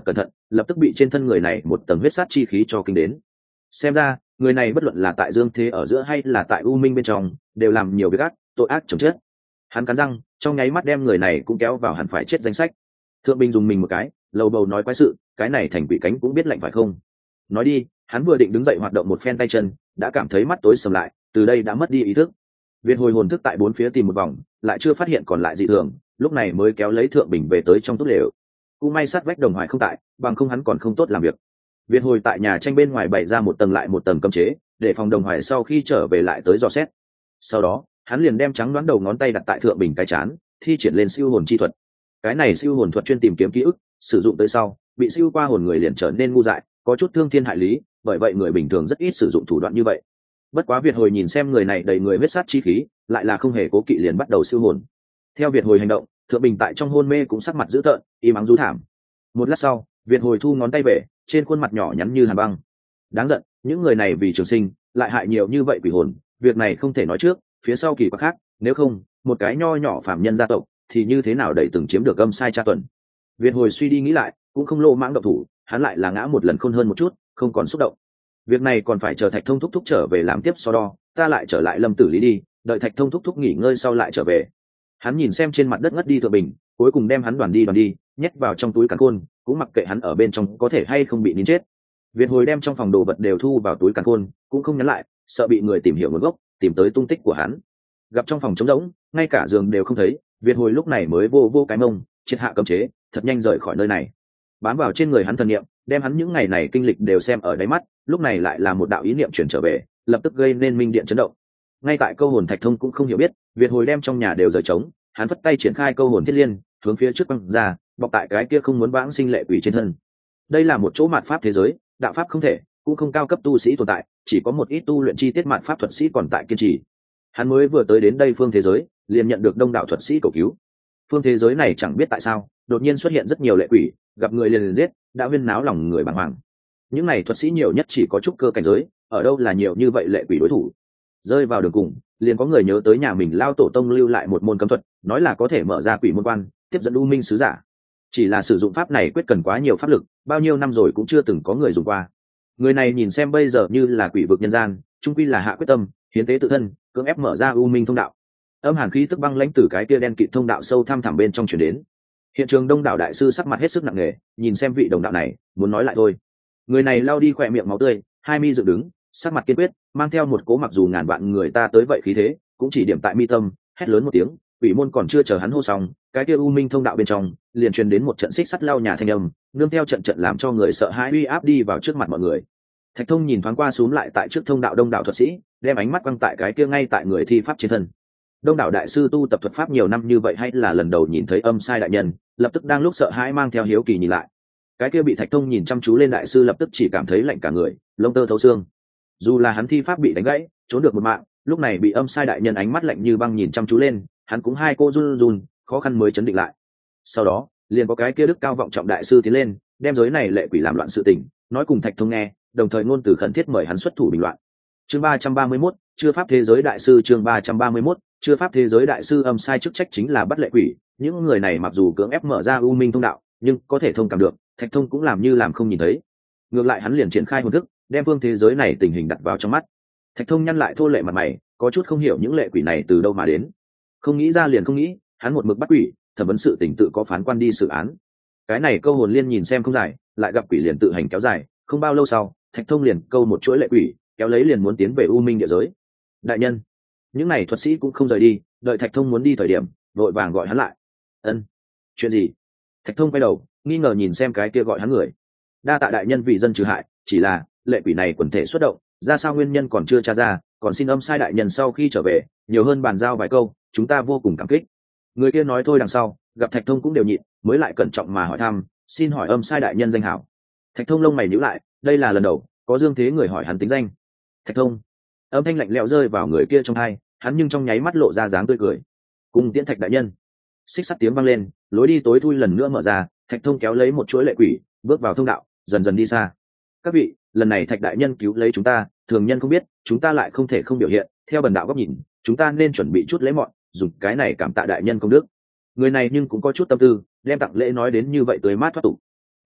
lập tức bị trên thân người này một tầng huyết sát chi khí cho kinh đến. Xem ra người này bất luận là tại dương thế ở giữa hay là tại u minh bên trong đều làm nhiều việc ác, tội ác chồng chết. Hắn cắn răng trong nháy mắt đem người này cũng kéo vào hẳn phải chết danh sách. Thượng Bình dùng mình một cái, lầu bầu nói quái sự, cái này thành quỷ cánh cũng biết lạnh phải không? Nói đi, hắn vừa định đứng dậy hoạt động một phen tay chân, đã cảm thấy mắt tối sầm lại, từ đây đã mất đi ý thức. Việt hồi hồn thức tại bốn phía tìm một vòng, lại chưa phát hiện còn lại dị thường, lúc này mới kéo lấy Thượng Bình về tới trong túp lều. Cũng may sát vách Đồng Hoài không tại, bằng không hắn còn không tốt làm việc. Việt hồi tại nhà tranh bên ngoài bày ra một tầng lại một tầng cấm chế, để phòng Đồng Hoài sau khi trở về lại tới dò xét. Sau đó, hắn liền đem trắng đoán đầu ngón tay đặt tại Thượng Bình cái chán, thi triển lên siêu hồn chi thuật. Cái này siêu hồn thuật chuyên tìm kiếm ký ức, sử dụng tới sau, bị siêu qua hồn người liền trở nên ngu dại, có chút thương thiên hại lý, bởi vậy người bình thường rất ít sử dụng thủ đoạn như vậy. Bất quá Việt hồi nhìn xem người này đầy người huyết sát chi khí, lại là không hề cố kỵ liền bắt đầu siêu hồn. Theo Việt hồi hành động, Thượng Bình tại trong hôn mê cũng sắc mặt dữ tợn, im ắng rú thảm. Một lát sau, Việt hồi thu ngón tay về, trên khuôn mặt nhỏ nhắn như hàn băng. Đáng giận, những người này vì trường sinh, lại hại nhiều như vậy quỷ hồn, việc này không thể nói trước, phía sau kỳ quặc khác, nếu không, một cái nho nhỏ phạm nhân gia tộc, thì như thế nào đẩy từng chiếm được âm sai cha tuần. Việt hồi suy đi nghĩ lại, cũng không lô mãng động thủ, hắn lại là ngã một lần khôn hơn một chút, không còn xúc động. Việc này còn phải chờ Thạch Thông thúc thúc trở về làm tiếp so đo, ta lại trở lại Lâm Tử Lý đi, đợi Thạch Thông thúc thúc nghỉ ngơi sau lại trở về. Hắn nhìn xem trên mặt đất ngất đi Thượng Bình, cuối cùng đem hắn đoàn đi đoàn đi, nhét vào trong túi càn khôn, cũng mặc kệ hắn ở bên trong có thể hay không bị nín chết. Việt hồi đem trong phòng đồ vật đều thu vào túi càn khôn, cũng không nhắn lại, sợ bị người tìm hiểu nguồn gốc, tìm tới tung tích của hắn. Gặp trong phòng trống rỗng, ngay cả giường đều không thấy, Việt hồi lúc này mới vô vô cái mông, triệt hạ cấm chế, thật nhanh rời khỏi nơi này. Bám vào trên người hắn thần niệm, đem hắn những ngày này kinh lịch đều xem ở đáy mắt, lúc này lại là một đạo ý niệm chuyển trở về, lập tức gây nên minh điện chấn động. Ngay tại câu hồn Thạch Thông cũng không hiểu biết, Việt hồi đem trong nhà đều rời trống, hắn vất tay triển khai câu hồn thiết liên, hướng phía trước quăng ra, bọc tại cái kia không muốn vãng sinh lệ quỷ trên thân. Đây là một chỗ mạt pháp thế giới, đạo pháp không thể, cũng không cao cấp tu sĩ tồn tại, chỉ có một ít tu luyện chi tiết mạt pháp thuật sĩ còn tại kiên trì. Hắn mới vừa tới đến đây phương thế giới, liền nhận được đông đảo thuật sĩ cầu cứu. Phương thế giới này chẳng biết tại sao, đột nhiên xuất hiện rất nhiều lệ quỷ, gặp người liền liền giết, đã huyên náo lòng người bàng hoàng. Những này thuật sĩ nhiều nhất chỉ có trúc cơ cảnh giới, ở đâu là nhiều như vậy lệ quỷ đối thủ. Rơi vào đường cùng, liền có người nhớ tới nhà mình lao tổ tông lưu lại một môn cấm thuật, nói là có thể mở ra quỷ môn quan, tiếp dẫn u minh sứ giả. Chỉ là sử dụng pháp này quyết cần quá nhiều pháp lực, bao nhiêu năm rồi cũng chưa từng có người dùng qua. Người này nhìn xem bây giờ như là quỷ vực nhân gian, trung quy là hạ quyết tâm, hiến tế tự thân, cưỡng ép mở ra u minh thông đạo. Âm hàn khí tức băng lãnh từ cái kia đen kịt thông đạo sâu thăm thẳm bên trong truyền đến. Hiện trường đông đảo đại sư sắc mặt hết sức nặng nề, nhìn xem vị đồng đạo này, muốn nói lại thôi. Người này lao đi khỏe miệng máu tươi, hai mi dựng đứng, sắc mặt kiên quyết, mang theo một cố mặc dù ngàn vạn người ta tới vậy khí thế, cũng chỉ điểm tại mi tâm, hét lớn một tiếng, quỷ môn còn chưa chờ hắn hô xong, cái kia u minh thông đạo bên trong liền truyền đến một trận xích sắt lao nhà thanh âm, nương theo trận trận làm cho người sợ hãi uy áp đi vào trước mặt mọi người. Thạch Thông nhìn thoáng qua xuống lại tại trước thông đạo đông đảo thuật sĩ, đem ánh mắt quăng tại cái kia ngay tại người thi pháp trên thân. Đông đảo đại sư tu tập thuật pháp nhiều năm như vậy hay là lần đầu nhìn thấy âm sai đại nhân, lập tức đang lúc sợ hãi mang theo hiếu kỳ nhìn lại. Cái kia bị Thạch Thông nhìn chăm chú lên đại sư lập tức chỉ cảm thấy lạnh cả người, lông tơ thấu xương. Dù là hắn thi pháp bị đánh gãy, trốn được một mạng, lúc này bị âm sai đại nhân ánh mắt lạnh như băng nhìn chăm chú lên, hắn cũng hai cô run run, khó khăn mới chấn định lại. Sau đó, liền có cái kia đức cao vọng trọng đại sư tiến lên, đem giới này lệ quỷ làm loạn sự tình, nói cùng Thạch Thông nghe, đồng thời ngôn từ khẩn thiết mời hắn xuất thủ bình loạn. Chương ba trăm ba mươi mốt, chưa pháp thế giới đại sư chương ba trăm ba mươi mốt, chưa pháp thế giới đại sư âm sai chức trách chính là bắt lệ quỷ, những người này mặc dù cưỡng ép mở ra u minh thông đạo, nhưng có thể thông cảm được, Thạch Thông cũng làm như làm không nhìn thấy. Ngược lại hắn liền triển khai hồn thức, đem phương thế giới này tình hình đặt vào trong mắt. Thạch Thông nhăn lại thô lệ mặt mày, có chút không hiểu những lệ quỷ này từ đâu mà đến. Không nghĩ ra liền không nghĩ, hắn một mực bắt quỷ, thẩm vấn sự tình tự có phán quan đi xử án. Cái này câu hồn liên nhìn xem không dài, lại gặp quỷ liền tự hành kéo dài, không bao lâu sau, Thạch Thông liền câu một chuỗi lệ quỷ, kéo lấy liền muốn tiến về u minh địa giới. Đại nhân, những này thuật sĩ cũng không rời đi, đợi Thạch Thông muốn đi thời điểm, vội vàng gọi hắn lại. Ân, chuyện gì? Thạch Thông quay đầu, nghi ngờ nhìn xem cái kia gọi hắn người. Đa tạ đại nhân vì dân trừ hại, chỉ là lệ quỷ này quần thể xuất động, ra sao nguyên nhân còn chưa tra ra, còn xin âm sai đại nhân sau khi trở về nhiều hơn bàn giao vài câu, chúng ta vô cùng cảm kích. Người kia nói thôi đằng sau, gặp Thạch Thông cũng đều nhịn, mới lại cẩn trọng mà hỏi thăm, xin hỏi âm sai đại nhân danh hảo. Thạch Thông lông mày nhíu lại, đây là lần đầu có dương thế người hỏi hắn tính danh. Thạch Thông, âm thanh lạnh lẽo rơi vào người kia trong tai, hắn nhưng trong nháy mắt lộ ra dáng tươi cười. Cùng tiễn Thạch đại nhân. Xích sắt tiếng vang lên, lối đi tối thui lần nữa mở ra, Thạch Thông kéo lấy một chuỗi lệ quỷ, bước vào thông đạo, dần dần đi xa. Các vị, lần này Thạch đại nhân cứu lấy chúng ta, thường nhân không biết, chúng ta lại không thể không biểu hiện, theo bần đạo góc nhìn, chúng ta nên chuẩn bị chút lễ mọn, dùng cái này cảm tạ đại nhân công đức. Người này nhưng cũng có chút tâm tư, đem tặng lễ nói đến như vậy tươi mát thoát tục.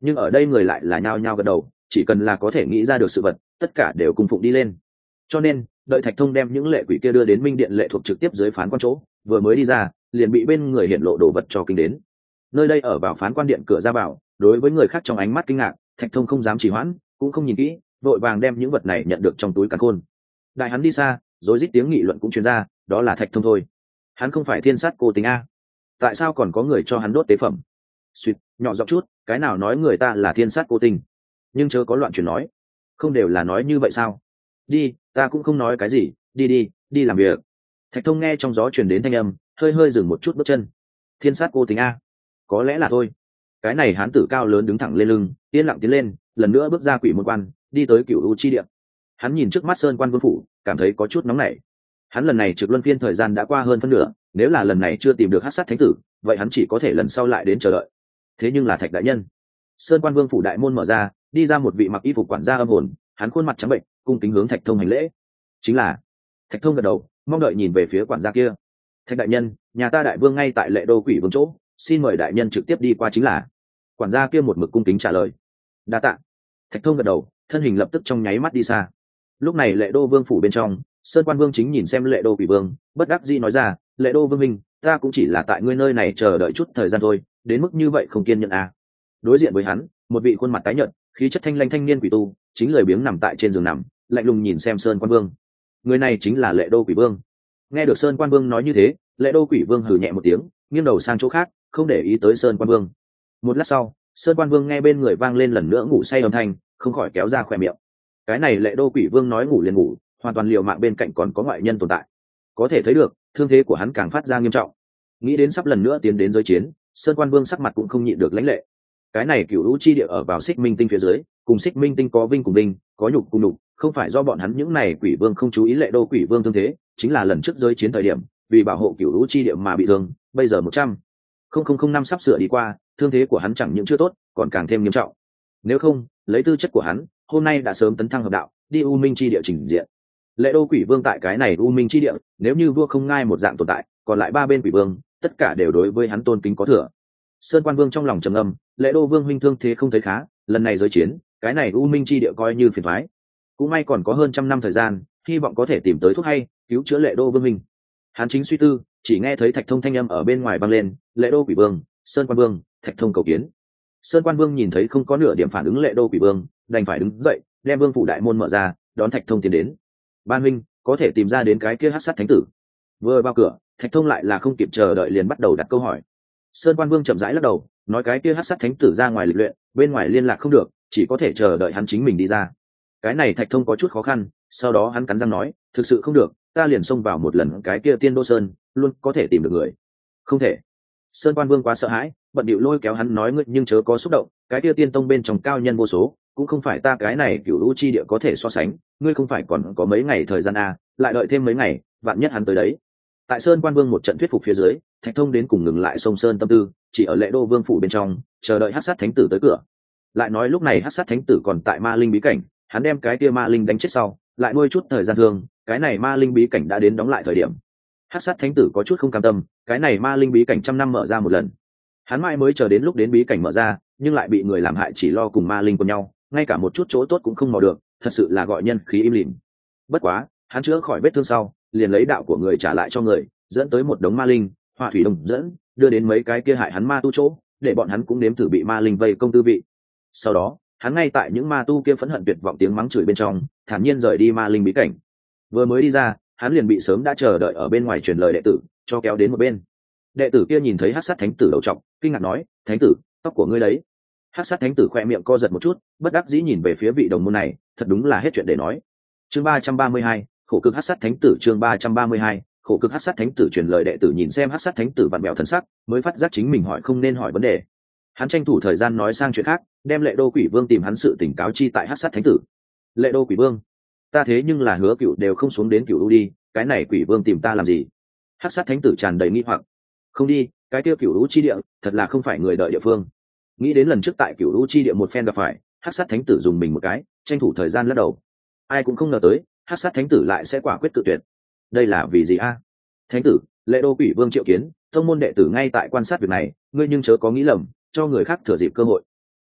nhưng ở đây người lại là nhao nhao gật đầu, chỉ cần là có thể nghĩ ra được sự vật tất cả đều cung phụng đi lên. Cho nên đợi Thạch Thông đem những lệ quỷ kia đưa đến minh điện lệ thuộc trực tiếp dưới phán quan chỗ, vừa mới đi ra liền bị bên người hiện lộ đồ vật cho kinh đến. Nơi đây ở vào phán quan điện cửa ra vào, đối với người khác trong ánh mắt kinh ngạc, Thạch Thông không dám trì hoãn, cũng không nhìn kỹ, vội vàng đem những vật này nhận được trong túi càn khôn. Đại hắn đi xa, rối rít tiếng nghị luận cũng truyền ra, đó là Thạch Thông thôi, hắn không phải thiên sát cô tình a, tại sao còn có người cho hắn đốt tế phẩm? Suýt, nhỏ giọng chút, cái nào nói người ta là thiên sát cô tình? Nhưng chớ có loạn truyền nói, không đều là nói như vậy sao? Đi, ta cũng không nói cái gì, đi đi, đi làm việc. Thạch Thông nghe trong gió truyền đến thanh âm, hơi hơi dừng một chút bước chân. Thiên sát cô tình a, có lẽ là thôi. Cái này hán tử cao lớn đứng thẳng lên lưng, yên lặng tiến lên, lần nữa bước ra quỷ môn quan, đi tới Cửu U chi địa. Hắn nhìn trước mắt Sơn Quan Vương phủ, cảm thấy có chút nóng nảy. Hắn lần này trực luân phiên thời gian đã qua hơn phân nửa, nếu là lần này chưa tìm được Hắc Sát Thánh tử, vậy hắn chỉ có thể lần sau lại đến chờ đợi. Thế nhưng là Thạch đại nhân. Sơn Quan Vương phủ đại môn mở ra, đi ra một vị mặc y phục quản gia âm hồn, hắn khuôn mặt trắng bệnh, cung kính hướng Thạch Thông hành lễ. Chính là. Thạch Thông gật đầu, mong đợi nhìn về phía quản gia kia. Thạch đại nhân, nhà ta đại vương ngay tại Lệ Đô Quỷ Vương chỗ, xin mời đại nhân trực tiếp đi qua chính là. Quản gia kia một mực cung kính trả lời. Đa tạ. Thạch Thông gật đầu, thân hình lập tức trong nháy mắt đi xa. Lúc này Lệ Đô Vương phủ bên trong, Sơn Quan Vương chính nhìn xem Lệ Đô Quỷ Vương, bất đắc dĩ nói ra, Lệ Đô Vương minh, ta cũng chỉ là tại ngươi nơi này chờ đợi chút thời gian thôi, đến mức như vậy không kiên nhẫn à. Đối diện với hắn, một vị khuôn mặt tái nhợt, khí chất thanh lanh thanh niên quỷ tu, chính lười biếng nằm tại trên giường nằm, lạnh lùng nhìn xem Sơn Quan Vương. Người này chính là Lệ Đô Quỷ Vương. Nghe được Sơn Quan Vương nói như thế, Lệ Đô Quỷ Vương hừ nhẹ một tiếng, nghiêng đầu sang chỗ khác, không để ý tới Sơn Quan Vương. Một lát sau, Sơn Quan Vương nghe bên người vang lên lần nữa ngủ say âm thanh, không khỏi kéo ra khóe miệng. Cái này Lệ Đô Quỷ Vương nói ngủ liền ngủ, hoàn toàn liều mạng bên cạnh còn có ngoại nhân tồn tại. Có thể thấy được, thương thế của hắn càng phát ra nghiêm trọng. Nghĩ đến sắp lần nữa tiến đến giới chiến, Sơn Quan Vương sắc mặt cũng không nhịn được lãnh lệ. Cái này Cửu U chi địa ở vào Xích Minh tinh phía dưới, cùng Xích Minh tinh có vinh cùng vinh, có nhục cùng nhục, không phải do bọn hắn những này quỷ vương không chú ý Lệ Đô Quỷ Vương thương thế, chính là lần trước giới chiến thời điểm, vì bảo hộ Cửu U chi địa mà bị thương, bây giờ một trăm không không không năm sắp sửa đi qua, thương thế của hắn chẳng những chưa tốt, còn càng thêm nghiêm trọng. Nếu không, lấy tư chất của hắn, hôm nay đã sớm tấn thăng hợp đạo, đi U Minh chi địa trình diện. Lệ Đô Quỷ Vương tại cái này U Minh chi địa, nếu như vua không ngai một dạng tồn tại, còn lại ba bên quỷ vương, tất cả đều đối với hắn tôn kính có thừa. Sơn Quan Vương trong lòng trầm ngâm, Lệ Đô Vương huynh thương thế không thấy khá, lần này giới chiến, cái này U Minh chi địa coi như phiền toái. Cũng may còn có hơn trăm năm thời gian, hy vọng có thể tìm tới thuốc hay, cứu chữa Lệ Đô Vương huynh. Hắn chính suy tư, chỉ nghe thấy Thạch Thông thanh âm ở bên ngoài vang lên, Lệ Đô Quỷ Vương, Sơn Quan Vương, Thạch Thông cầu kiến. Sơn Quan Vương nhìn thấy không có nửa điểm phản ứng Lệ Đô Quỷ Vương, đành phải đứng dậy, đem vương phủ đại môn mở ra, đón Thạch Thông tiến đến. Ban huynh, có thể tìm ra đến cái kia Hắc Sát Thánh tử. Vừa vào cửa, Thạch Thông lại là không kịp chờ đợi liền bắt đầu đặt câu hỏi. Sơn Quan Vương chậm rãi lắc đầu, nói cái kia Hắc Sát Thánh tử ra ngoài lịch luyện, bên ngoài liên lạc không được, chỉ có thể chờ đợi hắn chính mình đi ra. Cái này Thạch Thông có chút khó khăn, sau đó hắn cắn răng nói, thực sự không được, ta liền xông vào một lần cái kia Tiên Đô Sơn, luôn có thể tìm được người. Không thể. Sơn Quan Vương quá sợ hãi, bận điệu lôi kéo hắn nói ngươi nhưng chớ có xúc động, cái kia Tiên Tông bên trong cao nhân vô số, cũng không phải ta cái này Cửu U chi địa có thể so sánh, ngươi không phải còn có mấy ngày thời gian à, lại đợi thêm mấy ngày, vạn nhất hắn tới đấy. Tại Sơn Quan Vương một trận thuyết phục phía dưới, Thạch Thông đến cùng ngừng lại sông Sơn tâm tư, chỉ ở Lệ Đô Vương phủ bên trong, chờ đợi Hắc Sát Thánh tử tới cửa. Lại nói lúc này Hắc Sát Thánh tử còn tại Ma Linh bí cảnh, hắn đem cái kia Ma Linh đánh chết sau, lại nuôi chút thời gian thương, cái này Ma Linh bí cảnh đã đến đóng lại thời điểm. Hắc Sát Thánh tử có chút không cam tâm, cái này Ma Linh bí cảnh trăm năm mở ra một lần. Hắn mãi mới chờ đến lúc đến bí cảnh mở ra, nhưng lại bị người làm hại chỉ lo cùng Ma Linh cùng nhau, ngay cả một chút chỗ tốt cũng không mò được, thật sự là gọi nhân khí im lìm. Bất quá, hắn chữa khỏi vết thương sau, liền lấy đạo của người trả lại cho người, dẫn tới một đống Ma Linh, hỏa thủy đồng dẫn, đưa đến mấy cái kia hại hắn ma tu chỗ, để bọn hắn cũng nếm thử bị Ma Linh vây công tư vị. Sau đó, hắn ngay tại những ma tu kia phẫn hận tuyệt vọng tiếng mắng chửi bên trong, thản nhiên rời đi Ma Linh bí cảnh. Vừa mới đi ra, hắn liền bị sớm đã chờ đợi ở bên ngoài truyền lời đệ tử cho kéo đến một bên. Đệ tử kia nhìn thấy Hắc Sát Thánh tử đầu trọc, kinh ngạc nói, thánh tử, tóc của ngươi đấy. Hắc Sát Thánh tử khoe miệng co giật một chút, bất đắc dĩ nhìn về phía vị đồng môn này, thật đúng là hết chuyện để nói. Chương ba trăm ba mươi hai, khổ cực Hắc Sát Thánh tử. Chương ba trăm ba mươi hai, khổ cực Hắc Sát Thánh tử. Truyền lời đệ tử nhìn xem Hắc Sát Thánh tử vặn vẹo thần sắc, mới phát giác chính mình hỏi không nên hỏi vấn đề. Hắn tranh thủ thời gian nói sang chuyện khác, đem Lệ Đô Quỷ Vương tìm hắn sự tình cáo chi tại Hắc Sát Thánh tử. Lệ Đô Quỷ Vương, ta thế nhưng là hứa cựu đều không xuống đến Cửu U đi, cái này Quỷ Vương tìm ta làm gì? Hắc Sát Thánh tử tràn đầy nghi hoặc. Không đi, cái tiêu Cửu U chi địa, thật là không phải người đợi địa phương. Nghĩ đến lần trước tại Cửu U chi địa một phen gặp phải, Hắc Sát Thánh tử dùng mình một cái, tranh thủ thời gian lắc đầu. Ai cũng không ngờ tới, Hắc Sát Thánh tử lại sẽ quả quyết tự tuyệt. Đây là vì gì a? Thánh tử, Lệ Đô Quỷ Vương triệu kiến, thông môn đệ tử ngay tại quan sát việc này, ngươi nhưng chớ có nghĩ lầm, cho người khác thừa dịp cơ hội.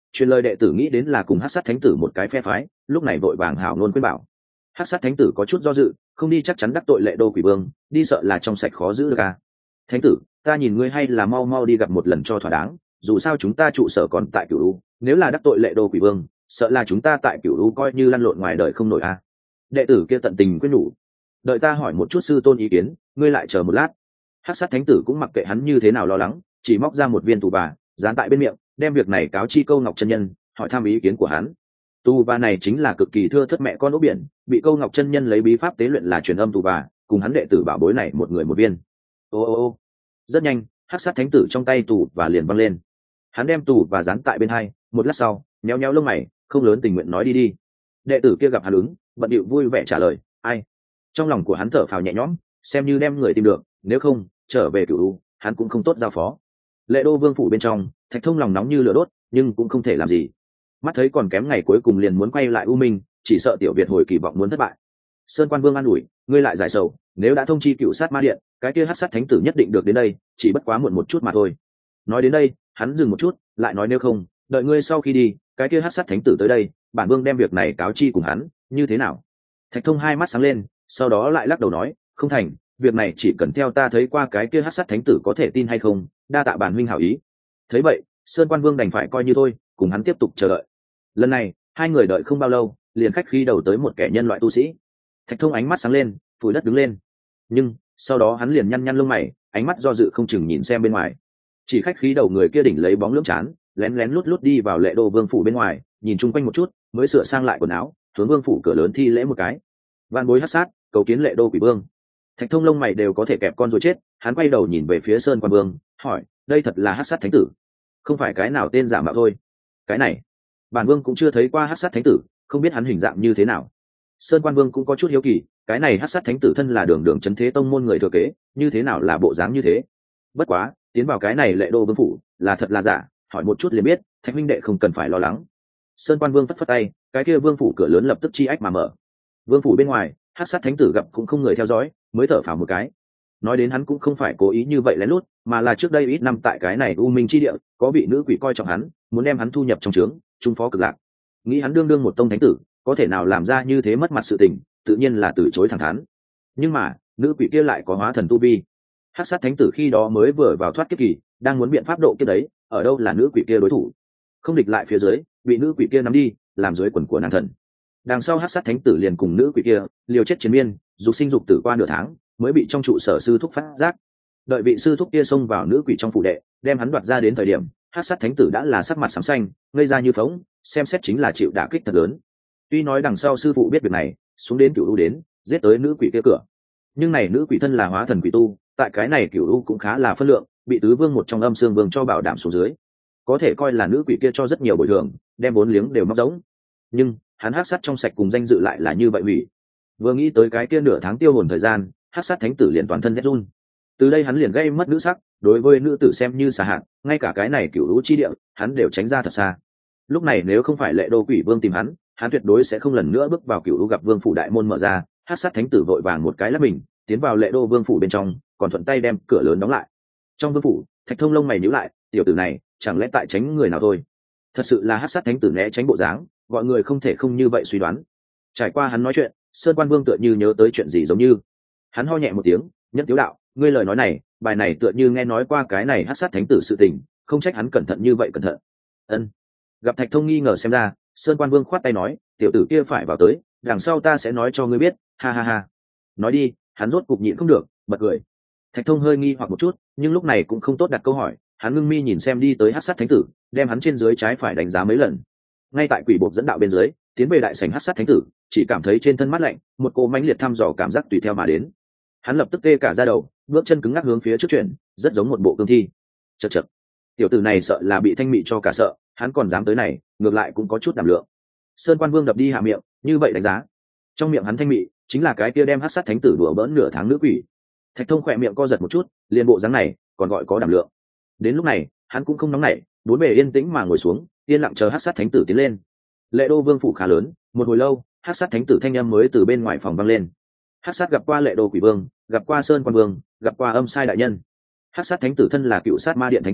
truyền lời đệ tử nghĩ đến là cùng hắc sát thánh tử một cái phe phái, lúc này vội vàng hào ngôn khuyên bảo. Hắc sát thánh tử có chút do dự, không đi chắc chắn đắc tội Lệ Đô Quỷ Vương, đi sợ là trong sạch khó giữ được à. Thánh tử, ta nhìn ngươi hay là mau mau đi gặp một lần cho thỏa đáng, dù sao chúng ta trụ sở còn tại Cửu U, nếu là đắc tội Lệ Đô Quỷ Vương, sợ là chúng ta tại Cửu U coi như lăn lộn ngoài đời không nổi à. Đệ tử kia tận tình khuyên nhủ. Đợi ta hỏi một chút sư tôn ý kiến, ngươi lại chờ một lát. Hắc sát thánh tử cũng mặc kệ hắn như thế nào lo lắng, chỉ móc ra một viên tù bà dán tại bên miệng, đem việc này cáo chi Câu Ngọc chân nhân, hỏi thăm ý kiến của hắn. Tù bà này chính là cực kỳ thưa thất mẹ con ốc biển, bị Câu Ngọc chân nhân lấy bí pháp tế luyện là truyền âm tù bà, cùng hắn đệ tử bảo bối này một người một viên. Ô ô ô. Rất nhanh, hắc sát thánh tử trong tay tù và liền văng lên. Hắn đem tù và dán tại bên hai, một lát sau, nhéo nhéo lông mày, không lớn tình nguyện nói đi đi. Đệ tử kia gặp hắn ứng, bận điệu vui vẻ trả lời, ai. Trong lòng của hắn thở phào nhẹ nhõm, xem như đem người tìm được, nếu không trở về Cửu U, hắn cũng không tốt giao phó. Lệ Đô Vương phủ bên trong, Thạch Thông lòng nóng như lửa đốt, nhưng cũng không thể làm gì. Mắt thấy còn kém ngày cuối cùng liền muốn quay lại U Minh, chỉ sợ Tiểu Việt hồi kỳ vọng muốn thất bại. Sơn Quan Vương an ủi, ngươi lại giải sầu, nếu đã thông chi Cựu Sát Ma Điện, cái kia hắc sát thánh tử nhất định được đến đây, chỉ bất quá muộn một chút mà thôi. Nói đến đây, hắn dừng một chút, lại nói nếu không, đợi ngươi sau khi đi, cái kia hắc sát thánh tử tới đây, bản vương đem việc này cáo chi cùng hắn, như thế nào? Thạch Thông hai mắt sáng lên, sau đó lại lắc đầu nói, không thành, việc này chỉ cần theo ta thấy qua cái kia hắc sát thánh tử có thể tin hay không, đa tạ bản huynh hảo ý. Thấy vậy, Sơn Quan Vương đành phải coi như thôi, cùng hắn tiếp tục chờ đợi. Lần này, hai người đợi không bao lâu, liền khách khí đầu tới một kẻ nhân loại tu sĩ. Thạch Thông ánh mắt sáng lên, phủi đất đứng lên. Nhưng sau đó hắn liền nhăn nhăn lông mày, ánh mắt do dự không chừng nhìn xem bên ngoài. Chỉ khách khí đầu người kia đỉnh lấy bóng lưỡng chán, lén lén lút lút đi vào Lệ Đô Vương phủ bên ngoài, nhìn chung quanh một chút, mới sửa sang lại quần áo, hướng vương phủ cửa lớn thi lễ một cái. Van bối hắc sát, cầu kiến Lệ Đô Quỷ Vương. Thạch Thông lông mày đều có thể kẹp con rồi chết, hắn quay đầu nhìn về phía Sơn Quan Vương, hỏi, đây thật là hắc sát thánh tử? Không phải cái nào tên giả mạo thôi. Cái này, bản vương cũng chưa thấy qua hắc sát thánh tử, không biết hắn hình dạng như thế nào. Sơn Quan Vương cũng có chút hiếu kỳ, cái này hắc sát thánh tử thân là đường đường chấn thế tông môn người thừa kế, như thế nào là bộ dáng như thế? Bất quá, tiến vào cái này Lệ Đô Vương phủ, là thật là giả, hỏi một chút liền biết, Thạch huynh đệ không cần phải lo lắng. Sơn Quan Vương phất phất tay, cái kia vương phủ cửa lớn lập tức chi ách mà mở. Vương phủ bên ngoài, hắc sát thánh tử gặp cũng không người theo dõi, mới thở phào một cái. Nói đến hắn cũng không phải cố ý như vậy lén lút, mà là trước đây ít năm tại cái này U Minh chi địa, có vị nữ quỷ coi trọng hắn, muốn đem hắn thu nhập trong trướng, trung phó cực lạc. Nghĩ hắn đương đương một tông thánh tử, có thể nào làm ra như thế mất mặt sự tình, tự nhiên là từ chối thẳng thắn. Nhưng mà, nữ quỷ kia lại có hóa thần tu vi. Hắc sát thánh tử khi đó mới vừa vào thoát kiếp kỳ, đang muốn biện pháp độ kiếp đấy, ở đâu là nữ quỷ kia đối thủ. Không địch lại phía dưới, bị nữ quỷ kia nắm đi, làm dưới quần của nàng thần. Đằng sau hắc sát thánh tử liền cùng nữ quỷ kia liều chết chiến miên, dục sinh dục tử qua nửa tháng, mới bị trong trụ sở sư thúc phát giác. Đợi vị sư thúc kia xông vào nữ quỷ trong phủ đệ, đem hắn đoạt ra đến thời điểm, hắc sát thánh tử đã là sắc mặt xám xanh, ngây ra như phóng, xem xét chính là chịu đả kích thật lớn. Tuy nói đằng sau sư phụ biết việc này, xuống đến Cửu U đến, giết tới nữ quỷ kia cửa. Nhưng này nữ quỷ thân là hóa thần quỷ tu, tại cái này Cửu U cũng khá là phân lượng, bị tứ vương một trong âm xương vương cho bảo đảm xuống dưới. Có thể coi là nữ quỷ kia cho rất nhiều bồi thường, đem vốn liếng đều móc giống. Nhưng hắn hắc sát trong sạch cùng danh dự lại là như vậy hủy. Vừa nghĩ tới cái kia nửa tháng tiêu hồn thời gian, hắc sát thánh tử liền toàn thân rét run. Từ đây hắn liền gây mất nữ sắc, đối với nữ tử xem như xà hạn, ngay cả cái này Cửu U chi địa, hắn đều tránh ra thật xa. Lúc này nếu không phải Lệ Đô Quỷ Vương tìm hắn, hắn tuyệt đối sẽ không lần nữa bước vào Cửu U gặp vương phủ đại môn mở ra. Hắc sát thánh tử vội vàng một cái lắp mình, tiến vào Lệ Đô vương phủ bên trong, còn thuận tay đem cửa lớn đóng lại. Trong vương phủ, Thạch Thông lông mày nhíu lại, tiểu tử này chẳng lẽ tại tránh người nào thôi? Thật sự là hắc sát thánh tử né tránh bộ dáng, gọi người không thể không như vậy suy đoán. Trải qua hắn nói chuyện, Sơn Quan Vương tựa như nhớ tới chuyện gì giống như, hắn ho nhẹ một tiếng, nhất tiếu đạo, ngươi lời nói này, bài này tựa như nghe nói qua cái này hắc sát thánh tử sự tình, không trách hắn cẩn thận như vậy cẩn thận. Ân. Gặp Thạch Thông nghi ngờ xem ra, Sơn Quan Vương khoát tay nói, tiểu tử kia phải vào tới, đằng sau ta sẽ nói cho ngươi biết, ha ha ha. Nói đi, hắn rốt cục nhịn không được, bật cười. Thạch Thông hơi nghi hoặc một chút, nhưng lúc này cũng không tốt đặt câu hỏi, hắn ngưng mi nhìn xem đi tới hắc sát thánh tử, đem hắn trên dưới trái phải đánh giá mấy lần. Ngay tại quỷ bộ dẫn đạo bên dưới, tiến về đại sảnh hắc sát thánh tử, chỉ cảm thấy trên thân mát lạnh, một cỗ mãnh liệt thăm dò cảm giác tùy theo mà đến. Hắn lập tức tê cả da đầu, bước chân cứng ngắc hướng phía trước chuyển, rất giống một bộ cương thi. Chậc chậc, tiểu tử này sợ là bị thanh mị cho cả sợ, hắn còn dám tới này, ngược lại cũng có chút đảm lượng. Sơn Quan Vương đập đi hạ miệng, như vậy đánh giá. Trong miệng hắn thanh mị, chính là cái kia đem hắc sát thánh tử đùa bỡn nửa tháng nữ quỷ. Thạch Thông khỏe miệng co giật một chút, liền bộ dáng này, còn gọi có đảm lượng. Đến lúc này, hắn cũng không nóng nảy, bốn bề yên tĩnh mà ngồi xuống, yên lặng chờ hắc sát thánh tử tiến lên. Lệ Đô vương phủ khá lớn, một hồi lâu, hắc sát thánh tử thanh âm mới từ bên ngoài phòng vang lên. Hắc sát gặp qua Lệ Đô Quỷ Vương, gặp qua Sơn Quan Vương, gặp qua Âm Sai đại nhân. Hắc sát thánh tử thân là cựu sát ma điện thánh tử,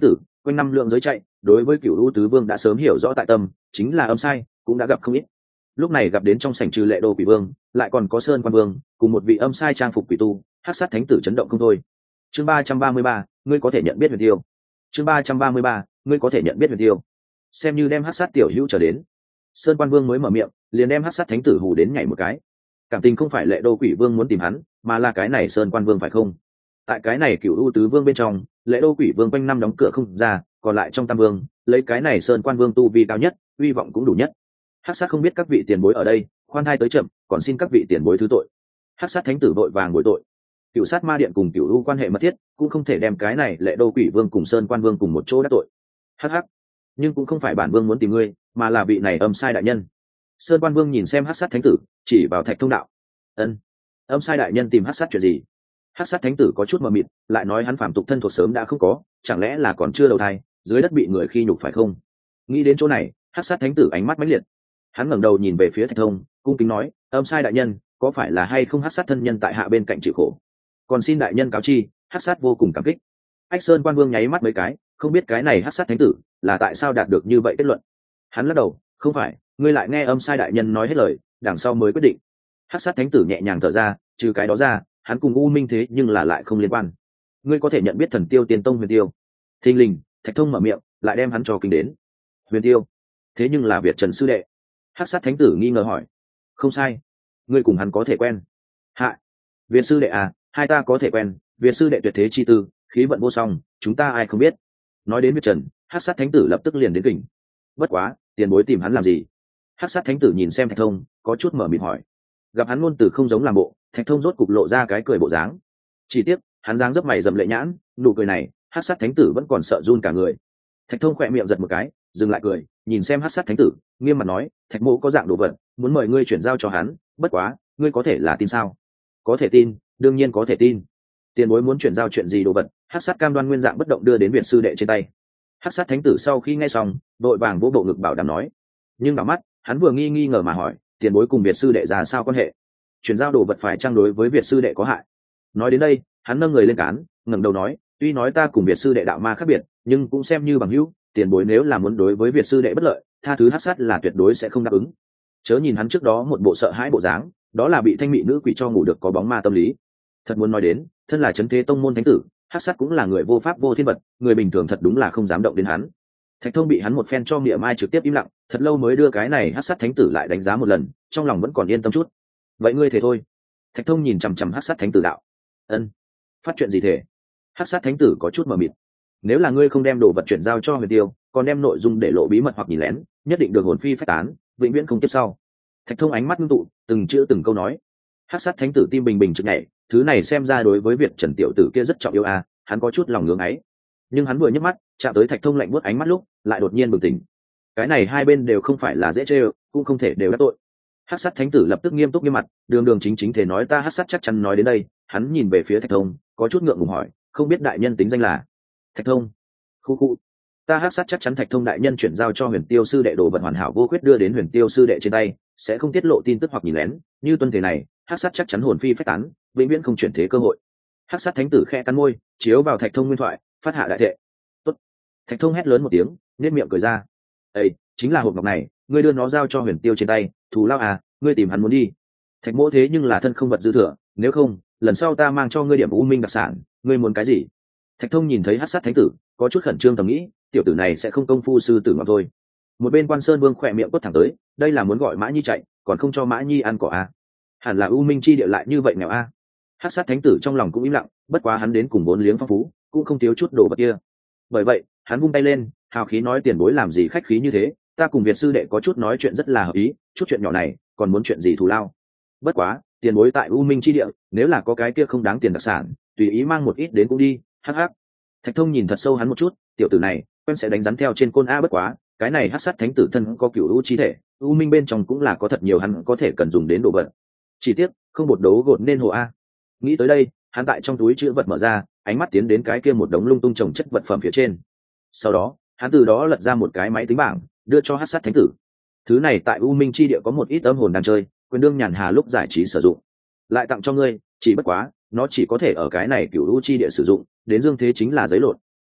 quanh năm lượng giới chạy, đối với Cửu U tứ vương đã sớm hiểu rõ tại tâm, chính là âm sai cũng đã gặp không ít. Lúc này gặp đến trong sảnh trừ Lệ Đô Quỷ Vương, lại còn có Sơn Quan Vương, cùng một vị âm sai trang phục quỷ tu, Hắc Sát Thánh tử chấn động không thôi. Chương ba trăm ba mươi ba, ngươi có thể nhận biết Huyền Tiêu. Chương ba trăm ba mươi ba, ngươi có thể nhận biết Huyền Tiêu. Xem như đem Hắc Sát tiểu hữu trở đến. Sơn Quan Vương mới mở miệng, liền đem Hắc Sát Thánh tử hù đến nhảy một cái. Cảm tình không phải Lệ Đô Quỷ Vương muốn tìm hắn, mà là cái này Sơn Quan Vương phải không? Tại cái này Cửu U tứ vương bên trong, Lệ Đô Quỷ Vương quanh năm đóng cửa không ra, còn lại trong tam vương, lấy cái này Sơn Quan Vương tu vi cao nhất, uy vọng cũng đủ nhất. Hắc Sát không biết các vị tiền bối ở đây, khoan thai tới chậm, còn xin các vị tiền bối thứ tội. Hắc Sát Thánh tử vội vàng bồi tội. Cửu Sát Ma Điện cùng Cửu U quan hệ mật thiết, cũng không thể đem cái này Lệ Đô Quỷ Vương cùng Sơn Quan Vương cùng một chỗ đắc tội. Hắc hắc, nhưng cũng không phải bản vương muốn tìm ngươi, mà là vị này âm sai đại nhân. Sơn Quan Vương nhìn xem Hắc Sát Thánh tử, chỉ vào Thạch Thông đạo. Ân, âm sai đại nhân tìm Hắc Sát chuyện gì? Hắc Sát Thánh tử có chút mờ mịt, lại nói hắn phàm tục thân thuộc sớm đã không có, chẳng lẽ là còn chưa đầu thai, dưới đất bị người khi nhục phải không? Nghĩ đến chỗ này, Hắc Sát Thánh tử ánh mắt mãnh liệt. Hắn ngẩng đầu nhìn về phía Thạch Thông, cung kính nói, âm sai đại nhân, có phải là hay không Hắc Sát thân nhân tại hạ bên cạnh chịu khổ? Còn xin đại nhân cáo chi. Hắc Sát vô cùng cảm kích. Ách Sơn Quan Vương nháy mắt mấy cái, không biết cái này Hắc Sát Thánh tử là tại sao đạt được như vậy kết luận. Hắn lắc đầu, không phải, ngươi lại nghe âm sai đại nhân nói hết lời, đằng sau mới quyết định. Hắc Sát Thánh tử nhẹ nhàng thở ra, trừ cái đó ra, hắn cùng U Minh thế nhưng là lại không liên quan. Ngươi có thể nhận biết Thần Tiêu Tiên Tông Huyền Tiêu. Thình lình, Thạch Thông mở miệng, lại đem hắn cho kinh đến. Huyền Tiêu, thế nhưng là Việt Trần sư đệ. Hắc Sát Thánh tử nghi ngờ hỏi. Không sai, ngươi cùng hắn có thể quen. Hạ, Việt sư đệ à, hai ta có thể quen. Việt sư đệ tuyệt thế chi tư, khí vận vô song, chúng ta ai không biết. Nói đến Việt Trần, Hắc Sát Thánh tử lập tức liền đến kỉnh. Bất quá, tiền bối tìm hắn làm gì? Hắc Sát Thánh tử nhìn xem Thạch Thông, có chút mở mịt hỏi. Gặp hắn ngôn từ không giống làm bộ, Thạch Thông rốt cục lộ ra cái cười bộ dáng. Chỉ tiếc, hắn dáng dấp mày rậm lệ nhãn, nụ cười này, Hắc Sát Thánh tử vẫn còn sợ run cả người. Thạch Thông khỏe miệng giật một cái, dừng lại cười, nhìn xem Hắc Sát Thánh tử, nghiêm mặt nói, Thạch mỗ có dạng đồ vật, muốn mời ngươi chuyển giao cho hắn, bất quá, ngươi có thể là tin sao? Có thể tin, đương nhiên có thể tin. Tiền bối muốn chuyển giao chuyện gì đồ vật? Hắc Sát cam đoan nguyên dạng bất động đưa đến Việt sư đệ trên tay. Hắc Sát Thánh tử sau khi nghe xong, đội vàng vỗ bộ ngực bảo đảm nói, nhưng vào mắt, hắn vừa nghi nghi ngờ mà hỏi, tiền bối cùng Việt sư đệ ra sao quan hệ? Chuyển giao đồ vật phải trang đối với Việt sư đệ có hại? Nói đến đây, hắn nâng người lên cán, ngẩng đầu nói, tuy nói ta cùng Việt sư đệ đạo ma khác biệt, nhưng cũng xem như bằng hữu, tiền bối nếu là muốn đối với Việt sư đệ bất lợi, tha thứ Hắc Sát là tuyệt đối sẽ không đáp ứng. Chớ nhìn hắn trước đó một bộ sợ hãi bộ dáng, đó là bị thanh mị nữ quỷ cho ngủ được có bóng ma tâm lý. Thật muốn nói đến, thân là trấn thế tông môn thánh tử, Hắc Sát cũng là người vô pháp vô thiên vật, người bình thường thật đúng là không dám động đến hắn. Thạch Thông bị hắn một phen cho miệng mai trực tiếp im lặng, thật lâu mới đưa cái này Hắc Sát thánh tử lại đánh giá một lần, trong lòng vẫn còn yên tâm chút. Vậy ngươi thể thôi? Thạch Thông nhìn chằm chằm Hắc Sát thánh tử đạo. Ân, phát chuyện gì thể? Hắc Sát thánh tử có chút mờ mịt. Nếu là ngươi không đem đồ vật chuyển giao cho Huyền Tiêu, còn đem nội dung để lộ bí mật hoặc nhìn lén, nhất định được hồn phi phách tán, vĩnh viễn không tiếp sau. Thạch Thông ánh mắt ngưng tụ, từng chữ từng câu nói. Hắc Sát thánh tử tim bình bình trực nhảy, thứ này xem ra đối với Việt Trần tiểu tử kia rất trọng yêu à, hắn có chút lòng ngưỡng ấy. Nhưng hắn vừa nhấc mắt, chạm tới Thạch Thông lạnh buốt ánh mắt lúc, lại đột nhiên bừng tỉnh. Cái này hai bên đều không phải là dễ chơi, cũng không thể đều đắc tội. Hắc Sát thánh tử lập tức nghiêm túc nghiêm mặt, đường đường chính chính thể nói ta Hắc Sát chắc chắn nói đến đây, hắn nhìn về phía Thạch Thông, có chút ngượng ngùng hỏi, không biết đại nhân tính danh là? Thạch Thông. Khu khu. Ta Hắc Sát chắc chắn Thạch Thông đại nhân chuyển giao cho Huyền Tiêu sư đệ đồ vật hoàn hảo vô khuyết đưa đến Huyền Tiêu sư đệ trên tay, sẽ không tiết lộ tin tức hoặc nhìn lén, như tuân thể này, Hắc Sát chắc chắn hồn phi phách tán, vĩnh viễn không chuyển thế cơ hội. Hắc Sát thánh tử khẽ cắn môi, chiếu vào Thạch Thông nguyên thoại, phát hạ đại thệ. Tốt. Thạch Thông hét lớn một tiếng, nhếch miệng cười ra. Ê, chính là hộp ngọc này, ngươi đưa nó giao cho Huyền Tiêu trên tay, thù lao à, ngươi tìm hắn muốn đi. Thạch Mỗ thế nhưng là thân không vật dư thừa, nếu không, lần sau ta mang cho ngươi điểm u minh đặc sản, ngươi muốn cái gì? Thạch Thông nhìn thấy Hắc Sát thánh tử, có chút khẩn trương thầm nghĩ, tiểu tử này sẽ không công phu sư tử mà thôi. Một bên Quan Sơn Vương khỏe miệng quất thẳng tới, đây là muốn gọi Mã Nhi chạy, còn không cho Mã Nhi ăn cỏ à? Hẳn là u minh chi địa lại như vậy nghèo a. À? Hắc Sát thánh tử trong lòng cũng im lặng, bất quá hắn đến cùng vốn liếng phong phú, cũng không thiếu chút đồ vật kia. Bởi vậy, hắn vung tay lên, hào khí nói tiền bối làm gì khách khí như thế, ta cùng Việt sư đệ có chút nói chuyện rất là hợp ý, chút chuyện nhỏ này, còn muốn chuyện gì thù lao. Bất quá, tiền bối tại u minh chi địa, nếu là có cái kia không đáng tiền đặc sản, tùy ý mang một ít đến cũng đi. Hắc hắc. Thạch Thông nhìn thật sâu hắn một chút, tiểu tử này, quen sẽ đánh rắn theo trên côn a bất quá, cái này Hắc Sát thánh tử thân có cửu u chi thể, u minh bên trong cũng là có thật nhiều hắn có thể cần dùng đến đồ vật. Chỉ tiếc, không một đấu gột nên hồ a. Nghĩ tới đây, hắn tại trong túi chữ vật mở ra, ánh mắt tiến đến cái kia một đống lung tung trồng chất vật phẩm phía trên. Sau đó, hắn từ đó lật ra một cái máy tính bảng, đưa cho Hắc Sát thánh tử. Thứ này tại u minh chi địa có một ít âm hồn đang chơi, quyền đương nhàn hà lúc giải trí sử dụng. Lại tặng cho ngươi, chỉ bất quá, nó chỉ có thể ở cái này cửu u chi địa sử dụng, đến dương thế chính là giấy lộn.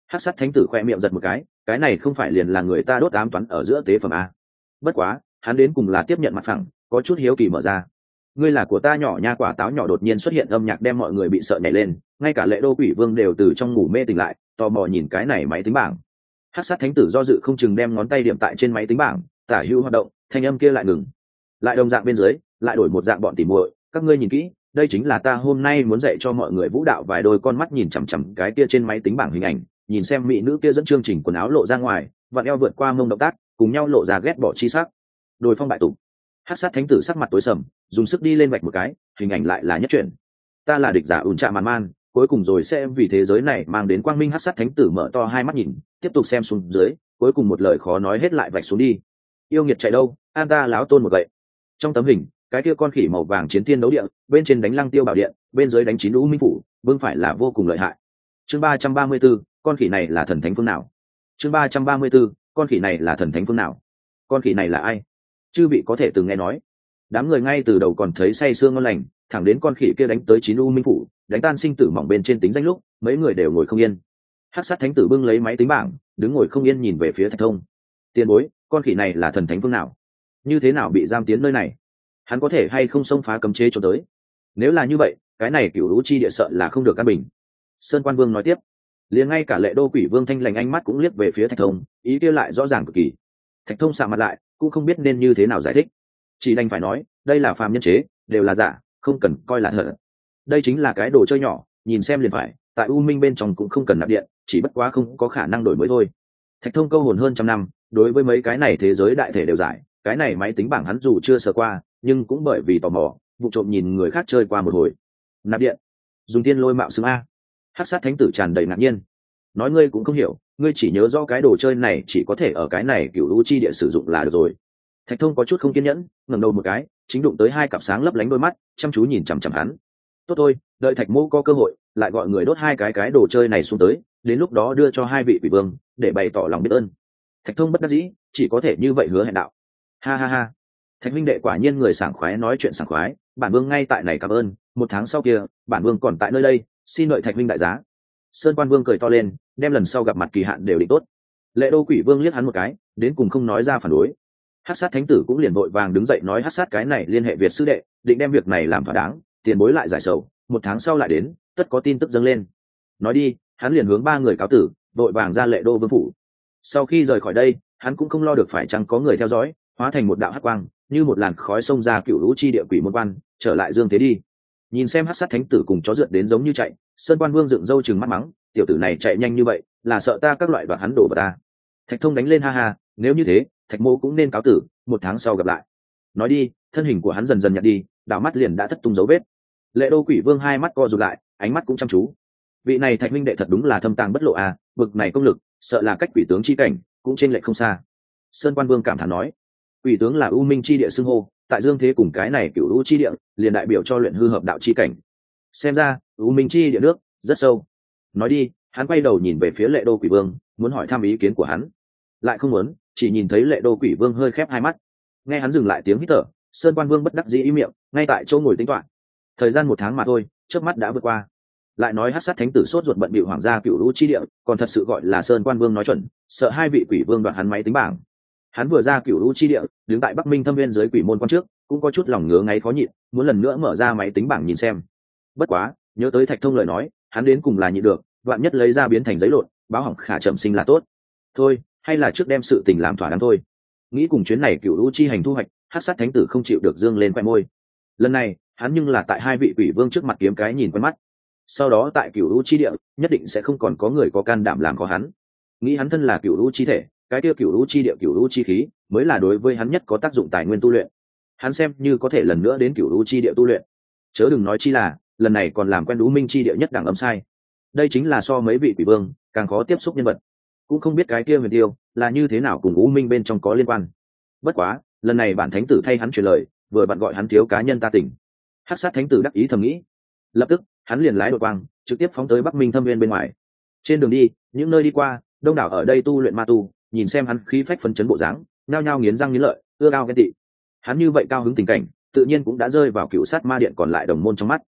Hắc sát thánh tử khoe miệng giật một cái, cái này không phải liền là người ta đốt ám toán ở giữa tế phẩm a? Bất quá hắn đến cùng là tiếp nhận mặt phẳng, có chút hiếu kỳ mở ra. Ngươi là của ta nhỏ nha. Quả táo nhỏ đột nhiên xuất hiện âm nhạc đem mọi người bị sợ nhảy lên, ngay cả Lệ Đô Quỷ Vương đều từ trong ngủ mê tỉnh lại, tò mò nhìn cái này máy tính bảng. Hắc sát thánh tử do dự không chừng đem ngón tay điểm tại trên máy tính bảng, tả hữu hoạt động, thanh âm kia lại ngừng. Lại đồng dạng bên dưới, lại đổi một dạng bọn tỉ muội, các ngươi nhìn kỹ, đây chính là ta hôm nay muốn dạy cho mọi người vũ đạo. Vài đôi con mắt nhìn chằm chằm cái kia trên máy tính bảng hình ảnh, nhìn xem mỹ nữ kia dẫn chương trình quần áo lộ ra ngoài, vặn eo vượt qua mông động tác, cùng nhau lộ ra ghét bỏ chi sắc. Đôi phong bại tụ. Hắc sát thánh tử sắc mặt tối sầm, dùng sức đi lên vạch một cái, hình ảnh lại là nhất chuyển. Ta là địch giả ủn trạ màn man, cuối cùng rồi sẽ vì thế giới này mang đến quang minh. Hắc sát thánh tử mở to hai mắt nhìn, tiếp tục xem xuống dưới, cuối cùng một lời khó nói hết lại vạch xuống đi. Yêu nghiệt chạy đâu, an ta láo tôn một vậy. Trong tấm hình, cái kia con khỉ màu vàng chiến thiên đấu địa, bên trên đánh lăng tiêu bảo điện, bên dưới đánh chín u minh phủ, vương phải là vô cùng lợi hại. Chương ba trăm ba mươi 34, con khỉ này là thần thánh phương nào? Chương ba trăm ba mươi 34, con khỉ này là thần thánh phương nào? Con khỉ này là ai? Chư vị có thể từng nghe nói. Đám người ngay từ đầu còn thấy say sương ngon lành, thẳng đến con khỉ kia đánh tới chín u minh phủ, đánh tan sinh tử mỏng bên trên tính danh lúc, mấy người đều ngồi không yên. Hắc sát thánh tử bưng lấy máy tính bảng, đứng ngồi không yên nhìn về phía Thạch Thông. Tiền bối, con khỉ này là thần thánh phương nào? Như thế nào bị giam tiến nơi này? Hắn có thể hay không xông phá cấm chế cho tới? Nếu là như vậy, cái này cửu lũ chi địa sợ là không được an bình. Sơn Quan Vương nói tiếp. Liền ngay cả Lệ Đô Quỷ Vương thanh lành ánh mắt cũng liếc về phía Thạch Thông, ý kia lại rõ ràng cực kỳ. Thạch Thông sạm mặt lại, cũng không biết nên như thế nào giải thích, chỉ đành phải nói, đây là phàm nhân chế, đều là giả, không cần coi là thật. Đây chính là cái đồ chơi nhỏ, nhìn xem liền phải, tại u minh bên trong cũng không cần nạp điện, chỉ bất quá không có khả năng đổi mới thôi. Thạch Thông câu hồn hơn trăm năm, đối với mấy cái này thế giới đại thể đều giải, cái này máy tính bảng hắn dù chưa sờ qua, nhưng cũng bởi vì tò mò, vụ trộm nhìn người khác chơi qua một hồi. Nạp điện, dùng tiên lôi mạo xưng a. Hắc sát thánh tử tràn đầy ngạc nhiên, nói ngươi cũng không hiểu, ngươi chỉ nhớ rõ cái đồ chơi này chỉ có thể ở cái này cựu lũ chi địa sử dụng là được rồi. Thạch Thông có chút không kiên nhẫn, ngẩng đầu một cái, chính đụng tới hai cặp sáng lấp lánh đôi mắt, chăm chú nhìn chằm chằm hắn. Tốt thôi, đợi Thạch Mô có cơ hội, lại gọi người đốt hai cái cái đồ chơi này xuống tới, đến lúc đó đưa cho hai vị quỷ vương, để bày tỏ lòng biết ơn. Thạch Thông bất đắc dĩ, chỉ có thể như vậy hứa hẹn đạo. Ha ha ha. Thạch huynh đệ quả nhiên người sảng khoái nói chuyện sảng khoái, bản vương ngay tại này cảm ơn, một tháng sau kia, bản vương còn tại nơi đây, xin đợi Thạch huynh đại giá. Sơn Quan Vương cười to lên, đem lần sau gặp mặt kỳ hạn đều định tốt. Lệ Đô Quỷ Vương liếc hắn một cái, đến cùng không nói ra phản đối. Hắc sát thánh tử cũng liền vội vàng đứng dậy nói, Hắc sát cái này liên hệ Việt sư đệ, định đem việc này làm thỏa đáng, tiền bối lại giải sầu, một tháng sau lại đến, tất có tin tức dâng lên. Nói đi, hắn liền hướng ba người cáo tử, vội vàng ra Lệ Đô Vương phủ. Sau khi rời khỏi đây, hắn cũng không lo được phải chăng có người theo dõi, hóa thành một đạo hắc quang, như một làn khói xông ra cựu lũ chi địa quỷ môn quan, trở lại dương thế đi. Nhìn xem Hắc sát thánh tử cùng chó rượt đến giống như chạy, Sơn Quan Vương dựng râu chừng mắt mắng, tiểu tử này chạy nhanh như vậy, là sợ ta các loại đoạt hắn đổ vào ta. Thạch Thông đánh lên ha ha, nếu như thế, Thạch Mô cũng nên cáo tử, một tháng sau gặp lại. Nói đi, thân hình của hắn dần dần nhạt đi, đảo mắt liền đã thất tung dấu vết. Lệ Đô Quỷ Vương hai mắt co rụt lại, ánh mắt cũng chăm chú. Vị này Thạch huynh đệ thật đúng là thâm tàng bất lộ à, bực này công lực, sợ là cách quỷ tướng chi cảnh, cũng trên lệch không xa. Sơn Quan Vương cảm thán nói, quỷ tướng là u minh chi địa xưng hô, tại dương thế cùng cái này cửu u chi địa, liền đại biểu cho luyện hư hợp đạo chi cảnh. Xem ra, u minh chi địa nước rất sâu. Nói đi, hắn quay đầu nhìn về phía Lệ Đô Quỷ Vương, muốn hỏi thăm ý kiến của hắn, lại không muốn, chỉ nhìn thấy Lệ Đô Quỷ Vương hơi khép hai mắt. Nghe hắn dừng lại tiếng hít thở, Sơn Quan Vương bất đắc dĩ ý miệng, ngay tại chỗ ngồi tính toán. Thời gian một tháng mà thôi, chớp mắt đã vượt qua. Lại nói Hắc sát thánh tử sốt ruột bận bịu hoàng gia cựu lũ chi địa, còn thật sự gọi là Sơn Quan Vương nói chuẩn, sợ hai vị quỷ vương đoạt hắn máy tính bảng. Hắn vừa ra cựu lũ chi địa, đứng tại Bắc Minh Thâm Viên dưới quỷ môn quan trước, cũng có chút lòng ngứa ngáy khó nhịn, muốn lần nữa mở ra máy tính bảng nhìn xem. Bất quá, nhớ tới Thạch Thông lời nói, hắn đến cùng là nhịn được, vạn nhất lấy ra biến thành giấy lộn, báo hỏng khả chậm sinh là tốt. Thôi, hay là trước đem sự tình làm thỏa đáng thôi. Nghĩ cùng chuyến này cựu lũ chi hành thu hoạch, Hắc sát thánh tử không chịu được dương lên khoe môi. Lần này, hắn nhưng là tại hai vị quỷ vương trước mặt kiếm cái nhìn quen mắt. Sau đó tại cựu lũ chi địa, nhất định sẽ không còn có người có can đảm làm có hắn. Nghĩ hắn thân là cựu lũ chi thể, cái kia cựu lũ chi địa cựu lũ chi khí mới là đối với hắn nhất có tác dụng tài nguyên tu luyện. Hắn xem như có thể lần nữa đến cựu lũ chi địa tu luyện, chớ đừng nói chi là lần này còn làm quen lũ minh chi địa nhất đẳng âm sai. Đây chính là so mấy vị quỷ vương càng khó tiếp xúc nhân vật. Cũng không biết cái kia huyền tiêu là như thế nào cùng u minh bên trong có liên quan. Bất quá lần này bản thánh tử thay hắn truyền lời, vừa bạn gọi hắn thiếu cá nhân ta tỉnh. Hắc sát thánh tử đắc ý thầm nghĩ, lập tức hắn liền lái đột quang trực tiếp phóng tới Bắc Minh Thâm Viên bên ngoài. Trên đường đi, những nơi đi qua, đông đảo ở đây tu luyện ma tu nhìn xem hắn khí phách phấn chấn bộ dáng, nhao nhao nghiến răng nghiến lợi, ưa ao ghen tị. Hắn như vậy cao hứng tình cảnh, tự nhiên cũng đã rơi vào cựu sát ma điện còn lại đồng môn trong mắt.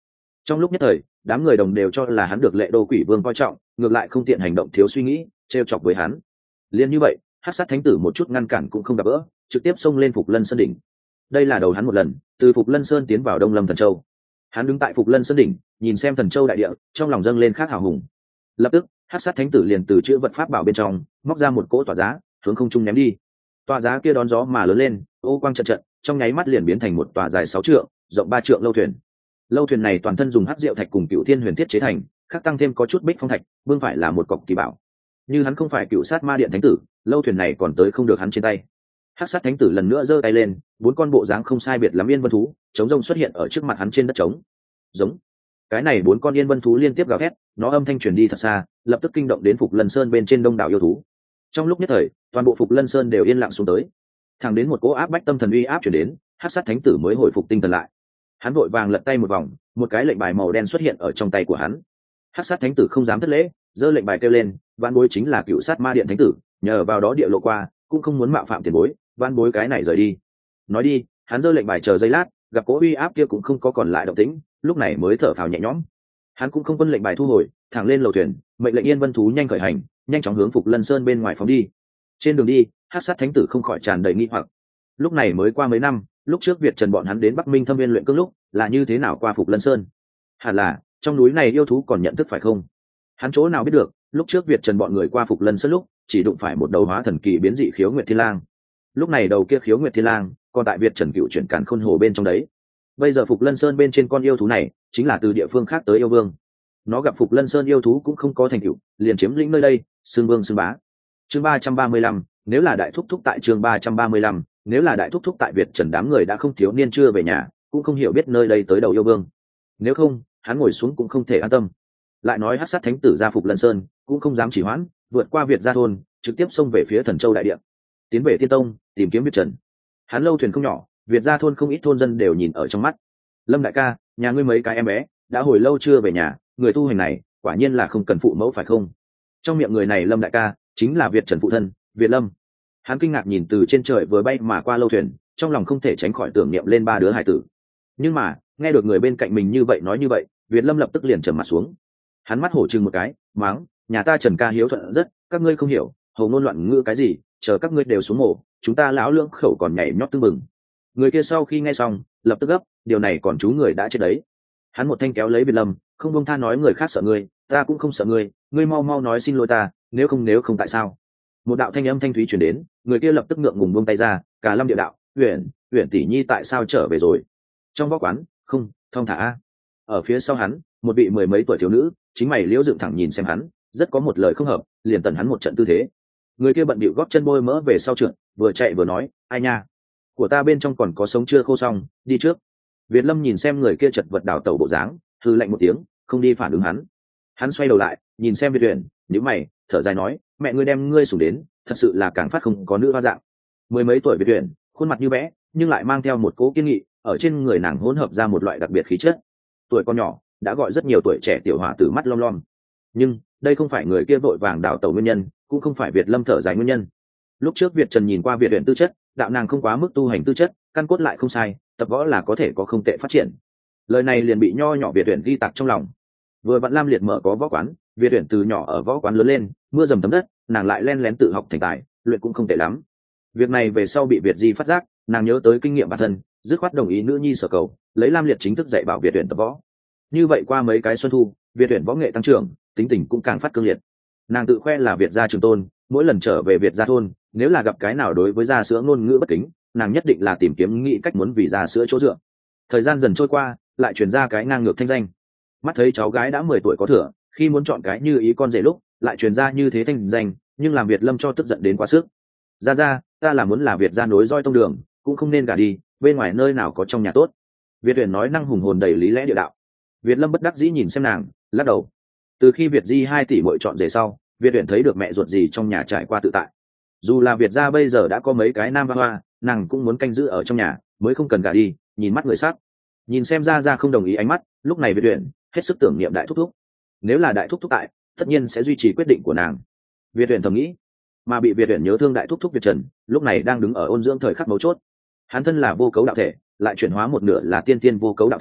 Trong lúc nhất thời đám người đồng đều cho là hắn được Lệ Đô Quỷ Vương coi trọng, ngược lại không tiện hành động thiếu suy nghĩ, trêu chọc với hắn. Liên như vậy, Hắc Sát Thánh Tử một chút ngăn cản cũng không gặp gỡ, trực tiếp xông lên Phục Lân Sơn đỉnh. Đây là đầu hắn một lần từ Phục Lân Sơn tiến vào Đông Lâm Thần Châu. Hắn đứng tại Phục Lân Sơn đỉnh, nhìn xem Thần Châu đại địa, trong lòng dâng lên khác hào hùng. Lập tức, Hắc Sát Thánh Tử liền từ chữ vật pháp bảo bên trong móc ra một cỗ tỏa giá, hướng không trung ném đi. Tỏa giá kia đón gió mà lớn lên, ô quang trận trận, trong nháy mắt liền biến thành một tòa dài sáu trượng, rộng ba trượng lâu thuyền. Lâu thuyền này toàn thân dùng hắc diệu thạch cùng Cựu Thiên Huyền Thiết chế thành, khác tăng thêm có chút bích phong thạch, vương phải là một cọc kỳ bảo. Như hắn không phải Cựu Sát Ma Điện Thánh Tử, lâu thuyền này còn tới không được hắn trên tay. Hắc Sát Thánh Tử lần nữa giơ tay lên, bốn con bộ dáng không sai biệt lắm yên vân thú chống rông xuất hiện ở trước mặt hắn trên đất trống. Giống. Cái này bốn con yên vân thú liên tiếp gào thét, nó âm thanh truyền đi thật xa, lập tức kinh động đến Phục Lân Sơn bên trên đông đảo yêu thú. Trong lúc nhất thời, toàn bộ Phục Lân Sơn đều yên lặng xuống tới. Thẳng đến một cỗ áp bách tâm thần uy áp truyền đến, Hắc Sát Thánh Tử mới hồi phục tinh thần lại. Hắn vội vàng lật tay một vòng, một cái lệnh bài màu đen xuất hiện ở trong tay của hắn. Hắc Sát Thánh Tử không dám thất lễ, giơ lệnh bài kêu lên, vạn bối chính là Cựu Sát Ma Điện Thánh Tử, nhờ vào đó địa lộ qua, cũng không muốn mạo phạm tiền bối, vạn bối cái này rời đi. Nói đi, hắn giơ lệnh bài chờ giây lát, gặp cỗ uy áp kia cũng không có còn lại động tĩnh, lúc này mới thở phào nhẹ nhõm. Hắn cũng không quân lệnh bài thu hồi, thẳng lên lầu thuyền, mệnh lệnh yên vân thú nhanh khởi hành, nhanh chóng hướng Phục Lân Sơn bên ngoài phóng đi. Trên đường đi, Hắc Sát Thánh Tử không khỏi tràn đầy nghi hoặc. Lúc này mới qua mấy năm, lúc trước Việt Trần bọn hắn đến Bắc Minh Thâm Viên luyện cương lúc, là như thế nào qua Phục Lân Sơn? Hẳn là trong núi này yêu thú còn nhận thức phải không? Hắn chỗ nào biết được, lúc trước Việt Trần bọn người qua Phục Lân Sơn lúc, chỉ đụng phải một đầu hóa thần kỳ biến dị Khiếu Nguyệt Thiên Lang. Lúc này đầu kia Khiếu Nguyệt Thiên Lang còn tại Việt Trần cựu chuyển càn khôn hồ bên trong đấy. Bây giờ Phục Lân Sơn bên trên con yêu thú này chính là từ địa phương khác tới yêu vương. Nó gặp Phục Lân Sơn yêu thú cũng không có thành tựu, liền chiếm lĩnh nơi đây, xưng vương xưng bá. Chương ba trăm ba mươi lăm, nếu là đại thúc thúc tại chương ba trăm ba mươi lăm, nếu là đại thúc thúc tại Việt Trần đám người đã không thiếu niên chưa về nhà, cũng không hiểu biết nơi đây tới đầu yêu vương. Nếu không, hắn ngồi xuống cũng không thể an tâm. Lại nói Hắc Sát Thánh Tử ra Phục Lân Sơn, cũng không dám chỉ hoãn, vượt qua Việt Gia thôn, trực tiếp xông về phía Thần Châu đại địa, tiến về Thiên Tông, tìm kiếm Việt Trần. Hắn lâu thuyền không nhỏ, Việt Gia thôn không ít thôn dân đều nhìn ở trong mắt. Lâm đại ca, nhà ngươi mấy cái em bé đã hồi lâu chưa về nhà, người tu hành này quả nhiên là không cần phụ mẫu phải không? Trong miệng người này Lâm đại ca chính là Việt Trần phụ thân, Việt Lâm. Hắn kinh ngạc nhìn từ trên trời vừa bay mà qua lâu thuyền, trong lòng không thể tránh khỏi tưởng niệm lên ba đứa hải tử. Nhưng mà nghe được người bên cạnh mình như vậy nói như vậy, Việt Lâm lập tức liền trầm mặt xuống. Hắn mắt hổ trừng một cái, mắng, nhà ta Trần ca hiếu thuận rất, các ngươi không hiểu, hầu ngôn loạn ngữ cái gì, chờ các ngươi đều xuống mổ, chúng ta lão lưỡng khẩu còn nhảy nhót tưng bừng. Người kia sau khi nghe xong, lập tức gấp, điều này còn chú người đã chết đấy. Hắn một thanh kéo lấy Việt Lâm, không buông tha nói người khác sợ ngươi, ta cũng không sợ ngươi, ngươi mau mau nói xin lỗi ta, nếu không nếu không tại sao? Một đạo thanh âm thanh thúy truyền đến, người kia lập tức ngượng ngùng buông tay ra, cả Lâm địa đạo, Uyển, Uyển tỷ nhi tại sao trở về rồi? Trong võ quán, không, thong thả a. Ở phía sau hắn, một vị mười mấy tuổi thiếu nữ, chính mày liễu dựng thẳng nhìn xem hắn, rất có một lời không hợp, liền tần hắn một trận tư thế. Người kia bận bịu góp chân bôi mỡ về sau trượt, vừa chạy vừa nói, ai nha, của ta bên trong còn có sống chưa khô xong, đi trước. Việt Lâm nhìn xem người kia chật vật đảo tẩu bộ dáng, hừ lạnh một tiếng, không đi phản ứng hắn. Hắn xoay đầu lại, nhìn xem Việt Uyển, nhíu mày, thở dài nói, mẹ ngươi đem ngươi sủng đến, thật sự là càng phát không có nữ hoa dạng. Mười mấy tuổi Việt Uyển, khuôn mặt như vẽ, nhưng lại mang theo một cố kiên nghị, ở trên người nàng hỗn hợp ra một loại đặc biệt khí chất. Tuổi con nhỏ, đã gọi rất nhiều tuổi trẻ tiểu hỏa tử mắt lom lom. Nhưng đây không phải người kia vội vàng đảo tẩu nguyên nhân, cũng không phải Việt Lâm thở dài nguyên nhân. Lúc trước Việt Trần nhìn qua Việt Uyển tư chất, đạo nàng không quá mức tu hành tư chất, căn cốt lại không sai, tập võ là có thể có không tệ phát triển. Lời này liền bị nho nhỏ Việt Uyển ghi tạc trong lòng. Vừa vặn Lam Liệt mở có võ quán, Việt Uyển từ nhỏ ở võ quán lớn lên, mưa dầm thấm đất, nàng lại len lén tự học thành tài, luyện cũng không tệ lắm. Việc này về sau bị Việt Di phát giác, nàng nhớ tới kinh nghiệm bản thân, dứt khoát đồng ý nữ nhi sở cầu, lấy Lam Liệt chính thức dạy bảo Việt Uyển tập võ. Như vậy qua mấy cái xuân thu, Việt Uyển võ nghệ tăng trưởng, tính tình cũng càng phát cương liệt. Nàng tự khoe là Việt gia trường tôn, mỗi lần trở về Việt gia thôn, nếu là gặp cái nào đối với gia sữa ngôn ngữ bất kính, nàng nhất định là tìm kiếm nghĩ cách muốn vì gia sữa chỗ dựa. Thời gian dần trôi qua, lại truyền ra cái ngang ngược thanh danh. Mắt thấy cháu gái đã mười tuổi có thừa, khi muốn chọn cái như ý con rể lúc, lại truyền ra như thế thanh danh, nhưng làm Việt Lâm cho tức giận đến quá sức. Gia gia, ta là muốn là Việt gia nối roi tông đường, cũng không nên gả đi, bên ngoài nơi nào có trong nhà tốt. Việt Uyển nói năng hùng hồn đầy lý lẽ địa đạo. Việt Lâm bất đắc dĩ nhìn xem nàng, lắc đầu. Từ khi Việt Di hai tỷ muội chọn rể sau, Việt Uyển thấy được mẹ ruột gì trong nhà trải qua tự tại. Dù là Việt gia bây giờ đã có mấy cái nam hoa, nàng cũng muốn canh giữ ở trong nhà, mới không cần gả đi, nhìn mắt người sắc. Nhìn xem gia gia không đồng ý ánh mắt, lúc này Việt Uyển hết sức tưởng niệm đại thúc thúc. Nếu là đại thúc thúc tại, tất nhiên sẽ duy trì quyết định của nàng. Việt Uyển thầm nghĩ, mà bị Việt Uyển nhớ thương đại thúc thúc Việt Trần, lúc này đang đứng ở ôn dưỡng thời khắc mấu chốt. Hắn thân là vô cấu đạo thể, lại chuyển hóa một nửa là tiên tiên vô cấu đạo thể,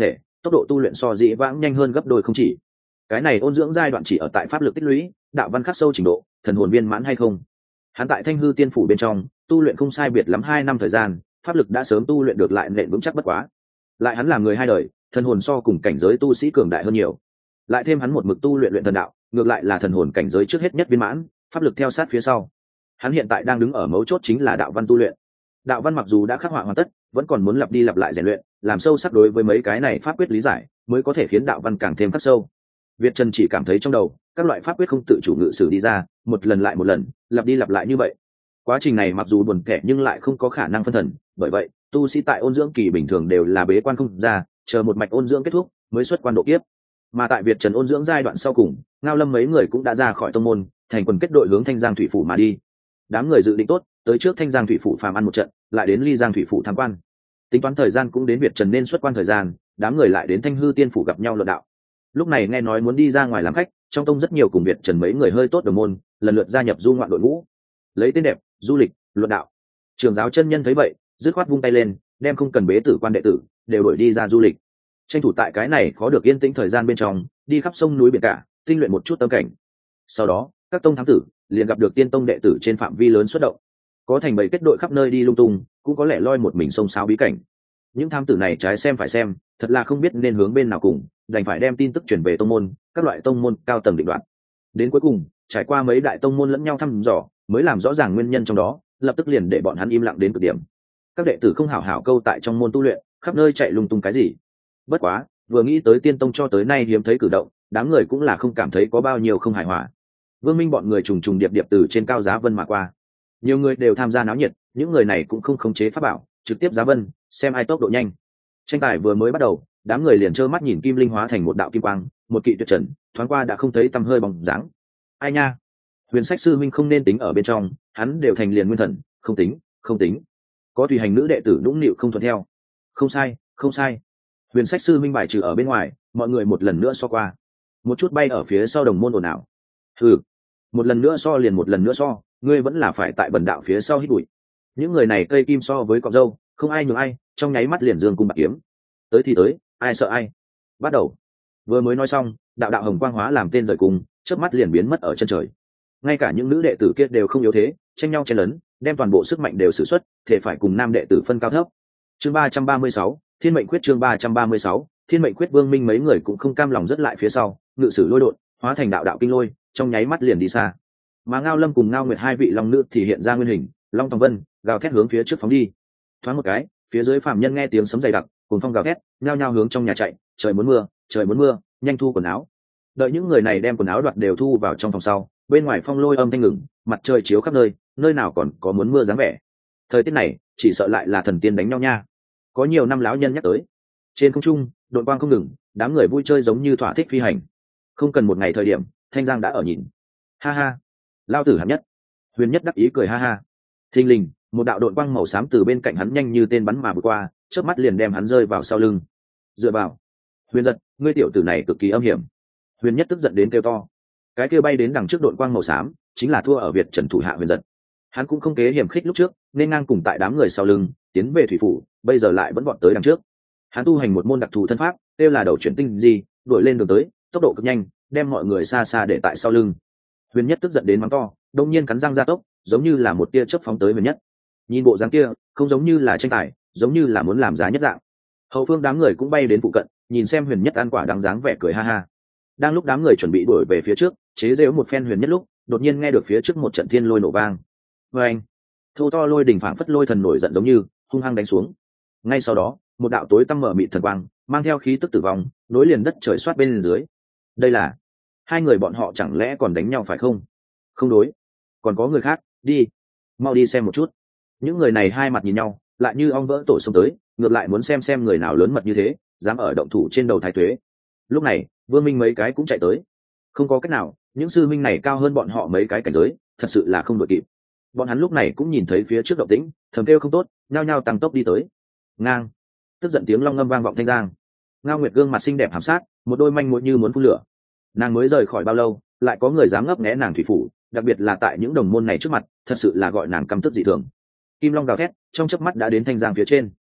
tốc độ tu luyện so dĩ vãng nhanh hơn gấp đôi không chỉ. Cái này ôn dưỡng giai đoạn chỉ ở tại pháp lực tích lũy, đạo văn khắc sâu trình độ, thần hồn viên mãn hay không. Hắn tại Thanh Hư Tiên phủ bên trong tu luyện không sai biệt lắm hai năm thời gian, pháp lực đã sớm tu luyện được lại nền vững chắc bất quá. Lại hắn là người hai đời, thần hồn so cùng cảnh giới tu sĩ cường đại hơn nhiều. Lại thêm hắn một mực tu luyện luyện thần đạo, ngược lại là thần hồn cảnh giới trước hết nhất viên mãn, pháp lực theo sát phía sau. Hắn hiện tại đang đứng ở mấu chốt chính là đạo văn tu luyện. Đạo văn mặc dù đã khắc họa hoàn tất, vẫn còn muốn lặp đi lặp lại rèn luyện, làm sâu sắc đối với mấy cái này pháp quyết lý giải, mới có thể khiến đạo văn càng thêm khắc sâu. Việt Trần chỉ cảm thấy trong đầu các loại pháp quyết không tự chủ ngự sử đi ra, một lần lại một lần, lặp đi lặp lại như vậy. Quá trình này mặc dù buồn kẻ nhưng lại không có khả năng phân thần, bởi vậy tu sĩ tại ôn dưỡng kỳ bình thường đều là bế quan không ra, chờ một mạch ôn dưỡng kết thúc mới xuất quan độ kiếp. Mà tại Việt Trần ôn dưỡng giai đoạn sau cùng, Ngao Lâm mấy người cũng đã ra khỏi tông môn, thành quần kết đội hướng Thanh Giang thủy phủ mà đi. Đám người dự định tốt, tới trước Thanh Giang thủy phủ phàm ăn một trận, lại đến Ly Giang thủy phủ tham quan. Tính toán thời gian cũng đến Việt Trần nên xuất quan thời gian, đám người lại đến Thanh Hư Tiên phủ gặp nhau luận đạo. Lúc này nghe nói muốn đi ra ngoài làm khách, trong tông rất nhiều cùng Việt Trần mấy người hơi tốt đồng môn, lần lượt gia nhập du ngoạn đội ngũ. Lấy tên đẹp, du lịch, luận đạo. Trường giáo chân nhân thấy vậy, dứt khoát vung tay lên, đem không cần bế tử quan đệ tử đều đuổi đi ra du lịch. Tranh thủ tại cái này khó được yên tĩnh thời gian bên trong, đi khắp sông núi biển cả, tinh luyện một chút tâm cảnh. Sau đó, các tông thám tử liền gặp được tiên tông đệ tử trên phạm vi lớn xuất động, có thành bầy kết đội khắp nơi đi lung tung, cũng có lẽ loi một mình sông sáo bí cảnh. Những thám tử này trái xem phải xem, thật là không biết nên hướng bên nào cùng, đành phải đem tin tức truyền về tông môn, các loại tông môn cao tầng định đoạt. Đến cuối cùng, trải qua mấy đại tông môn lẫn nhau thăm dò, mới làm rõ ràng nguyên nhân trong đó, lập tức liền để bọn hắn im lặng đến cực điểm. Các đệ tử không hảo hảo câu tại trong môn tu luyện, khắp nơi chạy lung tung cái gì. Bất quá, vừa nghĩ tới tiên tông cho tới nay hiếm thấy cử động, đám người cũng là không cảm thấy có bao nhiêu không hài hòa. Vương Minh bọn người trùng trùng điệp điệp từ trên cao giá vân mà qua, nhiều người đều tham gia náo nhiệt, những người này cũng không khống chế pháp bảo, trực tiếp giá vân, xem ai tốc độ nhanh. Tranh tài vừa mới bắt đầu, đám người liền trơ mắt nhìn kim linh hóa thành một đạo kim quang, một kỵ tuyệt trần, thoáng qua đã không thấy tăm hơi bóng dáng. Ai nha, Huyền Sách sư minh không nên tính ở bên trong, hắn đều thành liền nguyên thần, không tính, không tính. Có tùy hành nữ đệ tử nũng nịu không thuận theo. Không sai, không sai. Huyền Sách sư minh bài trừ ở bên ngoài, mọi người một lần nữa so qua. Một chút bay ở phía sau đồng môn ồn ào. Hừ, một lần nữa so liền một lần nữa so, ngươi vẫn là phải tại bần đạo phía sau hít bụi. Những người này cây kim so với cọng râu, không ai nhường ai, trong nháy mắt liền dương cung bạc kiếm. Tới thì tới, ai sợ ai. Bắt đầu. Vừa mới nói xong, đạo đạo hồng quang hóa làm tên rời cùng, chớp mắt liền biến mất ở chân trời. Ngay cả những nữ đệ tử kia đều không yếu thế, tranh nhau chen lấn, đem toàn bộ sức mạnh đều sử xuất, thể phải cùng nam đệ tử phân cao thấp. Chương ba trăm ba mươi sáu, Thiên mệnh quyết. Chương ba trăm ba mươi sáu, Thiên mệnh quyết. Vương Minh mấy người cũng không cam lòng rất lại phía sau, ngự sử lôi đột, hóa thành đạo đạo kinh lôi, trong nháy mắt liền đi xa. Mà Ngao Lâm cùng Ngao Nguyệt hai vị long nữ thì hiện ra nguyên hình, long tòng vân, gào thét hướng phía trước phóng đi. Thoáng một cái, phía dưới phàm nhân nghe tiếng sấm dày đặc, cùng phong gào thét, nhao nhao hướng trong nhà chạy. Trời muốn mưa, trời muốn mưa, nhanh thu quần áo. Đợi những người này đem quần áo đoạt đều thu vào trong phòng sau, bên ngoài phong lôi âm thanh ngừng, mặt trời chiếu khắp nơi, nơi nào còn có muốn mưa dáng vẻ. Thời tiết này chỉ sợ lại là thần tiên đánh nhau nha. Có nhiều năm lão nhân nhắc tới. Trên không trung đội quang không ngừng, đám người vui chơi giống như thỏa thích phi hành. Không cần một ngày thời điểm, Thanh Giang đã ở nhìn. Ha ha, lao tử hạng nhất. Huyền Nhất đắc ý cười ha ha. Thình lình, một đạo đội quang màu xám từ bên cạnh hắn nhanh như tên bắn mà vượt qua, chớp mắt liền đem hắn rơi vào sau lưng. Dựa vào. Huyền Giật, ngươi tiểu tử này cực kỳ âm hiểm. Huyền Nhất tức giận đến kêu to. Cái kia bay đến đằng trước đội quang màu xám, chính là thua ở Việt Trần thủ hạ Huyền Giật. Hắn cũng không kế hiểm khích lúc trước, nên ngang cùng tại đám người sau lưng tiến về thủy phủ, bây giờ lại vẫn vọt tới đằng trước. Hắn tu hành một môn đặc thù thân pháp, kêu là đầu chuyển tinh gì, đuổi lên đường tới, tốc độ cực nhanh, đem mọi người xa xa để tại sau lưng. Huyền Nhất tức giận đến mắng to, đông nhiên cắn răng ra tốc, giống như là một tia chớp phóng tới Huyền Nhất. Nhìn bộ dáng kia, không giống như là tranh tài, giống như là muốn làm giá nhất dạng. Hậu phương đám người cũng bay đến phụ cận, nhìn xem Huyền Nhất ăn quả đáng dáng vẻ cười ha ha. Đang lúc đám người chuẩn bị đuổi về phía trước, chế giễu một phen Huyền Nhất lúc, đột nhiên nghe được phía trước một trận thiên lôi nổ vang. Oeng! Thô to lôi đỉnh phảng phất lôi thần nổi giận giống như hung hăng đánh xuống. Ngay sau đó, một đạo tối tăm mở mịt thần quang, mang theo khí tức tử vong, nối liền đất trời xoát bên dưới. Đây là hai người bọn họ chẳng lẽ còn đánh nhau phải không? Không đối, còn có người khác, đi, mau đi xem một chút. Những người này hai mặt nhìn nhau, lại như ong vỡ tổ xông tới, ngược lại muốn xem xem người nào lớn mật như thế, dám ở động thủ trên đầu Thái Tuế. Lúc này, Vương Minh mấy cái cũng chạy tới. Không có cách nào, những sư minh này cao hơn bọn họ mấy cái cảnh giới, thật sự là không đội kịp. Bọn hắn lúc này cũng nhìn thấy phía trước động tĩnh, thầm kêu không tốt, nhao nhao tăng tốc đi tới. Ngang, tức giận tiếng long ngâm vang vọng Thanh Giang. Ngao Nguyệt gương mặt xinh đẹp hàm sát, một đôi manh mối như muốn phun lửa. Nàng mới rời khỏi bao lâu, lại có người dám ngấp nghé nàng thủy phủ, đặc biệt là tại những đồng môn này trước mặt, thật sự là gọi nàng căm tức dị thường. Kim long gào thét, trong chớp mắt đã đến Thanh Giang phía trên.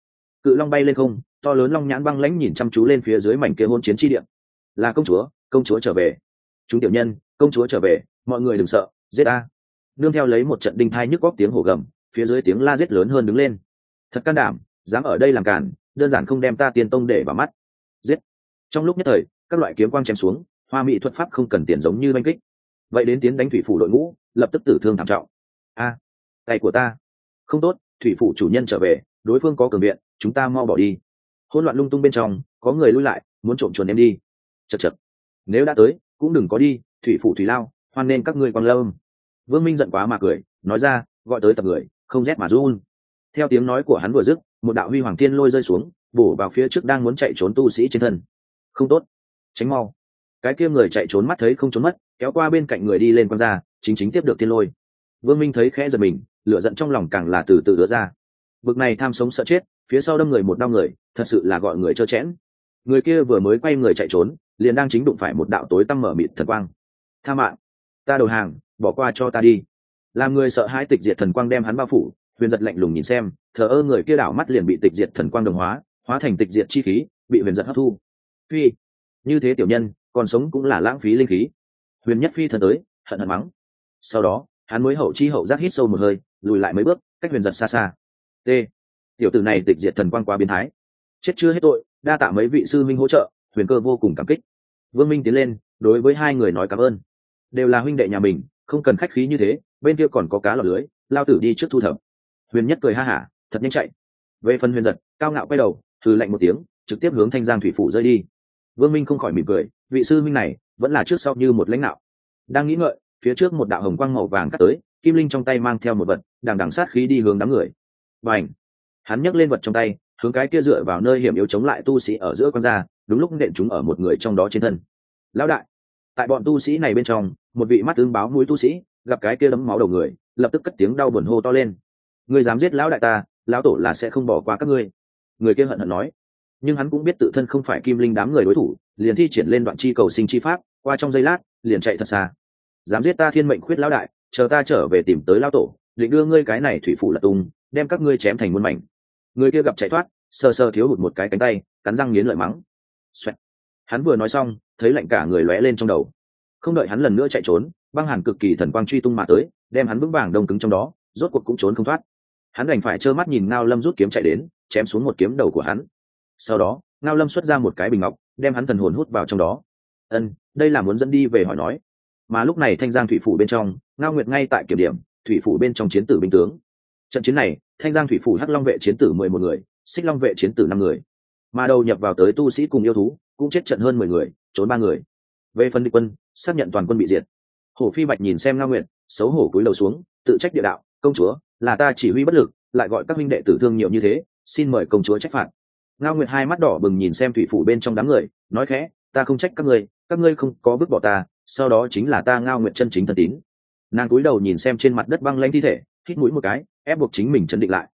cự long bay lên không, to lớn long nhãn băng lãnh nhìn chăm chú lên phía dưới mảnh kia hôn chiến chi địa. Là công chúa, công chúa trở về. Chúng tiểu nhân, công chúa trở về, mọi người đừng sợ, giết a. Nương theo lấy một trận đinh thai nhức góc tiếng hổ gầm, phía dưới tiếng la giết lớn hơn đứng lên. Thật can đảm, dám ở đây làm cản, đơn giản không đem ta tiên tông để vào mắt. Giết. Trong lúc nhất thời, các loại kiếm quang chém xuống, hoa mỹ thuật pháp không cần tiền giống như banh kích. Vậy đến tiến đánh thủy phủ đội ngũ, lập tức tử thương thảm trọng. A, tay của ta. Không tốt, thủy phủ chủ nhân trở về, đối phương có cường viện, chúng ta mau bỏ đi. Hỗn loạn lung tung bên trong, có người lui lại, muốn trộm chuồn em đi. Chậc chậc. Nếu đã tới, cũng đừng có đi, thủy phủ thủy lao, hoan nên các ngươi còn lâm. Vương Minh giận quá mà cười, nói ra, gọi tới tập người, không rét mà run. Theo tiếng nói của hắn vừa dứt, một đạo huy hoàng thiên lôi rơi xuống, bổ vào phía trước đang muốn chạy trốn tu sĩ trên thân. Không tốt, tránh mau. Cái kia người chạy trốn mắt thấy không trốn mất, kéo qua bên cạnh người đi lên quăng ra, chính chính tiếp được thiên lôi. Vương Minh thấy khẽ giật mình, lửa giận trong lòng càng là từ từ đứa ra. Bực này tham sống sợ chết, phía sau đâm người một đau người, thật sự là gọi người trơ chẽn. Người kia vừa mới quay người chạy trốn, liền đang chính đụng phải một đạo tối tăm mở mịt thần quang. Tha mạng, ta đầu hàng, bỏ qua cho ta đi. Làm người sợ hãi tịch diệt thần quang đem hắn bao phủ, Huyền Giật lạnh lùng nhìn xem, thờ ơ người kia đảo mắt liền bị tịch diệt thần quang đồng hóa, hóa thành tịch diệt chi khí, bị Huyền Giật hấp thu. Phi, như thế tiểu nhân, còn sống cũng là lãng phí linh khí. Huyền Nhất Phi thần tới, hận hận mắng. Sau đó, hắn mới hậu chi hậu giác hít sâu một hơi, lùi lại mấy bước, cách Huyền Giật xa xa. T. Tiểu tử này tịch diệt thần quang quá biến thái. Chết chưa hết tội, đa tạ mấy vị sư minh hỗ trợ, Huyền Cơ vô cùng cảm kích. Vương Minh tiến lên, đối với hai người nói cảm ơn. Đều là huynh đệ nhà mình, không cần khách khí như thế, bên kia còn có cá lọt lưới, lao tử đi trước thu thập. Huyền Nhất cười ha hả, thật nhanh chạy. Về phần Huyền Giật, cao ngạo quay đầu, hừ lạnh một tiếng, trực tiếp hướng Thanh Giang thủy phủ rơi đi. Vương Minh không khỏi mỉm cười, vị sư minh này vẫn là trước sau như một lãnh đạo. Đang nghĩ ngợi, phía trước một đạo hồng quang màu vàng cắt tới, Kim Linh trong tay mang theo một vật, đằng đằng sát khí đi hướng đám người. Bành! Hắn nhấc lên vật trong tay, hướng cái kia dựa vào nơi hiểm yếu chống lại tu sĩ ở giữa con ra, đúng lúc nện chúng ở một người trong đó trên thân. Lão đại! Tại bọn tu sĩ này bên trong, một vị mắt tương báo mũi tu sĩ gặp cái kia đấm máu đầu người, lập tức cất tiếng đau buồn hô to lên. Ngươi dám giết lão đại ta, lão tổ là sẽ không bỏ qua các ngươi. Người kia hận hận nói. Nhưng hắn cũng biết tự thân không phải Kim Linh đám người đối thủ, liền thi triển lên đoạn chi cầu sinh chi pháp, qua trong giây lát liền chạy thật xa. Dám giết ta thiên mệnh khuyết lão đại, chờ ta trở về tìm tới lão tổ, định đưa ngươi cái này thủy phủ lật tung, đem các ngươi chém thành muôn mảnh. Người kia gặp chạy thoát, sờ sờ thiếu hụt một cái cánh tay, cắn răng nghiến lợi mắng. Xoẹt. Hắn vừa nói xong, thấy lạnh cả người lóe lên trong đầu. Không đợi hắn lần nữa chạy trốn, băng hàn cực kỳ thần quang truy tung mà tới, đem hắn vững vàng đông cứng trong đó, rốt cuộc cũng trốn không thoát. Hắn đành phải trơ mắt nhìn Ngao Lâm rút kiếm chạy đến, chém xuống một kiếm đầu của hắn. Sau đó, Ngao Lâm xuất ra một cái bình ngọc, đem hắn thần hồn hút vào trong đó. Ân, đây là muốn dẫn đi về hỏi nói. Mà lúc này Thanh Giang thủy phủ bên trong, Ngao Nguyệt ngay tại kiểm điểm, thủy phủ bên trong chiến tử binh tướng. Trận chiến này, Thanh Giang thủy phủ Hắc Long vệ chiến tử mười một người, Xích Long vệ chiến tử năm người. Mà đầu nhập vào tới tu sĩ cùng yêu thú, cũng chết trận hơn mười người, trốn ba người. Về phần địch quân, xác nhận toàn quân bị diệt. Hổ Phi Bạch nhìn xem Ngao Nguyệt, xấu hổ cúi đầu xuống, tự trách địa đạo, công chúa, là ta chỉ huy bất lực, lại gọi các minh đệ tử thương nhiều như thế, xin mời công chúa trách phạt. Ngao Nguyệt hai mắt đỏ bừng nhìn xem thủy phủ bên trong đám người, nói khẽ, ta không trách các ngươi, các ngươi không có vứt bỏ ta, sau đó chính là ta Ngao Nguyệt chân chính thân tín. Nàng cúi đầu nhìn xem trên mặt đất băng lãnh thi thể, hít mũi một cái, ép buộc chính mình chấn định lại.